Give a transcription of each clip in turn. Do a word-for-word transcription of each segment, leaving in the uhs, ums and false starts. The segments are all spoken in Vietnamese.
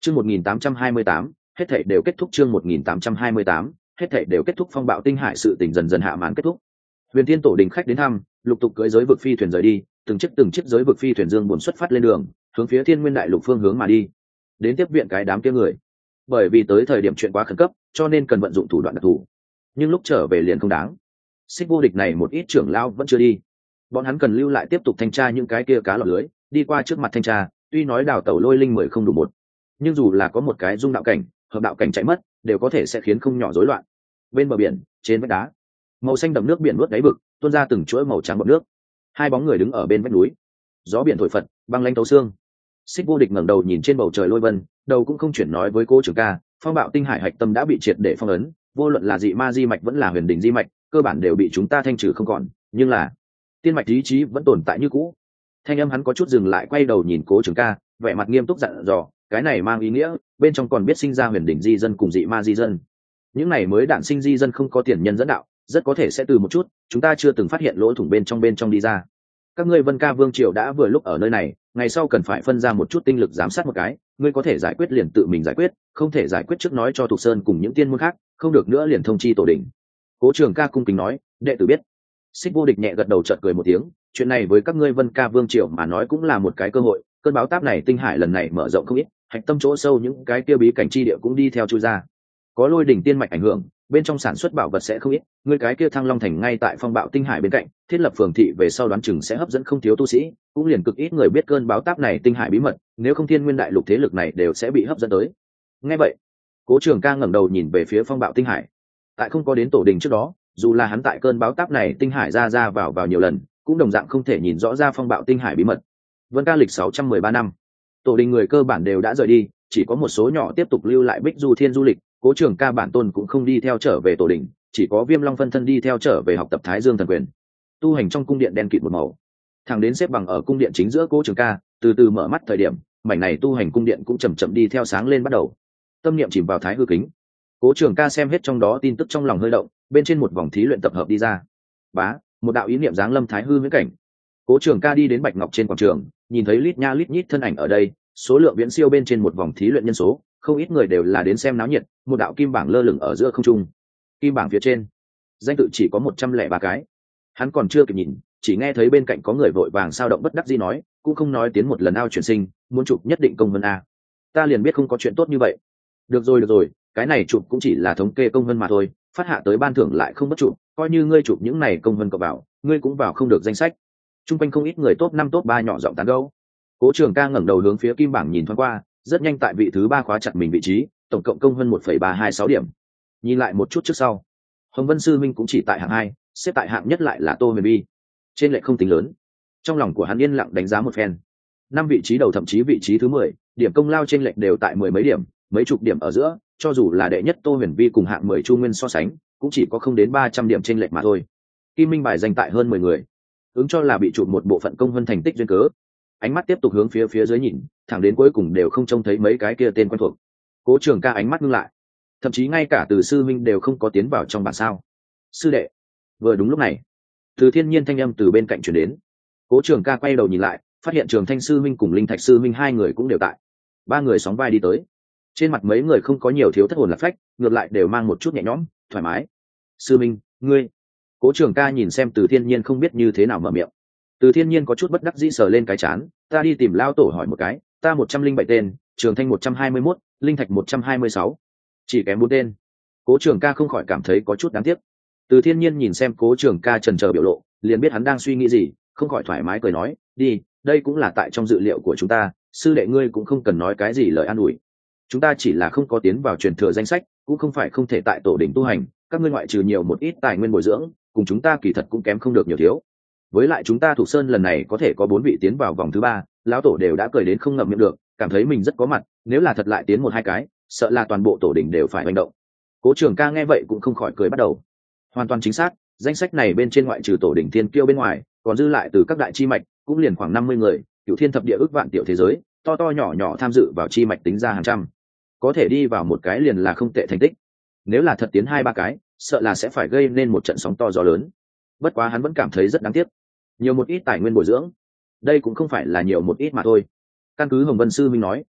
Chương một nghìn tám trăm hai mươi tám, hết thảy đều kết thúc. Chương một nghìn tám trăm hai mươi tám, hết thảy đều kết thúc. Phong bạo tinh hải sự tình dần dần hạ màn kết thúc. Huyền Thiên tổ đình khách đến thăm, lục tục cưỡi giới vực phi thuyền rời đi, từng chiếc từng chiếc giới vực phi thuyền dương buồn xuất phát lên đường, hướng phía Thiên Nguyên đại lục phương hướng mà đi. Đến tiếp viện cái đám kia người. Bởi vì tới thời điểm chuyện quá khẩn cấp, cho nên cần vận dụng thủ đoạn đặc thù. Nhưng lúc trở về liền không đáng. Xích vô địch này một ít trưởng lão vẫn chưa đi. Bọn hắn cần lưu lại tiếp tục thanh tra những cái kia cá lọt lưới, đi qua trước mặt thanh tra, tuy nói đào tẩu lôi linh mười không đủ một, nhưng dù là có một cái dung đạo cảnh, hợp đạo cảnh chạy mất, đều có thể sẽ khiến không nhỏ rối loạn. Bên bờ biển, trên vách đá, màu xanh đậm nước biển nuốt đáy vực, tuôn ra từng chuỗi màu trắng bọt nước. Hai bóng người đứng ở bên vách núi, gió biển thổi phật, băng lanh tấu xương. Xích vô địch ngẩng đầu nhìn trên bầu trời lôi vân, đầu cũng không chuyển nói với Cố Trường Ca, phong bạo tinh hải hạch tâm đã bị triệt để phong ấn, vô luận là dị ma di mạch vẫn là huyền đỉnh di mạch, cơ bản đều bị chúng ta thanh trừ không còn, nhưng là tiên mạch ý chí vẫn tồn tại như cũ. Thanh âm hắn có chút dừng lại, quay đầu nhìn Cố Trường Ca, vẻ mặt nghiêm túc dặn dò, cái này mang ý nghĩa bên trong còn biết sinh ra huyền đỉnh di dân cùng dị ma di dân. Những này mới đản sinh di dân không có tiền nhân dẫn đạo, rất có thể sẽ từ một chút chúng ta chưa từng phát hiện lỗ thủng bên trong bên trong đi ra. Các ngươi Vân Ca Vương triều đã vừa lúc ở nơi này, ngày sau cần phải phân ra một chút tinh lực giám sát một cái, ngươi có thể giải quyết liền tự mình giải quyết, không thể giải quyết trước nói cho Thục Sơn cùng những tiên môn khác, không được nữa liền thông chi tổ đình. Cố Trường Ca cung kính nói, đệ tử biết. Xích vô địch nhẹ gật đầu chợt cười một tiếng, chuyện này với các ngươi Vân Ca Vương triều mà nói cũng là một cái cơ hội, cơn báo táp này tinh hải lần này mở rộng không ít, hạch tâm chỗ sâu những cái kia bí cảnh chi địa cũng đi theo chui ra. Có lôi đỉnh tiên mạch ảnh hưởng, bên trong sản xuất bảo vật sẽ không ít, ngươi cái kia Thăng Long thành ngay tại phong bạo tinh hải bên cạnh, thiết lập phường thị về sau đoán chừng sẽ hấp dẫn không thiếu tu sĩ, cũng liền cực ít người biết cơn báo táp này tinh hải bí mật, nếu không Thiên Nguyên đại lục thế lực này đều sẽ bị hấp dẫn tới. Nghe vậy, Cố Trường Ca ngẩng đầu nhìn về phía phong bạo tinh hải. Tại không có đến tổ đình trước đó, dù là hắn tại cơn báo táp này tinh hải ra ra vào vào nhiều lần, cũng đồng dạng không thể nhìn rõ ra phong bạo tinh hải bí mật. Vân Ca lịch sáu trăm mười ba năm, tổ đình người cơ bản đều đã rời đi, chỉ có một số nhỏ tiếp tục lưu lại Bích Du Thiên du lịch. Cố Trường Ca bản tôn cũng không đi theo trở về tổ đình, chỉ có Viêm Long phân thân đi theo trở về học tập Thái Dương thần quyền. Tu hành trong cung điện đen kịt một màu, thẳng đến xếp bằng ở cung điện chính giữa Cố Trường Ca, từ từ mở mắt thời điểm, mảnh này tu hành cung điện cũng chậm chậm đi theo sáng lên bắt đầu. Tâm niệm chìm vào Thái Hư kính, Cố Trường Ca xem hết trong đó tin tức, trong lòng hơi động, bên trên một vòng thí luyện tập hợp đi ra. Bá, một đạo ý niệm giáng lâm Thái Hư viễn cảnh. Cố Trường Ca đi đến Bạch Ngọc trên quảng trường, nhìn thấy lít nha lít nhít thân ảnh ở đây, số lượng viễn siêu bên trên một vòng thí luyện nhân số, không ít người đều là đến xem náo nhiệt. Một đạo kim bảng lơ lửng ở giữa không trung, kim bảng phía trên danh tự chỉ có một trăm lẻ ba cái. Hắn còn chưa kịp nhìn, chỉ nghe thấy bên cạnh có người vội vàng sao động bất đắc dĩ nói, cũng không nói tiến một lần ao chuyển sinh, muốn chụp nhất định công vân a. Ta liền biết không có chuyện tốt như vậy. Được rồi được rồi, cái này chụp cũng chỉ là thống kê công vân mà thôi, phát hạ tới ban thưởng lại không bất chụp, coi như ngươi chụp những này công vân cậu vào, ngươi cũng vào không được danh sách. Trung quanh không ít người top năm top ba nhỏ giọng tán gẫu. Cố Trường Ca ngẩng đầu hướng phía kim bảng nhìn thoáng qua, rất nhanh tại vị thứ ba khóa chặt mình vị trí, tổng cộng công hơn một phẩy ba hai sáu điểm. Nhìn lại một chút trước sau, Hồng Vân sư minh cũng chỉ tại hạng hai, xếp tại hạng nhất lại là Tô Huyền Vi, trên lệch không tính lớn. Trong lòng của hắn yên lặng đánh giá một phen, năm vị trí đầu thậm chí vị trí thứ mười, điểm công lao trên lệch đều tại mười mấy điểm, mấy chục điểm ở giữa, cho dù là đệ nhất Tô Huyền Vi cùng hạng mười Chu Nguyên so sánh, cũng chỉ có không đến ba trăm điểm trên lệch mà thôi. Kim Minh bài danh tại hơn mười người, ứng cho là bị chụp một bộ phận công vân thành tích duyên cớ. Ánh mắt tiếp tục hướng phía phía dưới nhìn, thẳng đến cuối cùng đều không trông thấy mấy cái kia tên quen thuộc. Cố Trường Ca ánh mắt ngưng lại, thậm chí ngay cả Từ sư minh đều không có tiến vào trong bảng sao. Sư đệ. Vừa đúng lúc này, Từ Thiên Nhiên thanh âm từ bên cạnh truyền đến. Cố Trường Ca quay đầu nhìn lại, phát hiện Trường Thanh sư minh cùng Linh Thạch sư minh hai người cũng đều tại. Ba người sóng vai đi tới. Trên mặt mấy người không có nhiều thiếu thất hồn lạc phách, ngược lại đều mang một chút nhẹ nhõm, thoải mái. Sư minh, ngươi. Cố Trường Ca nhìn xem Từ Thiên Nhiên không biết như thế nào mở miệng. Từ Thiên Nhiên có chút bất đắc dĩ sờ lên cái chán, ta đi tìm lao tổ hỏi một cái, ta một trăm linh bảy tên, Trường Thanh một trăm hai mươi mốt, Linh Thạch một trăm hai mươi sáu, chỉ kém bốn tên. Cố Trường Ca không khỏi cảm thấy có chút đáng tiếc. Từ Thiên Nhiên nhìn xem Cố Trường Ca chần chờ biểu lộ, liền biết hắn đang suy nghĩ gì, không khỏi thoải mái cười nói, đi, đây cũng là tại trong dự liệu của chúng ta, sư đệ ngươi cũng không cần nói cái gì lời an ủi. Chúng ta chỉ là không có tiến vào truyền thừa danh sách, cũng không phải không thể tại tổ đỉnh tu hành, các ngươi ngoại trừ nhiều một ít tài nguyên bồi dưỡng, cùng chúng ta kỳ thật cũng kém không được nhiều thiếu. Với lại chúng ta Thục Sơn lần này có thể có bốn vị tiến vào vòng thứ ba, lão tổ đều đã cười đến không ngậm miệng được, cảm thấy mình rất có mặt, nếu là thật lại tiến một hai cái, sợ là toàn bộ tổ đỉnh đều phải hành động. Cố Trường Ca nghe vậy cũng không khỏi cười bắt đầu. Hoàn toàn chính xác, danh sách này bên trên ngoại trừ tổ đỉnh thiên kiêu bên ngoài, còn dư lại từ các đại chi mạch, cũng liền khoảng năm mươi người, cửu thiên thập địa ước vạn tiểu thế giới, to to nhỏ nhỏ tham dự vào chi mạch tính ra hàng trăm. Có thể đi vào một cái liền là không tệ thành tích. Nếu là thật tiến hai ba cái, sợ là sẽ phải gây nên một trận sóng to gió lớn. Bất quá hắn vẫn cảm thấy rất đáng tiếc. Nhiều một ít tài nguyên bồi dưỡng, đây cũng không phải là nhiều một ít mà thôi. Căn cứ Hồng Vân sư minh nói,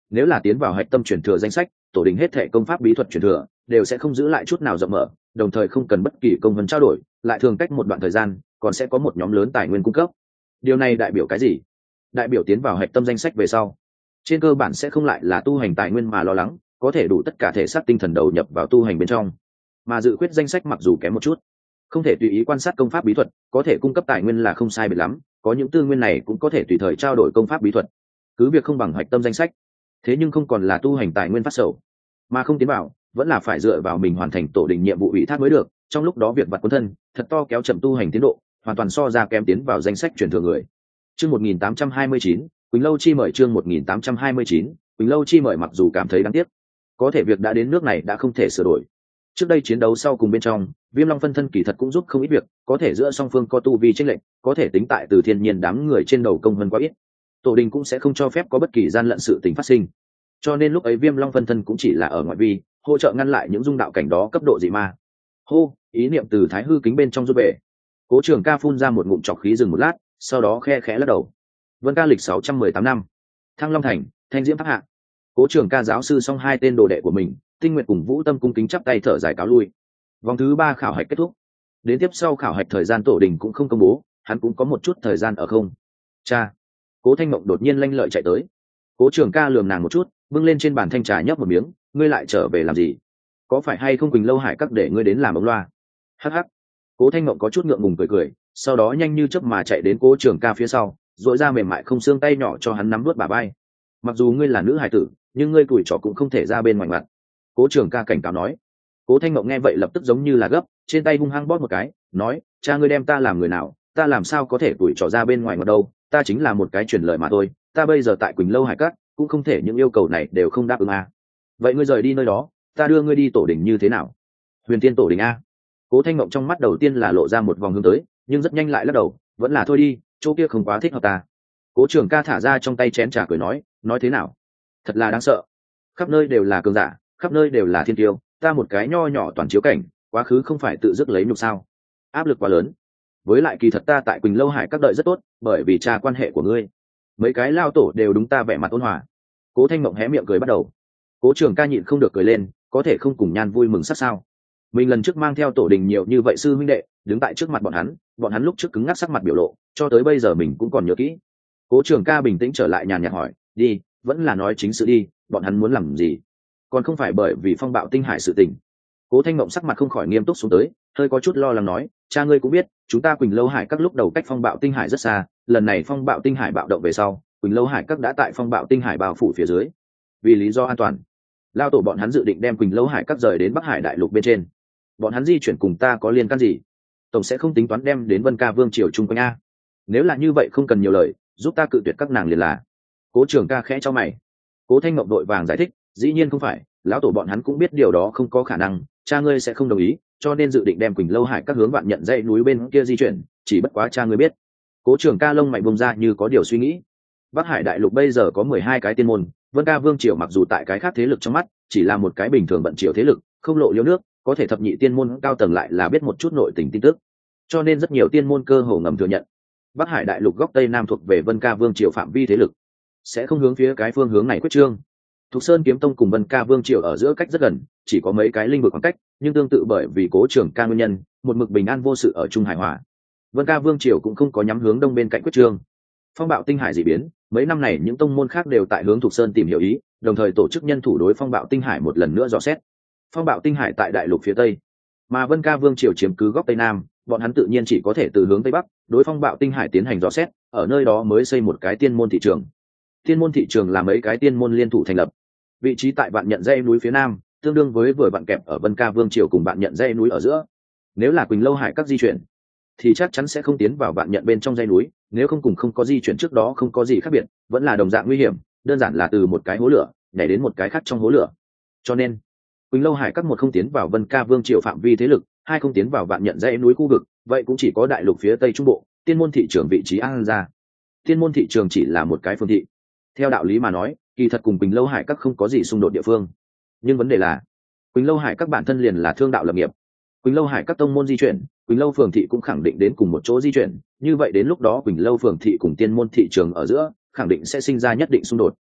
nếu là tiến vào hạch tâm truyền thừa danh sách, tổ đình hết thể công pháp bí thuật truyền thừa đều sẽ không giữ lại chút nào rộng mở, đồng thời không cần bất kỳ công vấn trao đổi, lại thường cách một đoạn thời gian còn sẽ có một nhóm lớn tài nguyên cung cấp. Điều này đại biểu cái gì? Đại biểu tiến vào hạch tâm danh sách về sau, trên cơ bản sẽ không lại là tu hành tài nguyên mà lo lắng, có thể đủ tất cả thể xác tinh thần đầu nhập vào tu hành bên trong. Mà dự khuyết danh sách mặc dù kém một chút, không thể tùy ý quan sát công pháp bí thuật, có thể cung cấp tài nguyên là không sai biệt lắm, có những tư nguyên này cũng có thể tùy thời trao đổi công pháp bí thuật. Cứ việc không bằng hạch tâm danh sách, thế nhưng không còn là tu hành tài nguyên phát sầu, mà không tiến vào vẫn là phải dựa vào mình hoàn thành tổ đình nhiệm vụ ủy thác mới được. Trong lúc đó việc vặt quân thân thật to kéo chậm tu hành tiến độ, hoàn toàn so ra kém tiến vào danh sách truyền thừa người. Chương một nghìn tám trăm hai mươi chín, Quỳnh Lâu chi mời. Chương một nghìn tám trăm hai mươi chín, Quỳnh Lâu chi mời. Mặc dù cảm thấy đáng tiếc, có thể việc đã đến nước này đã không thể sửa đổi. Trước đây chiến đấu sau cùng bên trong, Viêm Long phân thân kỳ thật cũng giúp không ít việc, có thể giữa song phương có tu vi chênh lệch, có thể tính tại từ thiên nhiên đám người trên đầu công hơn quá ít. Tổ đình cũng sẽ không cho phép có bất kỳ gian lận sự tình phát sinh. Cho nên lúc ấy Viêm Long phân thân cũng chỉ là ở ngoại vi, hỗ trợ ngăn lại những dung đạo cảnh đó cấp độ dị ma. Hô, ý niệm từ Thái Hư kính bên trong rút về. Cố Trường Ca phun ra một ngụm trọc khí dừng một lát, sau đó khe khẽ lắc đầu. Vân Ca lịch sáu trăm mười tám năm, Thăng Long thành, Thanh Diễm Tháp hạ. Cố Trường Ca giáo sư xong hai tên đồ đệ của mình, Tinh Nguyệt cùng Vũ Tâm cung kính chắp tay thở dài cáo lui. Vòng thứ ba khảo hạch kết thúc. Đến tiếp sau khảo hạch thời gian tổ đình cũng không công bố, hắn cũng có một chút thời gian ở không. Cha. Cố Thanh Mộng đột nhiên lanh lợi chạy tới. Cố Trường Ca lườm nàng một chút, bưng lên trên bàn thanh trà nhấp một miếng, ngươi lại trở về làm gì? Có phải hay không Quỳnh Lâu Hải các để ngươi đến làm ống loa? Hắc hắc. Cố Thanh Mộng có chút ngượng ngùng cười cười, sau đó nhanh như chớp mà chạy đến Cố Trường Ca phía sau, duỗi ra mềm mại không xương tay nhỏ cho hắn nắm nuốt bả vai. Mặc dù ngươi là nữ hài tử, nhưng ngươi tuổi trò cũng không thể ra bên ngoài mặt. Cố Trường Ca cảnh cáo nói. Cố Thanh Mộng nghe vậy lập tức giống như là gấp, trên tay hung hăng bóp một cái, nói, cha ngươi đem ta làm người nào, ta làm sao có thể tuổi trò ra bên ngoài mặt đâu, ta chính là một cái truyền lời mà thôi, ta bây giờ tại Quỳnh Lâu Hải các, cũng không thể những yêu cầu này đều không đáp ứng à. Vậy ngươi rời đi nơi đó, ta đưa ngươi đi tổ đình như thế nào? Huyền Tiên tổ đình a. Cố Thanh Mộng trong mắt đầu tiên là lộ ra một vòng hướng tới, nhưng rất nhanh lại lắc đầu, vẫn là thôi đi, chỗ kia không quá thích hợp ta. Cố Trường Ca thả ra trong tay chén trà cười nói, nói thế nào? Thật là đáng sợ, khắp nơi đều là cường giả, khắp nơi đều là thiên tiêu, ta một cái nho nhỏ toàn chiếu cảnh, quá khứ không phải tự dứt lấy nhục sao? Áp lực quá lớn. Với lại kỳ thật ta tại Quỳnh Lâu Hải các đợi rất tốt, bởi vì cha quan hệ của ngươi, mấy cái lao tổ đều đúng ta vẻ mặt ôn hòa. Cố Thanh Mộng hé miệng cười bắt đầu. Cố Trường Ca nhịn không được cười lên, có thể không cùng nhan vui mừng sắc sao? Mình lần trước mang theo tổ đình nhiều như vậy sư huynh đệ, đứng tại trước mặt bọn hắn, bọn hắn lúc trước cứng ngắc sắc mặt biểu lộ, cho tới bây giờ mình cũng còn nhớ kỹ. Cố Trường Ca bình tĩnh trở lại nhàn nhạt hỏi, đi, vẫn là nói chính sự đi, bọn hắn muốn làm gì? Còn không phải bởi vì phong bạo tinh hải sự tình. Cố Thanh Mộng sắc mặt không khỏi nghiêm túc xuống tới, hơi có chút lo lắng nói, cha ngươi cũng biết, chúng ta Quỳnh Lâu Hải các lúc đầu cách phong bạo tinh hải rất xa, lần này phong bạo tinh hải bạo động về sau, Quỳnh Lâu Hải các đã tại phong bạo tinh hải bao phủ phía dưới. Vì lý do an toàn, lao tổ bọn hắn dự định đem Quỳnh Lâu Hải các rời đến Bắc Hải đại lục bên trên. Bọn hắn di chuyển cùng ta có liên can gì? Tổng sẽ không tính toán đem đến Vân Ca Vương triều chung quanh a. Nếu là như vậy không cần nhiều lời, giúp ta cự tuyệt các nàng liền là. Cố Trường Ca khẽ cho mày. Cố Thanh Mộng đội vàng giải thích, dĩ nhiên không phải, lão tổ bọn hắn cũng biết điều đó không có khả năng, cha ngươi sẽ không đồng ý, cho nên dự định đem Quỳnh Lâu Hải các hướng bạn nhận dãy núi bên kia di chuyển, chỉ bất quá cha ngươi biết. Cố Trường Ca lông mày bông ra như có điều suy nghĩ. Bắc Hải đại lục bây giờ có mười hai cái tiên môn, Vân Ca Vương triều mặc dù tại cái khác thế lực trong mắt chỉ là một cái bình thường bận triều thế lực, không lộ liêu nước, có thể thập nhị tiên môn cao tầng lại là biết một chút nội tình tin tức, cho nên rất nhiều tiên môn cơ hồ ngầm thừa nhận Bắc Hải đại lục góc tây nam thuộc về Vân Ca Vương triều phạm vi thế lực, sẽ không hướng phía cái phương hướng này quyết trương. Thục Sơn Kiếm Tông cùng Vân Ca Vương triều ở giữa cách rất gần, chỉ có mấy cái linh vực khoảng cách, nhưng tương tự bởi vì Cố Trường Ca nguyên nhân, một mực bình an vô sự ở Trung Hải Hòa. Vân Ca Vương triều cũng không có nhắm hướng đông bên cạnh quyết trương. Phong bạo tinh hải dị biến, mấy năm này những tông môn khác đều tại hướng Thục Sơn tìm hiểu ý, đồng thời tổ chức nhân thủ đối phong bạo tinh hải một lần nữa dò xét. Phong bạo tinh hải tại đại lục phía tây, mà Vân Ca Vương triều chiếm cứ góc tây nam, bọn hắn tự nhiên chỉ có thể từ hướng tây bắc đối phong bạo tinh hải tiến hành dò xét, ở nơi đó mới xây một cái tiên môn thị trường. Tiên môn thị trường là mấy cái tiên môn liên thủ thành lập, vị trí tại Vạn Nhận dãy núi phía nam, tương đương với vừa vặn kẹp ở Vân Ca Vương triều cùng Vạn Nhận dãy núi ở giữa. Nếu là Quỳnh Lâu Hải các di chuyển, thì chắc chắn sẽ không tiến vào Vạn Nhận bên trong dãy núi, nếu không cùng không có di chuyển trước đó không có gì khác biệt, vẫn là đồng dạng nguy hiểm, đơn giản là từ một cái hố lửa nhảy đến một cái khác trong hố lửa. Cho nên Quỳnh Lâu Hải các một không tiến vào Vân Ca Vương triều phạm vi thế lực, hai không tiến vào Vạn Nhận dãy núi khu vực, vậy cũng chỉ có đại lục phía tây trung bộ, tiên môn thị trường vị trí an ra. Tiên môn thị trường chỉ là một cái phương thị, theo đạo lý mà nói kỳ thật cùng Quỳnh Lâu Hải các không có gì xung đột địa phương, nhưng vấn đề là Quỳnh Lâu Hải các bản thân liền là thương đạo lập nghiệp, Quỳnh Lâu Hải các tông môn di chuyển, Quỳnh Lâu phường thị cũng khẳng định đến cùng một chỗ di chuyển, như vậy đến lúc đó Quỳnh Lâu phường thị cùng tiên môn thị trường ở giữa khẳng định sẽ sinh ra nhất định xung đột.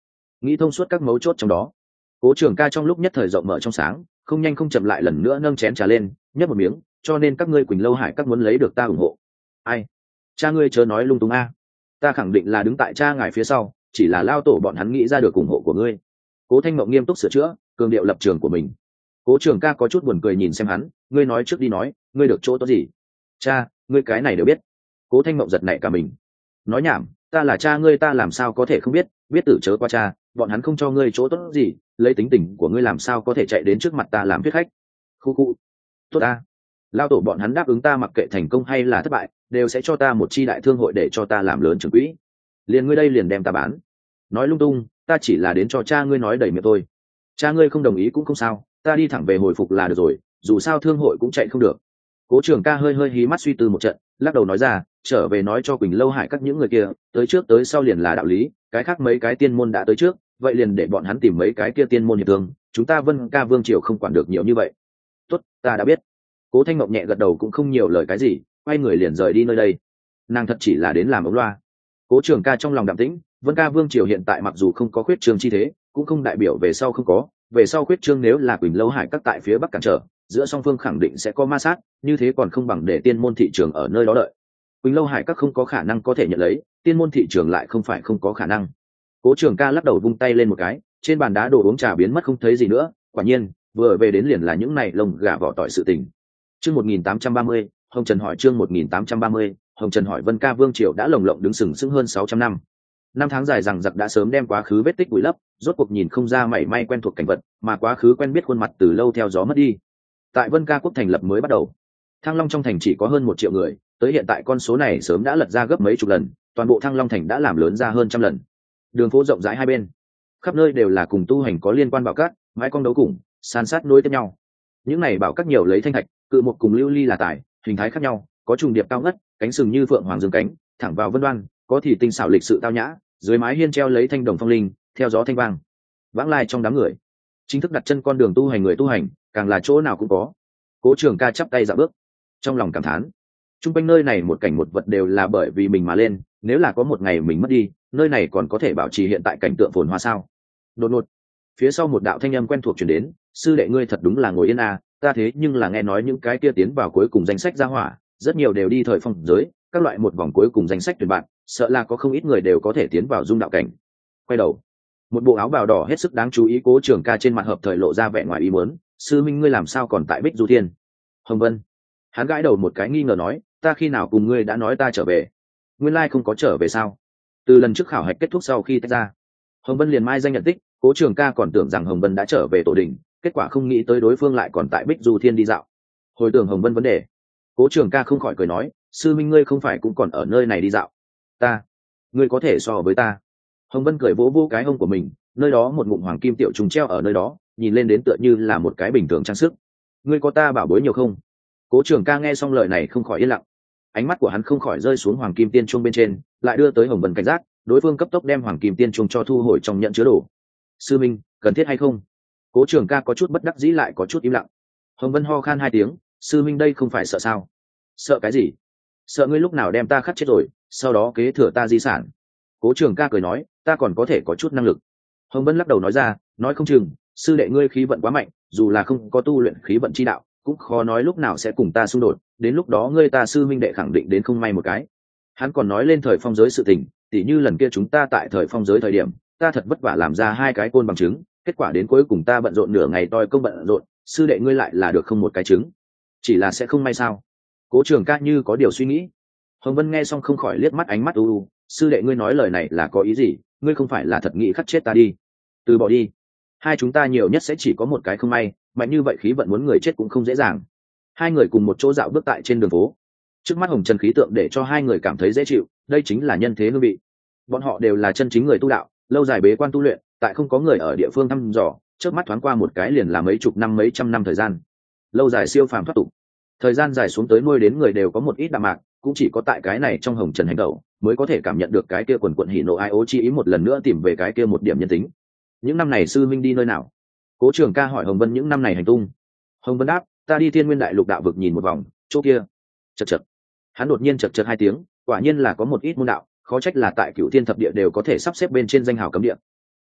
nghĩ thông suốt các mấu chốt trong đó. Cố Trường Ca trong lúc nhất thời rộng mở trong sáng, không nhanh không chậm lại lần nữa nâng chén trà lên, nhấp một miếng, cho nên các ngươi Quỳnh Lâu Hải các muốn lấy được ta ủng hộ. Ai? Cha ngươi chớ nói lung tung a. Ta khẳng định là đứng tại cha ngài phía sau, chỉ là lao tổ bọn hắn nghĩ ra được ủng hộ của ngươi. Cố Thanh Mộng nghiêm túc sửa chữa, cường điệu lập trường của mình. Cố Trường Ca có chút buồn cười nhìn xem hắn, ngươi nói trước đi nói, ngươi được chỗ tốt gì? Cha, ngươi cái này đều biết. Cố Thanh Mộng giật nảy cả mình. Nói nhảm, ta là cha ngươi ta làm sao có thể không biết, biết tử chớ qua cha, bọn hắn không cho ngươi chỗ tốt gì, lấy tính tình của ngươi làm sao có thể chạy đến trước mặt ta làm thuyết khách. Khu khu. Tốt ta. Lao tổ bọn hắn đáp ứng ta mặc kệ thành công hay là thất bại, đều sẽ cho ta một chi đại thương hội để cho ta làm lớn trưởng quỹ. Liền ngươi đây liền đem ta bán. Nói lung tung, ta chỉ là đến cho cha ngươi nói đầy miệng thôi. Cha ngươi không đồng ý cũng không sao, ta đi thẳng về hồi phục là được rồi, dù sao thương hội cũng chạy không được. Cố Trường Ca hơi hơi hí mắt suy tư một trận, lắc đầu nói ra, trở về nói cho Quỳnh Lâu Hải các những người kia, tới trước tới sau liền là đạo lý, cái khác mấy cái tiên môn đã tới trước, vậy liền để bọn hắn tìm mấy cái kia tiên môn hiệp thương, chúng ta Vân Ca Vương triều không quản được nhiều như vậy. Tốt, ta đã biết. Cố Thanh Mộng nhẹ gật đầu cũng không nhiều lời cái gì, quay người liền rời đi nơi đây. Nàng thật chỉ là đến làm ống loa. Cố Trường Ca trong lòng đạm tĩnh, Vân Ca Vương triều hiện tại mặc dù không có khuyết trương chi thế, cũng không đại biểu về sau không có, về sau khuyết trương nếu là Quỳnh Lâu Hải các tại phía bắc cản trở, giữa song phương khẳng định sẽ có ma sát, như thế còn không bằng để tiên môn thị trường ở nơi đó đợi. Quỳnh Lâu Hải các không có khả năng có thể nhận lấy, tiên môn thị trường lại không phải không có khả năng. Cố Trường Ca lắc đầu vung tay lên một cái, trên bàn đá đồ uống trà biến mất không thấy gì nữa, quả nhiên, vừa về đến liền là những này lông gà vỏ tỏi sự tình. Chương một nghìn tám trăm ba mươi, Hồng Trần hỏi chương một nghìn tám trăm ba mươi, Hồng Trần hỏi Vân Ca Vương triều đã lồng lộng đứng sừng sững hơn sáu trăm năm. Năm tháng dài rằng giặc đã sớm đem quá khứ vết tích bụi lấp, rốt cuộc nhìn không ra mảy may quen thuộc cảnh vật, mà quá khứ quen biết khuôn mặt từ lâu theo gió mất đi. Tại Vân Ca quốc thành lập mới bắt đầu, Thăng Long trong thành chỉ có hơn một triệu người, tới hiện tại con số này sớm đã lật ra gấp mấy chục lần, toàn bộ Thăng Long thành đã làm lớn ra hơn trăm lần. Đường phố rộng rãi hai bên, khắp nơi đều là cùng tu hành có liên quan bảo cát, mái cong đấu cùng, san sát nối tiếp nhau. Những này bảo cát nhiều lấy thanh thạch, cự một cùng lưu ly là tài, hình thái khác nhau, có trùng điệp cao ngất, cánh sừng như phượng hoàng dương cánh, thẳng vào vân đoan, có thì tinh xảo lịch sự tao nhã, dưới mái hiên treo lấy thanh đồng phong linh, theo gió thanh vang. Vãng lai trong đám người, chính thức đặt chân con đường tu hành người tu hành, càng là chỗ nào cũng có. Cố Trường Ca chắp tay dạo bước, trong lòng cảm thán, trung quanh nơi này một cảnh một vật đều là bởi vì mình mà lên, nếu là có một ngày mình mất đi, nơi này còn có thể bảo trì hiện tại cảnh tượng phồn hoa sao? Đột ngột, phía sau một đạo thanh âm quen thuộc truyền đến, sư đệ ngươi thật đúng là ngồi yên à, ta thế nhưng là nghe nói những cái kia tiến vào cuối cùng danh sách ra hỏa, rất nhiều đều đi thời phong giới, các loại một vòng cuối cùng danh sách tuyển bạn, sợ là có không ít người đều có thể tiến vào dung đạo cảnh. Quay đầu, một bộ áo bào đỏ hết sức đáng chú ý Cố Trường Ca trên mặt hợp thời lộ ra vẻ ngoài ý muốn, sư minh ngươi làm sao còn tại Bích Du Thiên? Hồng Vân, hắn gãi đầu một cái nghi ngờ nói, ta khi nào cùng ngươi đã nói ta trở về? Nguyên lai không có trở về sao? Từ lần trước khảo hạch kết thúc sau khi tách ra, Hồng Vân liền mai danh nhận tích, Cố Trường Ca còn tưởng rằng Hồng Vân đã trở về tổ đình, kết quả không nghĩ tới đối phương lại còn tại Bích Du Thiên đi dạo. Hồi tưởng Hồng Vân vấn đề, Cố Trường Ca không khỏi cười nói, sư minh ngươi không phải cũng còn ở nơi này đi dạo? Ta, ngươi có thể so với ta? Hồng Vân cười vỗ vỗ cái hông của mình, nơi đó một ngụm hoàng kim tiểu trùng treo ở nơi đó, nhìn lên đến tựa như là một cái bình thường trang sức. Ngươi có ta bảo bối nhiều không? Cố Trường Ca nghe xong lời này không khỏi yên lặng, ánh mắt của hắn không khỏi rơi xuống hoàng kim tiên chuông bên trên, lại đưa tới Hồng Vân cảnh giác, đối phương cấp tốc đem hoàng kim tiên chuông cho thu hồi trong nhận chứa đồ. Sư minh, cần thiết hay không? Cố Trường Ca có chút bất đắc dĩ lại có chút im lặng. Hồng Vân ho khan hai tiếng, sư minh đây không phải sợ sao? Sợ cái gì? Sợ ngươi lúc nào đem ta khắc chết rồi, sau đó kế thừa ta di sản. Cố Trường Ca cười nói, ta còn có thể có chút năng lực. Hồng Vân lắc đầu nói ra, nói không chừng sư đệ ngươi khí vận quá mạnh, dù là không có tu luyện khí vận chi đạo, cũng khó nói lúc nào sẽ cùng ta xung đột, đến lúc đó ngươi ta sư minh đệ khẳng định đến không may một cái. Hắn còn nói lên thời phong giới sự tình, tỉ như lần kia chúng ta tại thời phong giới thời điểm, ta thật vất vả làm ra hai cái côn bằng chứng, kết quả đến cuối cùng ta bận rộn nửa ngày toi công bận rộn, sư đệ ngươi lại là được không một cái chứng, chỉ là sẽ không may sao? Cố Trường Ca như có điều suy nghĩ. Hồng Vân nghe xong không khỏi liếc mắt ánh mắt u u, sư đệ ngươi nói lời này là có ý gì? Ngươi không phải là thật nghĩ khắc chết ta đi? Từ bỏ đi, hai chúng ta nhiều nhất sẽ chỉ có một cái không may, mạnh như vậy khí vận muốn người chết cũng không dễ dàng. Hai người cùng một chỗ dạo bước tại trên đường phố, trước mắt hồng trần khí tượng để cho hai người cảm thấy dễ chịu, đây chính là nhân thế hương vị. Bọn họ đều là chân chính người tu đạo, lâu dài bế quan tu luyện, tại không có người ở địa phương thăm dò, trước mắt thoáng qua một cái liền là mấy chục năm mấy trăm năm thời gian, lâu dài siêu phàm thoát tục. Thời gian dài xuống tới nuôi đến người đều có một ít đạm mạc, cũng chỉ có tại cái này trong hồng trần hành động mới có thể cảm nhận được cái kia quần quận hỉ nộ ai ố chi ý, một lần nữa tìm về cái kia một điểm nhân tính. Những năm này sư minh đi nơi nào? Cố Trường Ca hỏi Hồng Vân những năm này hành tung. Hồng Vân đáp, ta đi Thiên Nguyên Đại Lục đạo vực nhìn một vòng, chỗ kia. Chậc chậc. Hắn đột nhiên chậc chậc hai tiếng, quả nhiên là có một ít môn đạo, khó trách là tại Cửu Thiên thập địa đều có thể sắp xếp bên trên danh hào cấm địa.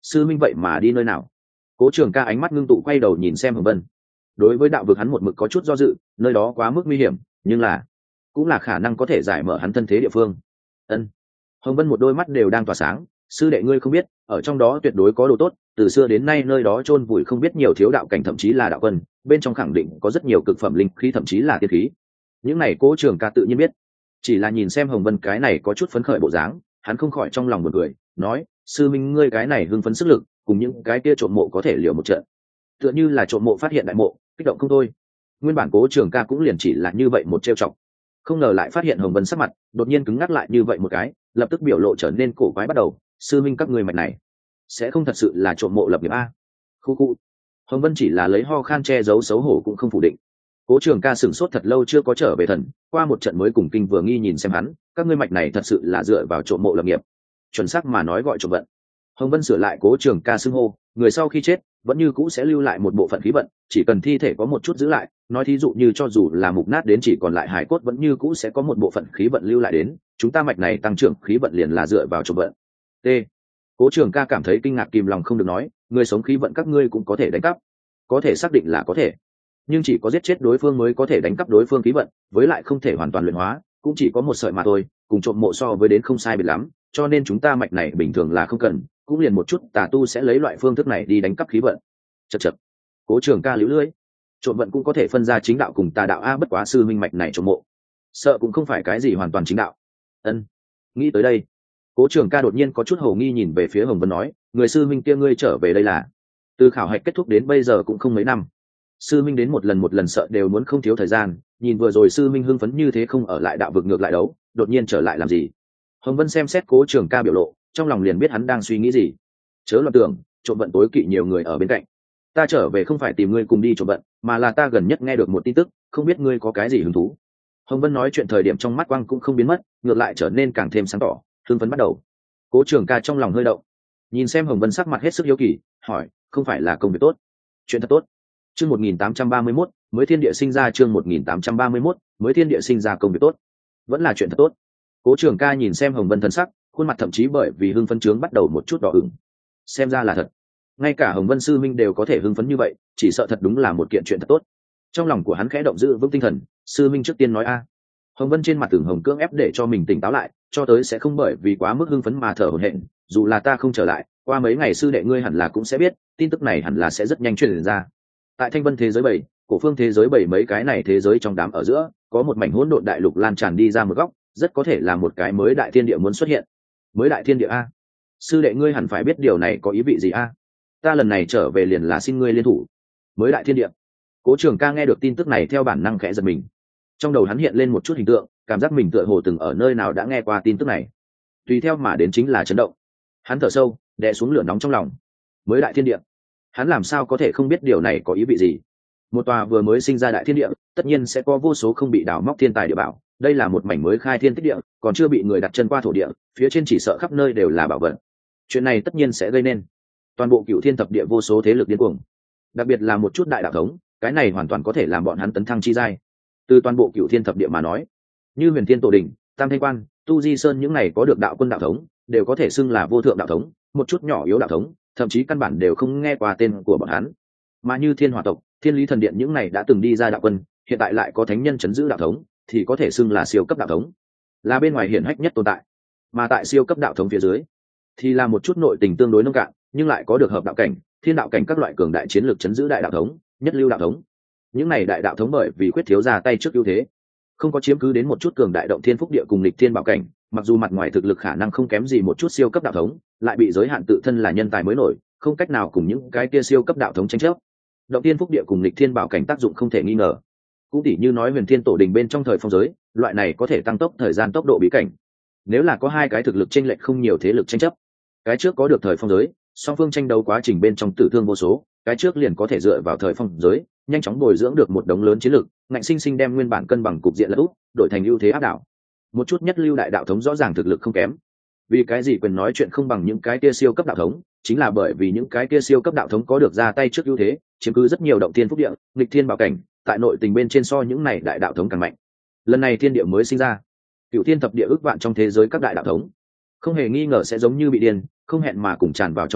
sư minh vậy mà đi nơi nào? Cố Trường Ca ánh mắt ngưng tụ quay đầu nhìn xem Hồng Vân. Đối với đạo vực hắn một mực có chút do dự, nơi đó quá mức nguy hiểm, nhưng là cũng là khả năng có thể giải mở hắn thân thế địa phương. Ân. Hồng Vân một đôi mắt đều đang tỏa sáng, sư đệ ngươi không biết, ở trong đó tuyệt đối có đồ tốt, từ xưa đến nay nơi đó chôn vùi không biết nhiều thiếu đạo cảnh thậm chí là đạo quân, bên trong khẳng định có rất nhiều cực phẩm linh khí thậm chí là tiên khí. Những này Cố Trường Ca tự nhiên biết, chỉ là nhìn xem Hồng Vân cái này có chút phấn khởi bộ dáng, hắn không khỏi trong lòng buồn cười, nói: "Sư minh ngươi cái này hưng phấn sức lực, cùng những cái kia trộm mộ có thể liều một trận." Tựa như là trộm mộ phát hiện đại mộ, kích động không thôi. Nguyên bản Cố Trường Ca cũng liền chỉ là như vậy một trêu chọc, không ngờ lại phát hiện Hồng Vân sắc mặt đột nhiên cứng ngắc lại như vậy một cái, lập tức biểu lộ trở nên cổ quái bắt đầu. Sư minh các người mạch này sẽ không thật sự là trộm mộ lập nghiệp a? Khu khu. Hồng Vân chỉ là lấy ho khan che giấu xấu hổ cũng không phủ định. Cố Trường Ca sửng sốt thật lâu chưa có trở về thần, qua một trận mới cùng kinh vừa nghi nhìn xem hắn, các ngươi mạch này thật sự là dựa vào trộm mộ lập nghiệp? Chuẩn xác mà nói gọi trộm vận. Hồng Vân sửa lại Cố Trường Ca xưng hô, người sau khi chết vẫn như cũ sẽ lưu lại một bộ phận khí vận, chỉ cần thi thể có một chút giữ lại, nói thí dụ như cho dù là mục nát đến chỉ còn lại hải cốt vẫn như cũ sẽ có một bộ phận khí vận lưu lại đến, chúng ta mạch này tăng trưởng khí vận liền là dựa vào trộm vận. T. Cố Trường Ca cảm thấy kinh ngạc kìm lòng không được nói, người sống khí vận các ngươi cũng có thể đánh cắp? Có thể xác định là có thể, nhưng chỉ có giết chết đối phương mới có thể đánh cắp đối phương khí vận, với lại không thể hoàn toàn luyện hóa, cũng chỉ có một sợi mà thôi, cùng trộm mộ so với đến không sai biệt lắm, cho nên chúng ta mạch này bình thường là không cần, cũng liền một chút tà tu sẽ lấy loại phương thức này đi đánh cắp khí vận. Chậc chậc. Cố Trường Ca liễu lưỡi, trộm vận cũng có thể phân ra chính đạo cùng tà đạo a, bất quá sư minh mạch này trộm mộ, sợ cũng không phải cái gì hoàn toàn chính đạo. Ân. Nghĩ tới đây, Cố Trường Ca đột nhiên có chút hồ nghi nhìn về phía Hồng Vân nói, người sư minh kia ngươi trở về đây là? Từ khảo hạch kết thúc đến bây giờ cũng không mấy năm, sư minh đến một lần một lần sợ đều muốn không thiếu thời gian, nhìn vừa rồi sư minh hưng phấn như thế không ở lại đạo vực ngược lại đấu, đột nhiên trở lại làm gì? Hồng Vân xem xét Cố Trường Ca biểu lộ, trong lòng liền biết hắn đang suy nghĩ gì. Chớ loạn tưởng, trộm vận tối kỵ nhiều người ở bên cạnh. Ta trở về không phải tìm ngươi cùng đi trộm vận, mà là ta gần nhất nghe được một tin tức, không biết ngươi có cái gì hứng thú. Hồng Vân nói chuyện thời điểm trong mắt quang cũng không biến mất, ngược lại trở nên càng thêm sáng tỏ, hưng phấn bắt đầu. Cố Trường Ca trong lòng hơi động, nhìn xem Hồng Vân sắc mặt hết sức hiếu kỳ, hỏi, không phải là công việc tốt? Chuyện thật tốt. Chương một nghìn tám trăm ba mươi mốt, mới thiên địa sinh ra, chương một nghìn tám trăm ba mươi mốt, mới thiên địa sinh ra công việc tốt. Vẫn là chuyện thật tốt. Cố Trường Ca nhìn xem Hồng Vân thân sắc, khuôn mặt thậm chí bởi vì hưng phấn trướng bắt đầu một chút đỏ ửng. Xem ra là thật, ngay cả Hồng Vân sư minh đều có thể hưng phấn như vậy, chỉ sợ thật đúng là một kiện chuyện thật tốt. Trong lòng của hắn khẽ động giữ vững tinh thần, sư minh trước tiên nói a. Hồng Vân trên mặt tưởng hồng cưỡng ép để cho mình tỉnh táo lại, cho tới sẽ không bởi vì quá mức hưng phấn mà thở hổn hển, dù là ta không trở lại, qua mấy ngày sư đệ ngươi hẳn là cũng sẽ biết, tin tức này hẳn là sẽ rất nhanh truyền ra. Tại Thanh Vân thế giới bảy, cổ phương thế giới bảy mấy cái này thế giới trong đám ở giữa, có một mảnh hỗn độn đại lục lan tràn đi ra một góc, rất có thể là một cái mới đại thiên địa muốn xuất hiện. Mới đại thiên địa a? Sư đệ ngươi hẳn phải biết điều này có ý vị gì a? Ta lần này trở về liền là xin ngươi liên thủ. Mới đại thiên địa. Cố Trường Ca nghe được tin tức này theo bản năng khẽ giật mình. Trong đầu hắn hiện lên một chút hình tượng, cảm giác mình tựa hồ từng ở nơi nào đã nghe qua tin tức này. Tùy theo mà đến chính là chấn động. Hắn thở sâu, đè xuống lửa nóng trong lòng. Mới đại thiên địa. Hắn làm sao có thể không biết điều này có ý vị gì? Một tòa vừa mới sinh ra đại thiên địa, tất nhiên sẽ có vô số không bị đào móc thiên tài địa bảo. Đây là một mảnh mới khai thiên tích địa, còn chưa bị người đặt chân qua thổ địa, phía trên chỉ sợ khắp nơi đều là bảo vật. Chuyện này tất nhiên sẽ gây nên toàn bộ Cửu Thiên thập địa vô số thế lực điên cuồng, đặc biệt là một chút đại đạo thống, cái này hoàn toàn có thể làm bọn hắn tấn thăng chi giai. Từ toàn bộ Cửu Thiên thập địa mà nói, như Huyền Thiên Tổ Đình, Tam Thanh Quan, Tu Di Sơn những này có được đạo quân đạo thống, đều có thể xưng là vô thượng đạo thống, một chút nhỏ yếu đạo thống, thậm chí căn bản đều không nghe qua tên của bọn hắn. Mà như Thiên Hỏa tộc, Thiên Lý thần điện những này đã từng đi ra đạo quân, hiện tại lại có thánh nhân chấn giữ đạo thống, thì có thể xưng là siêu cấp đạo thống, là bên ngoài hiển hách nhất tồn tại. Mà tại siêu cấp đạo thống phía dưới, thì là một chút nội tình tương đối nông cạn, nhưng lại có được hợp đạo cảnh, thiên đạo cảnh các loại cường đại chiến lược chấn giữ đại đạo thống, nhất lưu đạo thống. Những này đại đạo thống bởi vì quyết thiếu ra tay trước ưu thế, không có chiếm cứ đến một chút cường đại động thiên phúc địa cùng lịch thiên bảo cảnh, mặc dù mặt ngoài thực lực khả năng không kém gì một chút siêu cấp đạo thống, lại bị giới hạn tự thân là nhân tài mới nổi, không cách nào cùng những cái kia siêu cấp đạo thống tranh chấp. Động thiên phúc địa cùng lịch thiên bảo cảnh tác dụng không thể nghi ngờ. Cũng tỉ như nói Huyền Thiên Tổ Đình bên trong thời phong giới, loại này có thể tăng tốc thời gian tốc độ bí cảnh. Nếu là có hai cái thực lực chênh lệch không nhiều thế lực tranh chấp, cái trước có được thời phong giới, song phương tranh đấu quá trình bên trong tử thương vô số, cái trước liền có thể dựa vào thời phong giới nhanh chóng bồi dưỡng được một đống lớn chiến lực, ngạnh sinh sinh đem nguyên bản cân bằng cục diện lật úp, đổi thành ưu thế áp đảo. Một chút nhất lưu đại đạo thống rõ ràng thực lực không kém, vì cái gì quyền nói chuyện không bằng những cái kia siêu cấp đạo thống, chính là bởi vì những cái kia siêu cấp đạo thống có được ra tay trước ưu thế, chiếm cứ rất nhiều động thiên phúc địa, nghịch thiên bảo cảnh, tại nội tình bên trên so những này đại đạo thống càng mạnh. Lần này thiên địa mới sinh ra, Cửu Thiên thập địa ước vạn trong thế giới các đại đạo thống, không hề nghi ngờ sẽ giống như bị điên, không hẹn mà cùng tràn vào trong đó,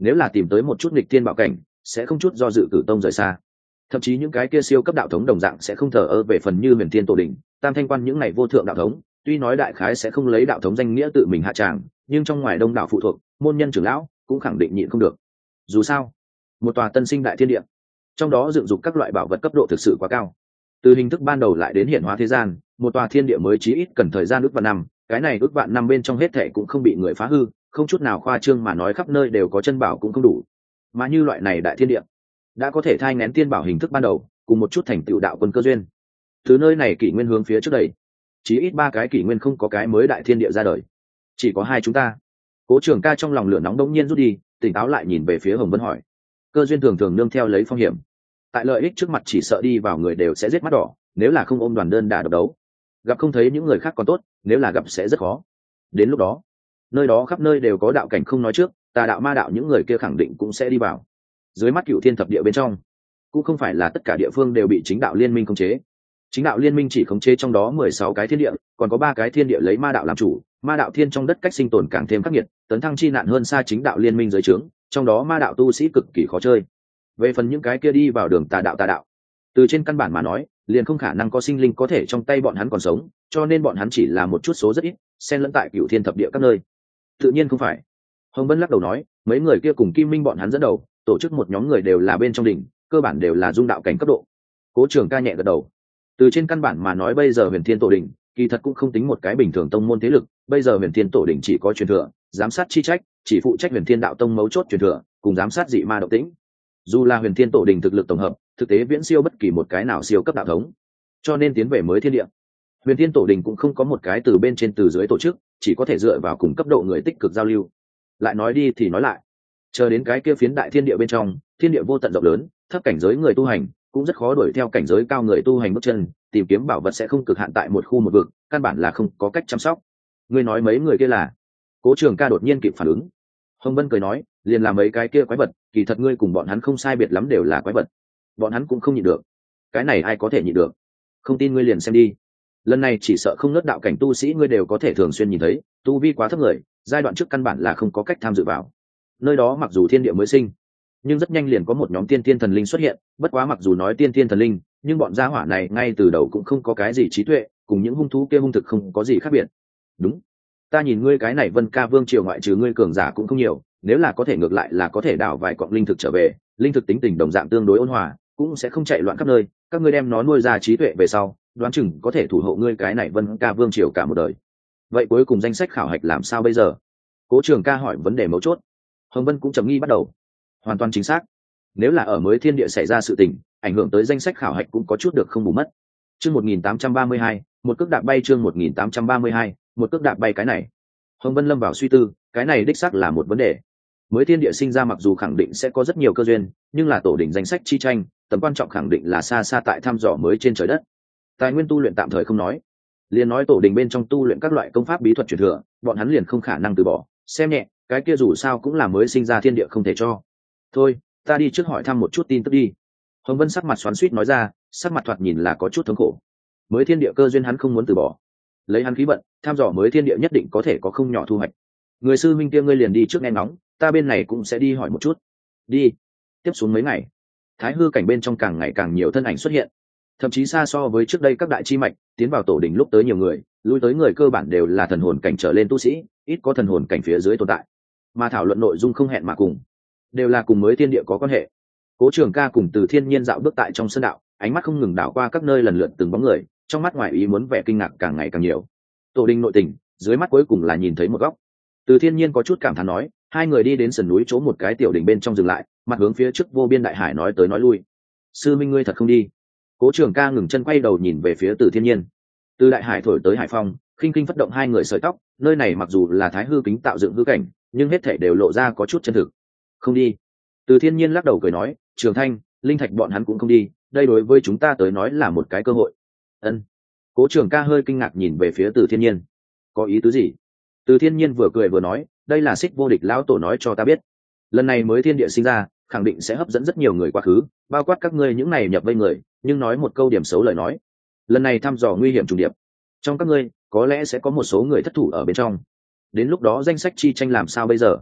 nếu là tìm tới một chút nghịch thiên bảo cảnh sẽ không chút do dự cử tông rời xa. Thậm chí những cái kia siêu cấp đạo thống đồng dạng sẽ không thờ ơ về phần như huyền thiên tổ đình, tam thanh quan những này vô thượng đạo thống, tuy nói đại khái sẽ không lấy đạo thống danh nghĩa tự mình hạ tràng, nhưng trong ngoài đông đảo phụ thuộc môn nhân trưởng lão cũng khẳng định nhịn không được. Dù sao một tòa tân sinh đại thiên địa, trong đó dựng dục các loại bảo vật cấp độ thực sự quá cao, từ hình thức ban đầu lại đến hiện hóa thế gian, một tòa thiên địa mới chí ít cần thời gian ước vạn năm, cái này ước vạn năm bên trong hết thệ cũng không bị người phá hư, không chút nào khoa trương mà nói khắp nơi đều có chân bảo cũng không đủ. Mà như loại này đại thiên địa đã có thể thai ngén tiên bảo hình thức ban đầu cùng một chút thành tựu đạo quân cơ duyên, từ nơi này kỷ nguyên hướng phía trước đây chí ít ba cái kỷ nguyên không có cái mới đại thiên địa ra đời, chỉ có hai chúng ta. Cố Trường Ca trong lòng lửa nóng đống nhiên rút đi, tỉnh táo lại nhìn về phía Hồng Vân hỏi, cơ duyên thường thường nương theo lấy phong hiểm, tại lợi ích trước mặt chỉ sợ đi vào người đều sẽ giết mắt đỏ, nếu là không ôm đoàn đơn đả độc đấu, gặp không thấy những người khác còn tốt, nếu là gặp sẽ rất khó. Đến lúc đó nơi đó khắp nơi đều có đạo cảnh không nói trước, tà đạo ma đạo những người kia khẳng định cũng sẽ đi vào. Dưới mắt Cửu Thiên thập địa bên trong cũng không phải là tất cả địa phương đều bị chính đạo liên minh khống chế, chính đạo liên minh chỉ khống chế trong đó mười sáu cái thiên địa, còn có ba cái thiên địa lấy ma đạo làm chủ, ma đạo thiên trong đất cách sinh tồn càng thêm khắc nghiệt, tấn thăng chi nạn hơn xa chính đạo liên minh dưới trướng, trong đó ma đạo tu sĩ cực kỳ khó chơi. Về phần những cái kia đi vào đường tà đạo tà đạo, từ trên căn bản mà nói liền không khả năng có sinh linh có thể trong tay bọn hắn còn sống, cho nên bọn hắn chỉ là một chút số rất ít, xen lẫn tại Cửu Thiên thập địa các nơi. Tự nhiên không phải. Hồng Bân lắc đầu nói, mấy người kia cùng Kim Minh bọn hắn dẫn đầu tổ chức một nhóm người đều là bên trong đỉnh, cơ bản đều là dung đạo cảnh cấp độ. Cố Trường Ca nhẹ gật đầu. Từ trên căn bản mà nói bây giờ Huyền Thiên tổ đỉnh kỳ thật cũng không tính một cái bình thường tông môn thế lực, bây giờ Huyền Thiên tổ đỉnh chỉ có truyền thừa, giám sát chi trách, chỉ phụ trách Huyền Thiên đạo tông mấu chốt truyền thừa cùng giám sát dị ma động tĩnh. Dù là Huyền Thiên tổ đỉnh thực lực tổng hợp thực tế viễn siêu bất kỳ một cái nào siêu cấp đạo thống, cho nên tiến về mới thiên địa, Huyền Thiên tổ đỉnh cũng không có một cái từ bên trên từ dưới tổ chức, chỉ có thể dựa vào cùng cấp độ người tích cực giao lưu. Lại nói đi thì nói lại, chờ đến cái kia phiến đại thiên địa bên trong, thiên địa vô tận rộng lớn, thấp cảnh giới người tu hành cũng rất khó đuổi theo cảnh giới cao người tu hành bước chân, tìm kiếm bảo vật sẽ không cực hạn tại một khu một vực, căn bản là không có cách chăm sóc. Ngươi nói mấy người kia là? Cố Trường Ca đột nhiên kịp phản ứng. Hồng Vân cười nói, liền là mấy cái kia quái vật, kỳ thật ngươi cùng bọn hắn không sai biệt lắm, đều là quái vật, bọn hắn cũng không nhịn được. Cái này ai có thể nhịn được? Không tin ngươi liền xem đi, lần này chỉ sợ không nớt đạo cảnh tu sĩ ngươi đều có thể thường xuyên nhìn thấy, tu vi quá thấp người giai đoạn trước căn bản là không có cách tham dự vào nơi đó. Mặc dù thiên địa mới sinh, nhưng rất nhanh liền có một nhóm tiên tiên thần linh xuất hiện, bất quá mặc dù nói tiên tiên thần linh, nhưng bọn gia hỏa này ngay từ đầu cũng không có cái gì trí tuệ, cùng những hung thú kia hung thực không có gì khác biệt. Đúng, ta nhìn ngươi cái này Vân Ca Vương triều ngoại trừ ngươi cường giả cũng không nhiều, nếu là có thể ngược lại là có thể đảo vài cọng linh thực trở về, linh thực tính tình đồng dạng tương đối ôn hòa, cũng sẽ không chạy loạn khắp nơi, các ngươi đem nó nuôi ra trí tuệ về sau, đoán chừng có thể thủ hộ ngươi cái này Vân Ca Vương triều cả một đời. Vậy cuối cùng danh sách khảo hạch làm sao bây giờ? Cố Trường Ca hỏi vấn đề mấu chốt. Hồng Vân cũng trầm nghi bắt đầu. Hoàn toàn chính xác, nếu là ở mới thiên địa xảy ra sự tình, ảnh hưởng tới danh sách khảo hạch cũng có chút được không bù mất. Chương một nghìn tám trăm ba mươi hai, một cước đạp bay. Chương một nghìn tám trăm ba mươi hai, một cước đạp bay. Cái này Hồng Vân lâm vào suy tư, cái này đích xác là một vấn đề. Mới thiên địa sinh ra mặc dù khẳng định sẽ có rất nhiều cơ duyên, nhưng là tổ đỉnh danh sách chi tranh, tầm quan trọng khẳng định là xa xa tại thăm dò mới trên trời đất. Tài nguyên tu luyện tạm thời không nói, liền nói tổ đình bên trong tu luyện các loại công pháp bí thuật truyền thừa, bọn hắn liền không khả năng từ bỏ xem nhẹ, cái kia dù sao cũng là mới sinh ra thiên địa không thể cho. Thôi, ta đi trước hỏi thăm một chút tin tức đi. Hồng Vân sắc mặt xoắn xuýt nói ra, sắc mặt thoạt nhìn là có chút thống khổ. Mới thiên địa cơ duyên hắn không muốn từ bỏ, lấy hắn khí vận, tham dò mới thiên địa nhất định có thể có không nhỏ thu hoạch. Người sư minh kia ngươi liền đi trước nghe ngóng, ta bên này cũng sẽ đi hỏi một chút. Đi. Tiếp xuống mấy ngày, thái hư cảnh bên trong càng ngày càng nhiều thân ảnh xuất hiện, thậm chí xa so với trước đây các đại chi mạch tiến vào tổ đỉnh lúc tới nhiều người, lui tới người cơ bản đều là thần hồn cảnh trở lên tu sĩ, ít có thần hồn cảnh phía dưới tồn tại, mà thảo luận nội dung không hẹn mà cùng, đều là cùng mới thiên địa có quan hệ. Cố Trường Ca cùng Từ Thiên Nhiên dạo bước tại trong sân đạo, ánh mắt không ngừng đảo qua các nơi lần lượt từng bóng người, trong mắt ngoài ý muốn vẻ kinh ngạc càng ngày càng nhiều. Tổ đình nội tình, dưới mắt cuối cùng là nhìn thấy một góc. Từ Thiên Nhiên có chút cảm thán nói, hai người đi đến sườn núi chỗ một cái tiểu đỉnh bên trong dừng lại, mặt hướng phía trước vô biên đại hải nói tới nói lui. Sư minh ngươi thật không đi? Cố Trường Ca ngừng chân quay đầu nhìn về phía Từ Thiên Nhiên. Từ đại hải thổi tới hải phong, khinh khinh phất động hai người sợi tóc, nơi này mặc dù là thái hư kính tạo dựng hư cảnh, nhưng hết thảy đều lộ ra có chút chân thực. Không đi. Từ Thiên Nhiên lắc đầu cười nói, Trường Thanh, Linh Thạch bọn hắn cũng không đi, đây đối với chúng ta tới nói là một cái cơ hội. Ân. Cố Trường Ca hơi kinh ngạc nhìn về phía Từ Thiên Nhiên. Có ý tứ gì? Từ Thiên Nhiên vừa cười vừa nói, đây là Xích Vô Địch lão tổ nói cho ta biết. Lần này mới thiên địa sinh ra, khẳng định sẽ hấp dẫn rất nhiều người quá khứ, bao quát các ngươi những này nhập vây người, nhưng nói một câu điểm xấu lời nói. Lần này thăm dò nguy hiểm trùng điệp, trong các ngươi có lẽ sẽ có một số người thất thủ ở bên trong. Đến lúc đó danh sách chi tranh làm sao bây giờ?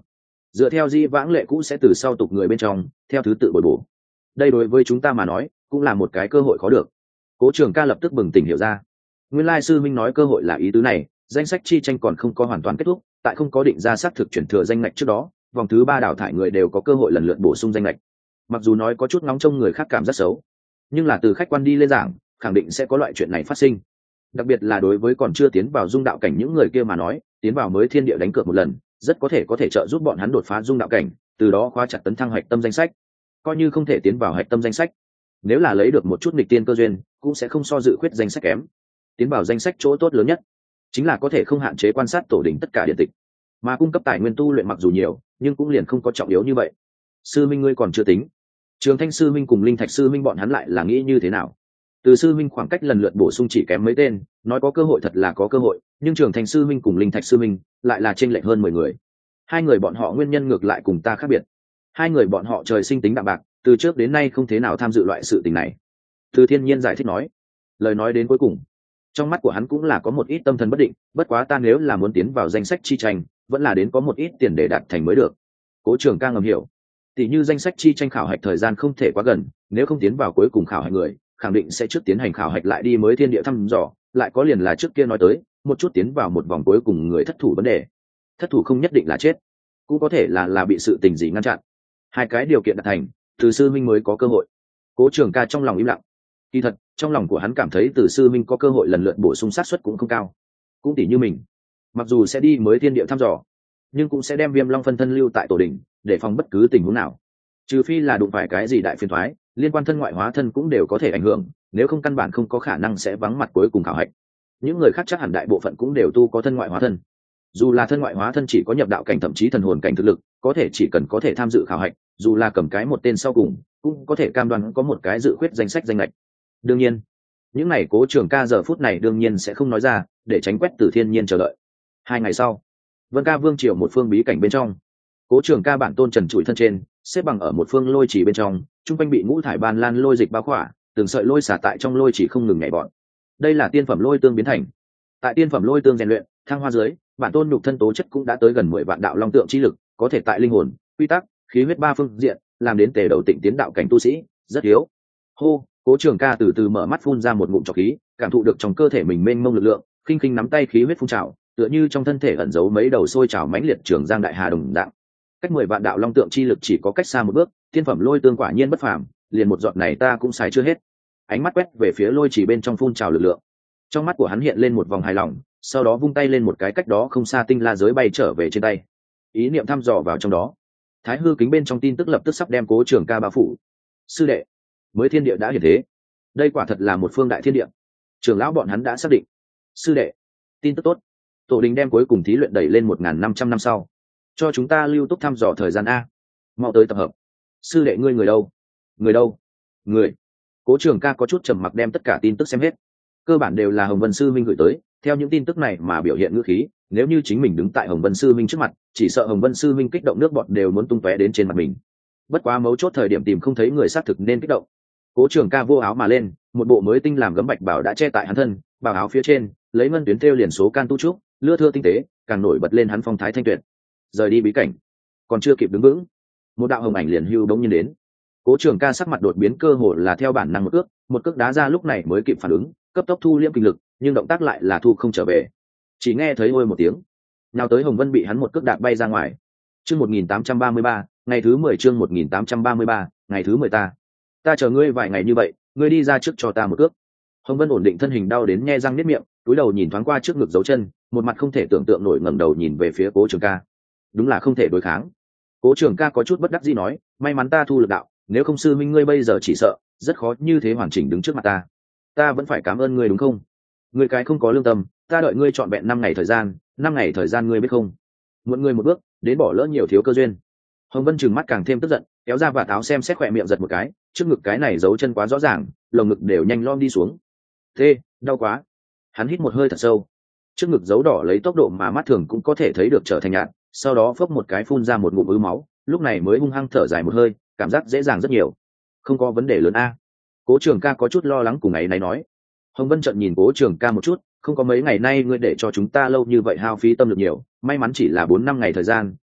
dựa theo di vãng lệ cũ sẽ từ sau tục người bên trong theo thứ tự bồi bổ. Đây đối với chúng ta mà nói cũng là một cái cơ hội khó được. Cố Trường Ca lập tức bừng tỉnh hiểu ra, nguyên lai sư minh nói cơ hội là ý tứ này. Danh sách chi tranh còn không có hoàn toàn kết thúc, tại không có định ra xác thực chuyển thừa danh ngạch trước đó, vòng thứ ba đào thải người đều có cơ hội lần lượt bổ sung danh ngạch. Mặc dù nói có chút ngóng trông người khác cảm rất xấu, nhưng là từ khách quan đi lên giảng, khẳng định sẽ có loại chuyện này phát sinh. Đặc biệt là đối với còn chưa tiến vào dung đạo cảnh những người kia mà nói, tiến vào mới thiên địa đánh cược một lần, rất có thể có thể trợ giúp bọn hắn đột phá dung đạo cảnh, từ đó khóa chặt tấn thăng hạch tâm danh sách. Coi như không thể tiến vào hạch tâm danh sách, nếu là lấy được một chút nghịch tiên cơ duyên, cũng sẽ không so dự khuyết danh sách kém. Tiến vào danh sách chỗ tốt lớn nhất chính là có thể không hạn chế quan sát tổ đình tất cả điện tịch, mà cung cấp tài nguyên tu luyện mặc dù nhiều, nhưng cũng liền không có trọng yếu như vậy. Sư minh ngươi còn chưa tính, Trường Thanh sư minh cùng Linh Thạch sư minh bọn hắn lại là nghĩ như thế nào? Từ sư minh khoảng cách lần lượt bổ sung chỉ kém mấy tên, nói có cơ hội thật là có cơ hội, nhưng Trường Thanh sư minh cùng Linh Thạch sư minh lại là chênh lệch hơn mười người. Hai người bọn họ nguyên nhân ngược lại cùng ta khác biệt. Hai người bọn họ trời sinh tính đạm bạc, từ trước đến nay không thế nào tham dự loại sự tình này. Từ Thiên Nhiên giải thích nói, lời nói đến cuối cùng, trong mắt của hắn cũng là có một ít tâm thần bất định. Bất quá ta nếu là muốn tiến vào danh sách chi tranh, vẫn là đến có một ít tiền để đạt thành mới được. Cố Trường Ca ngầm hiểu, tỷ như danh sách chi tranh khảo hạch thời gian không thể quá gần, nếu không tiến vào cuối cùng khảo hạch người, khẳng định sẽ trước tiến hành khảo hạch lại đi mới thiên địa thăm dò, lại có liền là trước kia nói tới, một chút tiến vào một vòng cuối cùng người thất thủ vấn đề. Thất thủ không nhất định là chết, cũng có thể là là bị sự tình gì ngăn chặn. Hai cái điều kiện đạt thành, Từ sư minh mới có cơ hội. Cố Trường Ca trong lòng im lặng. Kỳ thật, trong lòng của hắn cảm thấy Từ sư minh có cơ hội lần lượt bổ sung sát suất cũng không cao. Cũng tỷ như mình, mặc dù sẽ đi mới thiên địa thăm dò, nhưng cũng sẽ đem Viêm Long phân thân lưu tại tổ đỉnh, để phòng bất cứ tình huống nào. Trừ phi là đụng phải cái gì đại phiền toái, liên quan thân ngoại hóa thân cũng đều có thể ảnh hưởng, nếu không căn bản không có khả năng sẽ vắng mặt cuối cùng khảo hạch. Những người khác chắc hẳn đại bộ phận cũng đều tu có thân ngoại hóa thân. Dù là thân ngoại hóa thân chỉ có nhập đạo cảnh thậm chí thần hồn cảnh thực lực, có thể chỉ cần có thể tham dự khảo hạch, dù là cầm cái một tên sau cùng, cũng có thể cam đoan có một cái dự khuyết danh sách danh lệch. Đương nhiên, những này Cố Trường Ca giờ phút này đương nhiên sẽ không nói ra, để tránh quét Từ Thiên Nhiên chờ đợi. Hai ngày sau, Vân Ca Vương triều một phương bí cảnh bên trong, Cố Trường Ca bản tôn trần trụi thân trên, xếp bằng ở một phương lôi chỉ bên trong, trung quanh bị ngũ thải ban lan lôi dịch bao khỏa, từng sợi lôi xả tại trong lôi chỉ không ngừng nhảy bọn. Đây là tiên phẩm lôi tương biến thành. Tại tiên phẩm lôi tương rèn luyện, thăng hoa dưới, bản tôn nhục thân tố chất cũng đã tới gần mười vạn đạo long tượng chi lực, có thể tại linh hồn, quy tắc, khí huyết ba phương diện, làm đến tề đầu tịnh tiến đạo cảnh tu sĩ, rất yếu. Hô, Cố Trường Ca từ từ mở mắt phun ra một ngụm trọc khí, cảm thụ được trong cơ thể mình mênh mông lực lượng, khinh khinh nắm tay khí huyết phun trào, tựa như trong thân thể ẩn giấu mấy đầu sôi trào mãnh liệt trường giang đại hà đồng dạng. Cách mười vạn đạo long tượng chi lực chỉ có cách xa một bước, tiên phẩm lôi tương quả nhiên bất phàm, liền một giọt này ta cũng xài chưa hết. Ánh mắt quét về phía lôi chỉ bên trong phun trào lực lượng, trong mắt của hắn hiện lên một vòng hài lòng, sau đó vung tay lên một cái cách đó không xa tinh la giới bay trở về trên tay. Ý niệm thăm dò vào trong đó, thái hư kính bên trong tin tức lập tức sắp đem Cố Trường Ca bao phủ. Sư đệ, mới thiên địa đã hiện thế, đây quả thật là một phương đại thiên địa. Trưởng lão bọn hắn đã xác định. Sư đệ, tin tức tốt, tổ đình đem cuối cùng thí luyện đẩy lên một nghìn năm trăm năm sau, cho chúng ta lưu túc thăm dò thời gian a. Mau tới tập hợp. Sư đệ ngươi người đâu? Người đâu? Người. Cố Trường Ca có chút trầm mặc đem tất cả tin tức xem hết, cơ bản đều là Hồng Vân sư minh gửi tới. Theo những tin tức này mà biểu hiện ngữ khí, nếu như chính mình đứng tại Hồng Vân sư minh trước mặt, chỉ sợ Hồng Vân sư minh kích động nước bọt đều muốn tung tóe đến trên mặt mình. Bất quá mấu chốt thời điểm tìm không thấy người xác thực nên kích động. Cố Trường Ca vô áo mà lên, một bộ mới tinh làm gấm bạch bảo đã che tại hắn thân, bảo áo phía trên lấy ngân tuyến thêu liền số can tu trúc, lưa thưa tinh tế, càng nổi bật lên hắn phong thái thanh tuyệt. Rời đi bí cảnh, còn chưa kịp đứng vững, một đạo hồng ảnh liền hưu bỗng nhiên đến. Cố Trường Ca sắc mặt đột biến, cơ hồ là theo bản năng một cước, một cước đá ra lúc này mới kịp phản ứng, cấp tốc thu liễm kinh lực, nhưng động tác lại là thu không trở về. Chỉ nghe thấy ôi một tiếng, nào tới Hồng Vân bị hắn một cước đạp bay ra ngoài. Chương một nghìn tám trăm ba mươi ba, ngày thứ mười chương một nghìn tám trăm ba mươi ba, ngày thứ mười ta. Ta chờ ngươi vài ngày như vậy, ngươi đi ra trước cho ta một cước. Hồng Vân ổn định thân hình đau đến nhe răng niết miệng, cúi đầu nhìn thoáng qua trước ngực dấu chân, một mặt không thể tưởng tượng nổi ngẩng đầu nhìn về phía Cố Trường Ca. Đúng là không thể đối kháng. Cố Trường Ca có chút bất đắc dĩ nói, may mắn ta thu lực đạo, nếu không sư minh ngươi bây giờ chỉ sợ rất khó như thế hoàn chỉnh đứng trước mặt ta. Ta vẫn phải cảm ơn ngươi đúng không? Ngươi cái không có lương tâm, ta đợi ngươi trọn vẹn năm ngày thời gian, năm ngày thời gian ngươi biết không? Muộn ngươi một bước, đến bỏ lỡ nhiều thiếu cơ duyên. Hồng Vân trừng mắt càng thêm tức giận, kéo ra và táo xem xét khỏe miệng giật một cái, trước ngực cái này dấu chân quá rõ ràng, lồng ngực đều nhanh lom đi xuống. Thế, đau quá. Hắn hít một hơi thật sâu, trước ngực dấu đỏ lấy tốc độ mà mắt thường cũng có thể thấy được trở thành nhạt, sau đó phốc một cái phun ra một ngụm ứ máu, lúc này mới hung hăng thở dài một hơi, cảm giác dễ dàng rất nhiều. Không có vấn đề lớn a. Cố Trường Ca có chút lo lắng cùng ấy này nói. Hồng Vân trợn nhìn Cố Trường Ca một chút, không có mấy ngày nay ngươi để cho chúng ta lâu như vậy hao phí tâm lực nhiều, may mắn chỉ là bốn năm ngày thời gian,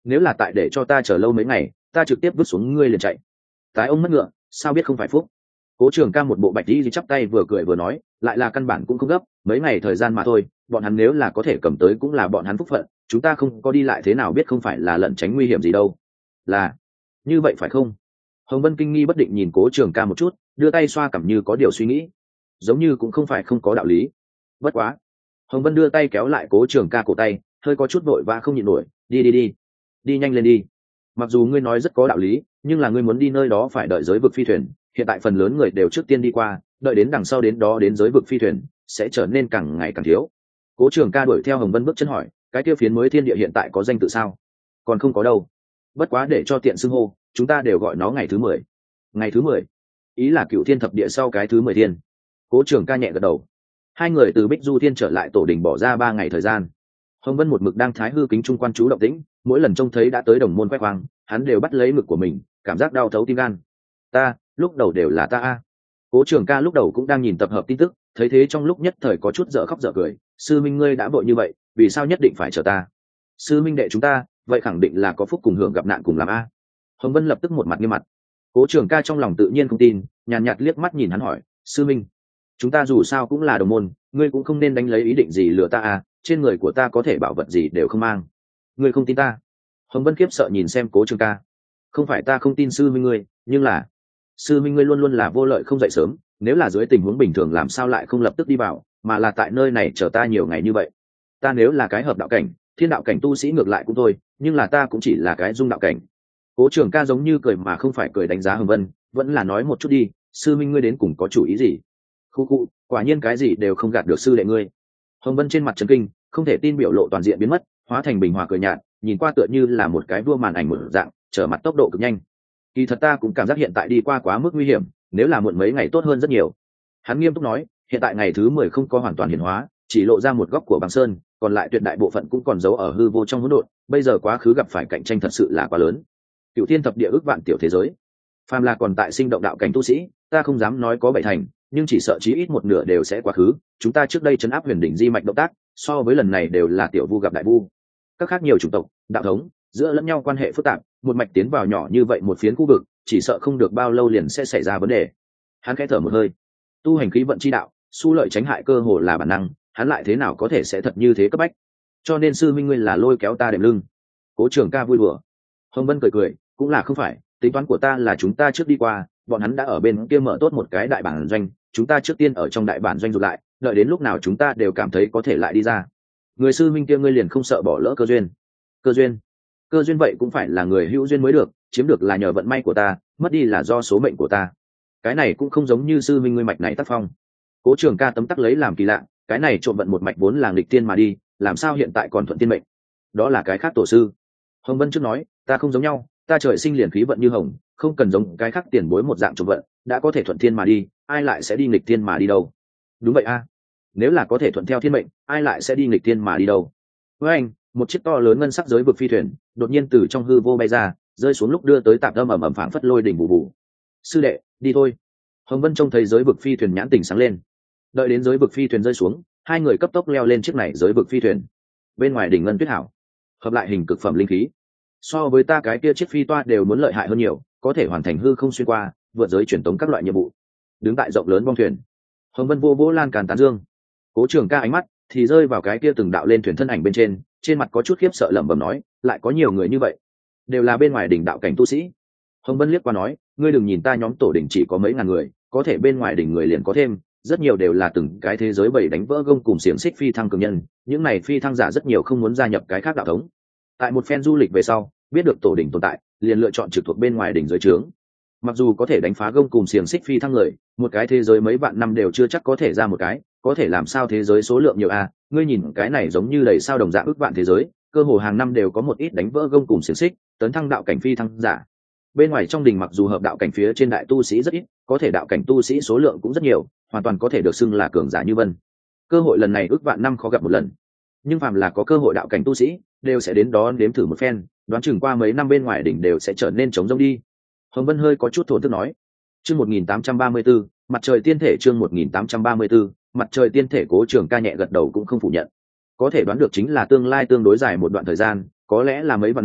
nếu là tại để cho ta chờ lâu mấy ngày ta trực tiếp vứt xuống ngươi liền chạy. Tái ông mất ngựa sao biết không phải phúc. Cố Trường Ca một bộ bạch y chắp tay vừa cười vừa nói, lại là căn bản cũng không gấp, mấy ngày thời gian mà thôi, bọn hắn nếu là có thể cầm tới cũng là bọn hắn phúc phận, chúng ta không có đi lại thế nào biết không phải là lẩn tránh nguy hiểm gì đâu. Là như vậy phải không? Hồng Vân kinh nghi bất định nhìn Cố Trường Ca một chút, đưa tay xoa cằm như có điều suy nghĩ, giống như cũng không phải không có đạo lý. Bất quá, Hồng Vân đưa tay kéo lại Cố Trường Ca cổ tay, hơi có chút vội và không nhịn nổi, đi đi đi, đi nhanh lên đi. Mặc dù ngươi nói rất có đạo lý, nhưng là ngươi muốn đi nơi đó phải đợi giới vực phi thuyền, hiện tại phần lớn người đều trước tiên đi qua, đợi đến đằng sau đến đó đến giới vực phi thuyền sẽ trở nên càng ngày càng thiếu. Cố Trường Ca đuổi theo Hồng Vân bước chân hỏi, cái kia phiến mới thiên địa hiện tại có danh tự sao? Còn không có đâu, bất quá để cho tiện xưng hô, chúng ta đều gọi nó ngày thứ mười. Ngày thứ mười, ý là cựu thiên thập địa sau cái thứ mười thiên. Cố Trường Ca nhẹ gật đầu. Hai người từ Bích Du Thiên trở lại tổ đình bỏ ra ba ngày thời gian. Hồng Vân một mực đang thái hư kính trung quan chú động tĩnh, mỗi lần trông thấy đã tới đồng môn quét khoang, hắn đều bắt lấy ngực của mình, cảm giác đau thấu tim gan. Ta, lúc đầu đều là ta a. Cố Trường Ca lúc đầu cũng đang nhìn tập hợp tin tức, thấy thế trong lúc nhất thời có chút dở khóc dở cười, sư minh ngươi đã vội như vậy, vì sao nhất định phải chờ ta? Sư minh đệ chúng ta, vậy khẳng định là có phúc cùng hưởng gặp nạn cùng làm a. Hồng Vân lập tức một mặt nghiêm mặt. Cố Trường Ca trong lòng tự nhiên không tin, nhàn nhạt liếc mắt nhìn hắn hỏi, sư minh, chúng ta dù sao cũng là đồng môn, ngươi cũng không nên đánh lấy ý định gì lừa ta a, trên người của ta có thể bảo vật gì đều không mang. Ngươi không tin ta? Hồng Vân khiếp sợ nhìn xem Cố Trường Ca. Không phải ta không tin sư minh ngươi, nhưng là sư minh ngươi luôn luôn là vô lợi không dậy sớm, nếu là dưới tình huống bình thường làm sao lại không lập tức đi vào, mà là tại nơi này chờ ta nhiều ngày như vậy. Ta nếu là cái hợp đạo cảnh, thiên đạo cảnh tu sĩ ngược lại cũng thôi, nhưng là ta cũng chỉ là cái dung đạo cảnh. Cố Trường Ca giống như cười mà không phải cười đánh giá Hồng Vân, vẫn là nói một chút đi, sư minh ngươi đến cùng có chủ ý gì? Khu khu, quả nhiên cái gì đều không gạt được sư đệ ngươi. Hồng Vân trên mặt trấn kinh, không thể tin biểu lộ toàn diện biến mất, hóa thành bình hòa cười nhạt, nhìn qua tựa như là một cái vua màn ảnh một dạng, trở mặt tốc độ cực nhanh. Kỳ thật ta cũng cảm giác hiện tại đi qua quá mức nguy hiểm, nếu là muộn mấy ngày tốt hơn rất nhiều. Hắn nghiêm túc nói, hiện tại ngày thứ mười không có hoàn toàn hiển hóa, chỉ lộ ra một góc của băng sơn, còn lại tuyệt đại bộ phận cũng còn giấu ở hư vô trong hỗn độn, bây giờ quá khứ gặp phải cạnh tranh thật sự là quá lớn. Cửu thiên thập địa ước vạn tiểu thế giới, phàm là còn tại sinh động đạo cảnh tu sĩ, ta không dám nói có bảy thành, nhưng chỉ sợ chí ít một nửa đều sẽ quá khứ. Chúng ta trước đây trấn áp huyền đỉnh di mạch động tác, so với lần này đều là tiểu vu gặp đại vu. Các khác nhiều chủng tộc, đạo thống giữa lẫn nhau quan hệ phức tạp, một mạch tiến vào nhỏ như vậy một phiến khu vực, chỉ sợ không được bao lâu liền sẽ xảy ra vấn đề. Hắn khẽ thở một hơi, tu hành khí vận chi đạo, xu lợi tránh hại cơ hồ là bản năng, hắn lại thế nào có thể sẽ thật như thế cấp bách? Cho nên sư minh ngươi là lôi kéo ta đệm lưng. Cố Trường Ca vui đùa. Hồng Vân cười cười, cũng là không phải, tính toán của ta là chúng ta trước đi qua, bọn hắn đã ở bên kia mở tốt một cái đại bản doanh, chúng ta trước tiên ở trong đại bản doanh rụt lại, đợi đến lúc nào chúng ta đều cảm thấy có thể lại đi ra. Người sư minh kia ngươi liền không sợ bỏ lỡ cơ duyên? Cơ duyên? Cơ duyên vậy cũng phải là người hữu duyên mới được, chiếm được là nhờ vận may của ta, mất đi là do số mệnh của ta. Cái này cũng không giống như sư minh ngươi mạch này tác phong. Cố Trường Ca tấm tắc lấy làm kỳ lạ, cái này trộm vận một mạch vốn là nghịch tiên mà đi, làm sao hiện tại còn thuận tiên mệnh? Đó là cái khác tổ sư. Hồng Vân trước nói, ta không giống nhau, ta trời sinh liền khí vận như hồng, không cần giống cái khác tiền bối một dạng trộm vận, đã có thể thuận thiên mà đi, ai lại sẽ đi nghịch thiên mà đi đâu? Đúng vậy a, nếu là có thể thuận theo thiên mệnh, ai lại sẽ đi nghịch thiên mà đi đâu? Với anh, một chiếc to lớn ngân sắc giới vực phi thuyền đột nhiên từ trong hư vô bay ra, rơi xuống lúc đưa tới tạp âm ầm ầm phảng phất lôi đỉnh bù bù. Sư đệ, đi thôi. Hồng Vân trông thấy giới vực phi thuyền nhãn tình sáng lên. Đợi đến giới vực phi thuyền rơi xuống, hai người cấp tốc leo lên chiếc này giới vực phi thuyền. Bên ngoài đỉnh ngân tuyết hảo, hợp lại hình cực phẩm linh khí, so với ta cái kia chiếc phi toa đều muốn lợi hại hơn nhiều, có thể hoàn thành hư không xuyên qua, vượt giới truyền tống các loại nhiệm vụ. Đứng tại rộng lớn bong thuyền, Hồng Vân vô vỗ lan càn tán dương. Cố Trường Ca ánh mắt thì rơi vào cái kia từng đạo lên thuyền thân ảnh bên trên, trên mặt có chút khiếp sợ lẩm bẩm nói, lại có nhiều người như vậy, đều là bên ngoài đỉnh đạo cảnh tu sĩ. Hồng Vân liếc qua nói, ngươi đừng nhìn ta nhóm tổ đỉnh chỉ có mấy ngàn người, có thể bên ngoài đỉnh người liền có thêm, rất nhiều đều là từng cái thế giới bảy đánh vỡ gông cùng xiềng xích phi thăng cường nhân, những này phi thăng giả rất nhiều không muốn gia nhập cái khác đạo thống. Tại một phen du lịch về sau, biết được tổ đỉnh tồn tại, liền lựa chọn trực thuộc bên ngoài đỉnh dưới trướng. Mặc dù có thể đánh phá gông cùng xiềng xích phi thăng người, một cái thế giới mấy vạn năm đều chưa chắc có thể ra một cái, có thể làm sao thế giới số lượng nhiều a? À? Ngươi nhìn cái này giống như đầy sao đồng dạng ước vạn thế giới, cơ hồ hàng năm đều có một ít đánh vỡ gông cùng xiềng xích, tấn thăng đạo cảnh phi thăng giả. Bên ngoài trong đình mặc dù hợp đạo cảnh phía trên đại tu sĩ rất ít, có thể đạo cảnh tu sĩ số lượng cũng rất nhiều, hoàn toàn có thể được xưng là cường giả như vân. Cơ hội lần này ước vạn năm khó gặp một lần, nhưng phàm là có cơ hội đạo cảnh tu sĩ đều sẽ đến đó nếm thử một phen, đoán chừng qua mấy năm bên ngoài đỉnh đều sẽ trở nên trống rỗng đi. Hồng Vân hơi có chút thổn thức nói. Chương một nghìn tám trăm ba mươi tư, mặt trời tiên thể. Chương một nghìn tám trăm ba mươi tư, mặt trời tiên thể. Cố Trường Ca nhẹ gật đầu cũng không phủ nhận. Có thể đoán được chính là tương lai tương đối dài một đoạn thời gian, có lẽ là mấy vạn năm,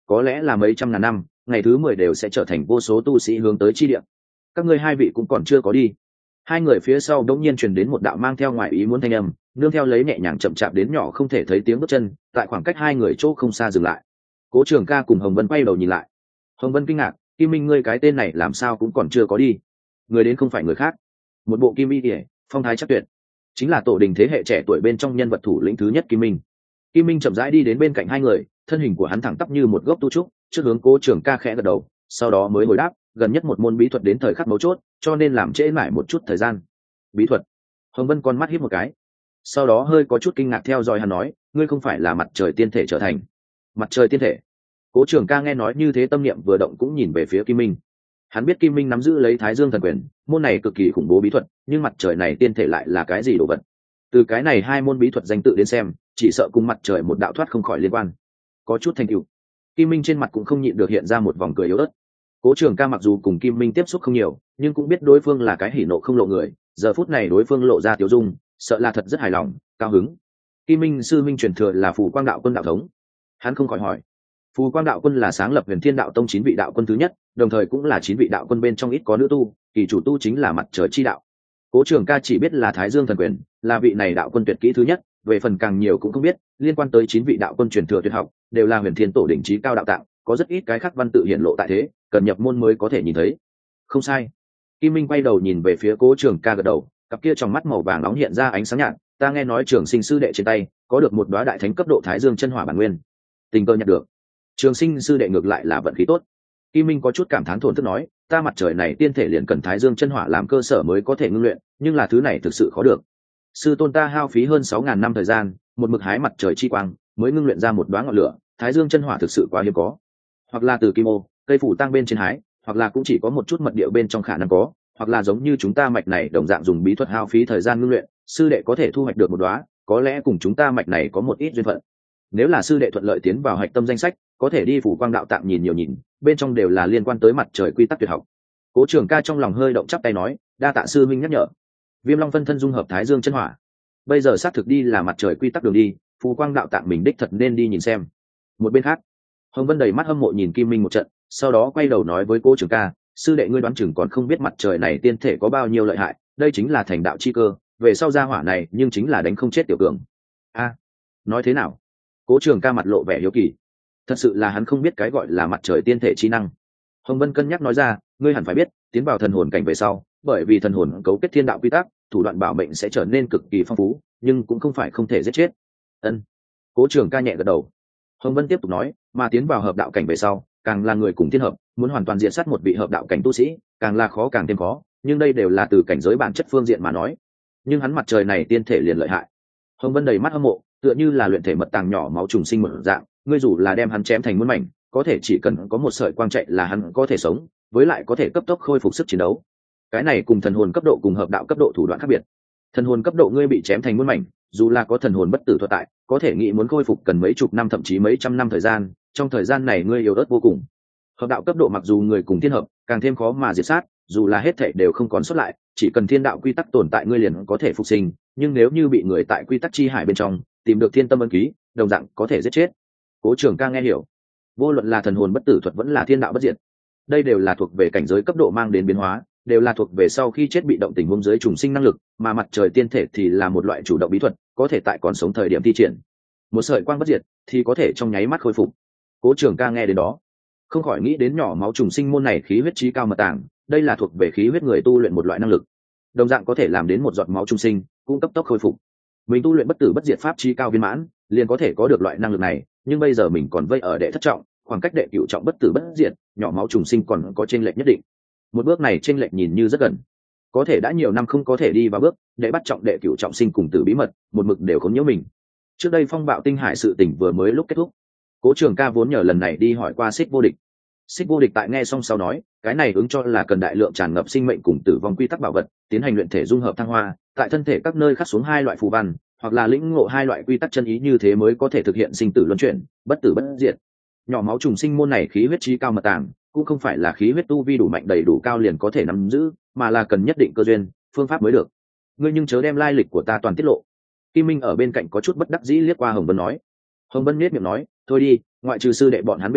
có lẽ là mấy trăm ngàn năm ngày thứ mười đều sẽ trở thành vô số tu sĩ hướng tới chi địa. Các ngươi hai vị cũng còn chưa có đi. Hai người phía sau đột nhiên truyền đến một đạo mang theo ngoại ý muốn thanh âm, nương theo lấy nhẹ nhàng chậm chạp đến nhỏ không thể thấy tiếng bước chân, tại khoảng cách hai người chỗ không xa dừng lại. Cố Trường Ca cùng Hồng Vân quay đầu nhìn lại. Hồng Vân kinh ngạc, Kim Minh ngươi cái tên này làm sao cũng còn chưa có đi. Người đến không phải người khác, một bộ kim y điệp, phong thái chắc tuyệt, chính là tổ đình thế hệ trẻ tuổi bên trong nhân vật thủ lĩnh thứ nhất Kim Minh. Kim Minh chậm rãi đi đến bên cạnh hai người, thân hình của hắn thẳng tắp như một gốc tu trúc, trước hướng Cố Trường Ca khẽ gật đầu, sau đó mới hồi đáp, gần nhất một môn bí thuật đến thời khắc mấu chốt, cho nên làm trễ mãi một chút thời gian. Bí thuật? Hồng Vân con mắt híp một cái, sau đó hơi có chút kinh ngạc theo dõi hắn nói, ngươi không phải là mặt trời tiên thể trở thành? Mặt trời tiên thể? Cố Trường Ca nghe nói như thế tâm niệm vừa động cũng nhìn về phía Kim Minh. Hắn biết Kim Minh nắm giữ lấy Thái Dương thần quyền, môn này cực kỳ khủng bố bí thuật, nhưng mặt trời này tiên thể lại là cái gì đồ vật? Từ cái này hai môn bí thuật danh tự đến xem, chỉ sợ cùng mặt trời một đạo thoát không khỏi liên quan. Có chút thành tựu. Kim Minh trên mặt cũng không nhịn được hiện ra một vòng cười yếu ớt. Cố Trường Ca mặc dù cùng Kim Minh tiếp xúc không nhiều, nhưng cũng biết đối phương là cái hỉ nộ không lộ người, giờ phút này đối phương lộ ra tiểu dung, sợ là thật rất hài lòng, cao hứng. Kim Minh sư minh truyền thừa là Phù Quang đạo quân đạo thống. Hắn không khỏi hỏi. Phù Quang đạo quân là sáng lập Huyền Thiên đạo tông chín vị đạo quân thứ nhất, đồng thời cũng là chín vị đạo quân bên trong ít có nữ tu, kỳ chủ tu chính là mặt trời chi đạo. Cố Trường Ca chỉ biết là Thái Dương thần quyền, là vị này đạo quân tuyệt kỹ thứ nhất, về phần càng nhiều cũng không biết, liên quan tới chín vị đạo quân truyền thừa tuyệt học, đều là Huyền Thiên tổ đỉnh chí cao đạo tạng, có rất ít cái khác văn tự hiện lộ tại thế, cần nhập môn mới có thể nhìn thấy. Không sai. Kim Minh quay đầu nhìn về phía Cố Trường Ca gật đầu, cặp kia trong mắt màu vàng nóng hiện ra ánh sáng nhạt, ta nghe nói Trường Sinh sư đệ trên tay có được một đóa đại thánh cấp độ Thái Dương chân hỏa bản nguyên. Tình cờ nhận được. Trường Sinh sư đệ ngược lại là vận khí tốt. Kim Minh có chút cảm thán thổn thức nói, ta mặt trời này tiên thể liền cần Thái Dương chân hỏa làm cơ sở mới có thể ngưng luyện, nhưng là thứ này thực sự khó được. Sư tôn ta hao phí hơn sáu ngàn năm thời gian, một mực hái mặt trời chi quang, mới ngưng luyện ra một đóa ngọn lửa, Thái Dương chân hỏa thực sự quá hiếm có. Hoặc là từ kim ô, cây phủ tăng bên trên hái, hoặc là cũng chỉ có một chút mật địa bên trong khả năng có, hoặc là giống như chúng ta mạch này đồng dạng dùng bí thuật hao phí thời gian ngưng luyện, sư đệ có thể thu hoạch được một đóa, có lẽ cùng chúng ta mạch này có một ít duyên phận. Nếu là sư đệ thuận lợi tiến vào hạch tâm danh sách, có thể đi Phủ Quang đạo tạng nhìn nhiều nhìn, bên trong đều là liên quan tới mặt trời quy tắc tuyệt học. Cố Trường Ca trong lòng hơi động chắp tay nói, đa tạ sư minh nhắc nhở. Viêm Long phân thân dung hợp Thái Dương chân hỏa, bây giờ xác thực đi là mặt trời quy tắc đường đi, Phủ Quang đạo tạng mình đích thật nên đi nhìn xem. Một bên khác, Hồng Vân đầy mắt hâm mộ nhìn Kim Minh một trận, sau đó quay đầu nói với Cố Trường Ca, sư đệ ngươi đoán chừng còn không biết mặt trời này tiên thể có bao nhiêu lợi hại, đây chính là thành đạo chi cơ, về sau ra hỏa này nhưng chính là đánh không chết tiểu cường. A, nói thế nào? Cố Trường Ca mặt lộ vẻ hiếu kỳ, thật sự là hắn không biết cái gọi là mặt trời tiên thể chi năng. Hồng Vân cân nhắc nói ra, ngươi hẳn phải biết, tiến vào thần hồn cảnh về sau, bởi vì thần hồn cấu kết thiên đạo quy tắc, thủ đoạn bảo mệnh sẽ trở nên cực kỳ phong phú, nhưng cũng không phải không thể giết chết. Ân. Cố Trường Ca nhẹ gật đầu. Hồng Vân tiếp tục nói, mà tiến vào hợp đạo cảnh về sau, càng là người cùng thiên hợp, muốn hoàn toàn diệt sát một vị hợp đạo cảnh tu sĩ, càng là khó càng thêm khó, nhưng đây đều là từ cảnh giới bản chất phương diện mà nói. Nhưng hắn mặt trời này tiên thể liền lợi hại. Hồng Vân đầy mắt hâm mộ, tựa như là luyện thể mật tàng nhỏ máu trùng sinh một dạng, ngươi dù là đem hắn chém thành muôn mảnh, có thể chỉ cần có một sợi quang chạy là hắn có thể sống, với lại có thể cấp tốc khôi phục sức chiến đấu. Cái này cùng thần hồn cấp độ cùng hợp đạo cấp độ thủ đoạn khác biệt. Thần hồn cấp độ ngươi bị chém thành muôn mảnh, dù là có thần hồn bất tử thuật tại, có thể nghĩ muốn khôi phục cần mấy chục năm thậm chí mấy trăm năm thời gian, trong thời gian này ngươi yếu ớt vô cùng. Hợp đạo cấp độ mặc dù người cùng thiên hợp, càng thêm khó mà diệt sát, dù là hết thảy đều không còn xuất lại, chỉ cần thiên đạo quy tắc tồn tại ngươi liền có thể phục sinh, nhưng nếu như bị người tại quy tắc chi hải bên trong tìm được thiên tâm ấn ký, đồng dạng có thể giết chết. Cố Trường Ca nghe hiểu, vô luận là thần hồn bất tử thuật vẫn là thiên đạo bất diệt, đây đều là thuộc về cảnh giới cấp độ mang đến biến hóa, đều là thuộc về sau khi chết bị động tình huống dưới trùng sinh năng lực, mà mặt trời tiên thể thì là một loại chủ động bí thuật, có thể tại còn sống thời điểm thi triển. Một sợi quang bất diệt thì có thể trong nháy mắt khôi phục. Cố Trường Ca nghe đến đó, không khỏi nghĩ đến nhỏ máu trùng sinh môn này khí huyết chí cao mật tàng, đây là thuộc về khí huyết người tu luyện một loại năng lực, đồng dạng có thể làm đến một giọt máu trùng sinh cũng cấp tốc khôi phục. Mình tu luyện bất tử bất diệt pháp chí cao viên mãn, liền có thể có được loại năng lực này, nhưng bây giờ mình còn vây ở đệ thất trọng, khoảng cách đệ cửu trọng bất tử bất diệt, nhỏ máu trùng sinh còn có chênh lệch nhất định. Một bước này chênh lệch nhìn như rất gần, có thể đã nhiều năm không có thể đi vào bước đệ bắt trọng đệ cửu trọng sinh cùng tử bí mật, một mực đều khốn nhiễu mình. Trước đây phong bạo tinh hải sự tình vừa mới lúc kết thúc, Cố Trường Ca vốn nhờ lần này đi hỏi qua Xích Vô Địch. Xích Vô Địch tại nghe xong sau nói, cái này ứng cho là cần đại lượng tràn ngập sinh mệnh cùng tử vong quy tắc bảo vật, tiến hành luyện thể dung hợp thăng hoa, tại thân thể các nơi khắc xuống hai loại phù văn, hoặc là lĩnh ngộ hai loại quy tắc chân ý, như thế mới có thể thực hiện sinh tử luân chuyển, bất tử bất diệt. Nhỏ máu trùng sinh môn này khí huyết chí cao mật tàng, cũng không phải là khí huyết tu vi đủ mạnh đầy đủ cao liền có thể nắm giữ, mà là cần nhất định cơ duyên, phương pháp mới được. Ngươi nhưng chớ đem lai lịch của ta toàn tiết lộ. Kim Minh ở bên cạnh có chút bất đắc dĩ liếc qua Hồng Vân nói. Hồng Vân nhếch miệng nói, thôi đi, ngoại trừ sư đệ bọn hắn bên ngoài,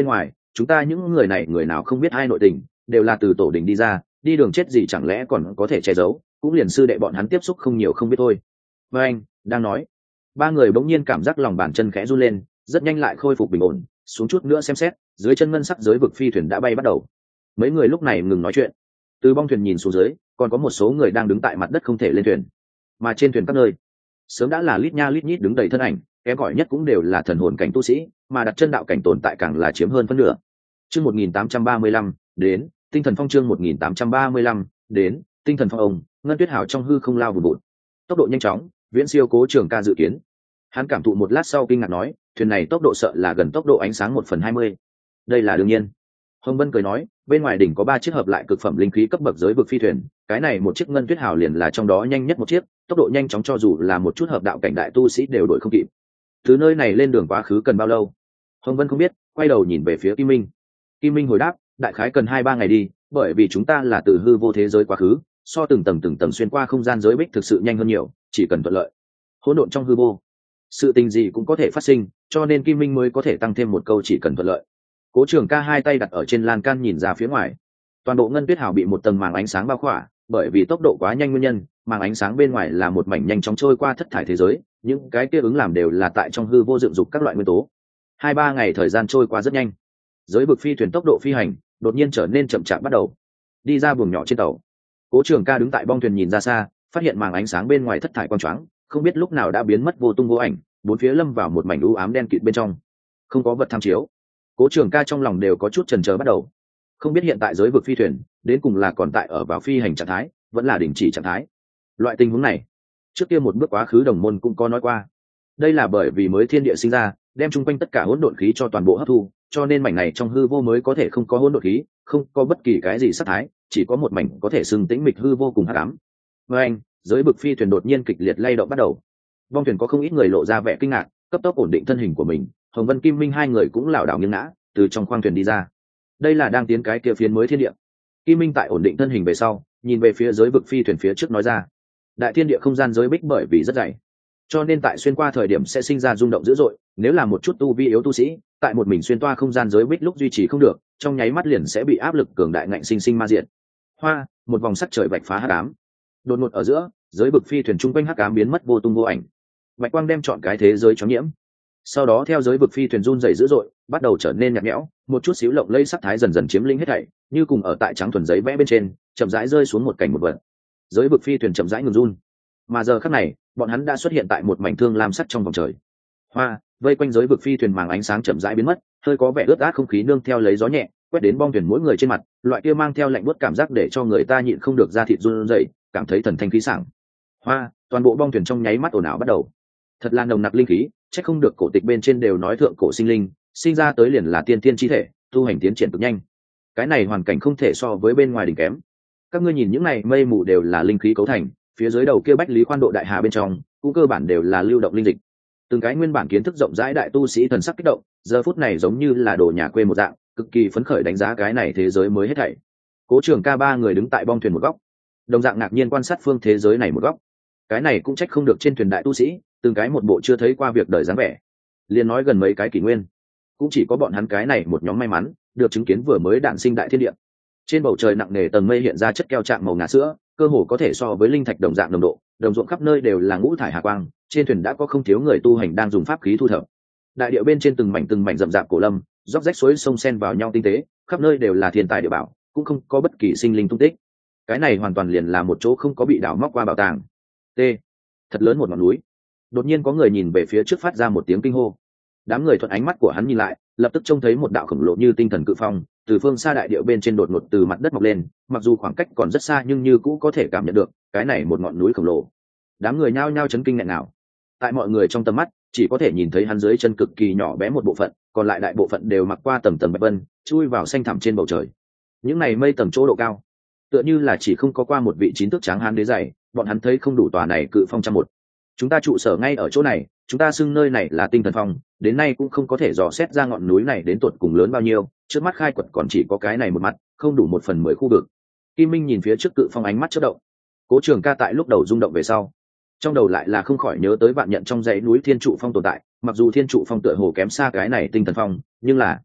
chúng ta những người này người nào không biết hai nội tình, đều là từ tổ đình đi ra, đi đường chết gì chẳng lẽ còn có thể che giấu, cũng liền sư đệ bọn hắn tiếp xúc không nhiều không biết thôi. Và anh đang nói, ba người bỗng nhiên cảm giác lòng bàn chân khẽ run lên, rất nhanh lại khôi phục bình ổn, xuống chút nữa xem xét, dưới chân ngân sắc giới vực phi thuyền đã bay bắt đầu. Mấy người lúc này ngừng nói chuyện, từ bong thuyền nhìn xuống dưới, còn có một số người đang đứng tại mặt đất không thể lên thuyền, mà trên thuyền các nơi sớm đã là lít nha lít nhít đứng đầy thân ảnh, kém cỏi nhất cũng đều là thần hồn cảnh tu sĩ, mà đặt chân đạo cảnh tồn tại càng là chiếm hơn phân nửa. Chương một nghìn tám trăm ba mươi lăm đến, tinh thần phong chương một nghìn tám trăm ba mươi lăm đến, tinh thần phong ông, ngân tuyết hào trong hư không lao vùn vụt. Tốc độ nhanh chóng, viễn siêu Cố Trường Ca dự kiến. Hắn cảm thụ một lát sau kinh ngạc nói, thuyền này tốc độ sợ là gần tốc độ ánh sáng một phần hai mươi. Đây là đương nhiên. Hồng Vân cười nói, bên ngoài đỉnh có ba chiếc hợp lại cực phẩm linh khí cấp bậc giới vực phi thuyền, cái này một chiếc ngân tuyết hào liền là trong đó nhanh nhất một chiếc, tốc độ nhanh chóng cho dù là một chút hợp đạo cảnh đại tu sĩ đều đuổi không kịp. Từ nơi này lên đường quá khứ cần bao lâu? Hồng Vân không biết, quay đầu nhìn về phía Kim Minh. Kim Minh hồi đáp, đại khái cần hai ba ngày đi, bởi vì chúng ta là từ hư vô thế giới quá khứ, so từng tầng từng tầng xuyên qua không gian giới bích thực sự nhanh hơn nhiều, chỉ cần thuận lợi. Hỗn độn trong hư vô, sự tình gì cũng có thể phát sinh, cho nên Kim Minh mới có thể tăng thêm một câu chỉ cần thuận lợi. Cố Trường Ca hai tay đặt ở trên lan can nhìn ra phía ngoài, toàn bộ ngân tuyết hào bị một tầng màng ánh sáng bao khỏa, bởi vì tốc độ quá nhanh nguyên nhân, màng ánh sáng bên ngoài là một mảnh nhanh chóng trôi qua thất thải thế giới, những cái kia ứng làm đều là tại trong hư vô dựng dục các loại nguyên tố. Hai ba ngày thời gian trôi qua rất nhanh, giới vực phi thuyền tốc độ phi hành đột nhiên trở nên chậm chạp bắt đầu. Đi ra buồng nhỏ trên tàu, Cố Trường Ca đứng tại bong thuyền nhìn ra xa, phát hiện màng ánh sáng bên ngoài thất thải quang choáng, không biết lúc nào đã biến mất vô tung vô ảnh, bốn phía lâm vào một mảnh u ám đen kịt bên trong, không có vật tham chiếu. Cố Trường Ca trong lòng đều có chút chần chờ bắt đầu, không biết hiện tại giới vực phi thuyền đến cùng là còn tại ở vào phi hành trạng thái, vẫn là đình chỉ trạng thái. Loại tình huống này, trước kia một bước quá khứ đồng môn cũng có nói qua, đây là bởi vì mới thiên địa sinh ra, đem chung quanh tất cả hỗn độn khí cho toàn bộ hấp thu, cho nên mảnh này trong hư vô mới có thể không có hỗn độn khí, không có bất kỳ cái gì sát thái, chỉ có một mảnh có thể xưng tĩnh mịch hư vô cùng hắc ám. Với anh, giới vực phi thuyền đột nhiên kịch liệt lay động bắt đầu. Vong thuyền có không ít người lộ ra vẻ kinh ngạc, cấp tốc ổn định thân hình của mình, Hồng Vân Kim Minh hai người cũng lảo đảo nghiêng ngã, từ trong khoang thuyền đi ra. Đây là đang tiến cái kia phiến mới thiên địa. Kim Minh tại ổn định thân hình về sau, nhìn về phía giới vực phi thuyền phía trước nói ra, đại thiên địa không gian giới bích bởi vì rất dày, cho nên tại xuyên qua thời điểm sẽ sinh ra rung động dữ dội, nếu là một chút tu vi yếu tu sĩ, tại một mình xuyên toa không gian giới bích lúc duy trì không được, trong nháy mắt liền sẽ bị áp lực cường đại ngạnh sinh sinh ma diệt. Hoa, một vòng sắc trời bạch phá hắc ám. Đột ngột ở giữa, giới vực phi thuyền trung quanh hắc ám biến mất vô tung vô ảnh. Bạch quang đem chọn cái thế giới choáng nhiễm. Sau đó theo giới vực phi thuyền run rẩy dữ dội, bắt đầu trở nên nhạt nhẽo, một chút xíu lộng lẫy sắc thái dần dần chiếm lĩnh hết thảy, như cùng ở tại trắng thuần giấy vẽ bên trên, chậm rãi rơi xuống một cảnh một vật. Giới vực phi thuyền chậm rãi ngừng run. Mà giờ khắc này, bọn hắn đã xuất hiện tại một mảnh thương lam sắc trong vòng trời. Hoa, vây quanh giới vực phi thuyền màng ánh sáng chậm rãi biến mất, hơi có vẻ ướt át không khí nương theo lấy gió nhẹ, quét đến bong thuyền mỗi người trên mặt, loại kia mang theo lạnh buốt cảm giác để cho người ta nhịn không được da thịt run rẩy, cảm thấy thần thanh khí sảng. Hoa, toàn bộ bong thuyền trong nháy mắt ồn ào bắt đầu. Thật là nồng nặc linh khí, chắc không được cổ tịch bên trên đều nói thượng cổ sinh linh, sinh ra tới liền là tiên tiên chi thể, tu hành tiến triển cực nhanh. Cái này hoàn cảnh không thể so với bên ngoài đỉnh kém. Các ngươi nhìn những này mây mù đều là linh khí cấu thành, phía dưới đầu kia bách lý khoan độ đại hà bên trong cũng cơ bản đều là lưu động linh dịch. Từng cái nguyên bản kiến thức rộng rãi đại tu sĩ thần sắc kích động, giờ phút này giống như là đồ nhà quê một dạng, cực kỳ phấn khởi đánh giá cái này thế giới mới hết thảy. Cố Trường Ca ba người đứng tại bong thuyền một góc, đồng dạng ngạc nhiên quan sát phương thế giới này một góc. Cái này cũng trách không được trên thuyền đại tu sĩ, từng cái một bộ chưa thấy qua việc đời dáng vẻ. Liên nói gần mấy cái kỷ nguyên, cũng chỉ có bọn hắn cái này một nhóm may mắn được chứng kiến vừa mới đản sinh đại thiên địa. Trên bầu trời nặng nề tầng mây hiện ra chất keo trạng màu ngà sữa, cơ hồ có thể so với linh thạch đồng dạng nồng độ, đồng ruộng khắp nơi đều là ngũ thải hà quang, trên thuyền đã có không thiếu người tu hành đang dùng pháp khí thu thập. Đại địa bên trên từng mảnh từng mảnh rậm rạp cổ lâm, róc rách suối sông xen vào nhau tinh tế, khắp nơi đều là thiên tài địa bảo, cũng không có bất kỳ sinh linh tung tích. Cái này hoàn toàn liền là một chỗ không có bị đào móc qua bảo tàng. T, thật lớn một ngọn núi. Đột nhiên có người nhìn về phía trước phát ra một tiếng kinh hô. Đám người thuận ánh mắt của hắn nhìn lại, lập tức trông thấy một đạo khổng lồ như tinh thần cự phong từ phương xa đại địa bên trên đột ngột từ mặt đất mọc lên, mặc dù khoảng cách còn rất xa nhưng như cũ có thể cảm nhận được cái này một ngọn núi khổng lồ. Đám người nhao nhao chấn kinh nghẹn nào. Tại mọi người trong tầm mắt chỉ có thể nhìn thấy hắn dưới chân cực kỳ nhỏ bé một bộ phận, còn lại đại bộ phận đều mặc qua tầng tầng bạch vân, chui vào xanh thẳm trên bầu trời. Những này mây tầng chỗ độ cao, tựa như là chỉ không có qua một vị chín thước tráng hán đế dày, bọn hắn thấy không đủ tòa này cự phong trăm một. Chúng ta trụ sở ngay ở chỗ này, chúng ta xưng nơi này là Tinh Thần Phong, đến nay cũng không có thể dò xét ra ngọn núi này đến tột cùng lớn bao nhiêu, trước mắt khai quật còn chỉ có cái này một mặt, không đủ một phần mười khu vực. Kim Minh nhìn phía trước cự phong ánh mắt chớp động. Cố Trường Ca tại lúc đầu rung động về sau, trong đầu lại là không khỏi nhớ tới vạn nhận trong dãy núi Thiên Trụ Phong tồn tại, mặc dù Thiên Trụ Phong tựa hồ kém xa cái này Tinh Thần Phong, nhưng là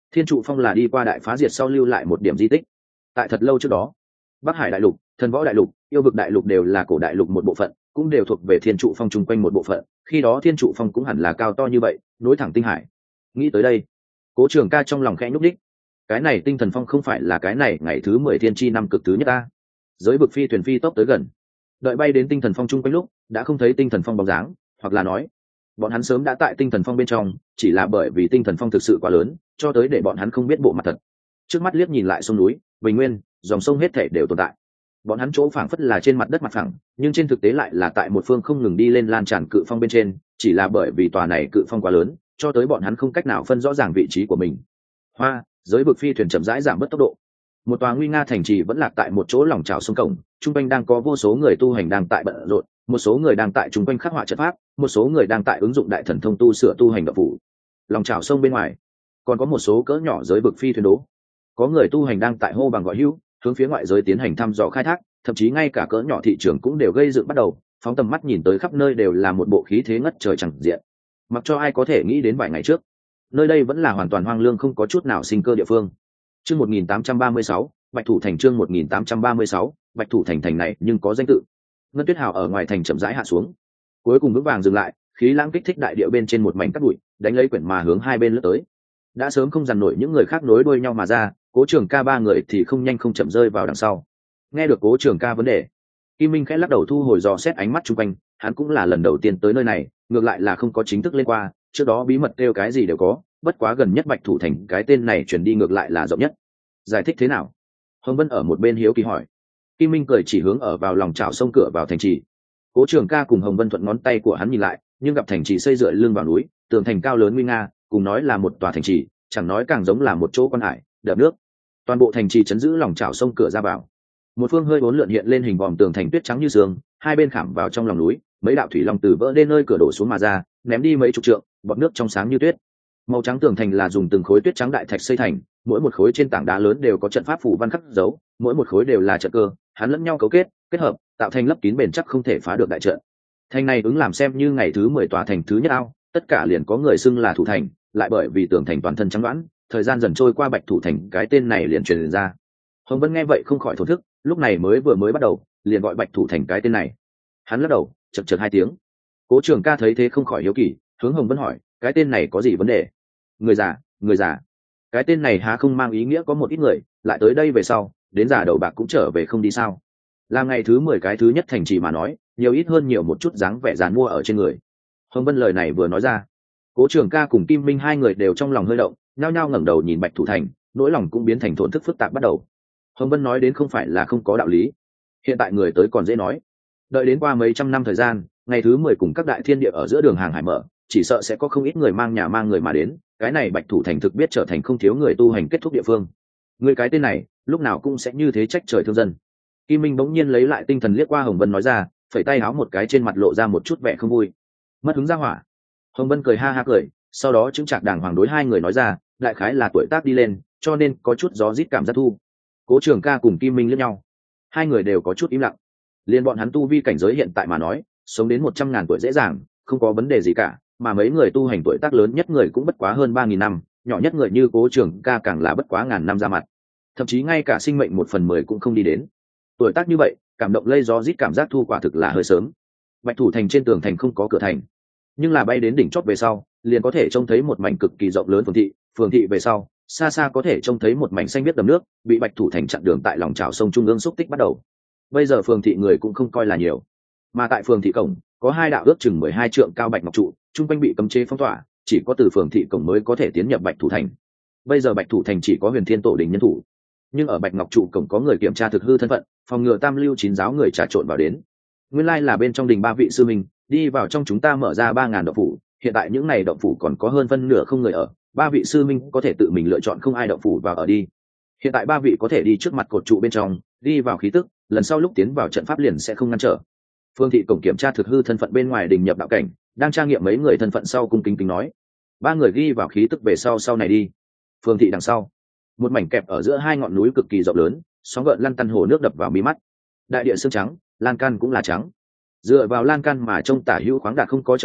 Thiên trụ phong là đi qua đại phá diệt sau lưu lại một điểm di tích. Tại thật lâu trước đó, Bắc Hải đại lục, Thần Võ đại lục, Yêu vực đại lục đều là cổ đại lục một bộ phận, cũng đều thuộc về Thiên trụ phong chung quanh một bộ phận. Khi đó Thiên trụ phong cũng hẳn là cao to như vậy, nối thẳng tinh hải. Nghĩ tới đây, Cố Trường Ca trong lòng khẽ nhúc đích. Cái này Tinh Thần Phong không phải là cái này ngày thứ mười thiên chi năm cực thứ nhất ta. Giới vực phi thuyền phi tốc tới gần, đợi bay đến Tinh Thần Phong chung quanh lúc, đã không thấy Tinh Thần Phong bóng dáng, hoặc là nói, bọn hắn sớm đã tại Tinh Thần Phong bên trong, chỉ là bởi vì Tinh Thần Phong thực sự quá lớn, cho tới để bọn hắn không biết bộ mặt thật. Trước mắt liếc nhìn lại sông núi, bình nguyên, dòng sông hết thảy đều tồn tại. Bọn hắn chỗ phảng phất là trên mặt đất mặt phẳng, nhưng trên thực tế lại là tại một phương không ngừng đi lên lan tràn cự phong bên trên, chỉ là bởi vì tòa này cự phong quá lớn, cho tới bọn hắn không cách nào phân rõ ràng vị trí của mình. Hoa, giới vực phi thuyền chậm rãi giảm bớt tốc độ. Một tòa nguy nga thành trì vẫn lạc tại một chỗ lòng chảo sông cổng, trung quanh đang có vô số người tu hành đang tại bận rộn, một số người đang tại trung quanh khắc họa trận pháp, một số người đang tại ứng dụng đại thần thông tu sửa tu hành đạo phủ. Lòng chảo sông bên ngoài, còn có một số cỡ nhỏ giới vực phi thuyền đố. Có người tu hành đang tại hô bằng gọi hữu, hướng phía ngoại giới tiến hành thăm dò khai thác, thậm chí ngay cả cỡ nhỏ thị trường cũng đều gây dựng bắt đầu, phóng tầm mắt nhìn tới khắp nơi đều là một bộ khí thế ngất trời chẳng diện. Mặc cho ai có thể nghĩ đến vài ngày trước, nơi đây vẫn là hoàn toàn hoang lương không có chút nào sinh cơ địa phương. Chương một nghìn tám trăm ba mươi sáu, Bạch Thủ Thành chương một nghìn tám trăm ba mươi sáu, Bạch Thủ Thành thành này nhưng có danh tự. Ngân Tuyết Hào ở ngoài thành chậm rãi hạ xuống, cuối cùng vững vàng dừng lại, khí lãng kích thích đại địa bên trên một mảnh cát bụi, đánh lấy quyển mà hướng hai bên lướt tới. Đã sớm không dằn nổi những người khác nối đuôi nhau mà ra, Cố Trường Ca ba người thì không nhanh không chậm rơi vào đằng sau. Nghe được Cố Trường Ca vấn đề, Kim Minh khẽ lắc đầu thu hồi dò xét ánh mắt chung quanh, hắn cũng là lần đầu tiên tới nơi này, ngược lại là không có chính thức lên qua, trước đó bí mật kêu cái gì đều có, bất quá gần nhất Bạch Thủ Thành cái tên này truyền đi ngược lại là rộng nhất. Giải thích thế nào? Hồng Vân ở một bên hiếu kỳ hỏi. Kim Minh cười chỉ hướng ở vào lòng chảo sông cửa vào thành trì. Cố Trường Ca cùng Hồng Vân thuận ngón tay của hắn nhìn lại, nhưng gặp thành trì xây dựa lưng vào núi, tường thành cao lớn nguy nga, cùng nói là một tòa thành trì, chẳng nói càng giống là một chỗ quan hải, đập nước. Toàn bộ thành trì chấn giữ lòng chảo sông cửa ra vào. Một phương hơi bốn lượn hiện lên hình vòm tường thành tuyết trắng như sương, hai bên khảm vào trong lòng núi, mấy đạo thủy long từ vỡ lên nơi cửa đổ xuống mà ra, ném đi mấy chục trượng, bọt nước trong sáng như tuyết. Màu trắng tường thành là dùng từng khối tuyết trắng đại thạch xây thành, mỗi một khối trên tảng đá lớn đều có trận pháp phủ văn khắc dấu, mỗi một khối đều là trận cơ, hắn lẫn nhau cấu kết, kết hợp, tạo thành lấp kín bền chắc không thể phá được đại trận. Thành này ứng làm xem như ngày thứ mười tòa thành thứ nhất ao, tất cả liền có người xưng là thủ thành, lại bởi vì tường thành toàn thân trắng đoán, thời gian dần trôi qua Bạch Thủ Thành cái tên này liền truyền ra. Hồng Vân nghe vậy không khỏi thổn thức, lúc này mới vừa mới bắt đầu, liền gọi Bạch Thủ Thành cái tên này. Hắn lắc đầu, chậc chậc hai tiếng. Cố Trường Ca thấy thế không khỏi hiếu kỳ, hướng Hồng Vân hỏi, cái tên này có gì vấn đề? Người già, người già. Cái tên này há không mang ý nghĩa có một ít người lại tới đây về sau, đến già đầu bạc cũng trở về không đi sao? Là ngày thứ mười cái thứ nhất thành trì mà nói, nhiều ít hơn nhiều một chút dáng vẻ giàn mua ở trên người. Hồng Vân lời này vừa nói ra, Cố Trường Ca cùng Kim Minh hai người đều trong lòng hơi động, nhao nhao ngẩng đầu nhìn Bạch Thủ Thành, nỗi lòng cũng biến thành thổn thức phức tạp bắt đầu. Hồng Vân nói đến không phải là không có đạo lý, hiện tại người tới còn dễ nói, đợi đến qua mấy trăm năm thời gian, ngày thứ mười cùng các đại thiên địa ở giữa đường hàng hải mở, chỉ sợ sẽ có không ít người mang nhà mang người mà đến, cái này Bạch Thủ Thành thực biết trở thành không thiếu người tu hành kết thúc địa phương. Người cái tên này lúc nào cũng sẽ như thế trách trời thương dân. Kim Minh bỗng nhiên lấy lại tinh thần liếc qua Hồng Vân nói ra, phẩy tay áo một cái, trên mặt lộ ra một chút vẻ không vui. Mất hứng ra hỏa. Hồng Vân cười ha ha cười, sau đó chứng trạc đàng hoàng đối hai người nói ra, đại khái là tuổi tác đi lên, cho nên có chút gió rít cảm giác thu. Cố Trường Ca cùng Kim Minh liếc nhau, hai người đều có chút im lặng. Liên bọn hắn tu vi cảnh giới hiện tại mà nói, sống đến một trăm ngàn tuổi dễ dàng, không có vấn đề gì cả, mà mấy người tu hành tuổi tác lớn nhất người cũng bất quá hơn ba nghìn năm, nhỏ nhất người như Cố Trường Ca càng là bất quá ngàn năm ra mặt, thậm chí ngay cả sinh mệnh một phần mười cũng không đi đến. Tuổi tác như vậy, cảm động lây gió rít cảm giác thu quả thực là hơi sớm. Bạch Thủ Thành trên tường thành không có cửa thành, nhưng là bay đến đỉnh chót về sau, liền có thể trông thấy một mảnh cực kỳ rộng lớn phường thị, phường thị về sau, xa xa có thể trông thấy một mảnh xanh biếc đầm nước, bị Bạch Thủ Thành chặn đường tại lòng chảo sông trung ương xúc tích bắt đầu. Bây giờ phường thị người cũng không coi là nhiều, mà tại phường thị cổng có hai đạo ước chừng mười hai trượng cao bạch ngọc trụ, trung quanh bị cấm chế phong tỏa, chỉ có từ phường thị cổng mới có thể tiến nhập Bạch Thủ Thành. Bây giờ Bạch Thủ Thành chỉ có Huyền Thiên Tổ đình nhân thủ, nhưng ở bạch ngọc trụ cổng có người kiểm tra thực hư thân phận, phòng ngừa tam lưu chín giáo người trà trộn vào đến. Nguyên lai là bên trong đình ba vị sư minh đi vào trong chúng ta mở ra ba ngàn động phủ, hiện tại những này động phủ còn có hơn phân nửa không người ở, ba vị sư minh có thể tự mình lựa chọn không ai động phủ vào ở đi. Hiện tại ba vị có thể đi trước mặt cột trụ bên trong, đi vào khí tức, lần sau lúc tiến vào trận pháp liền sẽ không ngăn trở. Phương thị cổng kiểm tra thực hư thân phận bên ngoài đình nhập đạo cảnh, đang tra nghiệm mấy người thân phận sau cung kính kính nói, ba người ghi vào khí tức về sau sau này đi. Phương thị đằng sau, một mảnh kẹp ở giữa hai ngọn núi cực kỳ rộng lớn, sóng gợn lăn tăn hồ nước đập vào mí mắt. Đại địa xương trắng, lan can cũng là trắng, dựa vào lan can mà trông tả hữu khoáng đạt không có trở ngại,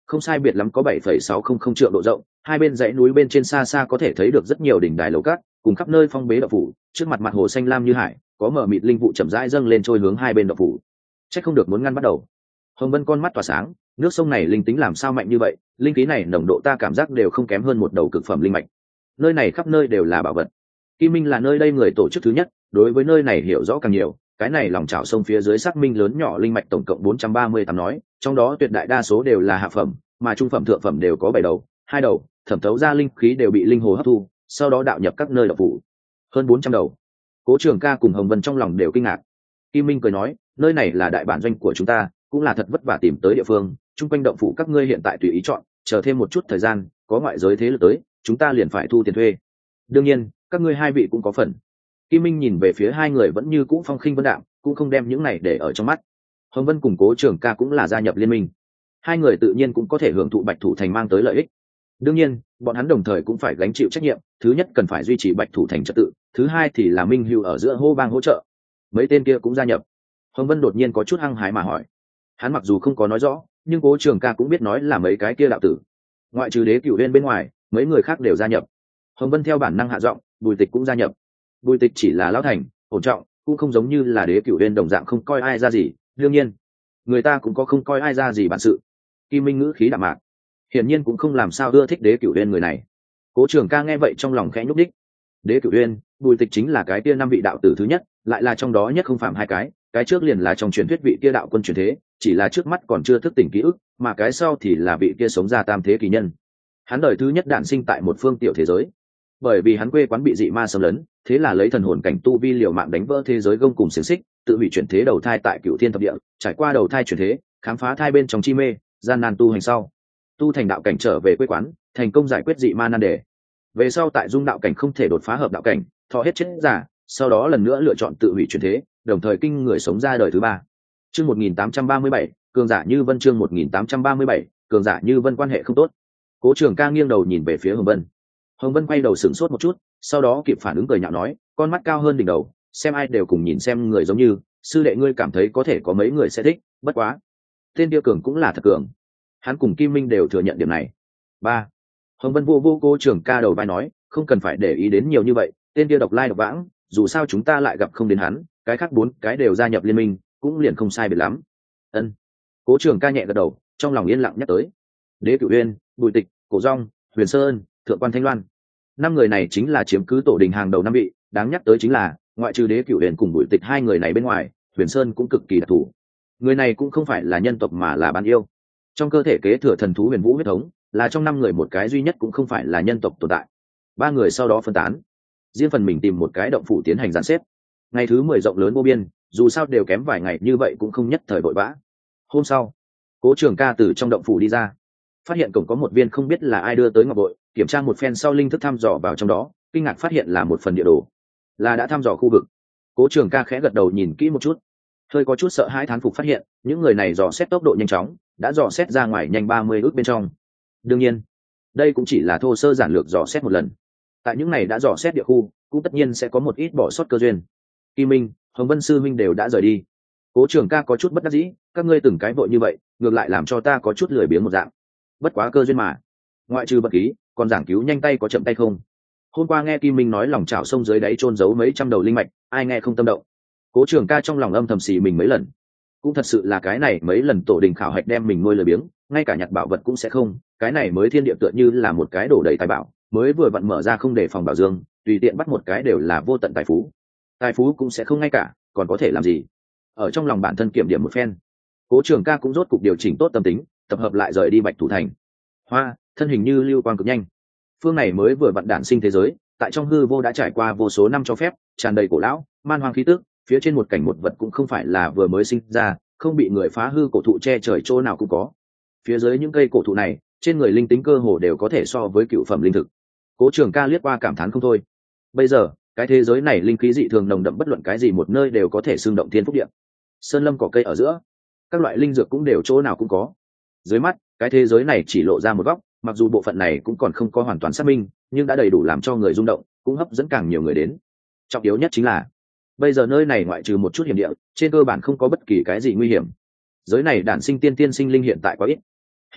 không sai biệt lắm có bảy phẩy sáu không không triệu độ rộng, hai bên dãy núi bên trên xa xa có thể thấy được rất nhiều đỉnh đài lầu cát, cùng khắp nơi phong bế động phủ, trước mặt mặt hồ xanh lam như hải, có mở mịt linh vụ chậm rãi dâng lên trôi hướng hai bên động phủ. Chắc không được muốn ngăn bắt đầu. Hồng Vân con mắt tỏa sáng, nước sông này linh tính làm sao mạnh như vậy, linh khí này nồng độ ta cảm giác đều không kém hơn một đầu cực phẩm linh mạch. Nơi này khắp nơi đều là bảo vật. Kim Minh là nơi đây người tổ chức thứ nhất, đối với nơi này hiểu rõ càng nhiều, cái này lòng chảo sông phía dưới xác minh lớn nhỏ linh mạch tổng cộng bốn trăm ba mươi tám nói, trong đó tuyệt đại đa số đều là hạ phẩm, mà trung phẩm thượng phẩm đều có bảy đầu, hai đầu, thẩm thấu ra linh khí đều bị linh hồ hấp thu, sau đó đạo nhập các nơi động phủ. Hơn bốn trăm đầu. Cố Trường Ca cùng Hồng Vân trong lòng đều kinh ngạc. Kim Minh cười nói, nơi này là đại bản doanh của chúng ta, cũng là thật vất vả tìm tới địa phương, chung quanh động phủ các ngươi hiện tại tùy ý chọn, chờ thêm một chút thời gian, có ngoại giới thế lực tới, chúng ta liền phải thu tiền thuê. Đương nhiên, các ngươi hai vị cũng có phần. Kim Minh nhìn về phía hai người vẫn như cũ phong khinh vân đạm, cũng không đem những này để ở trong mắt. Hồng Vân cùng Cố Trường Ca cũng là gia nhập liên minh, hai người tự nhiên cũng có thể hưởng thụ Bạch Thủ Thành mang tới lợi ích. Đương nhiên, bọn hắn đồng thời cũng phải gánh chịu trách nhiệm, thứ nhất cần phải duy trì Bạch Thủ Thành trật tự, thứ hai thì là minh hữu ở giữa hô bang hỗ trợ. Mấy tên kia cũng gia nhập. Hồng Vân đột nhiên có chút hăng hái mà hỏi. Hắn mặc dù không có nói rõ, nhưng Cố Trường Ca cũng biết nói là mấy cái kia đạo tử. Ngoại trừ Đế Cửu Uyên bên ngoài, mấy người khác đều gia nhập. Hồng Vân theo bản năng hạ giọng, Bùi Tịch cũng gia nhập. Bùi Tịch chỉ là lão thành, ổn trọng, cũng không giống như là Đế Cửu Uyên đồng dạng không coi ai ra gì, đương nhiên, người ta cũng có không coi ai ra gì bản sự. Kim Minh ngữ khí đạm mạc, hiển nhiên cũng không làm sao ưa thích Đế Cửu Uyên người này. Cố Trường Ca nghe vậy trong lòng khẽ nhúc đích. Đế Cửu Uyên, Bùi Tịch chính là cái kia năm vị đạo tử thứ nhất, lại là trong đó nhất không phạm hai cái, cái trước liền là trong truyền thuyết vị kia đạo quân truyền thế, chỉ là trước mắt còn chưa thức tỉnh ký ức, mà cái sau thì là vị kia sống ra tam thế kỳ nhân. Hắn đời thứ nhất đản sinh tại một phương tiểu thế giới, bởi vì hắn quê quán bị dị ma xâm lấn, thế là lấy thần hồn cảnh tu vi liều mạng đánh vỡ thế giới gông cùng xiềng xích, tự hủy chuyển thế đầu thai tại Cửu Thiên thập địa, trải qua đầu thai chuyển thế, khám phá thai bên trong chi mê, gian nan tu hành sau, tu thành đạo cảnh trở về quê quán, thành công giải quyết dị ma nan đề. Về sau tại dung đạo cảnh không thể đột phá hợp đạo cảnh, thọ hết chết giả, sau đó lần nữa lựa chọn tự hủy chuyển thế, đồng thời kinh người sống ra đời thứ ba. Chương một nghìn tám trăm ba mươi bảy, cường giả như Vân chương một nghìn tám trăm ba mươi bảy, cường giả như Vân quan hệ không tốt. Cố Trường Ca nghiêng đầu nhìn về phía Hồng Vân. Hồng Vân quay đầu sửng sốt một chút, sau đó kịp phản ứng cười nhạo nói, con mắt cao hơn đỉnh đầu, xem ai đều cùng nhìn xem người giống như, sư đệ ngươi cảm thấy có thể có mấy người sẽ thích, bất quá. Tên kia cường cũng là thật cường. Hắn cùng Kim Minh đều thừa nhận điểm này. Ba. Hồng Vân vô vô Cố Trường Ca đầu vai nói, không cần phải để ý đến nhiều như vậy, tên kia độc lai độc vãng, dù sao chúng ta lại gặp không đến hắn, cái khác bốn cái đều gia nhập liên minh, cũng liền không sai biệt lắm. Ân. Cố Trường Ca nhẹ gật đầu, trong lòng yên lặng nhắc tới. Đế Cửu Uyên, Bùi Tịch, Cổ Dung, Huyền Sơn, Thượng Quan Thanh Loan. Năm người này chính là chiếm cứ tổ đình hàng đầu năm vị, đáng nhắc tới chính là, ngoại trừ Đế Cửu Uyên cùng Bùi Tịch hai người này bên ngoài, Huyền Sơn cũng cực kỳ đặc thù. Người này cũng không phải là nhân tộc mà là bán yêu. Trong cơ thể kế thừa thần thú Huyền Vũ huyết thống, là trong năm người một cái duy nhất cũng không phải là nhân tộc tồn tại. Ba người sau đó phân tán, riêng phần mình tìm một cái động phủ tiến hành dàn xếp. Ngày thứ mười rộng lớn vô biên, dù sao đều kém vài ngày như vậy cũng không nhất thời vội vã. Hôm sau, Cố Trường Ca từ trong động phủ đi ra, phát hiện cổng có một viên không biết là ai đưa tới ngọc bội, kiểm tra một phen sau linh thức thăm dò vào trong đó, kinh ngạc phát hiện là một phần địa đồ, là đã thăm dò khu vực. Cố Trường Ca khẽ gật đầu nhìn kỹ một chút, hơi có chút sợ hãi thán phục phát hiện, những người này dò xét tốc độ nhanh chóng, đã dò xét ra ngoài nhanh ba mươi ước bên trong. Đương nhiên, đây cũng chỉ là thô sơ giản lược dò xét một lần. Tại những này đã dò xét địa khu, cũng tất nhiên sẽ có một ít bỏ sót cơ duyên. Kim Minh, Hồng Vân sư minh đều đã rời đi. Cố Trường Ca có chút bất đắc dĩ, các ngươi từng cái vội như vậy, ngược lại làm cho ta có chút lười biếng một dạng. Bất quá cơ duyên mà, ngoại trừ bất ký, còn giảng cứu nhanh tay có chậm tay không. Hôm qua nghe Kim Minh nói lòng chảo sông dưới đáy chôn giấu mấy trăm đầu linh mạch, ai nghe không tâm động. Cố Trường Ca trong lòng âm thầm xì mình mấy lần. Cũng thật sự là cái này mấy lần tổ đình khảo hạch đem mình nuôi lười biếng, ngay cả nhặt bảo vật cũng sẽ không, cái này mới thiên địa tựa như là một cái đổ đầy tài bảo, mới vừa vặn mở ra không để phòng bảo dương, tùy tiện bắt một cái đều là vô tận tài phú. Tài phú cũng sẽ không ngay cả, còn có thể làm gì? Ở trong lòng bản thân kiểm điểm một phen, Cố Trường Ca cũng rốt cục điều chỉnh tốt tâm tính, tập hợp lại rời đi Bạch Thủ Thành. Hoa, thân hình như lưu quang cực nhanh. Phương này mới vừa vặn đản sinh thế giới, tại trong hư vô đã trải qua vô số năm cho phép, tràn đầy cổ lão, man hoang khí tức, phía trên một cảnh một vật cũng không phải là vừa mới sinh ra, không bị người phá hư cổ thụ che trời chỗ nào cũng có. Phía dưới những cây cổ thụ này, trên người linh tính cơ hồ đều có thể so với cựu phẩm linh thực. Cố Trường Ca liếc qua cảm thán không thôi. Bây giờ, cái thế giới này linh khí dị thường nồng đậm, bất luận cái gì một nơi đều có thể xương động thiên phúc địa. Sơn lâm cỏ cây ở giữa, các loại linh dược cũng đều chỗ nào cũng có. Dưới mắt, cái thế giới này chỉ lộ ra một góc, mặc dù bộ phận này cũng còn không có hoàn toàn xác minh, nhưng đã đầy đủ làm cho người rung động, cũng hấp dẫn càng nhiều người đến. Trọng yếu nhất chính là, bây giờ nơi này ngoại trừ một chút hiểm địa, trên cơ bản không có bất kỳ cái gì nguy hiểm. Giới này đản sinh tiên tiên sinh linh hiện tại quá ít. Hưu,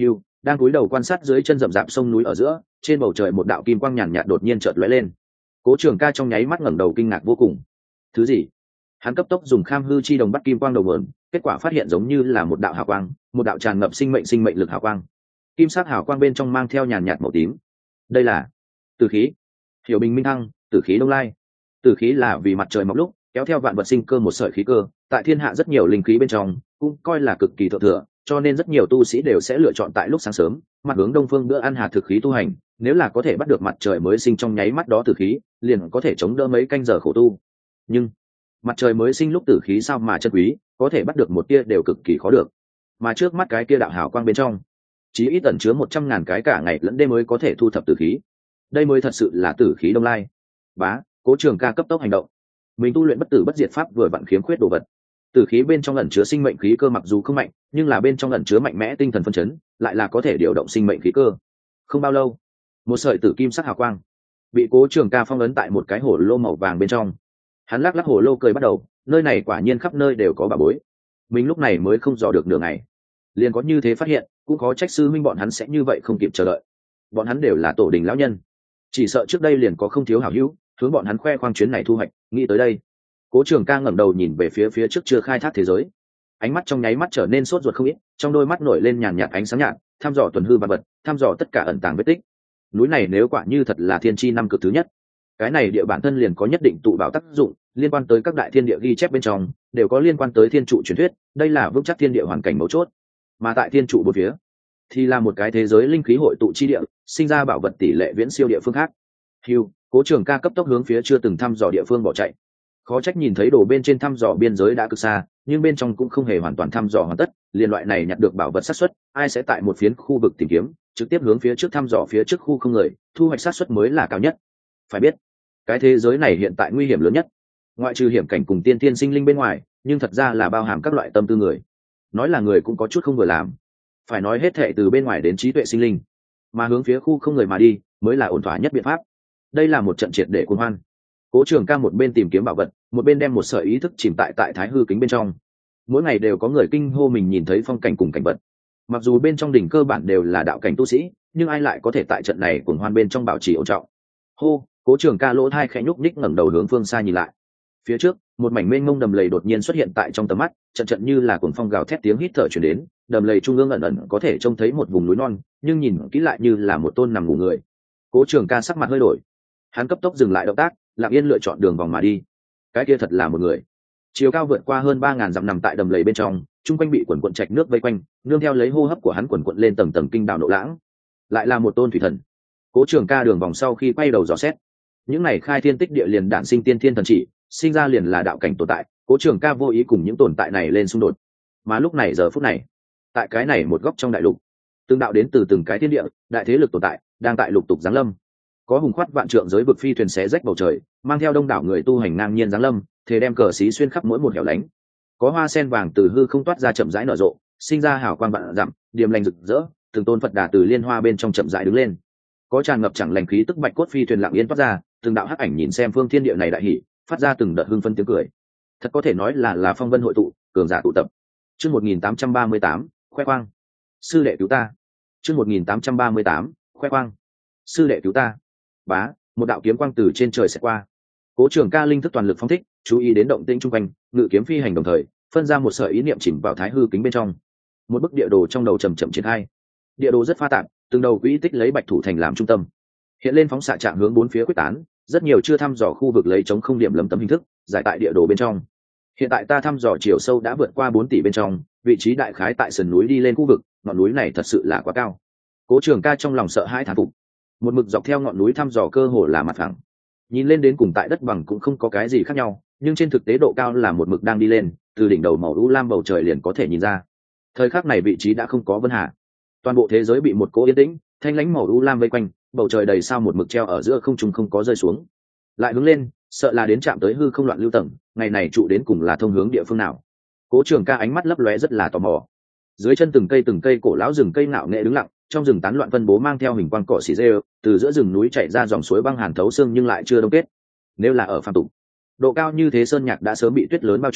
đang cúi đầu quan sát dưới chân rậm rạp sông núi ở giữa, trên bầu trời một đạo kim quang nhàn nhạt đột nhiên chợt lóe lên. Cố Trường Ca trong nháy mắt ngẩng đầu kinh ngạc vô cùng. Thứ gì? Hắn cấp tốc dùng kham hư chi đồng bắt kim quang đầu nguồn, kết quả phát hiện giống như là một đạo hào quang, một đạo tràn ngập sinh mệnh sinh mệnh lực hào quang. Kim sắc hào quang bên trong mang theo nhàn nhạt màu tím. Đây là tử khí. Hiểu bình minh thăng, tử khí đông lai. Tử khí là vì mặt trời mọc lúc kéo theo vạn vật sinh cơ một sợi khí cơ, tại thiên hạ rất nhiều linh khí bên trong cũng coi là cực kỳ thượng thừa, cho nên rất nhiều tu sĩ đều sẽ lựa chọn tại lúc sáng sớm mặt hướng đông phương bữa ăn hạt thực khí tu hành. Nếu là có thể bắt được mặt trời mới sinh trong nháy mắt đó tử khí, liền có thể chống đỡ mấy canh giờ khổ tu. Nhưng mặt trời mới sinh lúc tử khí sao mà chân quý, có thể bắt được một tia đều cực kỳ khó được. Mà trước mắt cái kia đạo hào quang bên trong chí ít tẩn chứa một trăm ngàn cái cả ngày lẫn đêm mới có thể thu thập tử khí. Đây mới thật sự là tử khí đông lai. Bá, Cố Trường Ca cấp tốc hành động. Mình tu luyện bất tử bất diệt pháp vừa vặn khiếm khuyết đồ vật. Tử khí bên trong ẩn chứa sinh mệnh khí cơ mặc dù không mạnh, nhưng là bên trong ẩn chứa mạnh mẽ tinh thần phân chấn, lại là có thể điều động sinh mệnh khí cơ. Không bao lâu, một sợi tử kim sắc hào quang bị Cố Trường Ca phong ấn tại một cái hồ lô màu vàng bên trong. Hắn lắc lắc hồ lô cười bắt đầu, nơi này quả nhiên khắp nơi đều có bà bối. Mình lúc này mới không dò được nửa ngày, liền có như thế phát hiện, cũng khó trách sư huynh bọn hắn sẽ như vậy không kịp chờ đợi. Bọn hắn đều là tổ đình lão nhân, chỉ sợ trước đây liền có không thiếu hảo hữu hướng bọn hắn khoe khoang chuyến này thu hoạch. Nghĩ tới đây, Cố Trường Ca ngẩng đầu nhìn về phía phía trước chưa khai thác thế giới, ánh mắt trong nháy mắt trở nên sốt ruột không ít, trong đôi mắt nổi lên nhàn nhạt ánh sáng nhạt, thăm dò tuần hư vạn vật, thăm dò tất cả ẩn tàng vết tích. Núi này nếu quả như thật là thiên chi năm cực thứ nhất, cái này địa bản thân liền có nhất định tụ bảo tác dụng, liên quan tới các đại thiên địa ghi chép bên trong đều có liên quan tới thiên trụ truyền thuyết, đây là vững chắc thiên địa hoàn cảnh mấu chốt. Mà tại thiên trụ bốn phía thì là một cái thế giới linh khí hội tụ chi địa, sinh ra bảo vật tỷ lệ viễn siêu địa phương khác. Hưu, Cố Trường Ca cấp tốc hướng phía chưa từng thăm dò địa phương bỏ chạy. Khó trách nhìn thấy đồ bên trên thăm dò biên giới đã cực xa, nhưng bên trong cũng không hề hoàn toàn thăm dò hoàn tất, liên loại này nhặt được bảo vật xác suất, ai sẽ tại một phiến khu vực tìm kiếm, trực tiếp hướng phía trước thăm dò phía trước khu không người, thu hoạch xác suất mới là cao nhất. Phải biết, cái thế giới này hiện tại nguy hiểm lớn nhất, ngoại trừ hiểm cảnh cùng tiên tiên sinh linh bên ngoài, nhưng thật ra là bao hàm các loại tâm tư người. Nói là người cũng có chút không vừa làm, phải nói hết thệ từ bên ngoài đến trí tuệ sinh linh, mà hướng phía khu không người mà đi mới là ổn thỏa nhất biện pháp. Đây là một trận triệt để cuồng hoan. Cố Trường Ca một bên tìm kiếm bảo vật, một bên đem một sợi ý thức chìm tại tại thái hư kính bên trong. Mỗi ngày đều có người kinh hô mình nhìn thấy phong cảnh cùng cảnh vật. Mặc dù bên trong đỉnh cơ bản đều là đạo cảnh tu sĩ, nhưng ai lại có thể tại trận này cuồng hoan bên trong bảo trì ổn trọng. Hô, Cố Trường Ca lỗ thai khẽ nhúc nhích ngẩng đầu hướng phương xa nhìn lại. Phía trước, một mảnh mênh mông đầm lầy đột nhiên xuất hiện tại trong tầm mắt, trận trận như là cuồng phong gào thét tiếng hít thở truyền đến, đầm lầy trung ương ẩn ẩn có thể trông thấy một vùng núi non, nhưng nhìn kỹ lại như là một tôn nằm ngủ người. Cố Trường Ca sắc mặt hơi đổi, hắn cấp tốc dừng lại động tác, lặng yên lựa chọn đường vòng mà đi. Cái kia thật là một người, chiều cao vượt qua hơn ba ngàn dặm nằm tại đầm lầy bên trong, chung quanh bị quần quần trạch nước vây quanh, nương theo lấy hô hấp của hắn quần quần lên tầng tầng kinh đảo nộ lãng. Lại là một tôn thủy thần. Cố Trường Ca đường vòng sau khi quay đầu dò xét, những này khai thiên tích địa liền đản sinh tiên thiên thần chỉ, sinh ra liền là đạo cảnh tồn tại. Cố Trường Ca vô ý cùng những tồn tại này lên xung đột. Mà lúc này giờ phút này, tại cái này một góc trong đại lục, từng đạo đến từ từng cái thiên địa, đại thế lực tồn tại đang tại lục tục giáng lâm. Có hùng khoát vạn trượng giới vực phi thuyền xé rách bầu trời, mang theo đông đảo người tu hành ngang nhiên giáng lâm, thế đem cờ xí xuyên khắp mỗi một hẻo lánh. Có hoa sen vàng từ hư không toát ra chậm rãi nở rộ, sinh ra hào quang vạn dặm, điềm lành rực rỡ, từng tôn Phật đà từ liên hoa bên trong chậm rãi đứng lên. Có tràn ngập chẳng lành khí tức bạch cốt phi thuyền lặng yên phát ra, từng đạo hắc ảnh nhìn xem phương thiên địa này đại hỉ, phát ra từng đợt hưng phân tiếng cười. Thật có thể nói là là phong vân hội tụ, cường giả tụ tập. Chương một nghìn tám trăm ba mươi tám, khoe khoang. Sư đệ cứu ta. Chương một nghìn tám trăm ba mươi tám, khoe khoang. Sư đệ cứu ta. Bá, một đạo kiếm quang từ trên trời sẽ qua. Cố Trường Ca linh thức toàn lực phóng thích, chú ý đến động tĩnh xung quanh, ngự kiếm phi hành đồng thời, phân ra một sợi ý niệm chìm vào thái hư kính bên trong. Một bức địa đồ trong đầu chậm chậm triển khai. Địa đồ rất pha tạp, từng đầu quỹ tích lấy Bạch Thủ thành làm trung tâm, hiện lên phóng xạ trạng hướng bốn phía quyết tán, rất nhiều chưa thăm dò khu vực lấy chống không điểm lấm tấm hình thức giải tại địa đồ bên trong. Hiện tại ta thăm dò chiều sâu đã vượt qua bốn tỷ bên trong, vị trí đại khái tại sườn núi đi lên khu vực, ngọn núi này thật sự là quá cao. Cố Trường Ca trong lòng sợ hãi thán phục. Một mực dọc theo ngọn núi thăm dò cơ hồ là mặt phẳng, nhìn lên đến cùng tại đất bằng cũng không có cái gì khác nhau, nhưng trên thực tế độ cao là một mực đang đi lên, từ đỉnh đầu màu u lam bầu trời liền có thể nhìn ra. Thời khắc này vị trí đã không có vân hà, toàn bộ thế giới bị một cỗ yên tĩnh thanh lãnh màu u lam vây quanh, bầu trời đầy sao một mực treo ở giữa không trung không có rơi xuống, lại hướng lên sợ là đến chạm tới hư không loạn lưu tầng. Ngày này trụ đến cùng là thông hướng địa phương nào? Cố Trường Ca ánh mắt lấp lóe rất là tò mò. Dưới chân từng cây từng cây cổ lão rừng cây ngạo nghệ đứng lặng, trong rừng tán loạn phân bố mang theo hình quang cỏ xì rêu, từ giữa rừng núi chảy ra dòng suối băng hàn thấu xương nhưng lại chưa đông kết. Nếu là ở phàm tục, độ cao như thế sơn nhạc đã sớm bị tuyết lớn bao trùm,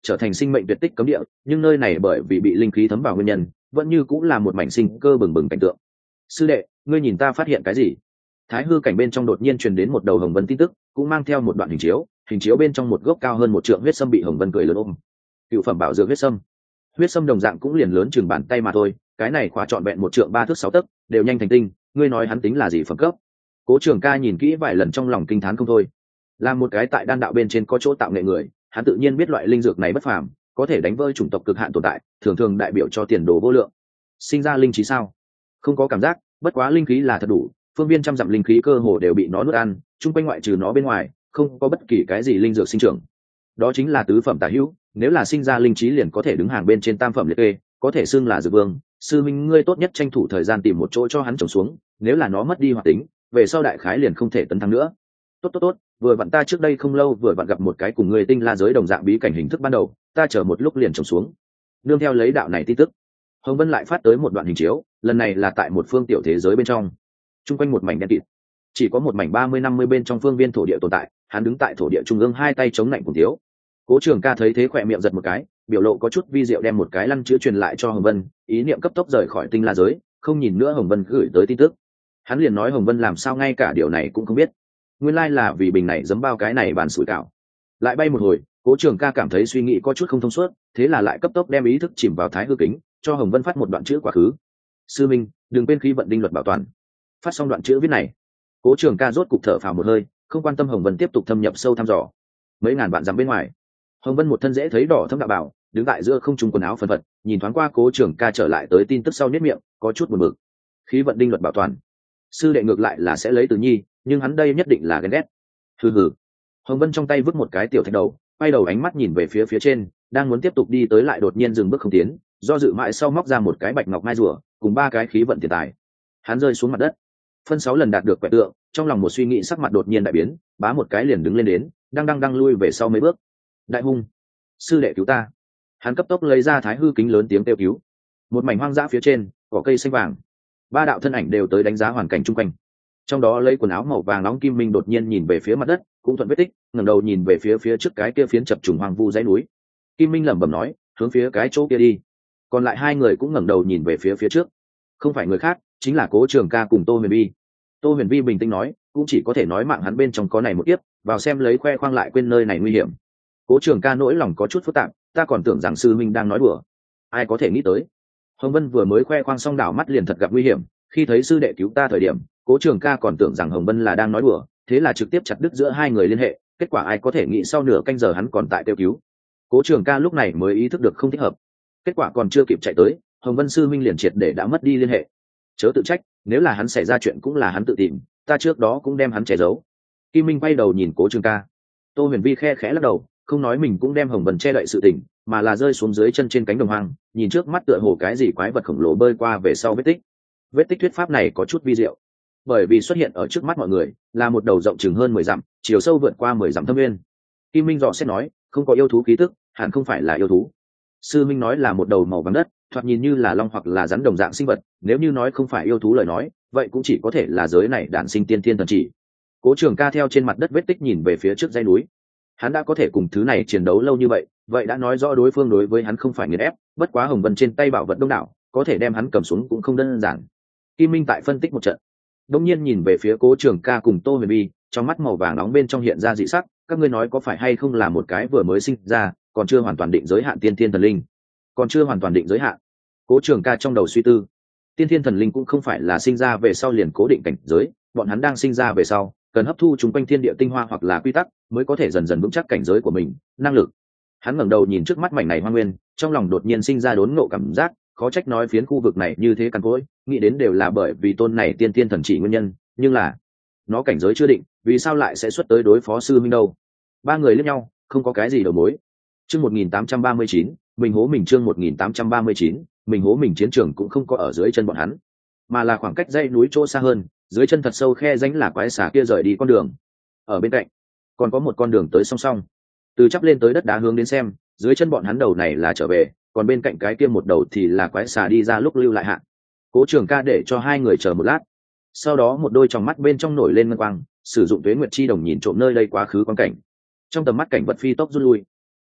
trở thành sinh mệnh tuyệt tích cấm địa, nhưng nơi này bởi vì bị linh khí thấm vào nguyên nhân vẫn như cũng là một mảnh sinh cơ bừng bừng cảnh tượng. Sư đệ, ngươi nhìn ta phát hiện cái gì? Thái hư cảnh bên trong đột nhiên truyền đến một đầu hồng vân tin tức, cũng mang theo một đoạn hình chiếu, hình chiếu bên trong một gốc cao hơn một trượng huyết sâm bị hồng vân cười lớn ôm. Cựu phẩm bảo dược huyết sâm. Huyết sâm đồng dạng cũng liền lớn chừng bàn tay mà thôi, cái này khóa trọn vẹn một trượng ba thước sáu tấc, đều nhanh thành tinh, ngươi nói hắn tính là gì phẩm cấp? Cố Trường Ca nhìn kỹ vài lần trong lòng kinh thán không thôi. Là một cái tại đan đạo bên trên có chỗ tạo nghệ người, hắn tự nhiên biết loại linh dược này bất phàm, có thể đánh vỡ chủng tộc cực hạn tồn tại, thường thường đại biểu cho tiền đồ vô lượng. Sinh ra linh trí sao? Không có cảm giác, bất quá linh khí là thật đủ, phương viên trăm dặm linh khí cơ hồ đều bị nó nuốt ăn, chung quanh ngoại trừ nó bên ngoài, không có bất kỳ cái gì linh dược sinh trưởng. Đó chính là tứ phẩm tả hữu, nếu là sinh ra linh trí liền có thể đứng hàng bên trên tam phẩm liệt kê, có thể xưng là dược vương. Sư minh ngươi tốt nhất tranh thủ thời gian tìm một chỗ cho hắn trồng xuống, nếu là nó mất đi hoạt tính, về sau đại khái liền không thể tấn thăng nữa. Tốt tốt tốt, vừa vặn ta trước đây không lâu vừa vặn gặp một cái cùng người tinh la giới đồng dạng bí cảnh hình thức ban đầu, ta chờ một lúc liền trồng xuống. Nương theo lấy đạo này tin tức, Hồng Vân lại phát tới một đoạn hình chiếu, lần này là tại một phương tiểu thế giới bên trong, chung quanh một mảnh đen kịt, chỉ có một mảnh ba mươi năm mươi bên trong phương viên thổ địa tồn tại, hắn đứng tại thổ địa trung ương hai tay chống lạnh cùng thiếu. Cố Trường Ca thấy thế khỏe miệng giật một cái, biểu lộ có chút vi diệu đem một cái lăn chữ truyền lại cho Hồng Vân, ý niệm cấp tốc rời khỏi tinh la giới, không nhìn nữa Hồng Vân gửi tới tin tức. Hắn liền nói Hồng Vân làm sao ngay cả điều này cũng không biết, nguyên lai là vì bình này giấm bao cái này bàn sủi cảo. Lại bay một hồi, Cố Trường Ca cảm thấy suy nghĩ có chút không thông suốt, thế là lại cấp tốc đem ý thức chìm vào thái hư kính, cho Hồng Vân phát một đoạn chữ quá khứ. Sư minh, đừng quên khí vận đinh luật bảo toàn. Phát xong đoạn chữ viết này, Cố Trường Ca rốt cục thở phào một hơi, không quan tâm Hồng Vân tiếp tục thâm nhập sâu thăm dò. Mấy ngàn vạn dặm bên ngoài, Hồng Vân một thân dễ thấy đỏ thâm đạo bảo, đứng tại giữa không trung quần áo phân phật, nhìn thoáng qua Cố Trường Ca trở lại tới tin tức sau nhếch miệng, có chút buồn bực. Khí vận đinh luật bảo toàn, sư đệ ngược lại là sẽ lấy từ nhi, nhưng hắn đây nhất định là ghen ghét. Hừ hừ. Hồng Vân trong tay vứt một cái tiểu thạch đầu, quay đầu ánh mắt nhìn về phía phía trên, đang muốn tiếp tục đi tới lại đột nhiên dừng bước không tiến, do dự mãi sau móc ra một cái bạch ngọc mai rùa, cùng ba cái khí vận tiền tài. Hắn rơi xuống mặt đất, phân sáu lần đạt được quẻ tượng, trong lòng một suy nghĩ sắc mặt đột nhiên đại biến, bá một cái liền đứng lên đến, đang đang đang lui về sau mấy bước. Đại hung, sư đệ cứu ta! Hắn cấp tốc lấy ra thái hư kính lớn tiếng kêu cứu. Một mảnh hoang dã phía trên, cỏ cây xanh vàng, ba đạo thân ảnh đều tới đánh giá hoàn cảnh chung quanh. Trong đó lấy quần áo màu vàng nóng Kim Minh đột nhiên nhìn về phía mặt đất, cũng thuận vết tích, ngẩng đầu nhìn về phía phía trước cái kia phiến chập trùng hoang vu dãy núi. Kim Minh lẩm bẩm nói, hướng phía cái chỗ kia đi. Còn lại hai người cũng ngẩng đầu nhìn về phía phía trước. Không phải người khác, chính là Cố Trường Ca cùng Tô Huyền Vi. Tô Huyền Vi bình tĩnh nói, cũng chỉ có thể nói mạng hắn bên trong có này một kiếp, vào xem lấy khoe khoang lại quên nơi này nguy hiểm. Cố Trường Ca nỗi lòng có chút phức tạp, ta còn tưởng rằng sư minh đang nói đùa. Ai có thể nghĩ tới. Hồng Vân vừa mới khoe khoang xong đảo mắt liền thật gặp nguy hiểm, khi thấy sư đệ cứu ta thời điểm, Cố Trường Ca còn tưởng rằng Hồng Vân là đang nói đùa, thế là trực tiếp chặt đứt giữa hai người liên hệ, kết quả ai có thể nghĩ sau nửa canh giờ hắn còn tại kêu cứu. Cố Trường Ca lúc này mới ý thức được không thích hợp. Kết quả còn chưa kịp chạy tới, Hồng Vân sư minh liền triệt để đã mất đi liên hệ. Chớ tự trách, nếu là hắn xảy ra chuyện cũng là hắn tự tìm, ta trước đó cũng đem hắn che giấu. Kim Minh quay đầu nhìn Cố Trường Ca. Tô Huyền Vi khe khẽ lắc đầu, không nói mình cũng đem Hồng Vân che đậy sự tình, mà là rơi xuống dưới chân trên cánh đồng hoang, nhìn trước mắt tựa hồ cái gì quái vật khổng lồ bơi qua về sau vết tích. Vết tích thuyết pháp này có chút vi diệu, bởi vì xuất hiện ở trước mắt mọi người là một đầu rộng chừng hơn mười dặm, chiều sâu vượt qua mười dặm thâm nguyên. Kim Minh dò xét nói, không có yêu thú khí tức, hẳn không phải là yêu thú. Sư Minh nói là một đầu màu vàng đất, thoạt nhìn như là long hoặc là rắn đồng dạng sinh vật, nếu như nói không phải yêu thú lời nói, vậy cũng chỉ có thể là giới này đản sinh tiên thiên thần chỉ. Cố Trường Ca theo trên mặt đất vết tích nhìn về phía trước dãy núi. Hắn đã có thể cùng thứ này chiến đấu lâu như vậy, vậy đã nói rõ đối phương đối với hắn không phải nghiền ép, bất quá Hồng Vân trên tay bảo vật đông đảo, có thể đem hắn cầm xuống cũng không đơn giản. Kim Minh tại phân tích một trận, đột nhiên nhìn về phía Cố Trường Ca cùng Tô Huyền Vi, trong mắt màu vàng nóng bên trong hiện ra dị sắc, các ngươi nói có phải hay không là một cái vừa mới sinh ra, còn chưa hoàn toàn định giới hạn tiên thiên thần linh. Còn chưa hoàn toàn định giới hạn. Cố Trường Ca trong đầu suy tư, tiên thiên thần linh cũng không phải là sinh ra về sau liền cố định cảnh giới, bọn hắn đang sinh ra về sau, cần hấp thu chúng quanh thiên địa tinh hoa hoặc là quy tắc, mới có thể dần dần vững chắc cảnh giới của mình, năng lực. Hắn ngẩng đầu nhìn trước mắt mảnh này hoang nguyên, trong lòng đột nhiên sinh ra đốn ngộ cảm giác, khó trách nói phiến khu vực này như thế cằn cỗi, nghĩ đến đều là bởi vì tôn này tiên tiên thần chỉ nguyên nhân, nhưng là nó cảnh giới chưa định, vì sao lại sẽ xuất tới đối phó sư minh đâu? Ba người liếc nhau, không có cái gì đầu mối. Chương một nghìn tám trăm ba mươi chín, mình hố mình chương một nghìn tám trăm ba mươi chín, mình hố mình chiến trường cũng không có ở dưới chân bọn hắn, mà là khoảng cách dãy núi chỗ xa hơn, dưới chân thật sâu khe rãnh là quái xà kia rời đi con đường. Ở bên cạnh còn có một con đường tới song song, từ chắp lên tới đất đá hướng đến xem, dưới chân bọn hắn đầu này là trở về, còn bên cạnh cái kia một đầu thì là quái xà đi ra lúc lưu lại hạn. Cố Trường Ca để cho hai người chờ một lát, sau đó một đôi tròng mắt bên trong nổi lên ngân quang, sử dụng tuế nguyệt chi đồng nhìn trộm nơi đây quá khứ quan cảnh. Trong tầm mắt cảnh vật phi tốc rút lui,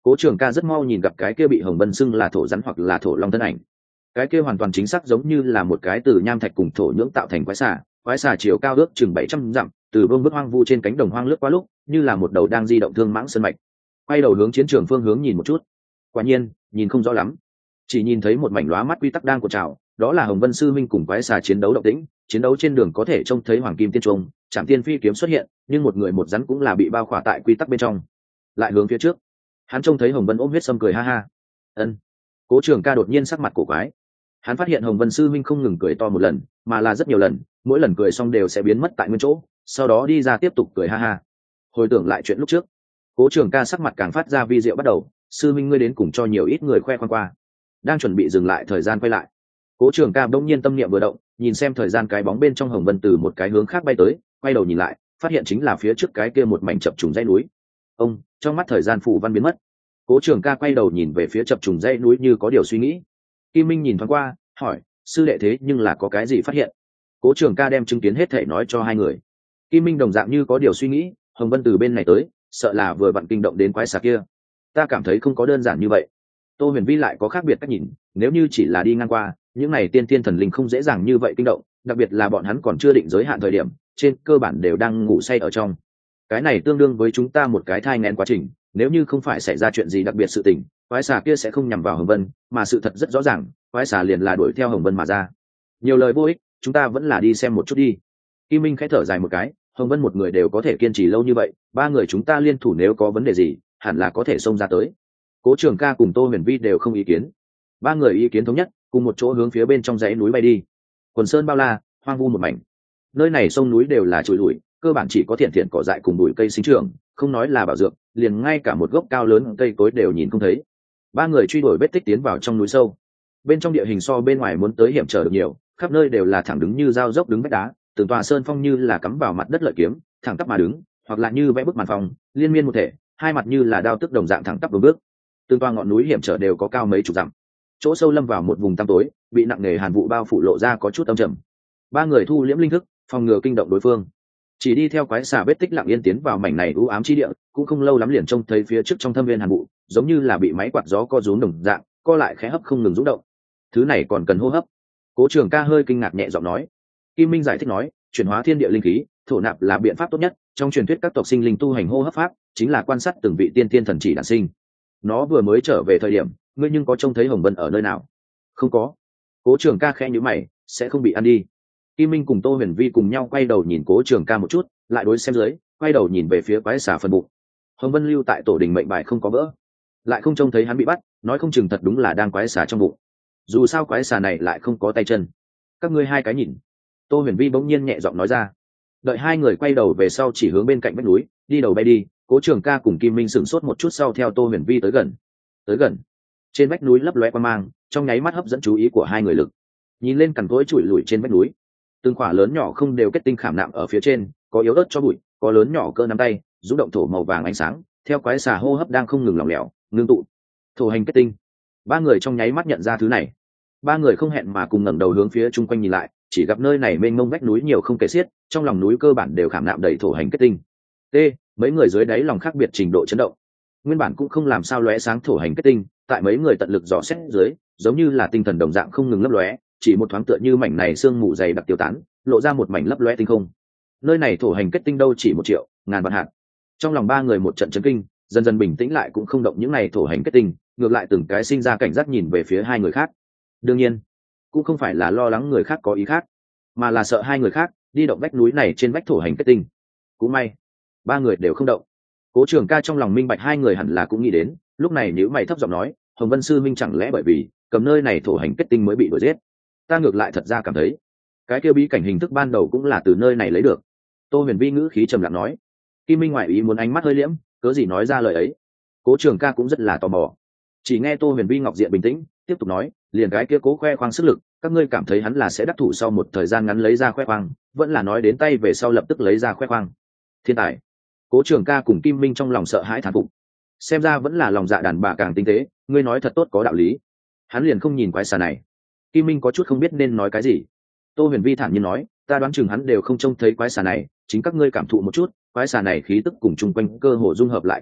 Cố Trường Ca rất mau nhìn gặp cái kia bị Hồng Vân xưng là thổ rắn hoặc là thổ long thân ảnh. Cái kia hoàn toàn chính xác giống như là một cái từ nham thạch cùng thổ nhưỡng tạo thành quái xà, quái xà chiều cao ước chừng bảy trăm dặm, từ vương vức hoang vu trên cánh đồng hoang lướt qua lúc, như là một đầu đang di động thương mãng sơn mạch. Quay đầu hướng chiến trường phương hướng nhìn một chút. Quả nhiên, nhìn không rõ lắm, chỉ nhìn thấy một mảnh lóa mắt quy tắc đang cuộn trào, đó là Hồng Vân sư minh cùng quái xà chiến đấu động tĩnh. Chiến đấu trên đường có thể trông thấy hoàng kim tiên trung, Trảm Tiên Phi kiếm xuất hiện, nhưng một người một rắn cũng là bị bao khỏa tại quy tắc bên trong. Lại hướng phía trước, hắn trông thấy Hồng Vân ôm huyết sâm cười ha ha. Ân. Cố Trường Ca đột nhiên sắc mặt cổ quái. Hắn phát hiện Hồng Vân sư minh không ngừng cười to một lần, mà là rất nhiều lần, mỗi lần cười xong đều sẽ biến mất tại nguyên chỗ, sau đó đi ra tiếp tục cười ha ha. Hồi tưởng lại chuyện lúc trước, Cố Trường Ca sắc mặt càng phát ra vi diệu bắt đầu. Sư minh ngươi đến cùng cho nhiều ít người khoe khoang qua. Đang chuẩn bị dừng lại thời gian quay lại, Cố Trường Ca bỗng nhiên tâm niệm vừa động, nhìn xem thời gian cái bóng bên trong Hồng Vân từ một cái hướng khác bay tới, quay đầu nhìn lại, phát hiện chính là phía trước cái kia một mảnh chập trùng dãy núi. Ông, trong mắt thời gian phủ văn biến mất. Cố Trường Ca quay đầu nhìn về phía chập trùng dãy núi như có điều suy nghĩ. Kim Minh nhìn thoáng qua, hỏi, sư đệ thế nhưng là có cái gì phát hiện? Cố Trường Ca đem chứng kiến hết thảy nói cho hai người. Kim Minh đồng dạng như có điều suy nghĩ, Hồng Vân từ bên này tới, sợ là vừa vặn kinh động đến quái xà kia. Ta cảm thấy không có đơn giản như vậy. Tô Huyền Vi lại có khác biệt cách nhìn, nếu như chỉ là đi ngang qua, những này tiên tiên thần linh không dễ dàng như vậy kinh động, đặc biệt là bọn hắn còn chưa định giới hạn thời điểm, trên cơ bản đều đang ngủ say ở trong. Cái này tương đương với chúng ta một cái thai nghén quá trình, nếu như không phải xảy ra chuyện gì đặc biệt sự tình, quái xà kia sẽ không nhằm vào Hồng Vân, mà sự thật rất rõ ràng, quái xà liền là đuổi theo Hồng Vân mà ra. Nhiều lời vô ích, chúng ta vẫn là đi xem một chút đi. Kim Minh khẽ thở dài một cái, Hồng Vân một người đều có thể kiên trì lâu như vậy, ba người chúng ta liên thủ nếu có vấn đề gì, hẳn là có thể xông ra tới. Cố Trường Ca cùng Tô Huyền Vi đều không ý kiến, ba người ý kiến thống nhất, cùng một chỗ hướng phía bên trong dãy núi bay đi. Quần sơn bao la, hoang vu một mảnh, nơi này sông núi đều là trụi lủi, cơ bản chỉ có thiện thiện cỏ dại cùng bụi cây sinh trưởng, không nói là bảo dược, liền ngay cả một gốc cao lớn cây cối đều nhìn không thấy. Ba người truy đuổi vết tích tiến vào trong núi sâu. Bên trong địa hình so bên ngoài muốn tới hiểm trở được nhiều, khắp nơi đều là thẳng đứng như dao dốc đứng vách đá, từng tòa sơn phong như là cắm vào mặt đất lợi kiếm, thẳng tắp mà đứng, hoặc là như vẽ bức màn phong, liên miên một thể, hai mặt như là đao tức đồng dạng thẳng tắp vững bước. Từng tòa ngọn núi hiểm trở đều có cao mấy chục dặm. Chỗ sâu lâm vào một vùng tăm tối, bị nặng nề hàn vụ bao phủ lộ ra có chút âm trầm. Ba người thu liễm linh thức, phòng ngừa kinh động đối phương. Chỉ đi theo quái xà vết tích lặng yên tiến vào mảnh này u ám chi địa, cũng không lâu lắm liền trông thấy phía trước trong thâm viên hàn vụ, giống như là bị máy quạt gió co rúm đồng dạng, co lại khẽ hấp không ngừng rung động. Thứ này còn cần hô hấp. Cố Trường Ca hơi kinh ngạc nhẹ giọng nói. Kim Minh giải thích nói, chuyển hóa thiên địa linh khí, thổ nạp là biện pháp tốt nhất. Trong truyền thuyết các tộc sinh linh tu hành hô hấp pháp, chính là quan sát từng vị tiên tiên thần chỉ đản sinh. Nó vừa mới trở về thời điểm, ngươi nhưng có trông thấy Hồng Vân ở nơi nào? Không có. Cố Trường Ca khẽ nhíu mày, sẽ không bị ăn đi. Kim Minh cùng Tô Huyền Vi cùng nhau quay đầu nhìn Cố Trường Ca một chút, lại đối xem dưới, quay đầu nhìn về phía quái xà phần bụng. Hồng Vân lưu tại tổ đình mệnh bài không có vỡ, lại không trông thấy hắn bị bắt, nói không chừng thật đúng là đang quái xà trong bụng. Dù sao quái xà này lại không có tay chân. Các ngươi hai cái nhìn. Tô Huyền Vi bỗng nhiên nhẹ giọng nói ra. Đợi hai người quay đầu về sau chỉ hướng bên cạnh vách núi, đi đầu bay đi. Cố Trường Ca cùng Kim Minh sửng sốt một chút sau theo Tô Huyền Vi tới gần. Tới gần. Trên vách núi lấp lóe quang mang, trong nháy mắt hấp dẫn chú ý của hai người lực. Nhìn lên cằn cỗi trụi lủi trên vách núi, từng khỏa lớn nhỏ không đều kết tinh khảm nạm ở phía trên, có yếu ớt cho bụi, có lớn nhỏ cỡ nắm tay, rung động thổ màu vàng ánh sáng, theo quái xà hô hấp đang không ngừng lỏng lẻo, ngưng tụ. Thổ hành kết tinh. Ba người trong nháy mắt nhận ra thứ này. Ba người không hẹn mà cùng ngẩng đầu hướng phía chung quanh nhìn lại, chỉ gặp nơi này mênh mông vách núi nhiều không kể xiết, trong lòng núi cơ bản đều khảm nạm đầy thổ hành kết tinh. T, mấy người dưới đáy lòng khác biệt trình độ chấn động. Nguyên bản cũng không làm sao lóe sáng thổ hành kết tinh, tại mấy người tận lực dò xét dưới, giống như là tinh thần đồng dạng không ngừng lấp lóe, chỉ một thoáng tựa như mảnh này sương mù dày đặc tiêu tán, lộ ra một mảnh lấp lóe tinh không. Nơi này thổ hành kết tinh đâu chỉ một triệu, ngàn vạn hạt. Trong lòng ba người một trận chấn kinh, dần dần bình tĩnh lại cũng không động những này thổ hành kết tinh, ngược lại từng cái sinh ra cảnh giác nhìn về phía hai người khác. Đương nhiên, cũng không phải là lo lắng người khác có ý khác, mà là sợ hai người khác đi động vách núi này trên vách thổ hành kết tinh. Cũng may, ba người đều không động. Cố Trường Ca trong lòng minh bạch hai người hẳn là cũng nghĩ đến, lúc này nếu mày thấp giọng nói, Hồng Vân sư minh chẳng lẽ bởi vì cầm nơi này thổ hành kết tinh mới bị đuổi giết? Ta ngược lại thật ra cảm thấy, cái kia bí cảnh hình thức ban đầu cũng là từ nơi này lấy được. Tô Huyền Vi ngữ khí trầm lặng nói. Kim Minh ngoại ý muốn ánh mắt hơi liễm, cớ gì nói ra lời ấy. Cố Trường Ca cũng rất là tò mò. Chỉ nghe Tô Huyền Vi ngọc diện bình tĩnh, tiếp tục nói, liền cái kia cố khoe khoang sức lực, các ngươi cảm thấy hắn là sẽ đắc thủ sau một thời gian ngắn lấy ra khoe khoang, vẫn là nói đến tay về sau lập tức lấy ra khoe khoang? Thiên tài. Cố Trường Ca cùng Kim Minh trong lòng sợ hãi thán phục. Xem ra vẫn là lòng dạ đàn bà càng tinh tế, ngươi nói thật tốt có đạo lý. Hắn liền không nhìn quái xà này. Kim Minh có chút không biết nên nói cái gì. Tô Huyền Vi thản nhiên nói, ta đoán chừng hắn đều không trông thấy quái xà này, chính các ngươi cảm thụ một chút, quái xà này khí tức cùng chung quanh cơ hồ dung hợp lại cùng nhau,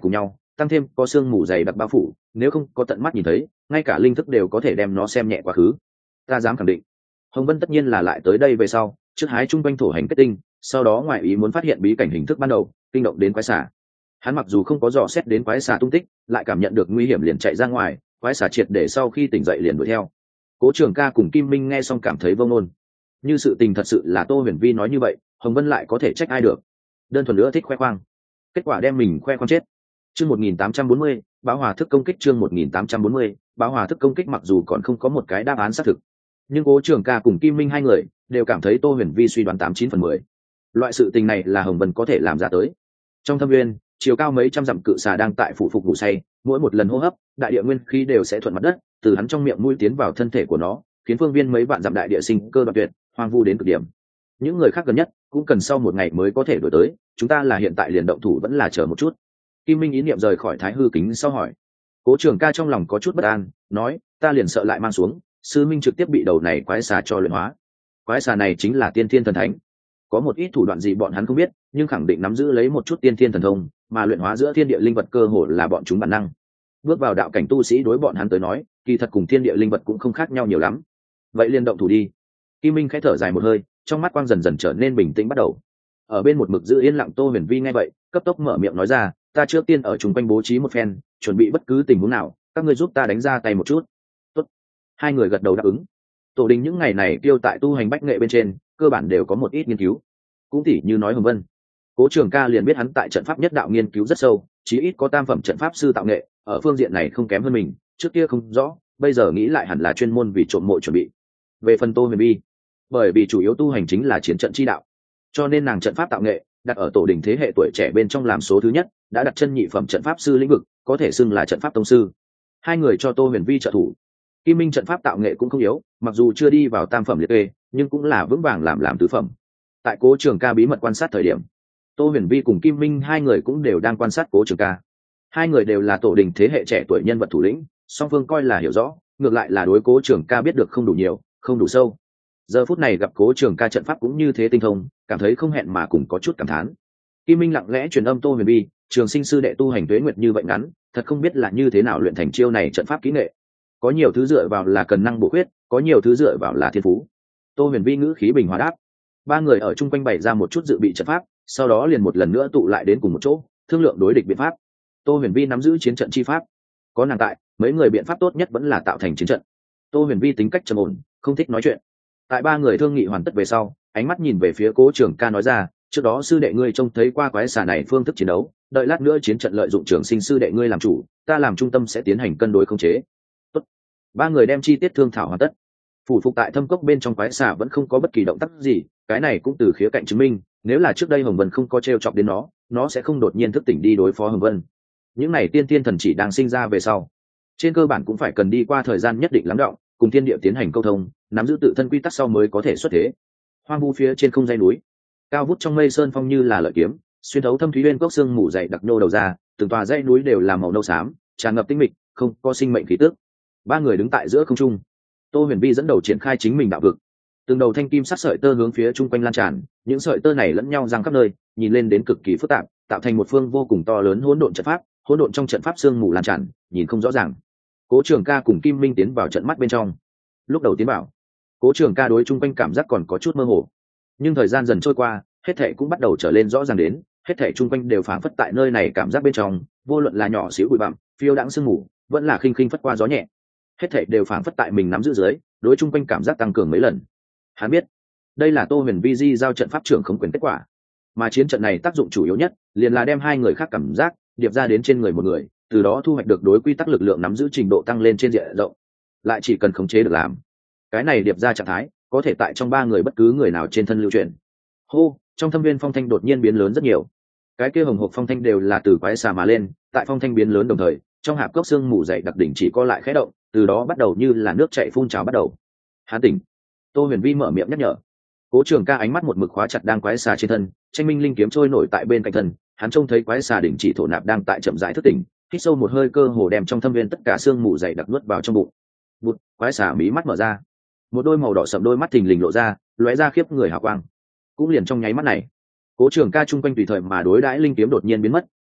tăng thêm có sương mù dày đặc bao phủ, nếu không có tận mắt nhìn thấy, ngay cả linh thức đều có thể đem nó xem nhẹ quá khứ. Ta dám khẳng định, Hồng Vân tất nhiên là lại tới đây về sau, trước hái chung quanh thổ hành kết tinh, sau đó ngoại ý muốn phát hiện bí cảnh hình thức ban đầu, kinh động đến quái xà. Hắn mặc dù không có dò xét đến quái xà tung tích, lại cảm nhận được nguy hiểm liền chạy ra ngoài, quái xà triệt để sau khi tỉnh dậy liền đuổi theo. Cố Trường Ca cùng Kim Minh nghe xong cảm thấy vông nôn. Như sự tình thật sự là Tô Huyền Vi nói như vậy, Hồng Vân lại có thể trách ai được? Đơn thuần nữa thích khoe khoang, kết quả đem mình khoe khoang chết. Chương một nghìn tám trăm bốn mươi, báo hòa thức công kích. Chương một nghìn tám trăm bốn mươi, báo hòa thức công kích. Mặc dù còn không có một cái đáp án xác thực, nhưng Cố Trường Ca cùng Kim Minh hai người đều cảm thấy Tô Huyền Vi suy đoán tám chín phần mười. Loại sự tình này là Hồng Vân có thể làm ra tới. Trong thâm nguyên, chiều cao mấy trăm dặm cự xà đang tại phủ phục ngủ say, mỗi một lần hô hấp, đại địa nguyên khí đều sẽ thuận mặt đất, từ hắn trong miệng mũi tiến vào thân thể của nó, khiến phương viên mấy vạn dặm đại địa sinh cơ đoạn tuyệt, hoang vu đến cực điểm. Những người khác gần nhất cũng cần sau một ngày mới có thể đổi tới, chúng ta là hiện tại liền động thủ vẫn là chờ một chút? Kim Minh ý niệm rời khỏi Thái Hư kính sau hỏi. Cố Trường Ca trong lòng có chút bất an, nói, ta liền sợ lại mang xuống, sư minh trực tiếp bị đầu này quái xà cho luyện hóa. Quái xà này chính là tiên thiên thần thánh, có một ít thủ đoạn gì bọn hắn không biết, nhưng khẳng định nắm giữ lấy một chút tiên thiên thần thông, mà luyện hóa giữa thiên địa linh vật cơ hồ là bọn chúng bản năng. Bước vào đạo cảnh tu sĩ đối bọn hắn tới nói, kỳ thật cùng thiên địa linh vật cũng không khác nhau nhiều lắm. Vậy liền động thủ đi. Kim Minh khẽ thở dài một hơi, trong mắt quang dần dần trở nên bình tĩnh bắt đầu. Ở bên một mực giữ yên lặng Tô Huyền Vi nghe vậy, cấp tốc mở miệng nói ra, ta trước tiên ở chung quanh bố trí một phen, chuẩn bị bất cứ tình huống nào, các ngươi giúp ta đánh ra tay một chút. Tốt. Hai người gật đầu đáp ứng. Tổ đình những ngày này tiêu tại tu hành bách nghệ bên trên, cơ bản đều có một ít nghiên cứu. Cũng tỉ như nói Hồng Vân, Cố Trường Ca liền biết hắn tại trận pháp nhất đạo nghiên cứu rất sâu, chí ít có tam phẩm trận pháp sư tạo nghệ, ở phương diện này không kém hơn mình, trước kia không rõ, bây giờ nghĩ lại hẳn là chuyên môn vì trộm mộ chuẩn bị. Về phần Tô Huyền Vi, bởi vì chủ yếu tu hành chính là chiến trận chi đạo, cho nên nàng trận pháp tạo nghệ đặt ở tổ đình thế hệ tuổi trẻ bên trong làm số thứ nhất, đã đặt chân nhị phẩm trận pháp sư lĩnh vực, có thể xưng là trận pháp tông sư. Hai người cho Tô Huyền Vi trợ thủ. Kim Minh trận pháp tạo nghệ cũng không yếu, mặc dù chưa đi vào tam phẩm liệt kê, nhưng cũng là vững vàng làm làm tứ phẩm. Tại Cố Trường Ca bí mật quan sát thời điểm, Tô Huyền Vi cùng Kim Minh hai người cũng đều đang quan sát Cố Trường Ca. Hai người đều là tổ đình thế hệ trẻ tuổi nhân vật thủ lĩnh, song phương coi là hiểu rõ, ngược lại là đối Cố Trường Ca biết được không đủ nhiều, không đủ sâu. Giờ phút này gặp Cố Trường Ca trận pháp cũng như thế tinh thông, cảm thấy không hẹn mà cùng có chút cảm thán. Kim Minh lặng lẽ truyền âm Tô Huyền Vi, trường sinh sư đệ tu hành tuế nguyệt như vậy ngắn, thật không biết là như thế nào luyện thành chiêu này trận pháp kỹ nghệ. Có nhiều thứ dựa vào là cần năng bổ khuyết, có nhiều thứ dựa vào là thiên phú. Tô Huyền Vi ngữ khí bình hòa đáp. Ba người ở chung quanh bày ra một chút dự bị trận pháp, sau đó liền một lần nữa tụ lại đến cùng một chỗ, thương lượng đối địch biện pháp. Tô Huyền Vi nắm giữ chiến trận chi pháp, có nàng tại, mấy người biện pháp tốt nhất vẫn là tạo thành chiến trận. Tô Huyền Vi tính cách trầm ổn, không thích nói chuyện. Tại ba người thương nghị hoàn tất về sau, ánh mắt nhìn về phía Cố Trường Ca nói ra, trước đó sư đệ ngươi trông thấy qua quái xà này phương thức chiến đấu, đợi lát nữa chiến trận lợi dụng trường sinh sư đệ ngươi làm chủ, ta làm trung tâm sẽ tiến hành cân đối khống chế. Tốt. Ba người đem chi tiết thương thảo hoàn tất. Phủ phục tại thâm cốc bên trong quái xà vẫn không có bất kỳ động tác gì, cái này cũng từ khía cạnh chứng minh, nếu là trước đây Hồng Vân không có trêu chọc đến nó, nó sẽ không đột nhiên thức tỉnh đi đối phó Hồng Vân. Những này tiên tiên thần chỉ đang sinh ra về sau, trên cơ bản cũng phải cần đi qua thời gian nhất định lắng đọng, cùng thiên địa tiến hành câu thông, nắm giữ tự thân quy tắc sau mới có thể xuất thế. Hoang vu phía trên không dãy núi, cao vút trong mây sơn phong như là lợi kiếm, xuyên thấu thâm thúy uyên cốc xương mù dày đặc nhô đầu ra, từng tòa dãy núi đều là màu nâu xám, tràn ngập tinh mịch, không có sinh mệnh khí tức. Ba người đứng tại giữa không trung, Tô Huyền Vi dẫn đầu triển khai chính mình đạo vực, từng đầu thanh kim sắc sợi tơ hướng phía chung quanh lan tràn, những sợi tơ này lẫn nhau giăng khắp nơi, nhìn lên đến cực kỳ phức tạp, tạo thành một phương vô cùng to lớn hỗn độn trận pháp. Hỗn độn trong trận pháp sương mù lan tràn, nhìn không rõ ràng. Cố Trường Ca cùng Kim Minh tiến vào trận mắt bên trong. Lúc đầu tiến vào, Cố Trường Ca đối chung quanh cảm giác còn có chút mơ hồ, nhưng thời gian dần trôi qua, hết thảy cũng bắt đầu trở lên rõ ràng đến, hết thảy chung quanh đều phảng phất tại nơi này cảm giác bên trong, vô luận là nhỏ xíu bụi bặm, phiêu đãng sương mù, vẫn là khinh khinh phất qua gió nhẹ, hết thảy đều phảng phất tại mình nắm giữ dưới, đối chung quanh cảm giác tăng cường mấy lần. Hắn biết, đây là Tô Huyền Vi di giao trận pháp trưởng không quyền kết quả, mà chiến trận này tác dụng chủ yếu nhất liền là đem hai người khác cảm giác điệp ra đến trên người một người, từ đó thu hoạch được đối quy tắc lực lượng nắm giữ trình độ tăng lên trên diện rộng. Lại chỉ cần khống chế được làm, cái này điệp ra trạng thái có thể tại trong ba người bất cứ người nào trên thân lưu truyền. Hô, trong thâm viên phong thanh đột nhiên biến lớn rất nhiều. Cái kia hồng hộc phong thanh đều là từ quái xà mà lên, tại phong thanh biến lớn đồng thời, trong hạp cốc xương mù dày đặc đỉnh chỉ co lại khẽ động, từ đó bắt đầu như là nước chảy phun trào bắt đầu. Hán tỉnh. Tô Huyền Vi mở miệng nhắc nhở. Cố Trường Ca ánh mắt một mực khóa chặt đang quái xà trên thân, tranh minh linh kiếm trôi nổi tại bên cạnh thân, hắn trông thấy quái xà đỉnh chỉ thổ nạp đang tại chậm rãi thức tỉnh, hít sâu một hơi cơ hồ đem trong thâm viên tất cả xương mù dày đặc nuốt vào trong bụng. Bụt, quái xà mí mắt mở ra, một đôi màu đỏ sậm đôi mắt thình lình lộ ra, lóe ra khiếp người hào quang. Cũng liền trong nháy mắt này, Cố Trường Ca chung quanh tùy thời mà đối đãi linh kiếm đột nhiên biến mất,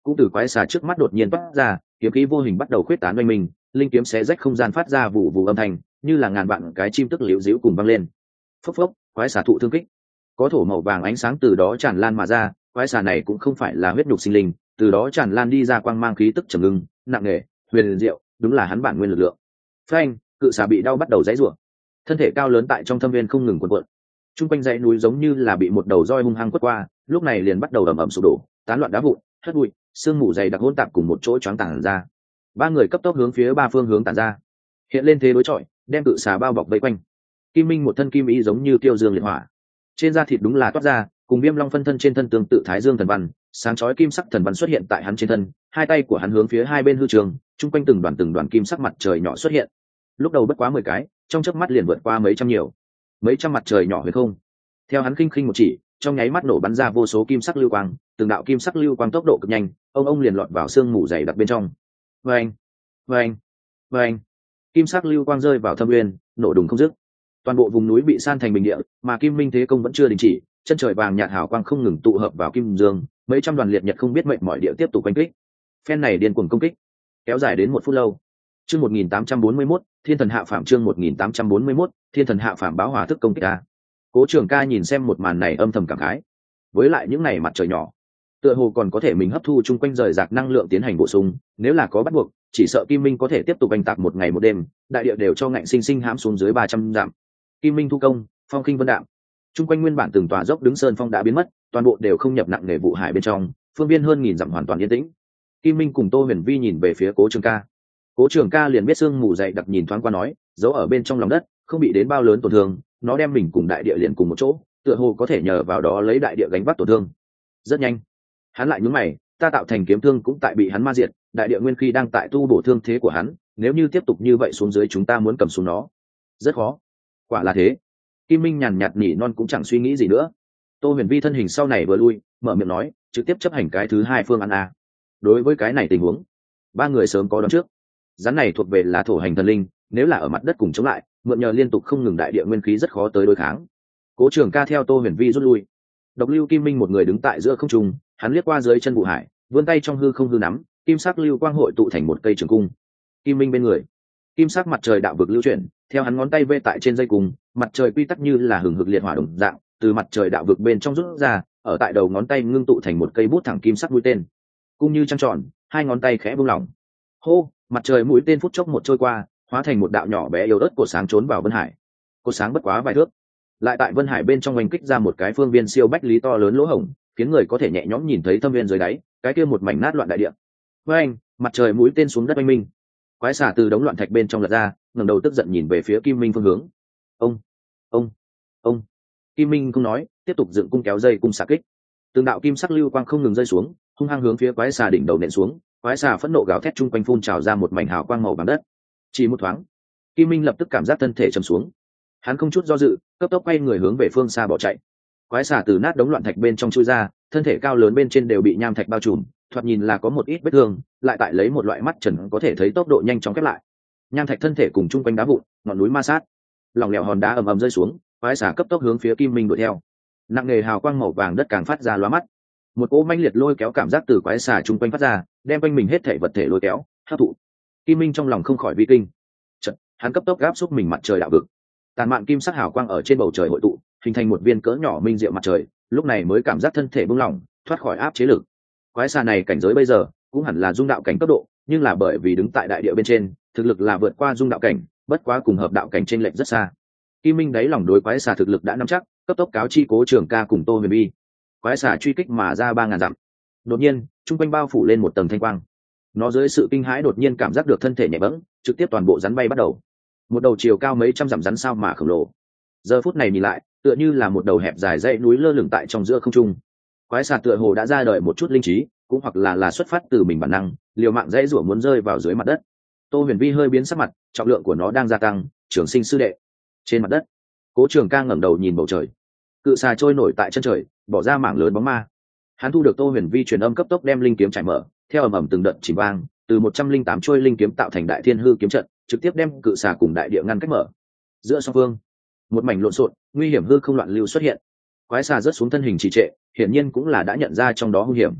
cũng từ quái xà trước mắt đột nhiên toát ra, kiếm khí vô hình bắt đầu khuyết tán oanh mình, linh kiếm xé rách không gian phát ra vụ vụ âm thanh, như là ngàn vạn cái chim tức liễu díu cùng vang lên. Phốc phốc, quái xà thụ thương kích, có thổ màu vàng ánh sáng từ đó tràn lan mà ra. Quái xà này cũng không phải là huyết nhục sinh linh, từ đó tràn lan đi ra quang mang khí tức trầm ngưng, nặng nề, huyền diệu, đúng là hắn bản nguyên lực lượng. Phanh, cự xà bị đau bắt đầu giãy giụa, thân thể cao lớn tại trong thâm viên không ngừng cuộn cuộn. Trung quanh dãy núi giống như là bị một đầu roi hung hăng quất qua, lúc này liền bắt đầu ầm ầm sụp đổ, tán loạn đá vụn, hất bụi, sương mù dày đặc hỗn tạp cùng một chỗ choáng tản ra. Ba người cấp tốc hướng phía ba phương hướng tản ra, hiện lên thế đối chọi, đem cự xà bao bọc vây quanh. Kim Minh một thân kim ý giống như tiêu dương liệt hỏa, trên da thịt đúng là toát ra, cùng Viêm Long phân thân trên thân tương tự Thái Dương thần văn, sáng chói kim sắc thần văn xuất hiện tại hắn trên thân, hai tay của hắn hướng phía hai bên hư trường, trung quanh từng đoàn từng đoàn kim sắc mặt trời nhỏ xuất hiện. Lúc đầu bất quá mười cái, trong chớp mắt liền vượt qua mấy trăm nhiều, mấy trăm mặt trời nhỏ huyền không. Theo hắn khinh khinh một chỉ, trong nháy mắt nổ bắn ra vô số kim sắc lưu quang, từng đạo kim sắc lưu quang tốc độ cực nhanh, ông ông liền lọt vào xương mù dày đặc bên trong. Vâng, vâng, vâng, kim sắc lưu quang rơi vào thâm nguyên, nổ đùng không dứt. Toàn bộ vùng núi bị san thành bình địa, mà Kim Minh thế công vẫn chưa đình chỉ, chân trời vàng nhạt hào quang không ngừng tụ hợp vào kim dương, mấy trăm đoàn liệt nhật không biết mệnh mọi địa tiếp tục công kích. Phen này điên cuồng công kích, kéo dài đến một phút lâu. Chương một nghìn tám trăm bốn mươi mốt, Thiên thần hạ phàm chương một nghìn tám trăm bốn mươi mốt, Thiên thần hạ phàm báo hòa thức công kích a. Cố Trường Ca nhìn xem một màn này âm thầm cảm khái. Với lại những này mặt trời nhỏ, tựa hồ còn có thể mình hấp thu chung quanh rời rạc năng lượng tiến hành bổ sung, nếu là có bắt buộc, chỉ sợ Kim Minh có thể tiếp tục oanh tạc một ngày một đêm, đại địa đều cho ngạnh sinh sinh hãm xuống dưới ba trăm dặm. Kim Minh thu công, phong khinh vân đạm, chung quanh nguyên bản từng tòa dốc đứng sơn phong đã biến mất, toàn bộ đều không nhập nặng nghề vụ hải bên trong, phương viên hơn nghìn dặm hoàn toàn yên tĩnh. Kim Minh cùng Tô Huyền Vi nhìn về phía Cố Trường Ca, Cố Trường Ca liền biết sương mù dày đặc nhìn thoáng qua nói, giấu ở bên trong lòng đất, không bị đến bao lớn tổn thương, nó đem mình cùng đại địa liền cùng một chỗ, tựa hồ có thể nhờ vào đó lấy đại địa gánh vác tổn thương. Rất nhanh, hắn lại nhướng mày, ta tạo thành kiếm thương cũng tại bị hắn ma diệt, đại địa nguyên khí đang tại tu bổ thương thế của hắn, nếu như tiếp tục như vậy xuống dưới chúng ta muốn cầm xuống nó, rất khó. Quả là thế. Kim Minh nhàn nhạt nỉ non cũng chẳng suy nghĩ gì nữa. Tô Huyền Vi thân hình sau này vừa lui, mở miệng nói, trực tiếp chấp hành cái thứ hai phương án a. Đối với cái này tình huống, ba người sớm có đoán trước. Rắn này thuộc về là thổ hành thần linh, nếu là ở mặt đất cùng chống lại, mượn nhờ liên tục không ngừng đại địa nguyên khí rất khó tới đối kháng. Cố Trường Ca theo Tô Huyền Vi rút lui. Độc Lưu Kim Minh một người đứng tại giữa không trung, hắn liếc qua dưới chân vụ hải, vươn tay trong hư không hư nắm, kim sắc lưu quang hội tụ thành một cây trường cung. Kim Minh bên người, kim sắc mặt trời đạo vực lưu chuyển, theo hắn ngón tay vê tại trên dây cung, mặt trời quy tắc như là hừng hực liệt hỏa đồng dạng, từ mặt trời đạo vực bên trong rút ra, ở tại đầu ngón tay ngưng tụ thành một cây bút thẳng kim sắc mũi tên. Cung như trăng tròn, hai ngón tay khẽ buông lỏng. Hô, mặt trời mũi tên phút chốc một trôi qua, hóa thành một đạo nhỏ bé yếu ớt cột sáng trốn vào Vân Hải. Cột sáng bất quá vài thước, lại tại Vân Hải bên trong oanh kích ra một cái phương viên siêu bách lý to lớn lỗ hổng, khiến người có thể nhẹ nhõm nhìn thấy thâm viên dưới đáy, cái kia một mảnh nát loạn đại địa. Với anh, mặt trời mũi tên xuống đất oanh minh. Quái xà từ đống loạn thạch bên trong lật ra, ngẩng đầu tức giận nhìn về phía Kim Minh phương hướng. Ông, ông, ông. Kim Minh không nói, tiếp tục dựng cung kéo dây cung xạ kích. Từng đạo kim sắc lưu quang không ngừng rơi xuống, hung hăng hướng phía quái xà đỉnh đầu nện xuống. Quái xà phẫn nộ gào thét chung quanh phun trào ra một mảnh hào quang màu vàng đất. Chỉ một thoáng, Kim Minh lập tức cảm giác thân thể trầm xuống. Hắn không chút do dự, cấp tốc quay người hướng về phương xa bỏ chạy. Quái xà từ nát đống loạn thạch bên trong chui ra, thân thể cao lớn bên trên đều bị nham thạch bao trùm, thoạt nhìn là có một ít vết thương, lại tại lấy một loại mắt trần có thể thấy tốc độ nhanh chóng khép lại. Nham thạch thân thể cùng chung quanh đá vụn, ngọn núi ma sát, lỏng lẻo hòn đá ầm ầm rơi xuống, quái xà cấp tốc hướng phía Kim Minh đuổi theo. Nặng nề hào quang màu vàng đất càng phát ra lóa mắt. Một cỗ manh liệt lôi kéo cảm giác từ quái xà chung quanh phát ra, đem quanh mình hết thể vật thể lôi kéo, hấp thụ. Kim Minh trong lòng không khỏi vi kinh. Chợt, hắn cấp tốc gáp xúc mình mặt trời đạo vực. Tàn mạn kim sắc hào quang ở trên bầu trời hội tụ, hình thành một viên cỡ nhỏ minh diệu mặt trời, lúc này mới cảm giác thân thể buông lỏng, thoát khỏi áp chế lực. Quái xà này cảnh giới bây giờ cũng hẳn là dung đạo cảnh cấp độ, nhưng là bởi vì đứng tại đại địa bên trên, thực lực là vượt qua dung đạo cảnh, bất quá cùng hợp đạo cảnh chênh lệch rất xa. Kim Minh đáy lòng đối quái xà thực lực đã nắm chắc, cấp tốc cáo chi Cố Trường Ca cùng Tô Huyền Vi. Quái xà truy kích mà ra ba ngàn dặm. Đột nhiên, trung quanh bao phủ lên một tầng thanh quang. Nó dưới sự kinh hãi đột nhiên cảm giác được thân thể nhẹ bẫng, trực tiếp toàn bộ rắn bay bắt đầu. Một đầu chiều cao mấy trăm dặm rắn sao mà khổng lồ. Giờ phút này nhìn lại, tựa như là một đầu hẹp dài dãy núi lơ lửng tại trong giữa không trung. Quái xà tựa hồ đã ra đời một chút linh trí, cũng hoặc là là xuất phát từ mình bản năng, liều mạng dãy rủa muốn rơi vào dưới mặt đất. Tô Huyền Vi hơi biến sắc mặt, trọng lượng của nó đang gia tăng. Trường Sinh sư đệ. Trên mặt đất, Cố Trường Ca ngẩng đầu nhìn bầu trời. Cự xà trôi nổi tại chân trời, bỏ ra mảng lớn bóng ma. Hắn thu được Tô Huyền Vi truyền âm cấp tốc đem linh kiếm trải mở, theo ầm ầm từng đợt chỉ vang, từ một trăm linh tám trôi linh kiếm tạo thành đại thiên hư kiếm trận, trực tiếp đem cự xà cùng đại địa ngăn cách mở. Giữa song phương, một mảnh lộn xộn, nguy hiểm hư không loạn lưu xuất hiện. Quái xà rớt xuống thân hình trì trệ, hiển nhiên cũng là đã nhận ra trong đó hung hiểm.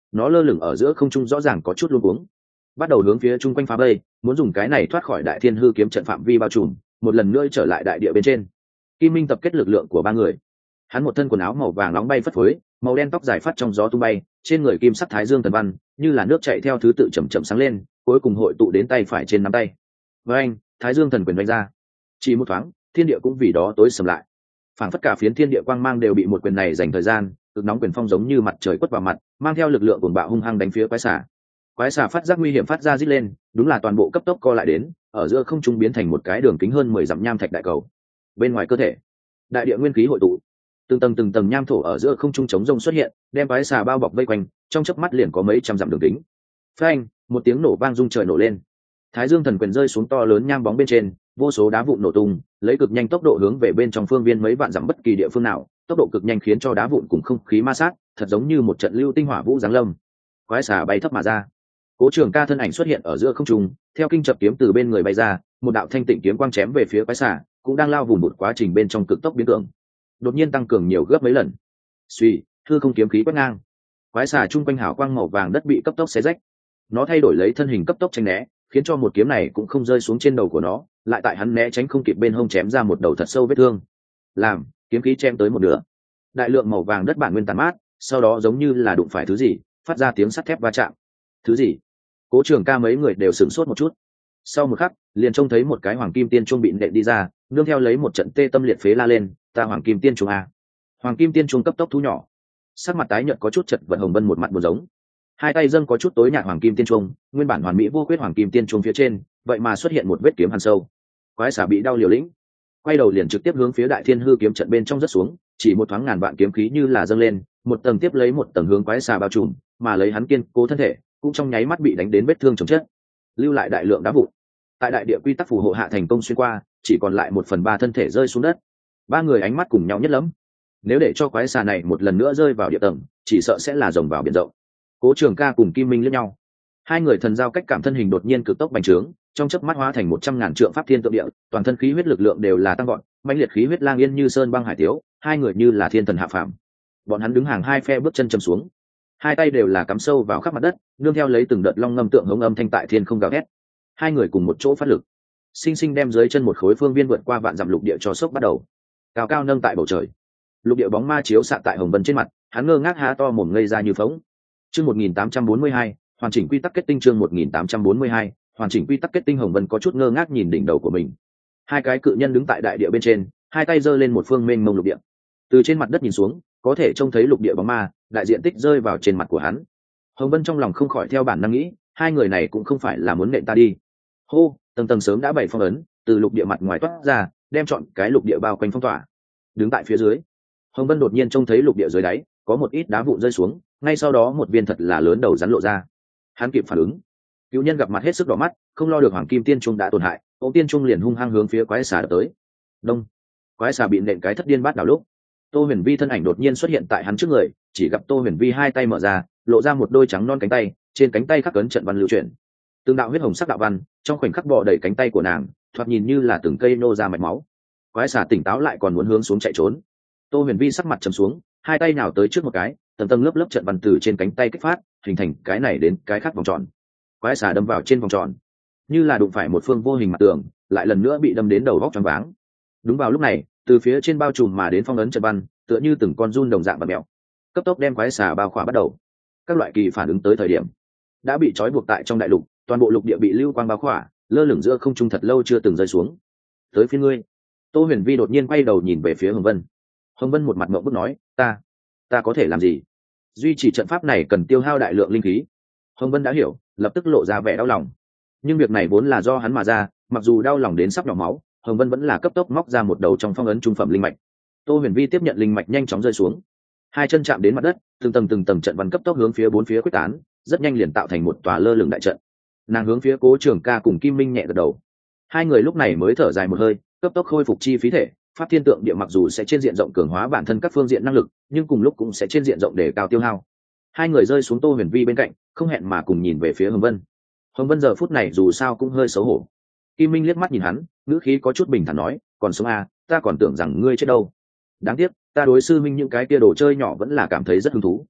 nó lơ lửng ở giữa không trung rõ ràng có chút luống cuống, bắt đầu hướng phía chung quanh phá vây, muốn dùng cái này thoát khỏi đại thiên hư kiếm trận phạm vi bao trùm, một lần nữa trở lại đại địa bên trên. Kim Minh tập kết lực lượng của ba người, hắn một thân quần áo màu vàng nóng bay phất phới, màu đen tóc dài phát trong gió tung bay, trên người kim sắc thái dương thần văn như là nước chảy theo thứ tự chậm chậm sáng lên, cuối cùng hội tụ đến tay phải trên nắm tay. Với anh, thái dương thần quyền đánh ra, chỉ một thoáng, thiên địa cũng vì đó tối sầm lại, phảng phất cả phiến thiên địa quang mang đều bị một quyền này dành thời gian, cực nóng quyền phong giống như mặt trời quất vào mặt, mang theo lực lượng cuồng bạo hung hăng đánh phía quái xà. Quái xà phát giác nguy hiểm phát ra rít lên, đúng là toàn bộ cấp tốc co lại đến, ở giữa không trung biến thành một cái đường kính hơn mười dặm nham thạch đại cầu. Bên ngoài cơ thể, đại địa nguyên khí hội tụ, từng tầng từng tầng nham thổ ở giữa không trung chống rông xuất hiện, đem quái xà bao bọc vây quanh, trong chớp mắt liền có mấy trăm dặm đường kính. Phanh, một tiếng nổ vang rung trời nổ lên. Thái Dương thần quyền rơi xuống to lớn nham bóng bên trên, vô số đá vụn nổ tung, lấy cực nhanh tốc độ hướng về bên trong phương viên mấy vạn dặm bất kỳ địa phương nào, tốc độ cực nhanh khiến cho đá vụn cùng không khí ma sát, thật giống như một trận lưu tinh hỏa vũ giáng lâm. Quái xà bay thấp mà ra. Cố Trường Ca thân ảnh xuất hiện ở giữa không trung, theo kinh chập kiếm từ bên người bay ra, một đạo thanh tịnh kiếm quang chém về phía quái xà, cũng đang lao vùng một quá trình bên trong cực tốc biến cường, đột nhiên tăng cường nhiều gấp mấy lần. Suy, hư không kiếm khí quét ngang. Quái xà trung quanh hào quang màu vàng đất bị cấp tốc xé rách. Nó thay đổi lấy thân hình cấp tốc tránh né, khiến cho một kiếm này cũng không rơi xuống trên đầu của nó, lại tại hắn né tránh không kịp bên hông chém ra một đầu thật sâu vết thương. Làm, kiếm khí chém tới một nửa. Đại lượng màu vàng đất bản nguyên tàn mát, sau đó giống như là đụng phải thứ gì, phát ra tiếng sắt thép va chạm. Thứ gì? Cố Trường Ca mấy người đều sửng sốt một chút. Sau một khắc, liền trông thấy một cái hoàng kim tiên chuông bị nện đi ra, nương theo lấy một trận tê tâm liệt phế la lên, "Ta hoàng kim tiên chuông a!" Hoàng kim tiên chuông cấp tốc thu nhỏ, sắc mặt tái nhợt có chút chật vật Hồng Vân một mặt buồn giống. Hai tay dâng có chút tối nhạt hoàng kim tiên chuông, nguyên bản hoàn mỹ vô khuyết hoàng kim tiên chuông phía trên, vậy mà xuất hiện một vết kiếm hằn sâu. Quái xà bị đau liều lĩnh, quay đầu liền trực tiếp hướng phía đại thiên hư kiếm trận bên trong rất xuống, chỉ một thoáng ngàn vạn kiếm khí như là dâng lên, một tầng tiếp lấy một tầng hướng quái xà bao trùm, mà lấy hắn kiên cố thân thể, cũng trong nháy mắt bị đánh đến vết thương chồng chất, lưu lại đại lượng đá vụn. Tại đại địa quy tắc phù hộ hạ thành công xuyên qua, chỉ còn lại một phần ba thân thể rơi xuống đất. Ba người ánh mắt cùng nhau nhất lắm. Nếu để cho quái xà này một lần nữa rơi vào địa tầng, chỉ sợ sẽ là rồng vào biển rộng. Cố Trường Ca cùng Kim Minh liếc nhau, hai người thần giao cách cảm thân hình đột nhiên cực tốc bành trướng, trong chớp mắt hóa thành một trăm ngàn trượng pháp thiên tượng địa, toàn thân khí huyết lực lượng đều là tăng vọt, mãnh liệt khí huyết lang yên như sơn băng hải tiếu, hai người như là thiên thần hạ phàm. Bọn hắn đứng hàng hai phe bước chân chầm xuống, hai tay đều là cắm sâu vào khắp mặt đất, nương theo lấy từng đợt long ngâm tượng hống âm thanh tại thiên không gào thét. Hai người cùng một chỗ phát lực, sinh sinh đem dưới chân một khối phương viên vượt qua vạn dặm lục địa cho sốc bắt đầu, cao cao nâng tại bầu trời. Lục địa bóng ma chiếu xạ tại Hồng Vân trên mặt, hắn ngơ ngác há to mồm ngây ra như phóng. Chương một nghìn tám trăm bốn mươi hai, hoàn chỉnh quy tắc kết tinh. Chương một nghìn tám trăm bốn mươi hai, hoàn chỉnh quy tắc kết tinh. Hồng Vân có chút ngơ ngác nhìn đỉnh đầu của mình. Hai cái cự nhân đứng tại đại địa bên trên, hai tay giơ lên một phương mênh mông lục địa. Từ trên mặt đất nhìn xuống, có thể trông thấy lục địa bóng ma, đại diện tích rơi vào trên mặt của hắn. Hồng Vân trong lòng không khỏi theo bản năng nghĩ, hai người này cũng không phải là muốn nện ta đi. Hô, tầng tầng sớm đã bày phong ấn, từ lục địa mặt ngoài toát ra, đem trọn cái lục địa bao quanh phong tỏa. Đứng tại phía dưới, Hồng Vân đột nhiên trông thấy lục địa dưới đáy có một ít đá vụn rơi xuống, ngay sau đó một viên thật là lớn đầu rắn lộ ra. Hắn kịp phản ứng, cựu nhân gặp mặt hết sức đỏ mắt, không lo được hoàng kim tiên trung đã tổn hại, ông tiên trung liền hung hăng hướng phía quái xà đập tới. Đông, quái xà bị nện cái thất điên bát đảo lúc, Tô Huyền Vi thân ảnh đột nhiên xuất hiện tại hắn trước người, chỉ gặp Tô Huyền Vi hai tay mở ra, lộ ra một đôi trắng non cánh tay, trên cánh tay khắc cấn trận văn lưu chuyển, từng đạo huyết hồng sắc đạo văn trong khoảnh khắc bò đầy cánh tay của nàng, thoạt nhìn như là từng cây nô ra mạch máu. Quái xà tỉnh táo lại còn muốn hướng xuống chạy trốn. Tô Huyền Vi sắc mặt trầm xuống, hai tay nào tới trước một cái, tầng tầng lớp lớp trận văn từ trên cánh tay kích phát, hình thành cái này đến cái khác vòng tròn. Quái xà đâm vào trên vòng tròn, như là đụng phải một phương vô hình mặt tường, lại lần nữa bị đâm đến đầu vóc choáng váng. Đúng vào lúc này, từ phía trên bao trùm mà đến phong ấn trận văn, tựa như từng con giun đồng dạng và mèo, cấp tốc đem quái xà bao khỏa bắt đầu. Các loại kỳ phản ứng tới thời điểm, đã bị trói buộc tại trong đại lục, toàn bộ lục địa bị lưu quang bao khỏa, lơ lửng giữa không trung thật lâu chưa từng rơi xuống. Tới phía ngươi. Tô Huyền Vi đột nhiên quay đầu nhìn về phía Hồng Vân. Hồng Vân một mặt ngượng bức nói, ta ta có thể làm gì? Duy trì trận pháp này cần tiêu hao đại lượng linh khí. Hồng Vân đã hiểu, lập tức lộ ra vẻ đau lòng. Nhưng việc này vốn là do hắn mà ra, mặc dù đau lòng đến sắp nhỏ máu, Hồng Vân vẫn là cấp tốc móc ra một đầu trong phong ấn trung phẩm linh mạch. Tô Huyền Vi tiếp nhận linh mạch nhanh chóng rơi xuống, hai chân chạm đến mặt đất, từng tầng từng tầng trận văn cấp tốc hướng phía bốn phía quyết tán, rất nhanh liền tạo thành một tòa lơ lửng đại trận. Nàng hướng phía Cố Trường Ca cùng Kim Minh nhẹ gật đầu. Hai người lúc này mới thở dài một hơi, cấp tốc khôi phục chi phí thể. Pháp thiên tượng địa mặc dù sẽ trên diện rộng cường hóa bản thân các phương diện năng lực, nhưng cùng lúc cũng sẽ trên diện rộng để cao tiêu hao. Hai người rơi xuống Tô Huyền Vi bên cạnh, không hẹn mà cùng nhìn về phía Hồng Vân. Hồng Vân giờ phút này dù sao cũng hơi xấu hổ. Kim Minh liếc mắt nhìn hắn, ngữ khí có chút bình thản nói, còn sống à, ta còn tưởng rằng ngươi chết đâu. Đáng tiếc, ta đối sư minh những cái kia đồ chơi nhỏ vẫn là cảm thấy rất hứng thú.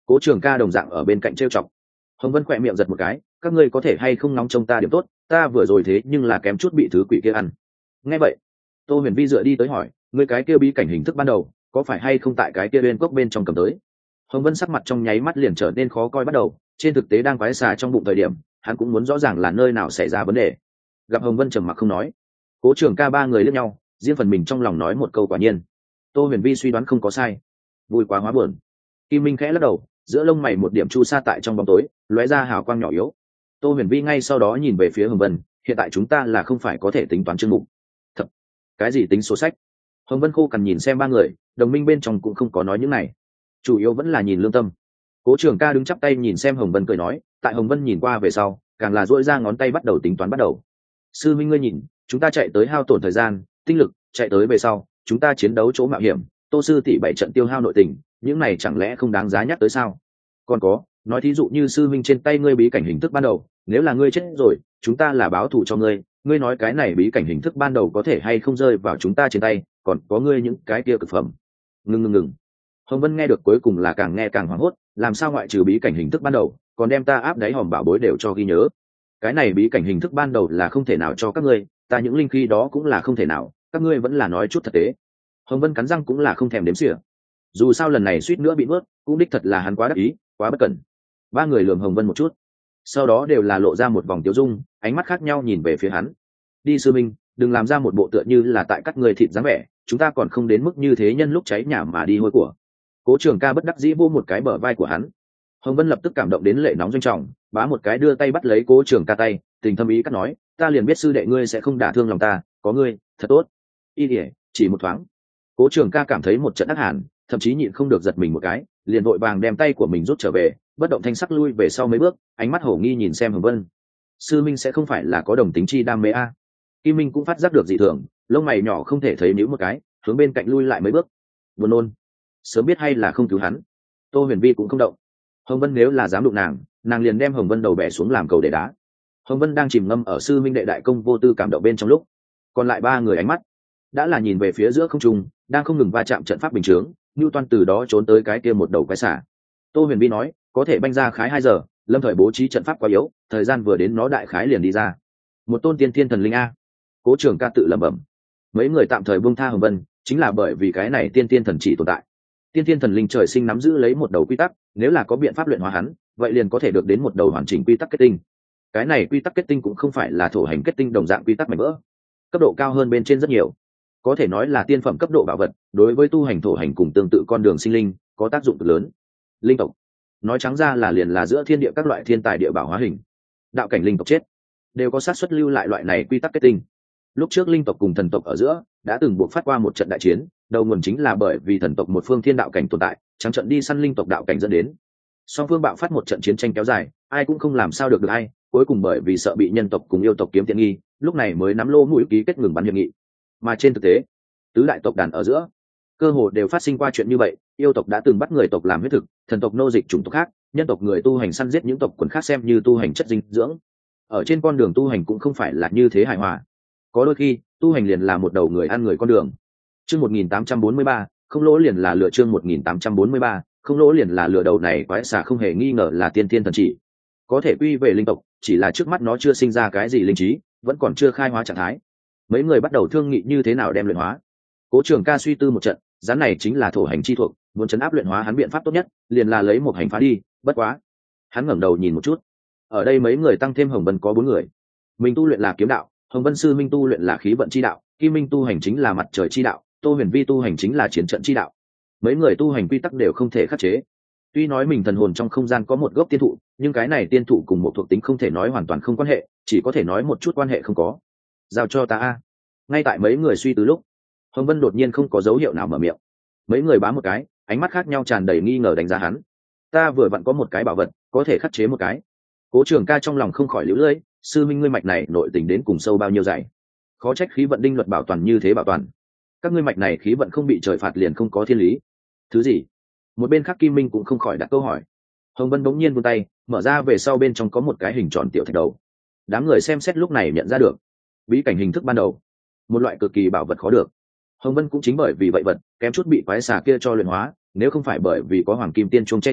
Cố Trường Ca đồng dạng ở bên cạnh trêu chọc. Hồng Vân khỏe miệng giật một cái, các ngươi có thể hay không nóng trông ta điểm tốt, ta vừa rồi thế nhưng là kém chút bị thứ quỷ kia ăn. Nghe vậy, Tô Huyền Vi dựa đi tới hỏi, ngươi cái kia bí cảnh hình thức ban đầu, có phải hay không tại cái kia bên cốc bên trong cầm tới? Hồng Vân sắc mặt trong nháy mắt liền trở nên khó coi bắt đầu, trên thực tế đang quái xà trong bụng thời điểm, hắn cũng muốn rõ ràng là nơi nào xảy ra vấn đề. Gặp Hồng Vân trầm mặc không nói, Cố Trường Ca ba người liếc nhau, riêng phần mình trong lòng nói một câu quả nhiên. Tô Huyền Vi suy đoán không có sai, vui quá hóa buồn. Kim Minh khẽ lắc đầu, giữa lông mày một điểm chu sa tại trong bóng tối, lóe ra hào quang nhỏ yếu. Tô Huyền Vi ngay sau đó nhìn về phía Hồng Vân, hiện tại chúng ta là không phải có thể tính toán chương mục. Thật, cái gì tính số sách? Hồng Vân khô cằn nhìn xem ba người, đồng minh bên trong cũng không có nói những này, chủ yếu vẫn là nhìn lương tâm. Cố Trường Ca đứng chắp tay nhìn xem Hồng Vân cười nói, tại Hồng Vân nhìn qua về sau, càng là duỗi ra ngón tay bắt đầu tính toán bắt đầu. Sư minh ngươi nhìn, chúng ta chạy tới hao tổn thời gian, tinh lực, chạy tới về sau, chúng ta chiến đấu chỗ mạo hiểm, Tô sư tỷ bảy trận tiêu hao nội tình, những này chẳng lẽ không đáng giá nhắc tới sao? Còn có, nói thí dụ như sư minh trên tay ngươi bí cảnh hình thức ban đầu, nếu là ngươi chết rồi, chúng ta là báo thù cho ngươi, ngươi nói cái này bí cảnh hình thức ban đầu có thể hay không rơi vào chúng ta trên tay, còn có ngươi những cái kia cực phẩm. Ngừng ngừng ngừng. Hồng Vân nghe được cuối cùng là càng nghe càng hoảng hốt, làm sao ngoại trừ bí cảnh hình thức ban đầu, còn đem ta áp đáy hòm bảo bối đều cho ghi nhớ. Cái này bí cảnh hình thức ban đầu là không thể nào cho các ngươi, ta những linh khí đó cũng là không thể nào, các ngươi vẫn là nói chút thật tế. Hồng Vân cắn răng cũng là không thèm đếm xỉa. Dù sao lần này suýt nữa bị nuốt, cũng đích thật là hắn quá đắc ý, quá bất cẩn. Ba người lườm Hồng Vân một chút, sau đó đều là lộ ra một vòng tiêu dung, ánh mắt khác nhau nhìn về phía hắn. Đi sư minh, đừng làm ra một bộ tựa như là tại các người thịt dáng vẻ, chúng ta còn không đến mức như thế nhân lúc cháy nhà mà đi hôi của. Cố Trường Ca bất đắc dĩ vô một cái bờ vai của hắn. Hồng Vân lập tức cảm động đến lệ nóng doanh trọng, bá một cái đưa tay bắt lấy Cố Trường Ca tay, tình thâm ý cắt nói, ta liền biết sư đệ ngươi sẽ không đả thương lòng ta, có ngươi, thật tốt. Y điệp, chỉ một thoáng. Cố Trường Ca cảm thấy một trận ác hàn, thậm chí nhịn không được giật mình một cái, liền vội vàng đem tay của mình rút trở về, bất động thanh sắc lui về sau mấy bước, ánh mắt hổ nghi nhìn xem Hồng Vân. Sư minh sẽ không phải là có đồng tính chi đam mê a? Kim Minh cũng phát giác được dị thường, lông mày nhỏ không thể thấy nhíu một cái, hướng bên cạnh lui lại mấy bước. Buồn nôn, sớm biết hay là không cứu hắn. Tô Huyền Vi cũng không động. Hồng Vân nếu là dám đụng nàng, nàng liền đem Hồng Vân đầu bẻ xuống làm cầu để đá. Hồng Vân đang chìm ngâm ở sư minh đệ đại công vô tư cảm động bên trong lúc, còn lại ba người ánh mắt đã là nhìn về phía giữa không trung, đang không ngừng va chạm trận pháp bình chướng, Newton từ đó trốn tới cái kia một đầu quái xả. Tô Huyền Vi nói, có thể banh ra khái hai giờ, lâm thời bố trí trận pháp quá yếu, thời gian vừa đến nó đại khái liền đi ra. Một tôn tiên thiên thần linh a. Cố Trường Ca tự lẩm bẩm. Mấy người tạm thời buông tha Hồng Vân, chính là bởi vì cái này tiên thiên thần chỉ tồn tại. Tiên thiên thần linh trời sinh nắm giữ lấy một đầu quy tắc, nếu là có biện pháp luyện hóa hắn, vậy liền có thể được đến một đầu hoàn chỉnh quy tắc kết tinh. Cái này quy tắc kết tinh cũng không phải là thổ hành kết tinh đồng dạng quy tắc mảnh vỡ, cấp độ cao hơn bên trên rất nhiều, có thể nói là tiên phẩm cấp độ bảo vật, đối với tu hành thổ hành cùng tương tự con đường sinh linh có tác dụng cực lớn. Linh tộc, nói trắng ra là liền là giữa thiên địa các loại thiên tài địa bảo hóa hình, đạo cảnh linh tộc chết đều có xác suất lưu lại loại này quy tắc kết tinh. Lúc trước linh tộc cùng thần tộc ở giữa đã từng buộc phát qua một trận đại chiến, đầu nguồn chính là bởi vì thần tộc một phương thiên đạo cảnh tồn tại, trắng trận đi săn linh tộc đạo cảnh dẫn đến song phương bạo phát một trận chiến tranh kéo dài, ai cũng không làm sao được được ai, cuối cùng bởi vì sợ bị nhân tộc cùng yêu tộc kiếm tiện nghi, lúc này mới nắm lô mũi ký kết ngừng bắn hiệp nghị. Mà trên thực tế, tứ đại tộc đàn ở giữa cơ hồ đều phát sinh qua chuyện như vậy, yêu tộc đã từng bắt người tộc làm huyết thực, thần tộc nô dịch chủng tộc khác, nhân tộc người tu hành săn giết những tộc quần khác xem như tu hành chất dinh dưỡng. Ở trên con đường tu hành cũng không phải là như thế hài hòa, có đôi khi tu hành liền là một đầu người ăn người con đường. Chương một nghìn tám trăm bốn mươi ba, không lỗ liền là lựa chương một nghìn tám trăm bốn mươi ba, không lỗ liền là lựa đầu này quái xà không hề nghi ngờ là tiên thiên thần chỉ, có thể quy về linh tộc, chỉ là trước mắt nó chưa sinh ra cái gì linh trí, vẫn còn chưa khai hóa trạng thái. Mấy người bắt đầu thương nghị như thế nào đem luyện hóa. Cố Trường Ca suy tư một trận, rắn này chính là thổ hành chi thuộc, muốn chấn áp luyện hóa hắn biện pháp tốt nhất liền là lấy một hành phá đi, bất quá hắn ngẩng đầu nhìn một chút, ở đây mấy người tăng thêm Hồng Vân có bốn người, mình tu luyện là kiếm đạo, Hồng Vân sư minh tu luyện là khí vận chi đạo, Kim Minh tu hành chính là mặt trời chi đạo, Tô Huyền Vi tu hành chính là chiến trận chi đạo. Mấy người tu hành quy tắc đều không thể khắc chế. Tuy nói mình thần hồn trong không gian có một gốc tiên thụ, nhưng cái này tiên thụ cùng một thuộc tính không thể nói hoàn toàn không quan hệ, chỉ có thể nói một chút quan hệ không có. Giao cho ta a. Ngay tại mấy người suy tư lúc, Hồng Vân đột nhiên không có dấu hiệu nào mở miệng. Mấy người bám một cái, ánh mắt khác nhau tràn đầy nghi ngờ đánh giá hắn. Ta vừa vặn có một cái bảo vật, có thể khắc chế một cái. Cố Trường Ca trong lòng không khỏi liễu lưỡi, sư minh ngươi mạch này nội tình đến cùng sâu bao nhiêu dày, khó trách khí vận đinh luật bảo toàn như thế bảo toàn. Các ngươi mạch này khí vận không bị trời phạt liền không có thiên lý. Thứ gì? Một bên khác Kim Minh cũng không khỏi đặt câu hỏi. Hồng Vân bỗng nhiên vươn tay, mở ra về sau bên trong có một cái hình tròn tiểu thạch đầu. Đám người xem xét lúc này nhận ra được bí cảnh hình thức ban đầu, một loại cực kỳ bảo vật khó được. Hồng Vân cũng chính bởi vì vậy vật kém chút bị quái xà kia cho luyện hóa, nếu không phải bởi vì có hoàng kim tiên chuông che chở,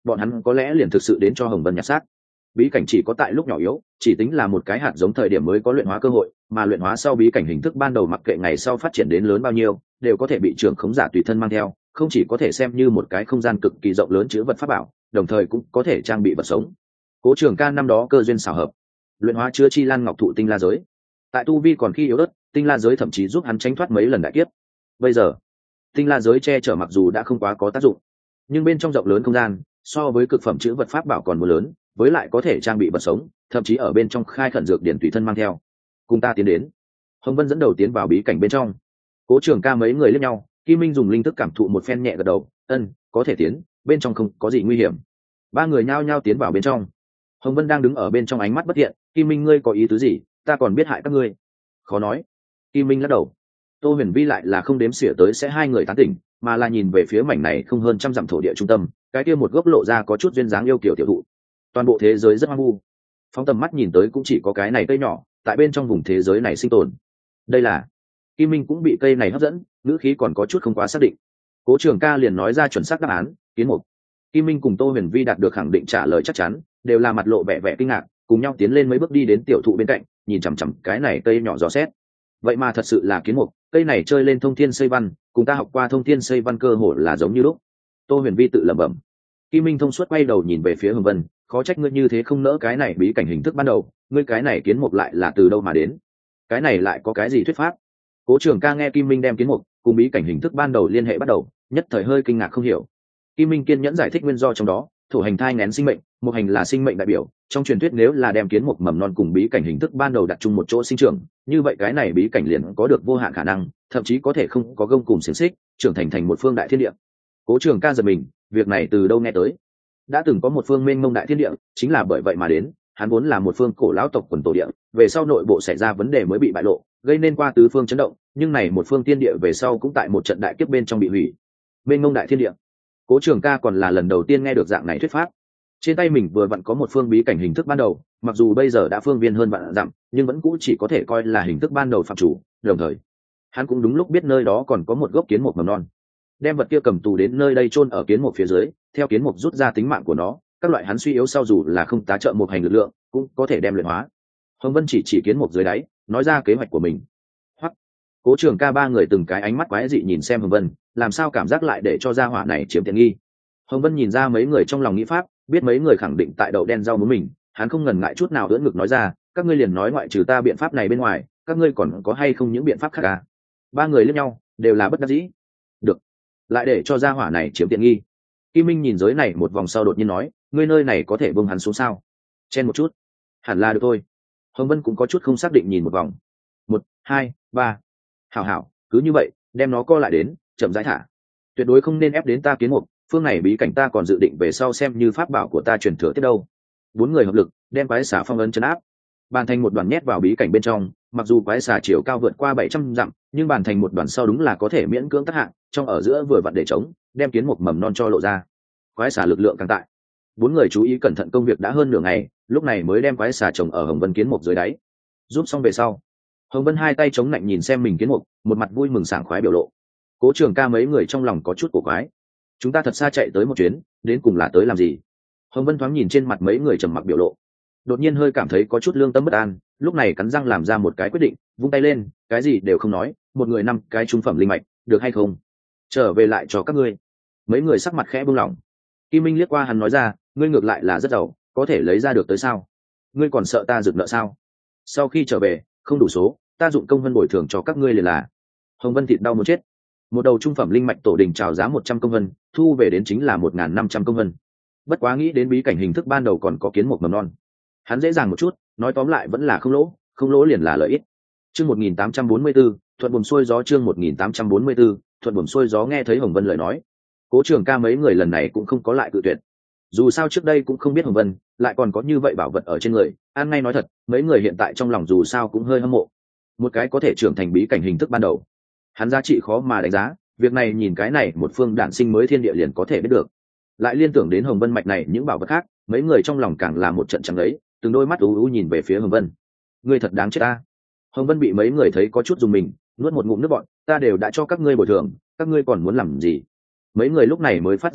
bọn hắn có lẽ liền thực sự đến cho Hồng Vân nhặt xác. Bí cảnh chỉ có tại lúc nhỏ yếu, chỉ tính là một cái hạt giống thời điểm mới có luyện hóa cơ hội, mà luyện hóa sau bí cảnh hình thức ban đầu mặc kệ ngày sau phát triển đến lớn bao nhiêu, đều có thể bị trưởng khống giả tùy thân mang theo, không chỉ có thể xem như một cái không gian cực kỳ rộng lớn chứa vật pháp bảo, đồng thời cũng có thể trang bị vật sống. Cố Trường Ca năm đó cơ duyên xảo hợp, luyện hóa chứa chi lan ngọc thụ tinh la giới. Tại tu vi còn khi yếu ớt, tinh la giới thậm chí giúp hắn tránh thoát mấy lần đại kiếp. Bây giờ, tinh la giới che chở mặc dù đã không quá có tác dụng, nhưng bên trong rộng lớn không gian, so với cực phẩm chữ vật pháp bảo còn muốn lớn, với lại có thể trang bị vật sống, thậm chí ở bên trong khai khẩn dược điển tùy thân mang theo. Cùng ta tiến đến. Hồng Vân dẫn đầu tiến vào bí cảnh bên trong. Cố Trường Ca mấy người liếc nhau, Kim Minh dùng linh thức cảm thụ một phen nhẹ gật đầu, ân, có thể tiến, bên trong không có gì nguy hiểm. Ba người nhao nhao tiến vào bên trong. Hồng Vân đang đứng ở bên trong ánh mắt bất thiện, Kim Minh ngươi có ý tứ gì, ta còn biết hại các ngươi. Khó nói. Kim Minh lắc đầu. Tô Huyền Vi lại là không đếm xỉa tới sẽ hai người tán tỉnh, mà là nhìn về phía mảnh này không hơn trăm dặm thổ địa trung tâm, cái kia một gốc lộ ra có chút duyên dáng yêu kiều tiểu thụ. Toàn bộ thế giới rất hoang vu, phóng tầm mắt nhìn tới cũng chỉ có cái này cây nhỏ tại bên trong vùng thế giới này sinh tồn. Đây là Kim Minh cũng bị cây này hấp dẫn, ngữ khí còn có chút không quá xác định. Cố Trường Ca liền nói ra chuẩn xác đáp án, kiến mục. Kim Minh cùng Tô Huyền Vi đạt được khẳng định trả lời chắc chắn, đều là mặt lộ vẻ vẻ kinh ngạc, cùng nhau tiến lên mấy bước đi đến tiểu thụ bên cạnh, nhìn chằm chằm cái này cây nhỏ dò xét. Vậy mà thật sự là kiến mục, cây này chơi lên thông thiên xây văn, cùng ta học qua thông thiên xây văn cơ hồ là giống như lúc. Tô Huyền Vi tự lẩm bẩm. Kim Minh thông suốt quay đầu nhìn về phía Hồng Vân, khó trách ngươi như thế không nỡ cái này bí cảnh hình thức ban đầu, ngươi cái này kiến mục lại là từ đâu mà đến? Cái này lại có cái gì thuyết pháp? Cố Trường Ca nghe Kim Minh đem kiến mục cùng bí cảnh hình thức ban đầu liên hệ bắt đầu, nhất thời hơi kinh ngạc không hiểu. Kim Minh kiên nhẫn giải thích nguyên do trong đó, thổ hành thai nghén sinh mệnh, một hành là sinh mệnh đại biểu, trong truyền thuyết nếu là đem kiến mục mầm non cùng bí cảnh hình thức ban đầu đặt chung một chỗ sinh trưởng, như vậy cái này bí cảnh liền có được vô hạn khả năng, thậm chí có thể không có gông cùng xiềng xích, trưởng thành thành một phương đại thiên địa. Cố Trường Ca giật mình, việc này từ đâu nghe tới? Đã từng có một phương mênh mông đại thiên địa, chính là bởi vậy mà đến, hắn vốn là một phương cổ lão tộc quần tổ địa, về sau nội bộ xảy ra vấn đề mới bị bại lộ, gây nên qua tứ phương chấn động, nhưng này một phương thiên địa về sau cũng tại một trận đại kiếp bên trong bị hủy. Mênh mông đại thiên địa. Cố Trường Ca còn là lần đầu tiên nghe được dạng này thuyết pháp. Trên tay mình vừa vặn có một phương bí cảnh hình thức ban đầu, mặc dù bây giờ đã phương viên hơn vạn dặm, nhưng vẫn cũ chỉ có thể coi là hình thức ban đầu phạm chủ, đồng thời, hắn cũng đúng lúc biết nơi đó còn có một gốc kiến mục mầm non. Đem vật kia cầm tù đến nơi đây chôn ở kiến mục phía dưới, theo kiến mục rút ra tính mạng của nó, các loại hắn suy yếu sau dù là không tá trợ một hành lực lượng, cũng có thể đem luyện hóa. Hồng Vân chỉ chỉ kiến mục dưới đáy, nói ra kế hoạch của mình. Hoặc Cố Trường Ca ba người từng cái ánh mắt quái dị nhìn xem Hồng Vân, làm sao cảm giác lại để cho gia hỏa này chiếm tiện nghi. Hồng Vân nhìn ra mấy người trong lòng nghĩ pháp, biết mấy người khẳng định tại đậu đen rau muống mình, hắn không ngần ngại chút nào ưỡn ngực nói ra, các ngươi liền nói ngoại trừ ta biện pháp này bên ngoài, các ngươi còn có hay không những biện pháp khác à? Ba người liếc nhau, đều là bất đắc dĩ. Được, lại để cho gia hỏa này chiếm tiện nghi. Kim Minh nhìn giới này một vòng sau đột nhiên nói, ngươi nơi này có thể bông hắn xuống sao? Chen một chút, hẳn là được thôi. Hồng Vân cũng có chút không xác định nhìn một vòng. Một, hai, ba. Hảo hảo, cứ như vậy, đem nó co lại đến, chậm rãi thả. Tuyệt đối không nên ép đến ta kiến mục, phương này bí cảnh ta còn dự định về sau xem như pháp bảo của ta truyền thừa tiếp đâu. Bốn người hợp lực, đem quái xà phong ấn chấn áp. Bàn thành một đoàn nhét vào bí cảnh bên trong, mặc dù quái xà chiều cao vượt qua bảy trăm dặm, nhưng bàn thành một đoàn sau đúng là có thể miễn cưỡng tác hạng, trong ở giữa vừa vặn để chống, đem kiến mục mầm non cho lộ ra. Quái xà lực lượng càng tại. Bốn người chú ý cẩn thận công việc đã hơn nửa ngày, lúc này mới đem quái xà trồng ở Hồng Vân kiến mục dưới đáy. Giúp xong về sau, Hồng Vân hai tay chống lạnh nhìn xem mình kiến mục, một mặt vui mừng sảng khoái biểu lộ. Cố Trường Ca mấy người trong lòng có chút cổ quái. Chúng ta thật xa chạy tới một chuyến, đến cùng là tới làm gì? Hồng Vân thoáng nhìn trên mặt mấy người trầm mặc biểu lộ, đột nhiên hơi cảm thấy có chút lương tâm bất an, lúc này cắn răng làm ra một cái quyết định, vung tay lên, cái gì đều không nói, một người năm cái trung phẩm linh mạch, được hay không? Trở về lại cho các ngươi. Mấy người sắc mặt khẽ buông lỏng. Kim Minh liếc qua hắn nói ra, ngươi ngược lại là rất giàu, có thể lấy ra được tới sao? Ngươi còn sợ ta rực nợ sao? Sau khi trở về, không đủ số, ta dụng công vân bồi thường cho các ngươi liền là. Hồng Vân thịt đau muốn chết. Một đầu trung phẩm linh mạch tổ đình chào giá một trăm công vân, thu về đến chính là một nghìn năm trăm công vân. Bất quá nghĩ đến bí cảnh hình thức ban đầu còn có kiến mục mầm non, hắn dễ dàng một chút, nói tóm lại vẫn là không lỗ, không lỗ liền là lợi ích. Chương một nghìn tám trăm bốn mươi tư, thuận buồm xuôi gió. Chương một nghìn tám trăm bốn mươi tư, thuận buồm xuôi gió. Nghe thấy Hồng Vân lời nói, Cố Trường Ca mấy người lần này cũng không có lại cự tuyệt. Dù sao trước đây cũng không biết Hồng Vân lại còn có như vậy bảo vật ở trên người, an ngay nói thật, mấy người hiện tại trong lòng dù sao cũng hơi hâm mộ. Một cái có thể trưởng thành bí cảnh hình thức ban đầu, hắn giá trị khó mà đánh giá, việc này nhìn cái này một phương đản sinh mới thiên địa liền có thể biết được. Lại liên tưởng đến Hồng Vân mạch này những bảo vật khác, mấy người trong lòng càng là một trận chẳng lấy, từng đôi mắt u u nhìn về phía Hồng Vân. Ngươi thật đáng chết ta. Hồng Vân bị mấy người thấy có chút dùng mình, nuốt một ngụm nước bọt, ta đều đã cho các ngươi bồi thường, các ngươi còn muốn làm gì? Mấy người lúc này mới phát giác được,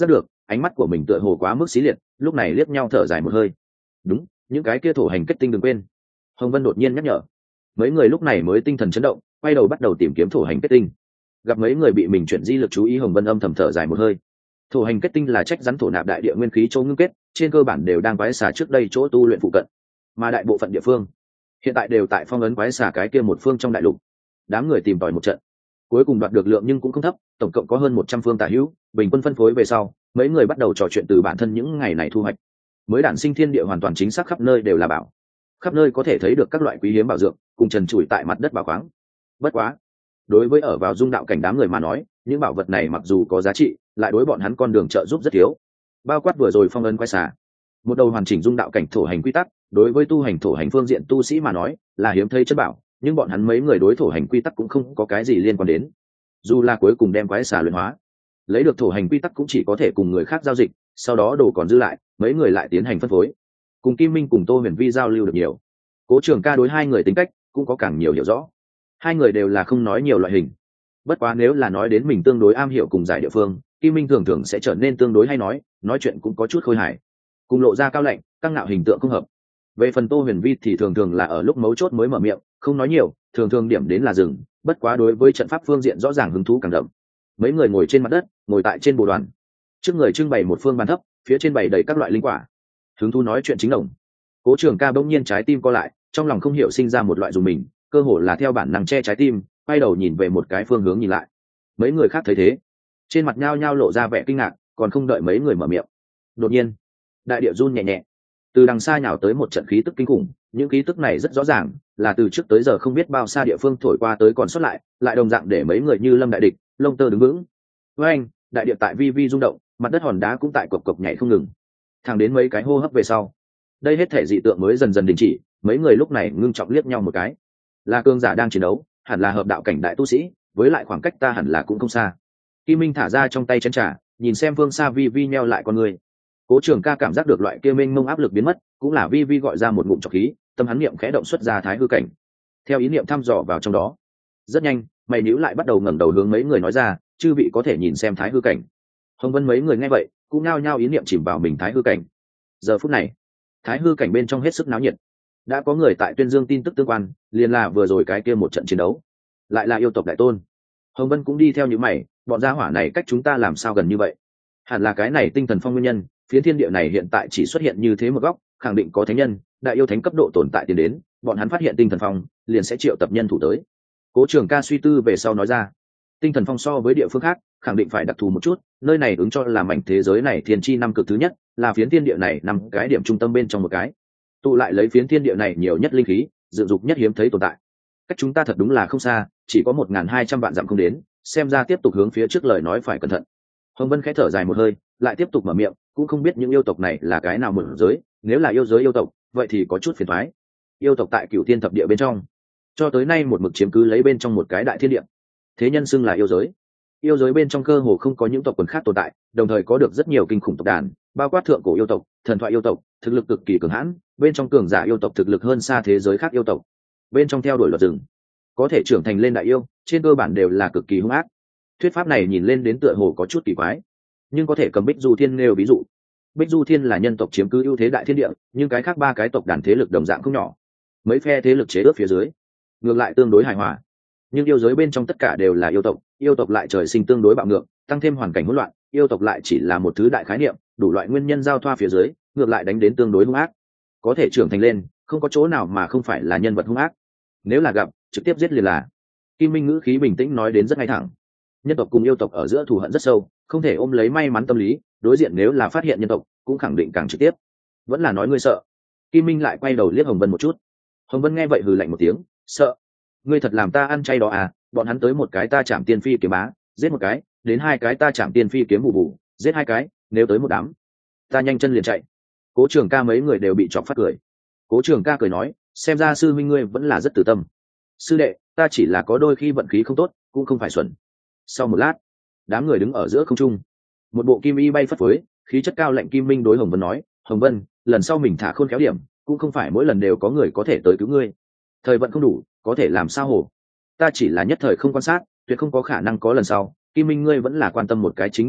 ánh mắt của mình tựa hồ quá mức xí liệt, lúc này liếc nhau thở dài một hơi. Đúng, những cái kia thổ hành kết tinh đừng quên, Hồng Vân đột nhiên nhắc nhở. Mấy người lúc này mới tinh thần chấn động, quay đầu bắt đầu tìm kiếm thổ hành kết tinh. Gặp mấy người bị mình chuyển di lực chú ý, Hồng Vân âm thầm thở dài một hơi. Thổ hành kết tinh là trách rắn thổ nạp đại địa nguyên khí chỗ ngưng kết, trên cơ bản đều đang quái xà trước đây chỗ tu luyện phụ cận, mà đại bộ phận địa phương hiện tại đều tại phong ấn quái xà cái kia một phương trong đại lục. Đám người tìm tòi một trận, cuối cùng đoạt được lượng nhưng cũng không thấp, tổng cộng có hơn một trăm phương tả hữu, bình quân phân phối về sau, mấy người bắt đầu trò chuyện từ bản thân những ngày này thu hoạch. Mới đản sinh thiên địa hoàn toàn chính xác, khắp nơi đều là bảo, khắp nơi có thể thấy được các loại quý hiếm bảo dược cùng trần trụi tại mặt đất bảo khoáng. Bất quá, đối với ở vào dung đạo cảnh đám người mà nói, những bảo vật này mặc dù có giá trị, lại đối bọn hắn con đường trợ giúp rất thiếu. Bao quát vừa rồi phong ấn quái xà, một đầu hoàn chỉnh dung đạo cảnh thổ hành quy tắc, đối với tu hành thổ hành phương diện tu sĩ mà nói là hiếm thấy chất bảo, nhưng bọn hắn mấy người đối thổ hành quy tắc cũng không có cái gì liên quan đến. Dù là cuối cùng đem quái xà luyện hóa, lấy được thổ hành quy tắc cũng chỉ có thể cùng người khác giao dịch, sau đó đồ còn dư lại, mấy người lại tiến hành phân phối. Cùng Kim Minh cùng Tô Huyền Vi giao lưu được nhiều, Cố Trường Ca đối hai người tính cách cũng có càng nhiều hiểu rõ. Hai người đều là không nói nhiều loại hình. Bất quá nếu là nói đến mình tương đối am hiểu cùng giải địa phương, Kim Minh thường thường sẽ trở nên tương đối hay nói, nói chuyện cũng có chút khôi hài, cùng lộ ra cao lạnh, căng ngạo hình tượng không hợp. Về phần Tô Huyền Vi thì thường thường là ở lúc mấu chốt mới mở miệng, không nói nhiều, thường thường điểm đến là dừng. Bất quá đối với trận pháp phương diện rõ ràng hứng thú càng đậm. Mấy người ngồi trên mặt đất, ngồi tại trên bồ đoàn, trước người trưng bày một phương bàn thấp, phía trên bày đầy các loại linh quả. Hứng thú nói chuyện chính đồng. Cố Trường Ca bỗng nhiên trái tim co lại, trong lòng không hiểu sinh ra một loại dùng mình, cơ hồ là theo bản năng che trái tim, quay đầu nhìn về một cái phương hướng nhìn lại. Mấy người khác thấy thế, trên mặt nhao nhao lộ ra vẻ kinh ngạc, còn không đợi mấy người mở miệng, đột nhiên đại địa run nhẹ nhẹ, từ đằng xa nhào tới một trận khí tức kinh khủng. Những khí tức này rất rõ ràng là từ trước tới giờ không biết bao xa địa phương thổi qua tới còn xuất lại, lại đồng dạng để mấy người như lâm đại địch, lông tơ đứng vững. Với anh, đại địa tại vi vi rung động, mặt đất hòn đá cũng tại cộc cộc nhảy không ngừng. Thẳng đến mấy cái hô hấp về sau, đây hết thể dị tượng mới dần dần đình chỉ. Mấy người lúc này ngưng trọng liếc nhau một cái. Là cương giả đang chiến đấu, hẳn là hợp đạo cảnh đại tu sĩ, với lại khoảng cách ta hẳn là cũng không xa. Kim Minh thả ra trong tay chén trà, nhìn xem phương xa vi vi nheo lại con người. Cố Trường Ca cảm giác được loại kia mênh mông áp lực biến mất, cũng là vi vi gọi ra một ngụm trọc khí, tâm hắn niệm khẽ động xuất ra thái hư cảnh. Theo ý niệm thăm dò vào trong đó, rất nhanh mày níu lại bắt đầu ngẩng đầu hướng mấy người nói ra, chư vị có thể nhìn xem thái hư cảnh. Hồng Vân mấy người nghe vậy cũng nao nhao ý niệm chìm vào mình thái hư cảnh. Giờ phút này thái hư cảnh bên trong hết sức náo nhiệt, đã có người tại tuyên dương tin tức tương quan, liền là vừa rồi cái kia một trận chiến đấu, lại là yêu tộc đại tôn. Hồng Vân cũng đi theo những mày, bọn gia hỏa này cách chúng ta làm sao gần như vậy? Hẳn là cái này tinh thần phong nguyên nhân, phiến thiên địa này hiện tại chỉ xuất hiện như thế một góc, khẳng định có thánh nhân, đại yêu thánh cấp độ tồn tại tiến đến, bọn hắn phát hiện tinh thần phong, liền sẽ triệu tập nhân thủ tới. Cố Trường Ca suy tư về sau nói ra, tinh thần phong so với địa phương khác, khẳng định phải đặc thù một chút, nơi này ứng cho là mảnh thế giới này thiên chi năm cực thứ nhất, là phiến thiên địa này nằm cái điểm trung tâm bên trong một cái, tụ lại lấy phiến thiên địa này nhiều nhất linh khí, dự dục nhất hiếm thấy tồn tại. Cách chúng ta thật đúng là không xa, chỉ có một ngàn hai trăm vạn dặm không đến, xem ra tiếp tục hướng phía trước lời nói phải cẩn thận. Hồng Vân khẽ thở dài một hơi, lại tiếp tục mở miệng, cũng không biết những yêu tộc này là cái nào mở giới, nếu là yêu giới yêu tộc, vậy thì có chút phiền toái. Yêu tộc tại Cửu Thiên thập địa bên trong, cho tới nay một mực chiếm cứ lấy bên trong một cái đại thiên địa. Thế nhân xưng là yêu giới. Yêu giới bên trong cơ hồ không có những tộc quần khác tồn tại, đồng thời có được rất nhiều kinh khủng tộc đàn, bao quát thượng cổ yêu tộc, thần thoại yêu tộc, thực lực cực kỳ cường hãn, bên trong cường giả yêu tộc thực lực hơn xa thế giới khác yêu tộc. Bên trong theo đuổi luật rừng, có thể trưởng thành lên đại yêu, trên cơ bản đều là cực kỳ hung ác. Thuyết pháp này nhìn lên đến tựa hồ có chút kỳ quái, nhưng có thể cầm Bích Du Thiên nêu ví dụ. Bích Du Thiên là nhân tộc chiếm cứ ưu thế đại thiên địa, nhưng cái khác ba cái tộc đàn thế lực đồng dạng không nhỏ, mấy phe thế lực chế ước phía dưới ngược lại tương đối hài hòa. Nhưng yêu giới bên trong tất cả đều là yêu tộc, yêu tộc lại trời sinh tương đối bạo ngược, tăng thêm hoàn cảnh hỗn loạn, yêu tộc lại chỉ là một thứ đại khái niệm, đủ loại nguyên nhân giao thoa phía dưới, ngược lại đánh đến tương đối hung ác. Có thể trưởng thành lên, không có chỗ nào mà không phải là nhân vật hung ác. Nếu là gặp, trực tiếp giết liền là. Kim Minh ngữ khí bình tĩnh nói đến rất ngay thẳng. Nhân tộc cùng yêu tộc ở giữa thù hận rất sâu, không thể ôm lấy may mắn tâm lý, đối diện nếu là phát hiện nhân tộc, cũng khẳng định càng trực tiếp. Vẫn là nói ngươi sợ. Kim Minh lại quay đầu liếc Hồng Vân một chút. Hồng Vân nghe vậy hừ lạnh một tiếng, sợ? Ngươi thật làm ta ăn chay đó à? Bọn hắn tới một cái ta chạm tiên phi kiếm bá, giết một cái, đến hai cái ta chạm tiên phi kiếm bù bù, giết hai cái, nếu tới một đám, ta nhanh chân liền chạy. Cố Trường Ca mấy người đều bị chọc phát cười. Cố Trường Ca cười nói, xem ra sư huynh ngươi vẫn là rất tử tâm. Sư đệ, ta chỉ là có đôi khi vận khí không tốt, cũng không phải xuẩn. Sau một lát, đám người đứng ở giữa không trung, một bộ kim y bay phất phới, khí chất cao lạnh. Kim Minh đối Hồng Vân nói, Hồng Vân, lần sau mình thả khôn khéo điểm, cũng không phải mỗi lần đều có người có thể tới cứu ngươi. Thời vận không đủ, có thể làm sao hổ. Ta chỉ là nhất thời không quan sát, tuyệt không có khả năng có lần sau. Kim Minh ngươi vẫn là quan tâm một cái chính ngươi đi,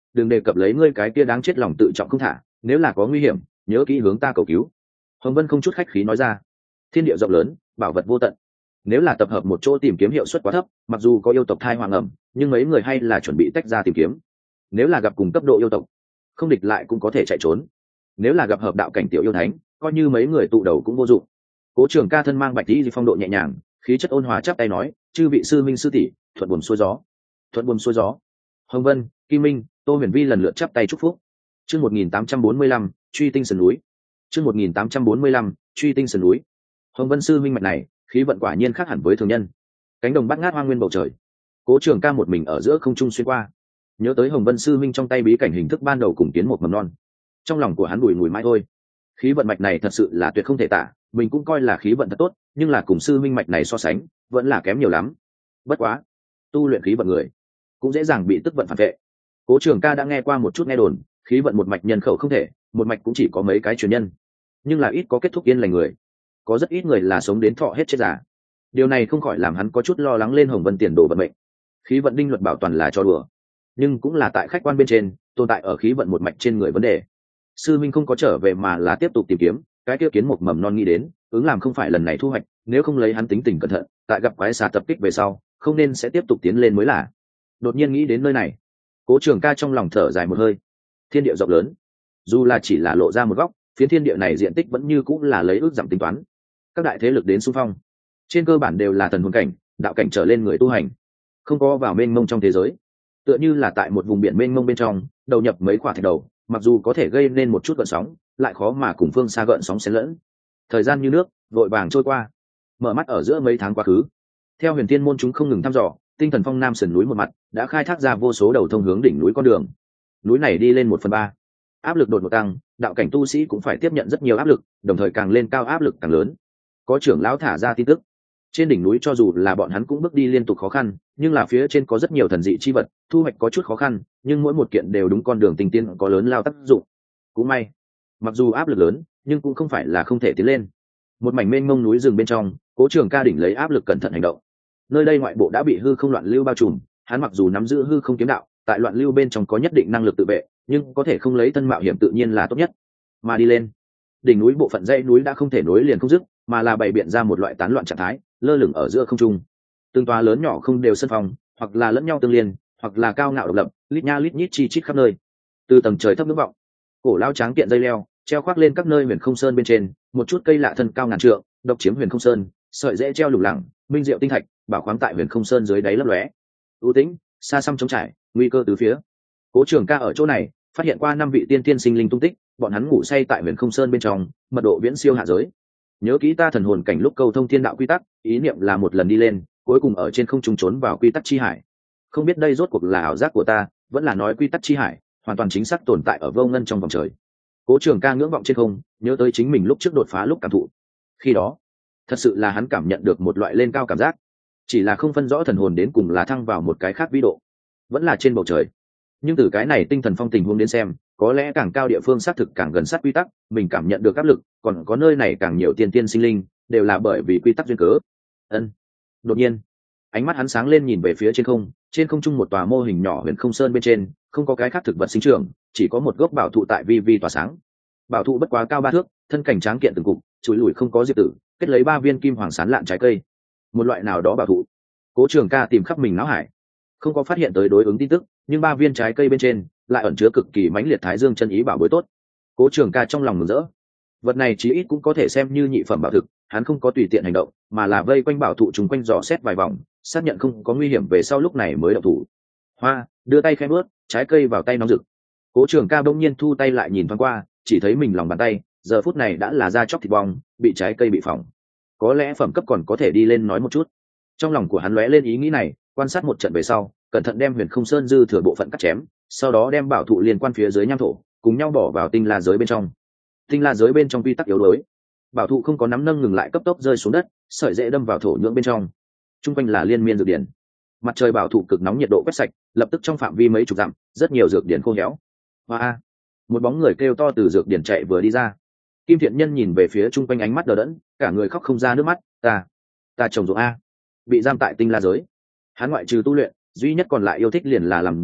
đừng đề cập lấy ngươi cái kia đáng chết lòng tự trọng không thả, nếu là có nguy hiểm nhớ kỹ hướng ta cầu cứu. Hồng Vân không chút khách khí nói ra. Thiên địa rộng lớn, bảo vật vô tận, nếu là tập hợp một chỗ tìm kiếm hiệu suất quá thấp, mặc dù có yêu tộc thai hoàng ẩm, nhưng mấy người hay là chuẩn bị tách ra tìm kiếm. Nếu là gặp cùng cấp độ yêu tộc, không địch lại cũng có thể chạy trốn. Nếu là gặp hợp đạo cảnh tiểu yêu thánh, coi như mấy người tụ đầu cũng vô dụng. Cố Trường Ca thân mang bạch y phong độ nhẹ nhàng, khí chất ôn hòa chắp tay nói, chư vị sư minh sư tỷ, thuận buồm xuôi gió. Thuận buồm xuôi gió. Hồng Vân, Kim Minh, Tô Huyền Vi lần lượt chắp tay chúc phúc. Chương một nghìn tám trăm bốn mươi lăm, truy tinh sườn núi. Chương một nghìn tám trăm bốn mươi lăm, truy tinh sườn núi. Hồng Vân sư minh mạch này, khí vận quả nhiên khác hẳn với thường nhân. Cánh đồng bát ngát hoang nguyên bầu trời, Cố Trường Ca một mình ở giữa không trung xuyên qua, nhớ tới Hồng Vân sư minh trong tay bí cảnh hình thức ban đầu cùng kiến một mầm non, trong lòng của hắn bùi ngùi mãi thôi. Khí vận mạch này thật sự là tuyệt không thể tả, mình cũng coi là khí vận thật tốt, nhưng là cùng sư minh mạch này so sánh vẫn là kém nhiều lắm. Bất quá tu luyện khí vận người cũng dễ dàng bị tức vận phản vệ. Cố Trường Ca đã nghe qua một chút nghe đồn, khí vận một mạch nhân khẩu không thể, một mạch cũng chỉ có mấy cái truyền nhân, nhưng là ít có kết thúc yên lành người, có rất ít người là sống đến thọ hết chết già. Điều này không khỏi làm hắn có chút lo lắng lên Hồng Vân tiền đồ vận mệnh. Khí vận đinh luật bảo toàn là cho đùa, nhưng cũng là tại khách quan bên trên tồn tại ở khí vận một mạch trên người vấn đề. Sư minh không có trở về mà là tiếp tục tìm kiếm, cái kia kiến một mầm non nghĩ đến ứng làm không phải lần này thu hoạch, nếu không lấy hắn tính tình cẩn thận, tại gặp quái xà tập kích về sau không nên sẽ tiếp tục tiến lên mới là. Đột nhiên nghĩ đến nơi này, Cố Trường Ca trong lòng thở dài một hơi. Thiên địa rộng lớn, dù là chỉ là lộ ra một góc, phiến thiên địa này diện tích vẫn như cũng là lấy ước giảm tính toán. Các đại thế lực đến xung phong, trên cơ bản đều là thần hồn cảnh, đạo cảnh trở lên người tu hành, không có vào mênh mông trong thế giới, tựa như là tại một vùng biển mênh mông bên trong đầu nhập mấy quả thạch đầu, mặc dù có thể gây nên một chút gợn sóng, lại khó mà cùng phương xa gợn sóng xen lẫn. Thời gian như nước vội vàng trôi qua, mở mắt ở giữa mấy tháng quá khứ, theo Huyền Thiên môn chúng không ngừng thăm dò, tinh thần phong nam sườn núi một mặt đã khai thác ra vô số đầu thông hướng đỉnh núi con đường. Núi này đi lên một phần ba, áp lực đột ngột tăng, đạo cảnh tu sĩ cũng phải tiếp nhận rất nhiều áp lực, đồng thời càng lên cao áp lực càng lớn. Có trưởng lão thả ra tin tức, trên đỉnh núi cho dù là bọn hắn cũng bước đi liên tục khó khăn, nhưng là phía trên có rất nhiều thần dị chi vật, thu hoạch có chút khó khăn, nhưng mỗi một kiện đều đúng con đường tinh tiên, có lớn lao tác dụng. Cũng may, mặc dù áp lực lớn, nhưng cũng không phải là không thể tiến lên. Một mảnh mênh mông núi rừng bên trong, Cố Trường Ca đỉnh lấy áp lực cẩn thận hành động. Nơi đây ngoại bộ đã bị hư không loạn lưu bao trùm, hắn mặc dù nắm giữ hư không kiếm đạo, tại loạn lưu bên trong có nhất định năng lực tự vệ, nhưng có thể không lấy thân mạo hiểm tự nhiên là tốt nhất. Mà đi lên, đỉnh núi bộ phận dãy núi đã không thể nối liền không dứt, mà là bày biện ra một loại tán loạn trạng thái, lơ lửng ở giữa không trung. Từng tòa lớn nhỏ không đều sân phòng, hoặc là lẫn nhau tương liên, hoặc là cao ngạo độc lập, lít nha lít nhít chi chít khắp nơi. Từ tầng trời thấp nước vọng, cổ lao tráng kiện dây leo treo khoác lên các nơi huyền không sơn bên trên, một chút cây lạ thân cao ngàn trượng, độc chiếm huyền không sơn, sợi dễ treo lủng lẳng, minh diệu tinh thạch, bảo khoáng tại huyền không sơn dưới đáy lấp lóe. U tĩnh, xa xăm trống trải, nguy cơ từ phía. Cố Trường Ca ở chỗ này phát hiện qua năm vị tiên tiên sinh linh tung tích, bọn hắn ngủ say tại huyền không sơn bên trong, mật độ viễn siêu hạ giới. Nhớ kỹ ta thần hồn cảnh lúc câu thông thiên đạo quy tắc, ý niệm là một lần đi lên, cuối cùng ở trên không trung trốn vào quy tắc chi hải. Không biết đây rốt cuộc là ảo giác của ta, vẫn là nói quy tắc chi hải hoàn toàn chính xác tồn tại ở vô ngân trong vòng trời. Cố Trường Ca ngưỡng vọng trên không, nhớ tới chính mình lúc trước đột phá lúc cảm thụ. Khi đó, thật sự là hắn cảm nhận được một loại lên cao cảm giác, chỉ là không phân rõ thần hồn đến cùng là thăng vào một cái khác vĩ độ, vẫn là trên bầu trời. Nhưng từ cái này tinh thần phong tình huống đến xem, có lẽ càng cao địa phương xác thực càng gần sát quy tắc, mình cảm nhận được áp lực, còn có nơi này càng nhiều tiên tiên sinh linh, đều là bởi vì quy tắc duyên cớ. Ân. Đột nhiên, ánh mắt hắn sáng lên nhìn về phía trên không, trên không trung một tòa mô hình nhỏ huyền không sơn bên trên, không có cái khác thực vật sinh trưởng, chỉ có một gốc bảo thụ tại vi vi tỏa sáng. Bảo thụ bất quá cao ba thước, thân cảnh tráng kiện từng cục, chuỗi lùi không có diệp tử, kết lấy ba viên kim hoàng sán lạn trái cây. Một loại nào đó bảo thụ. Cố Trường Ca tìm khắp mình não hải, không có phát hiện tới đối ứng tin tức, nhưng ba viên trái cây bên trên lại ẩn chứa cực kỳ mãnh liệt thái dương chân ý bảo bối tốt. Cố Trường Ca trong lòng mừng rỡ. Vật này chí ít cũng có thể xem như nhị phẩm bảo thực, hắn không có tùy tiện hành động, mà là vây quanh bảo thụ chúng quanh dò xét vài vòng, xác nhận không có nguy hiểm về sau lúc này mới động thủ. Hoa, đưa tay khẽ bước, trái cây vào tay nóng rực. Cố Trường Ca bỗng nhiên thu tay lại nhìn thoáng qua, chỉ thấy mình lòng bàn tay giờ phút này đã là da chóc thịt bong, bị trái cây bị phỏng. Có lẽ phẩm cấp còn có thể đi lên nói một chút. Trong lòng của hắn lóe lên ý nghĩ này, quan sát một trận về sau, cẩn thận đem huyền không sơn dư thừa bộ phận cắt chém, sau đó đem bảo thụ liên quan phía dưới nham thổ cùng nhau bỏ vào tinh la giới bên trong. Tinh la giới bên trong quy tắc yếu đuối, bảo thụ không có nắm nâng ngừng lại cấp tốc rơi xuống đất, sợi dễ đâm vào thổ nhưỡng bên trong. Trung quanh là liên miên dược điển, mặt trời bảo thụ cực nóng nhiệt độ quét sạch, lập tức trong phạm vi mấy chục dặm rất nhiều dược điển khô héo. Hoa, một bóng người kêu to từ dược điển chạy vừa đi ra. Kim Thiện Nhân nhìn về phía trung quanh ánh mắt đờ đẫn, cả người khóc không ra nước mắt. Ta, ta trồng ruộng a, bị giam tại tinh la giới. Hắn ngoại trừ tu luyện, duy nhất còn lại yêu thích liền là làm ruộng,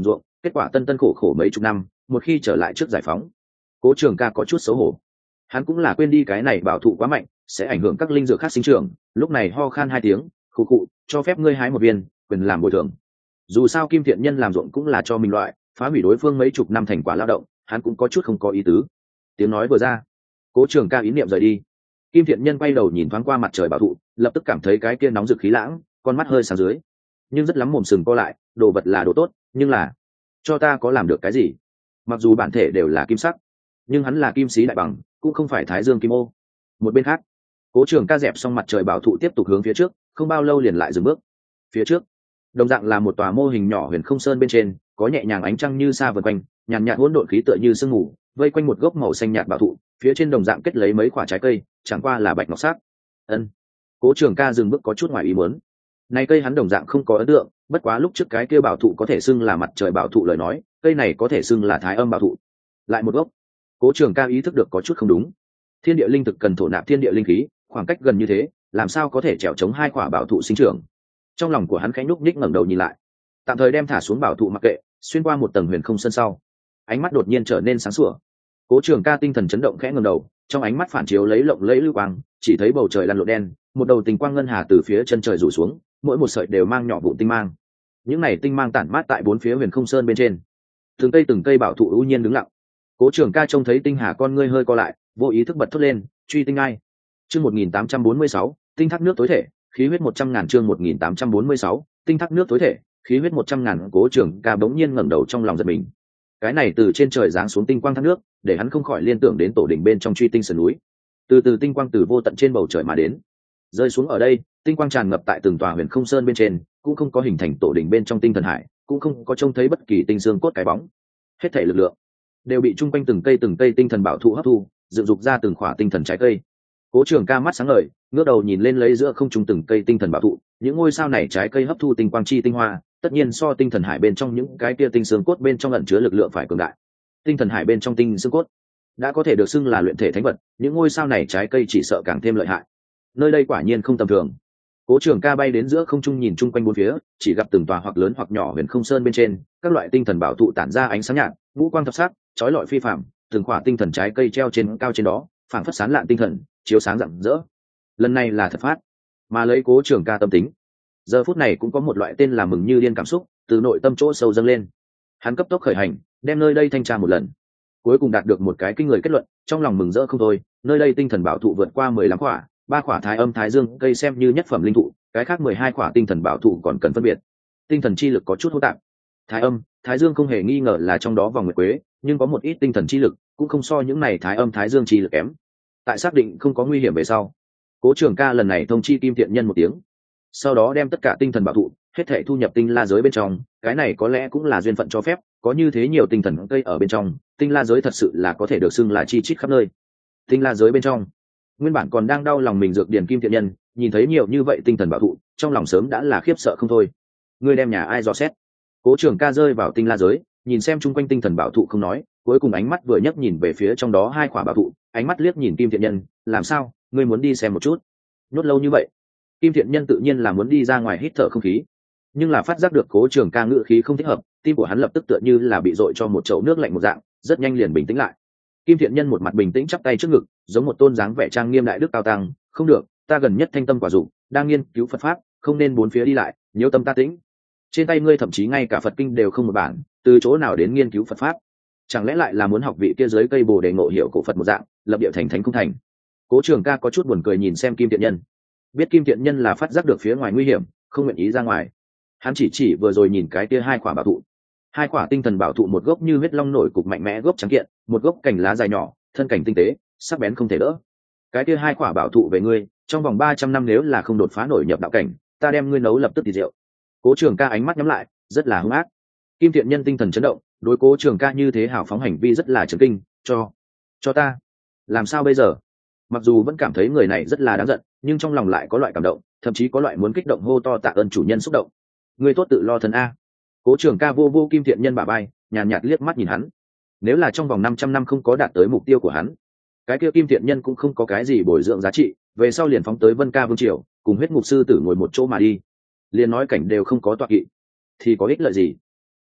kết quả tân tân khổ khổ mấy chục năm một khi trở lại trước giải phóng. Cố Trường Ca có chút xấu hổ, hắn cũng là quên đi cái này bảo thụ quá mạnh sẽ ảnh hưởng các linh dược khác sinh trưởng, lúc này ho khan hai tiếng, khụ khụ, cho phép ngươi hái một viên, quyền làm bồi thường. Dù sao Kim Thiện Nhân làm ruộng cũng là cho mình loại, phá hủy đối phương mấy chục năm thành quả lao động, hắn cũng có chút không có ý tứ. Tiếng nói vừa ra, Cố Trường Ca ý niệm rời đi. Kim Thiện Nhân quay đầu nhìn thoáng qua mặt trời bảo thụ, lập tức cảm thấy cái kia nóng rực khí lãng, con mắt hơi sáng dưới, nhưng rất lắm mồm sừng co lại, đồ vật là đồ tốt, nhưng là cho ta có làm được cái gì? Mặc dù bản thể đều là kim sắc, nhưng hắn là kim sĩ đại bằng, cũng không phải Thái Dương kim ô. Một bên khác, Cố Trường Ca dẹp xong mặt trời bảo thụ tiếp tục hướng phía trước, không bao lâu liền lại dừng bước. Phía trước, đồng dạng là một tòa mô hình nhỏ huyền không sơn bên trên, có nhẹ nhàng ánh trăng như sa vần quanh, nhàn nhạt hỗn độn khí tựa như sương mù, vây quanh một gốc màu xanh nhạt bảo thụ, phía trên đồng dạng kết lấy mấy quả trái cây, chẳng qua là bạch ngọc sắc. Ân. Cố Trường Ca dừng bước có chút ngoài ý muốn. Này cây hắn đồng dạng không có ấn tượng, bất quá lúc trước cái kia bảo thụ có thể xưng là mặt trời bảo thụ lời nói, cây này có thể xưng là thái âm bảo thụ. Lại một gốc. Cố Trường Ca ý thức được có chút không đúng. Thiên địa linh thực cần thổ nạp thiên địa linh khí, khoảng cách gần như thế, làm sao có thể trèo chống hai quả bảo thụ sinh trưởng? Trong lòng của hắn khẽ nhúc nhích ngẩng đầu nhìn lại, tạm thời đem thả xuống bảo thụ mặc kệ, xuyên qua một tầng huyền không sân sau, ánh mắt đột nhiên trở nên sáng sủa. Cố Trường Ca tinh thần chấn động khẽ ngẩng đầu, trong ánh mắt phản chiếu lấy lộng lẫy lưu quang, chỉ thấy bầu trời lăn lộn đen, một đầu tình quang ngân hà từ phía chân trời rủ xuống, mỗi một sợi đều mang nhỏ vụn tinh mang. Những này tinh mang tản mát tại bốn phía huyền không sơn bên trên, từng cây từng cây bảo thụ ưu nhiên đứng lặng. Cố Trường Ca trông thấy tinh hà con ngươi hơi co lại, vô ý thức bật thốt lên, truy tinh ai. Chương một nghìn tám trăm bốn mươi sáu, tinh thác nước tối thể, khí huyết một trăm ngàn. Chương một nghìn tám trăm bốn mươi sáu, tinh thác nước tối thể, khí huyết một trăm ngàn. Cố Trường Ca bỗng nhiên ngẩng đầu trong lòng giật mình. Cái này từ trên trời giáng xuống tinh quang thác nước, để hắn không khỏi liên tưởng đến tổ đỉnh bên trong truy tinh sườn núi. Từ từ tinh quang từ vô tận trên bầu trời mà đến, rơi xuống ở đây, tinh quang tràn ngập tại từng tòa huyền không sơn bên trên, cũng không có hình thành tổ đỉnh bên trong tinh thần hải, cũng không có trông thấy bất kỳ tinh xương cốt cái bóng. Hết thảy lực lượng đều bị chung quanh từng cây từng cây tinh thần bảo thụ hấp thu, dựng dục ra từng khỏa tinh thần trái cây. Cố Trường Ca mắt sáng ngời, ngước đầu nhìn lên lấy giữa không trung từng cây tinh thần bảo thụ, những ngôi sao này trái cây hấp thu tinh quang chi tinh hoa, tất nhiên so tinh thần hải bên trong những cái kia tinh xương cốt bên trong ẩn chứa lực lượng phải cường đại. Tinh thần hải bên trong tinh xương cốt đã có thể được xưng là luyện thể thánh vật, những ngôi sao này trái cây chỉ sợ càng thêm lợi hại. Nơi đây quả nhiên không tầm thường. Cố Trường Ca bay đến giữa không trung nhìn chung quanh bốn phía, chỉ gặp từng tòa hoặc lớn hoặc nhỏ huyền không sơn bên trên, các loại tinh thần bảo thụ tản ra ánh sáng nhạt, ngũ quang thập sắc, chói lọi phi phàm, từng khỏa tinh thần trái cây treo trên cao trên đó, phảng phất sáng lạn tinh thần, chiếu sáng rạng rỡ. Lần này là thật phát, mà lấy Cố Trường Ca tâm tính, giờ phút này cũng có một loại tên là mừng như điên cảm xúc từ nội tâm chỗ sâu dâng lên. Hắn cấp tốc khởi hành, đem nơi đây thanh tra một lần, cuối cùng đạt được một cái kinh người kết luận, trong lòng mừng rỡ không thôi. Nơi đây tinh thần bảo thụ vượt qua mười lăm khỏa, ba khỏa thái âm thái dương cây xem như nhất phẩm linh thụ, cái khác mười hai khỏa tinh thần bảo thụ còn cần phân biệt. Tinh thần chi lực có chút hỗn tạp, thái âm thái dương không hề nghi ngờ là trong đó vòng nguyệt quế, nhưng có một ít tinh thần chi lực cũng không so những này thái âm thái dương chi lực kém. Tại xác định không có nguy hiểm về sau, Cố Trường Ca lần này thông chi Kim Thiện Nhân một tiếng, sau đó đem tất cả tinh thần bảo thụ hết thảy thu nhập tinh la giới bên trong. Cái này có lẽ cũng là duyên phận cho phép, có như thế nhiều tinh thần cây ở bên trong, tinh la giới thật sự là có thể được xưng là chi chít khắp nơi. Tinh la giới bên trong, nguyên bản còn đang đau lòng mình dược điển Kim Thiện Nhân, nhìn thấy nhiều như vậy tinh thần bảo thụ, trong lòng sớm đã là khiếp sợ không thôi. Ngươi đem nhà ai dò xét? Cố Trường Ca rơi vào tinh la giới, nhìn xem chung quanh tinh thần bảo thụ không nói, cuối cùng ánh mắt vừa nhấc nhìn về phía trong đó hai quả bảo thụ, ánh mắt liếc nhìn Kim Thiện Nhân, làm sao, ngươi muốn đi xem một chút? Nhốt lâu như vậy. Kim Thiện Nhân tự nhiên là muốn đi ra ngoài hít thở không khí, nhưng là phát giác được Cố Trường Ca ngữ khí không thích hợp, tim của hắn lập tức tựa như là bị dội cho một chậu nước lạnh một dạng, rất nhanh liền bình tĩnh lại. Kim Thiện Nhân một mặt bình tĩnh chắp tay trước ngực, giống một tôn dáng vẻ trang nghiêm đại đức cao tăng, không được, ta gần nhất thanh tâm quả dụng, đang nghiên cứu Phật pháp, không nên bốn phía đi lại, nhiễu tâm ta tĩnh. Trên tay ngươi thậm chí ngay cả Phật kinh đều không một bản, từ chỗ nào đến nghiên cứu Phật pháp? Chẳng lẽ lại là muốn học vị kia dưới cây bồ đề ngộ hiểu cổ Phật một dạng, lập địa thành thánh không thành? Cố Trường Ca có chút buồn cười nhìn xem Kim Thiện Nhân, biết Kim Thiện Nhân là phát giác được phía ngoài nguy hiểm, không nguyện ý ra ngoài. Hắn chỉ chỉ vừa rồi nhìn cái kia hai quả bảo thụ, hai quả tinh thần bảo thụ, một gốc như huyết long nổi cục mạnh mẽ gốc trắng kiện, một gốc cành lá dài nhỏ, thân cảnh tinh tế, sắc bén không thể đỡ. Cái kia hai quả bảo thụ về ngươi, trong vòng ba trăm năm nếu là không đột phá nổi nhập đạo cảnh, ta đem ngươi nấu lập tức thì rượu. Cố Trường Ca ánh mắt nhắm lại, rất là hung ác. Kim Thiện Nhân tinh thần chấn động, đối Cố Trường Ca như thế hào phóng hành vi rất là chấn kinh, cho cho ta làm sao bây giờ? Mặc dù vẫn cảm thấy người này rất là đáng giận, nhưng trong lòng lại có loại cảm động, thậm chí có loại muốn kích động hô to tạ ơn chủ nhân xúc động. Ngươi tốt tự lo thân a. Cố Trường Ca vô vô Kim Thiện Nhân bả vai, nhàn nhạt liếc mắt nhìn hắn. Nếu là trong vòng năm trăm năm không có đạt tới mục tiêu của hắn, cái kia Kim Thiện Nhân cũng không có cái gì bồi dưỡng giá trị, về sau liền phóng tới Vân Ca Vương triều, cùng huyết ngục sư tử ngồi một chỗ mà đi. Liền nói cảnh đều không có tọa kỵ, thì có ích lợi gì?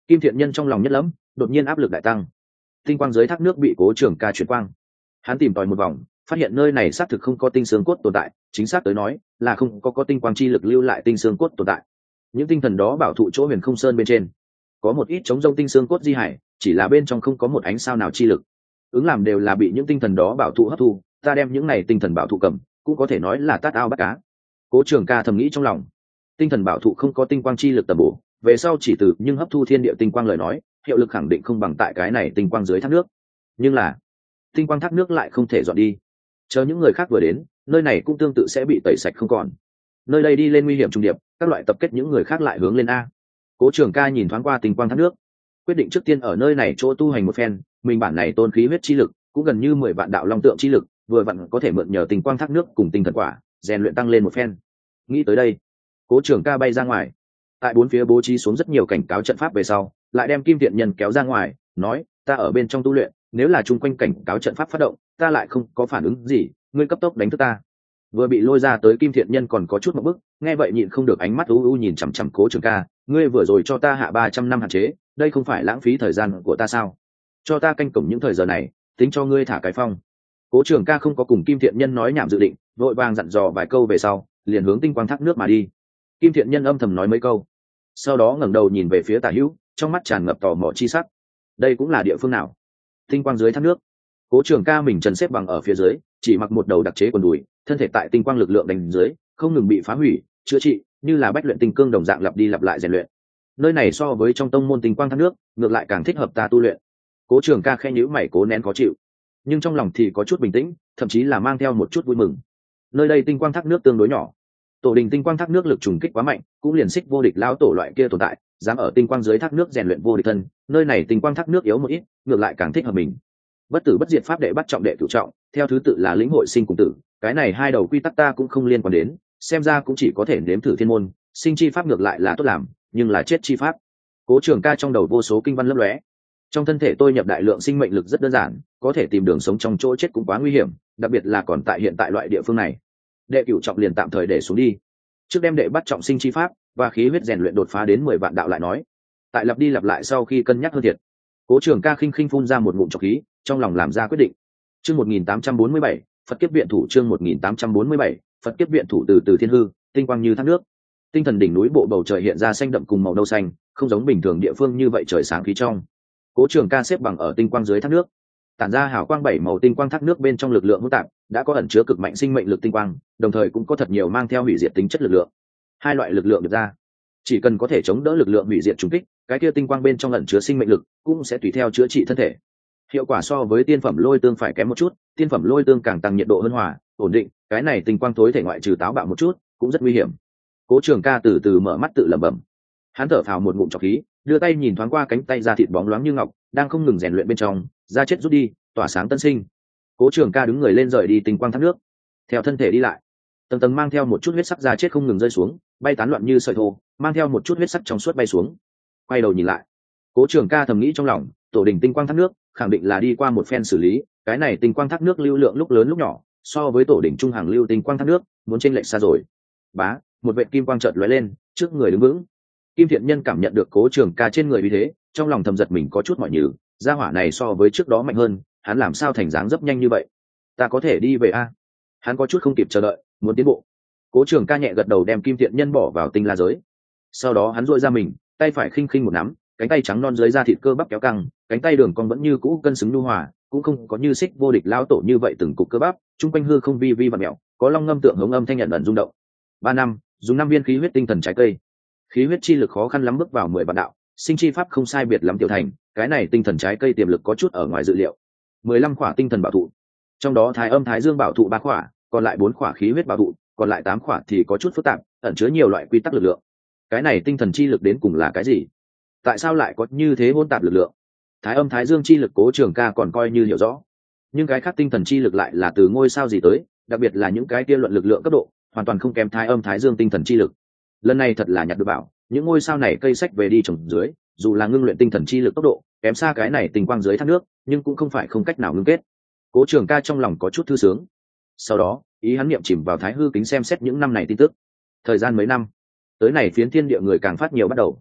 Kim Thiện Nhân trong lòng nhất lẫm, đột nhiên áp lực đại tăng. Tinh quang dưới thác nước bị Cố Trường Ca chuyển quang. Hắn tìm tòi một vòng, phát hiện nơi này xác thực không có tinh xương cốt tồn tại, chính xác tới nói là không có có tinh quang chi lực lưu lại tinh xương cốt tồn tại. Những tinh thần đó bảo thụ chỗ Huyền Không Sơn bên trên, có một ít chống rông tinh xương cốt di hải, chỉ là bên trong không có một ánh sao nào chi lực. Ứng làm đều là bị những tinh thần đó bảo thụ hấp thu, ta đem những này tinh thần bảo thụ cầm, cũng có thể nói là tát ao bắt cá. Cố Trường Ca thầm nghĩ trong lòng, tinh thần bảo thụ không có tinh quang chi lực tầm bổ, về sau chỉ từ nhưng hấp thu thiên địa tinh quang lời nói, hiệu lực khẳng định không bằng tại cái này tinh quang dưới thác nước. Nhưng là tinh quang thác nước lại không thể dọn đi, chờ những người khác vừa đến, nơi này cũng tương tự sẽ bị tẩy sạch không còn. Nơi đây đi lên nguy hiểm trùng điệp, các loại tập kết những người khác lại hướng lên a. Cố Trường Ca nhìn thoáng qua tinh quang thác nước, quyết định trước tiên ở nơi này chỗ tu hành một phen. Mình bản này tôn khí huyết chi lực cũng gần như mười vạn đạo long tượng chi lực, vừa vặn có thể mượn nhờ tinh quang thác nước cùng tinh thần quả rèn luyện tăng lên một phen. Nghĩ tới đây, Cố Trường Ca bay ra ngoài, tại bốn phía bố trí xuống rất nhiều cảnh cáo trận pháp về sau, lại đem Kim Thiện Nhân kéo ra ngoài, nói: ta ở bên trong tu luyện, nếu là chung quanh cảnh cáo trận pháp phát động, ta lại không có phản ứng gì, ngươi cấp tốc đánh thức ta. Vừa bị lôi ra tới Kim Thiện Nhân còn có chút một bức, nghe vậy nhịn không được ánh mắt u u nhìn chằm chằm Cố Trường Ca, ngươi vừa rồi cho ta hạ ba trăm năm hạn chế, đây không phải lãng phí thời gian của ta sao? Cho ta canh cổng những thời giờ này, tính cho ngươi thả cái phong. Cố Trường Ca không có cùng Kim Thiện Nhân nói nhảm dự định, vội vàng dặn dò vài câu về sau, liền hướng tinh quang thác nước mà đi. Kim Thiện Nhân âm thầm nói mấy câu, sau đó ngẩng đầu nhìn về phía Tả Hữu, trong mắt tràn ngập tò mò chi sắc. Đây cũng là địa phương nào? Tinh quang dưới thác nước. Cố Trường Ca mình trần xếp bằng ở phía dưới, chỉ mặc một đầu đặc chế quần đùi, thân thể tại tinh quang lực lượng đánh dưới, không ngừng bị phá hủy, chữa trị, như là bách luyện tinh cương đồng dạng lặp đi lặp lại rèn luyện. Nơi này so với trong tông môn tinh quang thác nước, ngược lại càng thích hợp ta tu luyện. Cố Trường Ca khẽ nhíu mày cố nén khó chịu, nhưng trong lòng thì có chút bình tĩnh, thậm chí là mang theo một chút vui mừng. Nơi đây tinh quang thác nước tương đối nhỏ, tổ đình tinh quang thác nước lực trùng kích quá mạnh, cũng liền xích vô địch lão tổ loại kia tồn tại, dám ở tinh quang dưới thác nước rèn luyện vô địch thân, nơi này tinh quang thác nước yếu một ít, ngược lại càng thích hợp mình. Bất tử bất diệt pháp đệ bắt trọng đệ cửu trọng, theo thứ tự là lĩnh hội sinh cùng tử, cái này hai đầu quy tắc ta cũng không liên quan đến, xem ra cũng chỉ có thể nếm thử thiên môn, sinh chi pháp ngược lại là tốt làm, nhưng là chết chi pháp. Cố Trường Ca trong đầu vô số kinh văn lấp lóe. Trong thân thể tôi nhập đại lượng sinh mệnh lực rất đơn giản, có thể tìm đường sống trong chỗ chết cũng quá nguy hiểm, đặc biệt là còn tại hiện tại loại địa phương này. Đệ cửu trọng liền tạm thời để xuống đi, trước đem đệ bắt trọng sinh chi pháp và khí huyết rèn luyện đột phá đến mười vạn đạo lại nói. Tại lặp đi lặp lại sau khi cân nhắc hơn thiệt, Cố Trường Ca khinh khinh phun ra một ngụm trọc khí, trong lòng làm ra quyết định. Chương một nghìn tám trăm bốn mươi bảy, Phật kiếp viện thủ. Chương một nghìn tám trăm bốn mươi bảy, Phật kiếp viện thủ. Từ từ thiên hư, tinh quang như thác nước. Tinh thần đỉnh núi bộ bầu trời hiện ra xanh đậm cùng màu nâu xanh, không giống bình thường địa phương như vậy trời sáng khí trong. Cố Trường Ca xếp bằng ở tinh quang dưới thác nước, tản ra hào quang bảy màu tinh quang thác nước bên trong lực lượng hỗn tạp, đã có ẩn chứa cực mạnh sinh mệnh lực tinh quang, đồng thời cũng có thật nhiều mang theo hủy diệt tính chất lực lượng. Hai loại lực lượng được ra, chỉ cần có thể chống đỡ lực lượng hủy diệt trùng kích, cái kia tinh quang bên trong ẩn chứa sinh mệnh lực cũng sẽ tùy theo chữa trị thân thể. Hiệu quả so với tiên phẩm lôi tương phải kém một chút, tiên phẩm lôi tương càng tăng nhiệt độ hơn hòa, ổn định, cái này tinh quang tối thể ngoại trừ táo bạo một chút, cũng rất nguy hiểm. Cố Trường Ca từ từ mở mắt tự lẩm bẩm. Hắn thở phào một ngụm trọc khí, đưa tay nhìn thoáng qua cánh tay da thịt bóng loáng như ngọc, đang không ngừng rèn luyện bên trong, da chết rút đi, tỏa sáng tân sinh. Cố Trường Ca đứng người lên rời đi tinh quang thác nước, theo thân thể đi lại, tầng tầng mang theo một chút huyết sắc da chết không ngừng rơi xuống, bay tán loạn như sợi thô, mang theo một chút huyết sắc trong suốt bay xuống. Quay đầu nhìn lại, Cố Trường Ca thầm nghĩ trong lòng, tổ đình tinh quang thác nước khẳng định là đi qua một phen xử lý, cái này tinh quang thác nước lưu lượng lúc lớn lúc nhỏ, so với tổ đỉnh trung hàng lưu tinh quang thác nước muốn chênh lệch xa rồi. Bá, một vệt kim quang chợt lóe lên, trước người đứng vững. Kim Thiện Nhân cảm nhận được Cố Trường Ca trên người uy thế, trong lòng thầm giật mình có chút mỏi nhừ, gia hỏa này so với trước đó mạnh hơn, hắn làm sao thành dáng dấp nhanh như vậy? Ta có thể đi về a? Hắn có chút không kịp chờ đợi, muốn tiến bộ. Cố Trường Ca nhẹ gật đầu đem Kim Thiện Nhân bỏ vào tinh la giới. Sau đó hắn duỗi ra mình, tay phải khinh khinh một nắm, cánh tay trắng non dưới da thịt cơ bắp kéo căng, cánh tay đường cong vẫn như cũ cân xứng nhu hòa, cũng không có như xích vô địch lão tổ như vậy từng cục cơ bắp, trung quanh hư không vi vi vặn mèo, có long ngâm tượng hống âm thanh nhận ẩn rung động. Ba năm, dùng năm viên khí huyết tinh thần trái cây. Khí huyết chi lực khó khăn lắm bước vào mười vạn đạo, sinh chi pháp không sai biệt lắm tiểu thành, cái này tinh thần trái cây tiềm lực có chút ở ngoài dự liệu. mười lăm khỏa tinh thần bảo thụ, trong đó Thái Âm Thái Dương bảo thụ ba khỏa, còn lại bốn khỏa khí huyết bảo thụ, còn lại tám khỏa thì có chút phức tạp, ẩn chứa nhiều loại quy tắc lực lượng. Cái này tinh thần chi lực đến cùng là cái gì? Tại sao lại có như thế hỗn tạp lực lượng? Thái Âm Thái Dương chi lực Cố Trường Ca còn coi như hiểu rõ, nhưng cái khác tinh thần chi lực lại là từ ngôi sao gì tới, đặc biệt là những cái kia luận lực lượng cấp độ hoàn toàn không kém Thái Âm Thái Dương tinh thần chi lực. Lần này thật là nhặt được bảo, những ngôi sao này cây sách về đi trồng dưới, dù là ngưng luyện tinh thần chi lực tốc độ kém xa cái này tinh quang dưới thác nước, nhưng cũng không phải không cách nào ngưng kết. Cố Trường Ca trong lòng có chút thư sướng. Sau đó ý hắn niệm chìm vào Thái Hư kính xem xét những năm này tin tức. Thời gian mấy năm tới này phiến thiên địa người càng phát nhiều bắt đầu,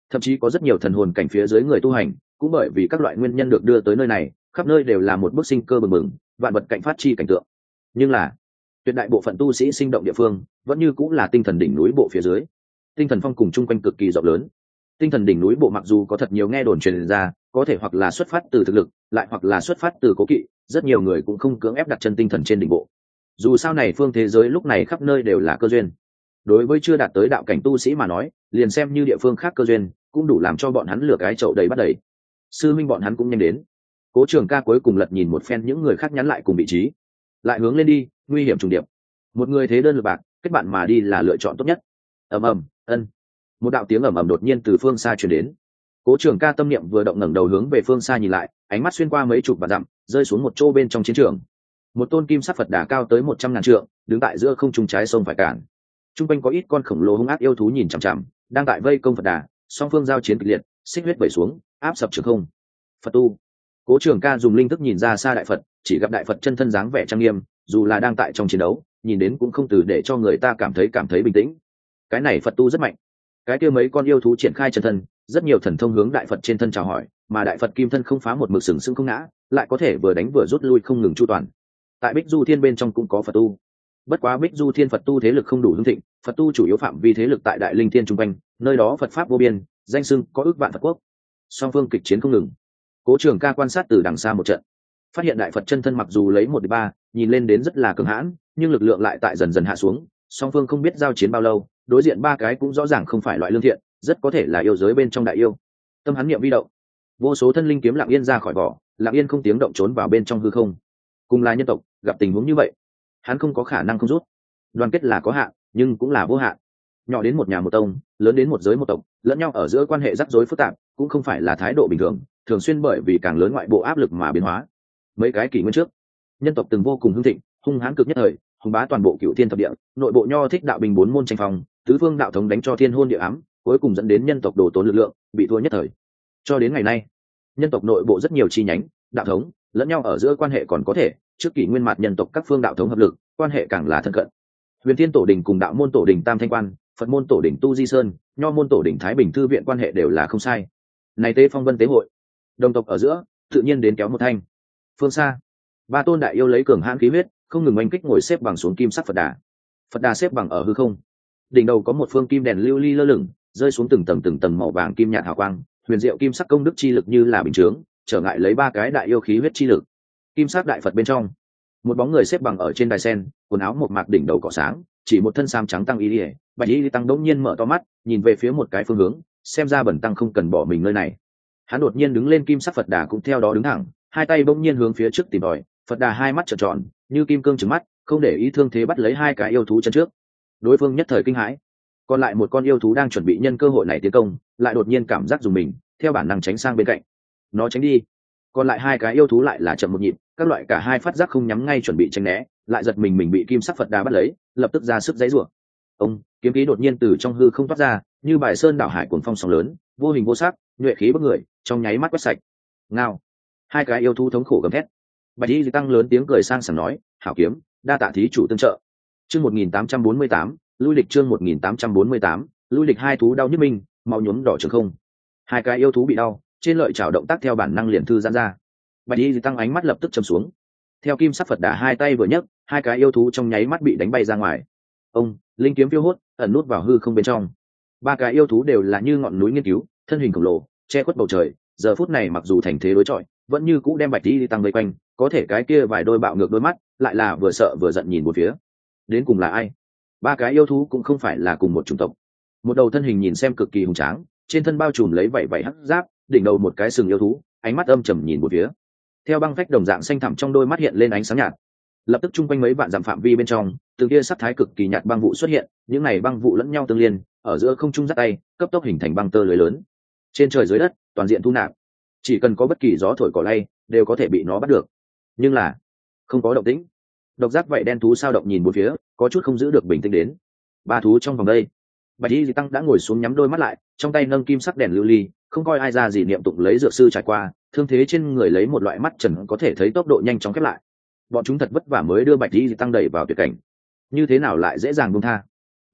thậm chí có rất nhiều thần hồn cảnh phía dưới người tu hành cũng bởi vì các loại nguyên nhân được đưa tới nơi này, khắp nơi đều là một bức sinh cơ bừng bừng, vạn vật cạnh phát chi cảnh tượng. Nhưng là tuyệt đại bộ phận tu sĩ sinh động địa phương vẫn như cũng là tinh thần đỉnh núi bộ phía dưới. Tinh thần phong cùng chung quanh cực kỳ rộng lớn. Tinh thần đỉnh núi bộ mặc dù có thật nhiều nghe đồn truyền ra, có thể hoặc là xuất phát từ thực lực, lại hoặc là xuất phát từ cố kỵ, rất nhiều người cũng không cưỡng ép đặt chân tinh thần trên đỉnh bộ. Dù sao này phương thế giới lúc này khắp nơi đều là cơ duyên. Đối với chưa đạt tới đạo cảnh tu sĩ mà nói, liền xem như địa phương khác cơ duyên cũng đủ làm cho bọn hắn lửa cái chậu đầy bắt đầy. Sư minh bọn hắn cũng nhanh đến. Cố Trường Ca cuối cùng lật nhìn một phen những người khác nhắn lại cùng vị trí, lại hướng lên đi, nguy hiểm trùng điệp. Một người thế đơn lực bạc, kết bạn mà đi là lựa chọn tốt nhất. Ầm ầm, ân. Một đạo tiếng ầm ầm đột nhiên từ phương xa truyền đến. Cố Trường Ca tâm niệm vừa động, ngẩng đầu hướng về phương xa nhìn lại, ánh mắt xuyên qua mấy chục vạn dặm, rơi xuống một chỗ bên trong chiến trường. Một tôn kim sắc Phật đà cao tới một trăm ngàn trượng, đứng tại giữa không trung trái sông phải cản. Trung quanh có ít con khổng lồ hung ác yêu thú nhìn chằm chằm, đang tại vây công Phật đà, song phương giao chiến kịch liệt, xích huyết vẩy xuống, áp sập trường không. Phật tu. Cố Trường Ca dùng linh thức nhìn ra xa đại Phật, chỉ gặp đại Phật chân thân dáng vẻ trang nghiêm, dù là đang tại trong chiến đấu, nhìn đến cũng không từ để cho người ta cảm thấy cảm thấy bình tĩnh. Cái này Phật tu rất mạnh. Cái kia mấy con yêu thú triển khai chân thân, rất nhiều thần thông hướng đại Phật trên thân chào hỏi, mà đại Phật kim thân không phá một mực sừng sững không ngã, lại có thể vừa đánh vừa rút lui không ngừng chu toàn. Tại Bích Du Thiên bên trong cũng có Phật tu. Bất quá Bích Du Thiên Phật tu thế lực không đủ hưng thịnh, Phật tu chủ yếu phạm vi thế lực tại Đại Linh Thiên trung quanh, nơi đó Phật pháp vô biên, danh xưng có ước vạn Phật quốc. Song phương kịch chiến không ngừng. Cố Trường Ca quan sát từ đằng xa một trận, phát hiện đại Phật chân thân mặc dù lấy một địch ba, nhìn lên đến rất là cường hãn, nhưng lực lượng lại tại dần dần hạ xuống. Song phương không biết giao chiến bao lâu, đối diện ba cái cũng rõ ràng không phải loại lương thiện, rất có thể là yêu giới bên trong đại yêu. Tâm hắn niệm vi động, vô số thân linh kiếm lặng yên ra khỏi vỏ, lặng yên không tiếng động trốn vào bên trong hư không. Cùng là nhân tộc, gặp tình huống như vậy, hắn không có khả năng không rút. Đoàn kết là có hạn, nhưng cũng là vô hạn. Nhỏ đến một nhà một tông, lớn đến một giới một tộc, lẫn nhau ở giữa quan hệ rắc rối phức tạp, cũng không phải là thái độ bình thường, thường xuyên bởi vì càng lớn ngoại bộ áp lực mà biến hóa. Mấy cái kỷ nguyên trước, nhân tộc từng vô cùng hưng thịnh, hung hãn cực nhất thời, hùng bá toàn bộ cựu thiên thập địa, nội bộ nho thích đạo bình bốn môn tranh phòng, tứ phương đạo thống đánh cho thiên hôn địa ám, cuối cùng dẫn đến nhân tộc đổ tốn lực lượng, bị thua nhất thời. Cho đến ngày nay, nhân tộc nội bộ rất nhiều chi nhánh, đạo thống, lẫn nhau ở giữa quan hệ còn có thể, trước kỷ nguyên mặt nhân tộc các phương đạo thống hợp lực, quan hệ càng là thân cận. Huyền Thiên tổ đình cùng đạo môn tổ đình Tam Thanh Quan, Phật môn tổ đình Tu Di Sơn, nho môn tổ đình Thái Bình thư viện quan hệ đều là không sai. Này tế phong vân tế hội, đồng tộc ở giữa, tự nhiên đến kéo một thanh. Phương xa, ba tôn đại yêu lấy cường hãn khí huyết, không ngừng oanh kích ngồi xếp bằng xuống kim sắc Phật đà. Phật đà xếp bằng ở hư không, đỉnh đầu có một phương kim đèn lưu ly lơ lửng, rơi xuống từng tầng từng tầng màu vàng kim nhạt hào quang, huyền diệu kim sắc công đức chi lực như là bình chướng, trở ngại lấy ba cái đại yêu khí huyết chi lực. Kim sắc đại Phật bên trong, một bóng người xếp bằng ở trên đài sen, quần áo một mạc, đỉnh đầu cọ sáng, chỉ một thân sam trắng tăng y lìa, bạch y tăng đống nhiên mở to mắt, nhìn về phía một cái phương hướng, xem ra bẩn tăng không cần bỏ mình nơi này. Hắn đột nhiên đứng lên, kim sắc Phật đà cũng theo đó đứng thẳng, hai tay bỗng nhiên hướng phía trước tìm tòi, Phật đà hai mắt trợn tròn, như kim cương trừng mắt, không để ý thương thế bắt lấy hai cái yêu thú chân trước. Đối phương nhất thời kinh hãi, còn lại một con yêu thú đang chuẩn bị nhân cơ hội này tiến công, lại đột nhiên cảm giác dùng mình, theo bản năng tránh sang bên cạnh. Nó tránh đi, còn lại hai cái yêu thú lại là chậm một nhịp, các loại cả hai phát giác không nhắm ngay chuẩn bị tránh né, lại giật mình mình bị kim sắc Phật đà bắt lấy, lập tức ra sức giãy giụa. Ông kiếm khí đột nhiên từ trong hư không thoát ra, như bài sơn đảo hải cuồng phong sóng lớn, vô hình vô sắc, nhuệ khí bức người, trong nháy mắt quét sạch. Ngao, hai cái yêu thú thống khổ gầm thét. Bạch Y tăng lớn tiếng cười sang sảng nói, hảo kiếm, đa tạ thí chủ tương trợ. Chương một nghìn tám trăm bốn mươi tám, lui lịch chương một nghìn tám trăm bốn mươi tám, lui lịch. Hai thú đau nhức minh, máu nhuốm đỏ trường không. Hai cái yêu thú bị đau, trên lợi chảo động tác theo bản năng liền thư giãn ra. Bạch Y tăng ánh mắt lập tức trầm xuống. Theo kim sắc Phật đà hai tay vừa nhấc, hai cái yêu thú trong nháy mắt bị đánh bay ra ngoài. Ông linh kiếm phiêu hốt, ẩn nút vào hư không bên trong. Ba cái yêu thú đều là như ngọn núi nghiên cứu, thân hình khổng lồ, che khuất bầu trời. Giờ phút này mặc dù thành thế đối chọi, vẫn như cũ đem Bạch Y tăng vây quanh, có thể cái kia vài đôi bạo ngược đôi mắt, lại là vừa sợ vừa giận nhìn một phía. Đến cùng là ai? Ba cái yêu thú cũng không phải là cùng một chủng tộc. Một đầu thân hình nhìn xem cực kỳ hùng tráng, trên thân bao trùm lấy vảy vảy hắc giáp, đỉnh đầu một cái sừng yêu thú, ánh mắt âm trầm nhìn một phía. Theo băng phách đồng dạng xanh thẳm trong đôi mắt hiện lên ánh sáng nhạt. Lập tức chung quanh mấy vạn dặm phạm vi bên trong, từng kia sắc thái cực kỳ nhạt băng vụ xuất hiện, những này băng vụ lẫn nhau tương liên, ở giữa không trung giắt tay, cấp tốc hình thành băng tơ lưới lớn. Trên trời dưới đất, toàn diện thu nạp. Chỉ cần có bất kỳ gió thổi cỏ lay, đều có thể bị nó bắt được. Nhưng là không có động tĩnh. Độc giác vậy đen thú sao động nhìn một phía, có chút không giữ được bình tĩnh đến. Ba thú trong vòng đây, Bạch Y tăng đã ngồi xuống nhắm đôi mắt lại, trong tay nâng kim sắc đèn lưu ly, không coi ai ra gì niệm tụng lấy dược sư trải qua, thương thế trên người lấy một loại mắt trần có thể thấy tốc độ nhanh chóng khép lại. Bọn chúng thật vất vả mới đưa Bạch Y tăng đẩy vào tuyệt cảnh, như thế nào lại dễ dàng buông tha?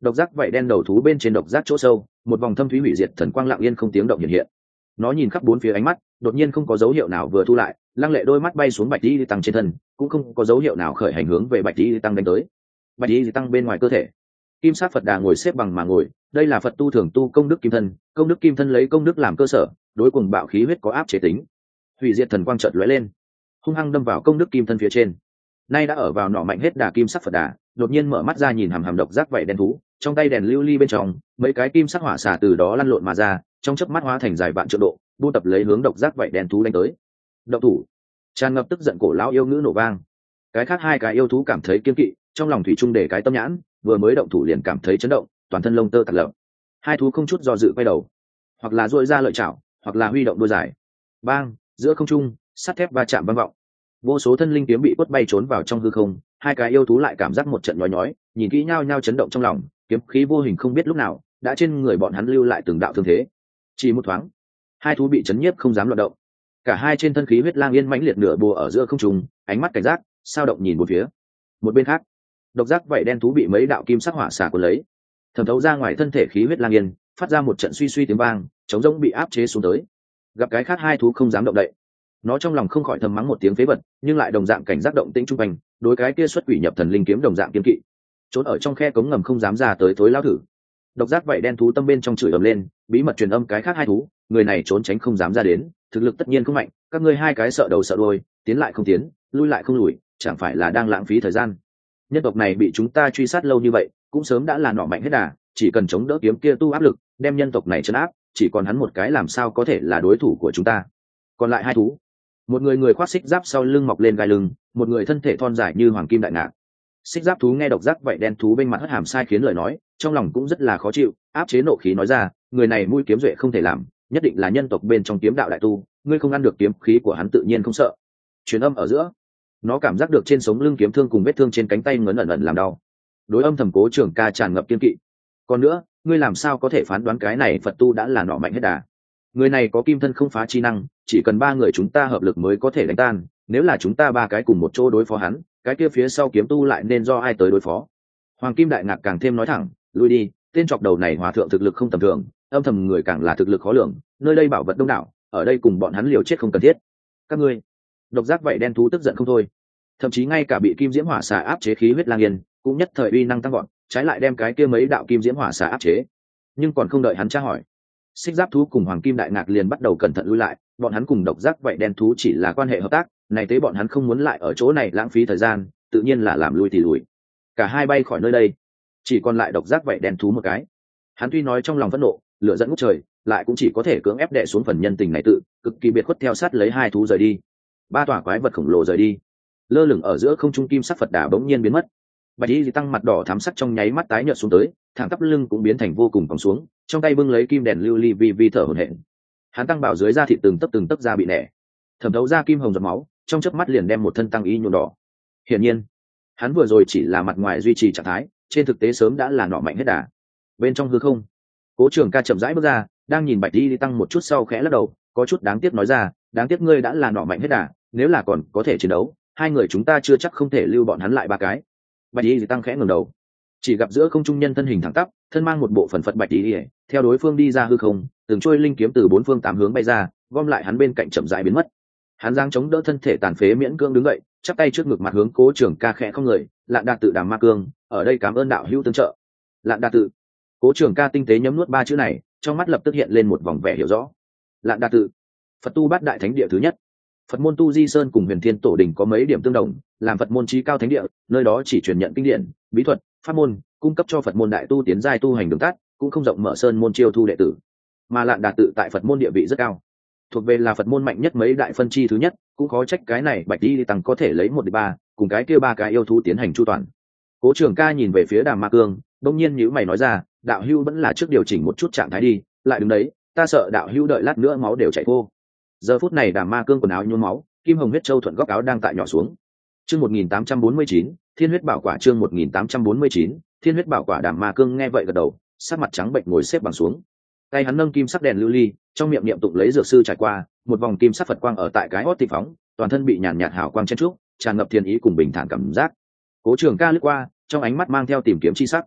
độc giác vậy đen đầu thú bên trên độc giác chỗ sâu, một vòng thâm thúy hủy diệt thần quang lặng yên không tiếng động hiện hiện. Nó nhìn khắp bốn phía ánh mắt, đột nhiên không có dấu hiệu nào vừa thu lại, lăng lệ đôi mắt bay xuống bạch y tăng trên thân, cũng không có dấu hiệu nào khởi hành hướng về bạch y tăng đánh tới. Bạch y tăng bên ngoài cơ thể, kim sát Phật Đà ngồi xếp bằng mà ngồi, đây là Phật tu thường tu công đức kim thân, công đức kim thân lấy công đức làm cơ sở, đối cùng bạo khí huyết có áp chế tính. Hủy diệt thần quang chợt lóe lên, hung hăng đâm vào công đức kim thân phía trên. Nay đã ở vào nọ mạnh hết đà kim sắc Phật Đà, đột nhiên mở mắt ra nhìn hàm hàm độc giác vậy đen thú, trong tay đèn lưu ly bên trong, mấy cái kim sắc hỏa xả từ đó lăn lộn mà ra, trong chớp mắt hóa thành dài vạn trượng độ, bu tập lấy hướng độc giác vậy đen thú đánh tới. Độc thủ, tràn ngập tức giận cổ lão yêu ngữ nổ vang. Cái khác hai cái yêu thú cảm thấy kiên kỵ, trong lòng thủy chung để cái tâm nhãn, vừa mới động thủ liền cảm thấy chấn động, toàn thân lông tơ tạt lợn. Hai thú không chút do dự quay đầu, hoặc là duỗi ra lợi chảo, hoặc là huy động đuôi dài. Bang, giữa không trung, sắt thép va chạm vang vọng. Vô số thân linh kiếm bị quất bay trốn vào trong hư không, hai cái yêu thú lại cảm giác một trận nhói nhói, nhìn kỹ nhau nhau chấn động trong lòng, kiếm khí vô hình không biết lúc nào đã trên người bọn hắn lưu lại từng đạo thương thế. Chỉ một thoáng, hai thú bị chấn nhiếp không dám loạn động. Cả hai trên thân khí huyết lang yên mãnh liệt nửa bùa ở giữa không trung, ánh mắt cảnh giác, sao động nhìn một phía. Một bên khác, độc giác vậy đen thú bị mấy đạo kim sắc hỏa xả cuốn lấy, thẩm thấu ra ngoài thân thể khí huyết lang yên, phát ra một trận suy suy tiếng vang, chống rỗng bị áp chế xuống tới. Gặp cái khác hai thú không dám động đậy, nó trong lòng không khỏi thầm mắng một tiếng phế vật, nhưng lại đồng dạng cảnh giác động tĩnh trung quanh, đối cái kia xuất quỷ nhập thần linh kiếm đồng dạng kiên kỵ, trốn ở trong khe cống ngầm không dám ra tới thối lao thử. Độc giác vậy đen thú tâm bên trong chửi ầm lên, bí mật truyền âm cái khác hai thú, người này trốn tránh không dám ra đến, thực lực tất nhiên không mạnh, các ngươi hai cái sợ đầu sợ đuôi, tiến lại không tiến, lui lại không lùi, chẳng phải là đang lãng phí thời gian. Nhân tộc này bị chúng ta truy sát lâu như vậy, cũng sớm đã là nọ mạnh hết đà, chỉ cần chống đỡ kiếm kia tu áp lực, đem nhân tộc này trấn áp, chỉ còn hắn một cái làm sao có thể là đối thủ của chúng ta. Còn lại hai thú, một người người khoác xích giáp sau lưng mọc lên gai lưng, một người thân thể thon dài như hoàng kim đại ngạc. Xích giáp thú nghe độc giác vậy đen thú bên mặt hất hàm sai khiến lời nói, trong lòng cũng rất là khó chịu, áp chế nộ khí nói ra, người này mũi kiếm duệ không thể làm, nhất định là nhân tộc bên trong kiếm đạo đại tu, ngươi không ăn được kiếm khí của hắn tự nhiên không sợ. Truyền âm ở giữa, nó cảm giác được trên sống lưng kiếm thương cùng vết thương trên cánh tay ngấn ẩn ẩn làm đau. Đối âm thầm Cố Trường Ca tràn ngập kiên kỵ. Còn nữa, ngươi làm sao có thể phán đoán cái này Phật tu đã là nọ mạnh hết đà? Người này có kim thân không phá chi năng, chỉ cần ba người chúng ta hợp lực mới có thể đánh tan, nếu là chúng ta ba cái cùng một chỗ đối phó hắn, cái kia phía sau kiếm tu lại nên do ai tới đối phó? Hoàng Kim Đại Ngạc càng thêm nói thẳng, lui đi, tên chọc đầu này hòa thượng thực lực không tầm thường, âm thầm người càng là thực lực khó lường, nơi đây bảo vật đông đảo, ở đây cùng bọn hắn liều chết không cần thiết. Các ngươi, độc giác vậy đen thú tức giận không thôi, thậm chí ngay cả bị kim diễm hỏa xà áp chế khí huyết lang yên, cũng nhất thời uy năng tăng gọn, trái lại đem cái kia mấy đạo kim diễm hỏa xà áp chế. Nhưng còn không đợi hắn tra hỏi, xích giáp thú cùng hoàng kim đại ngạc liền bắt đầu cẩn thận lui lại, bọn hắn cùng độc giác vậy đen thú chỉ là quan hệ hợp tác, này tế bọn hắn không muốn lại ở chỗ này lãng phí thời gian, tự nhiên là làm lui thì lùi. Cả hai bay khỏi nơi đây, chỉ còn lại độc giác vậy đen thú một cái. Hắn tuy nói trong lòng phẫn nộ, lửa dẫn ngút trời, lại cũng chỉ có thể cưỡng ép đè xuống phần nhân tình này tự, cực kỳ biệt khuất theo sát lấy hai thú rời đi. Ba tòa quái vật khổng lồ rời đi, lơ lửng ở giữa không trung kim sắc Phật Đà bỗng nhiên biến mất. Bạch Y tăng mặt đỏ thắm sắc trong nháy mắt tái nhợt xuống tới, thẳng tắp lưng cũng biến thành vô cùng còng xuống, trong tay bưng lấy kim đèn lưu ly vi vi thở hổn hển. Hắn tăng bảo dưới da thịt từng tấc từng tấc da bị nẻ, thẩm thấu ra kim hồng giọt máu, trong chớp mắt liền đem một thân tăng y nhuộm đỏ. Hiển nhiên, hắn vừa rồi chỉ là mặt ngoài duy trì trạng thái, trên thực tế sớm đã là nọ mạnh hết đà. Bên trong hư không, Cố Trường Ca chậm rãi bước ra, đang nhìn Bạch Y tăng một chút sau khẽ lắc đầu, có chút đáng tiếc nói ra, đáng tiếc ngươi đã là nọ mạnh hết đà, nếu là còn có thể chiến đấu, hai người chúng ta chưa chắc không thể lưu bọn hắn lại ba cái. Bạch Y tăng khẽ ngẩng đầu, chỉ gặp giữa không trung nhân thân hình thẳng tắp, thân mang một bộ phận phật bạch y, theo đối phương đi ra hư không, từng trôi linh kiếm từ bốn phương tám hướng bay ra, gom lại hắn bên cạnh chậm rãi biến mất. Hắn giang chống đỡ thân thể tàn phế miễn cưỡng đứng dậy, chắp tay trước ngực mặt hướng Cố Trường Ca khẽ không người, Lạn Đạt tự Đàm Ma Cương, ở đây cảm ơn đạo hữu tương trợ. Lạn Đạt tự. Cố Trường Ca tinh tế nhấm nuốt ba chữ này, trong mắt lập tức hiện lên một vòng vẻ hiểu rõ. Lạn Đạt tự, Phật tu bát đại thánh địa thứ nhất. Phật môn Tu Di Sơn cùng Huyền Thiên Tổ Đình có mấy điểm tương đồng, làm Phật môn chí cao thánh địa, nơi đó chỉ truyền nhận kinh điển, bí thuật, pháp môn, cung cấp cho Phật môn đại tu tiến giai tu hành đường tắt, cũng không rộng mở sơn môn chiêu thu đệ tử. Mà Lạn Đạt tự tại Phật môn địa vị rất cao, thuộc về là Phật môn mạnh nhất mấy đại phân chi thứ nhất, cũng khó trách cái này Bạch Y tăng có thể lấy một địch ba, cùng cái kia ba cái yêu thú tiến hành chu toàn. Cố Trường Ca nhìn về phía Đàm Ma Cương, đột nhiên nhíu mày nói ra, đạo hữu vẫn là trước điều chỉnh một chút trạng thái đi, lại đứng đấy, ta sợ đạo hữu đợi lát nữa máu đều chảy khô. Giờ phút này Đàm Ma Cương quần áo nhuốm máu, kim hồng huyết châu thuận góc áo đang tại nhỏ xuống. Chương một nghìn tám trăm bốn mươi chín, Thiên huyết bảo quả chương một nghìn tám trăm bốn mươi chín, Thiên huyết bảo quả Đàm Ma Cương nghe vậy gật đầu, sắc mặt trắng bệch ngồi xếp bằng xuống. Tay hắn nâng kim sắc đèn lưu ly, trong miệng niệm tụng lấy dược sư trải qua, một vòng kim sắc Phật quang ở tại cái hót tị phóng, toàn thân bị nhàn nhạt hào quang chen trúc, tràn ngập thiên ý cùng bình thản cảm giác. Cố Trường Ca lướt qua, trong ánh mắt mang theo tìm kiếm chi sắc.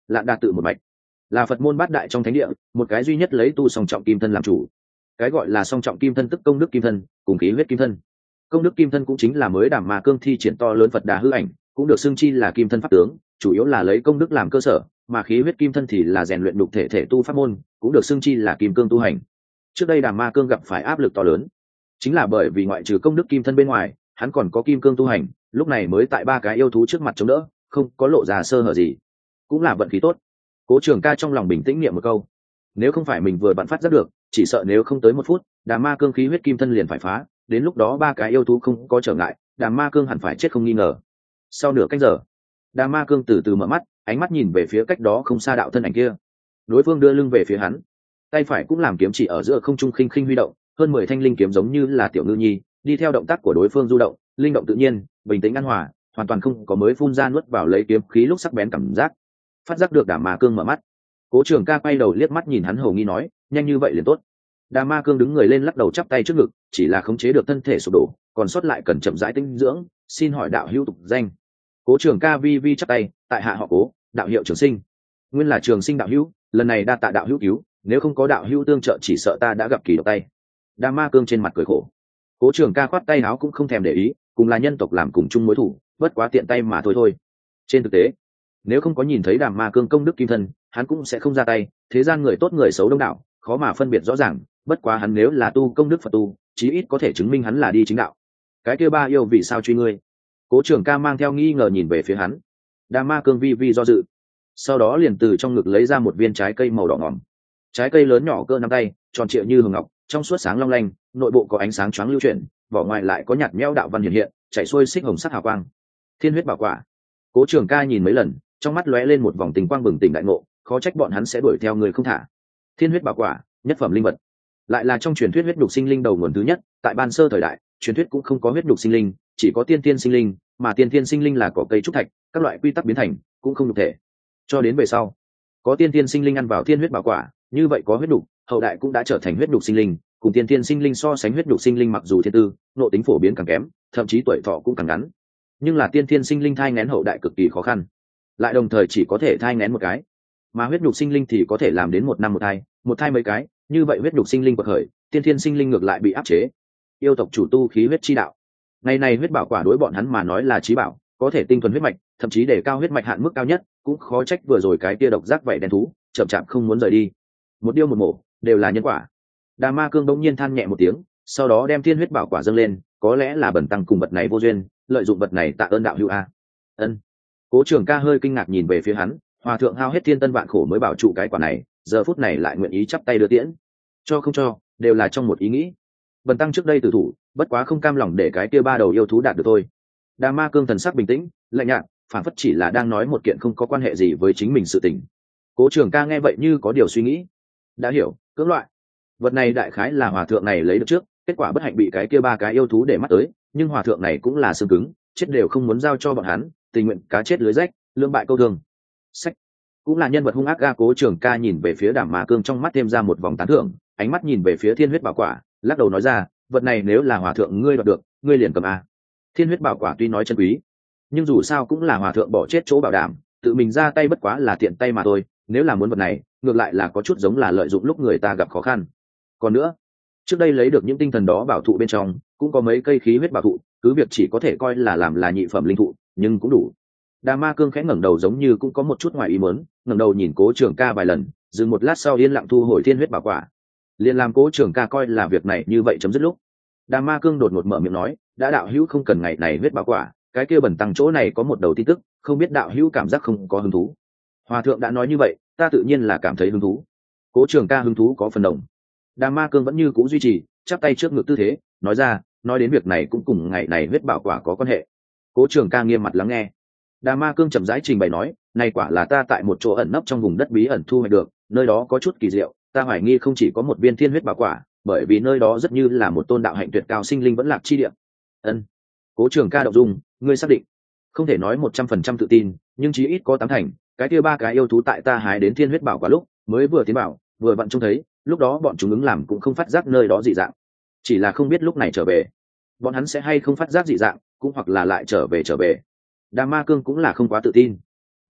lạn đạt tự một mạch, là Phật môn bát đại trong thánh địa một cái duy nhất lấy tu song trọng kim thân làm chủ. Cái gọi là song trọng kim thân tức công đức kim thân cùng khí huyết kim thân. Công đức kim thân cũng chính là mới Đàm Ma Cương thi triển to lớn Phật Đà hư ảnh, cũng được xưng chi là kim thân pháp tướng, chủ yếu là lấy công đức làm cơ sở, mà khí huyết kim thân thì là rèn luyện đục thể thể tu pháp môn, cũng được xưng chi là kim cương tu hành. Trước đây Đàm Ma Cương gặp phải áp lực to lớn, chính là bởi vì ngoại trừ công đức kim thân bên ngoài, hắn còn có kim cương tu hành, lúc này mới tại ba cái yêu thú trước mặt chống đỡ, không có lộ ra sơ hở gì, cũng là vận khí tốt. Cố Trường Ca trong lòng bình tĩnh niệm một câu, nếu không phải mình vừa bận phát giác được, chỉ sợ nếu không tới một phút, Đàm Ma Cương khí huyết kim thân liền phải phá, đến lúc đó ba cái yêu thú không có trở ngại, Đàm Ma Cương hẳn phải chết không nghi ngờ. Sau nửa canh giờ, Đàm Ma Cương từ từ mở mắt, ánh mắt nhìn về phía cách đó không xa đạo thân ảnh kia. Đối phương đưa lưng về phía hắn, tay phải cũng làm kiếm chỉ ở giữa không trung khinh khinh huy động, hơn mười thanh linh kiếm giống như là tiểu ngư nhi, đi theo động tác của đối phương du động, linh động tự nhiên, bình tĩnh an hòa, hoàn toàn không có mới phun ra nuốt vào lấy kiếm khí lúc sắc bén cảm giác. Phát giác được Đàm Ma Cương mở mắt, Cố Trường Ca quay đầu liếc mắt nhìn hắn hầu nghi nói, nhanh như vậy liền tốt. Đàm Ma Cương đứng người lên lắc đầu chắp tay trước ngực, chỉ là khống chế được thân thể sụp đổ, còn sót lại cần chậm rãi tinh dưỡng, xin hỏi đạo hữu tục danh. Cố Trường Ca vi vi chắp tay, tại hạ họ Cố, đạo hiệu Trường Sinh. Nguyên là Trường Sinh đạo hữu, lần này đa tạ đạo hữu cứu, nếu không có đạo hữu tương trợ chỉ sợ ta đã gặp kỳ độc tay. Đàm Ma Cương trên mặt cười khổ. Cố Trường Ca khoát tay áo cũng không thèm để ý, cùng là nhân tộc làm cùng chung mối thủ, bất quá tiện tay mà thôi thôi. Trên thực tế, nếu không có nhìn thấy Đàm Ma Cương công đức kim thân, hắn cũng sẽ không ra tay, thế gian người tốt người xấu đông đảo, khó mà phân biệt rõ ràng, bất quá hắn nếu là tu công đức Phật tu, chí ít có thể chứng minh hắn là đi chính đạo. Cái kia ba yêu vì sao truy ngươi? Cố Trường Ca mang theo nghi ngờ nhìn về phía hắn. Đàm Ma Cương vi vi do dự, sau đó liền từ trong ngực lấy ra một viên trái cây màu đỏ ngòm. Trái cây lớn nhỏ cỡ nắm tay, tròn trịa như hồng ngọc, trong suốt sáng long lanh, nội bộ có ánh sáng choáng lưu chuyển, vỏ ngoài lại có nhạt nhẽo đạo văn hiện hiện, chảy xuôi xích hồng sắc hào quang. Thiên huyết bảo quả. Cố Trường Ca nhìn mấy lần, trong mắt lóe lên một vòng tình quang bừng tỉnh đại ngộ, khó trách bọn hắn sẽ đuổi theo người không thả. Thiên huyết bảo quả, nhất phẩm linh vật, lại là trong truyền thuyết huyết nhục sinh linh đầu nguồn thứ nhất. Tại ban sơ thời đại, truyền thuyết cũng không có huyết nhục sinh linh, chỉ có tiên tiên sinh linh, mà tiên tiên sinh linh là cỏ cây trúc thạch, các loại quy tắc biến thành, cũng không nhục thể. Cho đến về sau, có tiên tiên sinh linh ăn vào thiên huyết bảo quả, như vậy có huyết nhục, hậu đại cũng đã trở thành huyết nhục sinh linh. Cùng tiên tiên sinh linh so sánh, huyết nhục sinh linh mặc dù thiên tư, nội tính phổ biến càng kém, thậm chí tuổi thọ cũng càng ngắn, nhưng là tiên tiên sinh linh thai nghén hậu đại cực kỳ khó khăn, lại đồng thời chỉ có thể thai nghén một cái, mà huyết nhục sinh linh thì có thể làm đến một năm một thai, một thai mấy cái. Như vậy huyết nhục sinh linh bậc khởi, tiên thiên sinh linh ngược lại bị áp chế. Yêu tộc chủ tu khí huyết chi đạo, ngày này huyết bảo quả đối bọn hắn mà nói là chí bảo, có thể tinh thuần huyết mạch, thậm chí để cao huyết mạch hạn mức cao nhất, cũng khó trách vừa rồi cái tia độc giác vậy đen thú chậm chạp không muốn rời đi. Một điêu một mổ, đều là nhân quả. Đàm Ma Cương đống nhiên than nhẹ một tiếng, sau đó đem thiên huyết bảo quả dâng lên, có lẽ là bẩn tăng cùng vật này vô duyên, lợi dụng vật này tạ ơn đạo hữu a. Ân. Cố Trường Ca hơi kinh ngạc nhìn về phía hắn, hòa thượng hao hết thiên tân vạn khổ mới bảo trụ cái quả này, giờ phút này lại nguyện ý chắp tay đưa tiễn. Cho không cho, đều là trong một ý nghĩ. Bần tăng trước đây tử thủ, bất quá không cam lòng để cái kia ba đầu yêu thú đạt được thôi. Đàm Ma Cương thần sắc bình tĩnh, lạnh nhạt, phản phất chỉ là đang nói một kiện không có quan hệ gì với chính mình sự tình. Cố Trường Ca nghe vậy như có điều suy nghĩ. Đã hiểu, cưỡng loại. Vật này đại khái là hòa thượng này lấy được trước, kết quả bất hạnh bị cái kia ba cái yêu thú để mắt tới, nhưng hòa thượng này cũng là xương cứng, chết đều không muốn giao cho bọn hắn, tình nguyện cá chết lưới rách, lương bại câu thương. Sách cũng là nhân vật hung ác ga. Cố Trường Ca nhìn về phía Đàm Ma Cương trong mắt thêm ra một vòng tán thưởng, ánh mắt nhìn về phía thiên huyết bảo quả, lắc đầu nói ra, vật này nếu là hòa thượng ngươi đoạt được, ngươi liền cầm a. Thiên huyết bảo quả tuy nói chân quý, nhưng dù sao cũng là hòa thượng bỏ chết chỗ bảo đảm, tự mình ra tay bất quá là tiện tay mà thôi. Nếu là muốn vật này, ngược lại là có chút giống là lợi dụng lúc người ta gặp khó khăn. Còn nữa, trước đây lấy được những tinh thần đó bảo thụ bên trong cũng có mấy cây khí huyết bảo thụ, cứ việc chỉ có thể coi là làm là nhị phẩm linh thụ, nhưng cũng đủ. Đàm Ma Cương khẽ ngẩng đầu giống như cũng có một chút ngoài ý muốn, ngẩng đầu nhìn Cố Trường Ca vài lần, dừng một lát sau yên lặng thu hồi thiên huyết bảo quả. Liền làm Cố Trường Ca coi là việc này như vậy chấm dứt lúc, Đàm Ma Cương đột ngột mở miệng nói, đã đạo hữu không cần ngày này huyết bảo quả, cái kia bẩn tăng chỗ này có một đầu tin tức, không biết đạo hữu cảm giác không có hứng thú. Hòa thượng đã nói như vậy, ta tự nhiên là cảm thấy hứng thú. Cố Trường Ca hứng thú có phần đồng. Đàm Ma Cương vẫn như cũ duy trì chắp tay trước ngực tư thế, nói ra, nói đến việc này cũng cùng ngày này huyết bảo quả có quan hệ. Cố Trường Ca nghiêm mặt lắng nghe. Đàm Ma Cương chậm rãi trình bày nói, này quả là ta tại một chỗ ẩn nấp trong vùng đất bí ẩn thu hoạch được, nơi đó có chút kỳ diệu, ta hoài nghi không chỉ có một viên thiên huyết bảo quả, bởi vì nơi đó rất như là một tôn đạo hạnh tuyệt cao sinh linh vẫn lạc chi địa. Ân. Cố Trường Ca động dung, ngươi xác định? Không thể nói một trăm phần trăm tự tin, nhưng chí ít có tám thành. Cái kia ba cái yêu thú tại ta hái đến thiên huyết bảo quả lúc mới vừa tiến bảo, vừa vặn trông thấy, lúc đó bọn chúng ứng làm cũng không phát giác nơi đó dị dạng, chỉ là không biết lúc này trở về bọn hắn sẽ hay không phát giác dị dạng, cũng hoặc là lại trở về trở về Đàm Ma Cương cũng là không quá tự tin.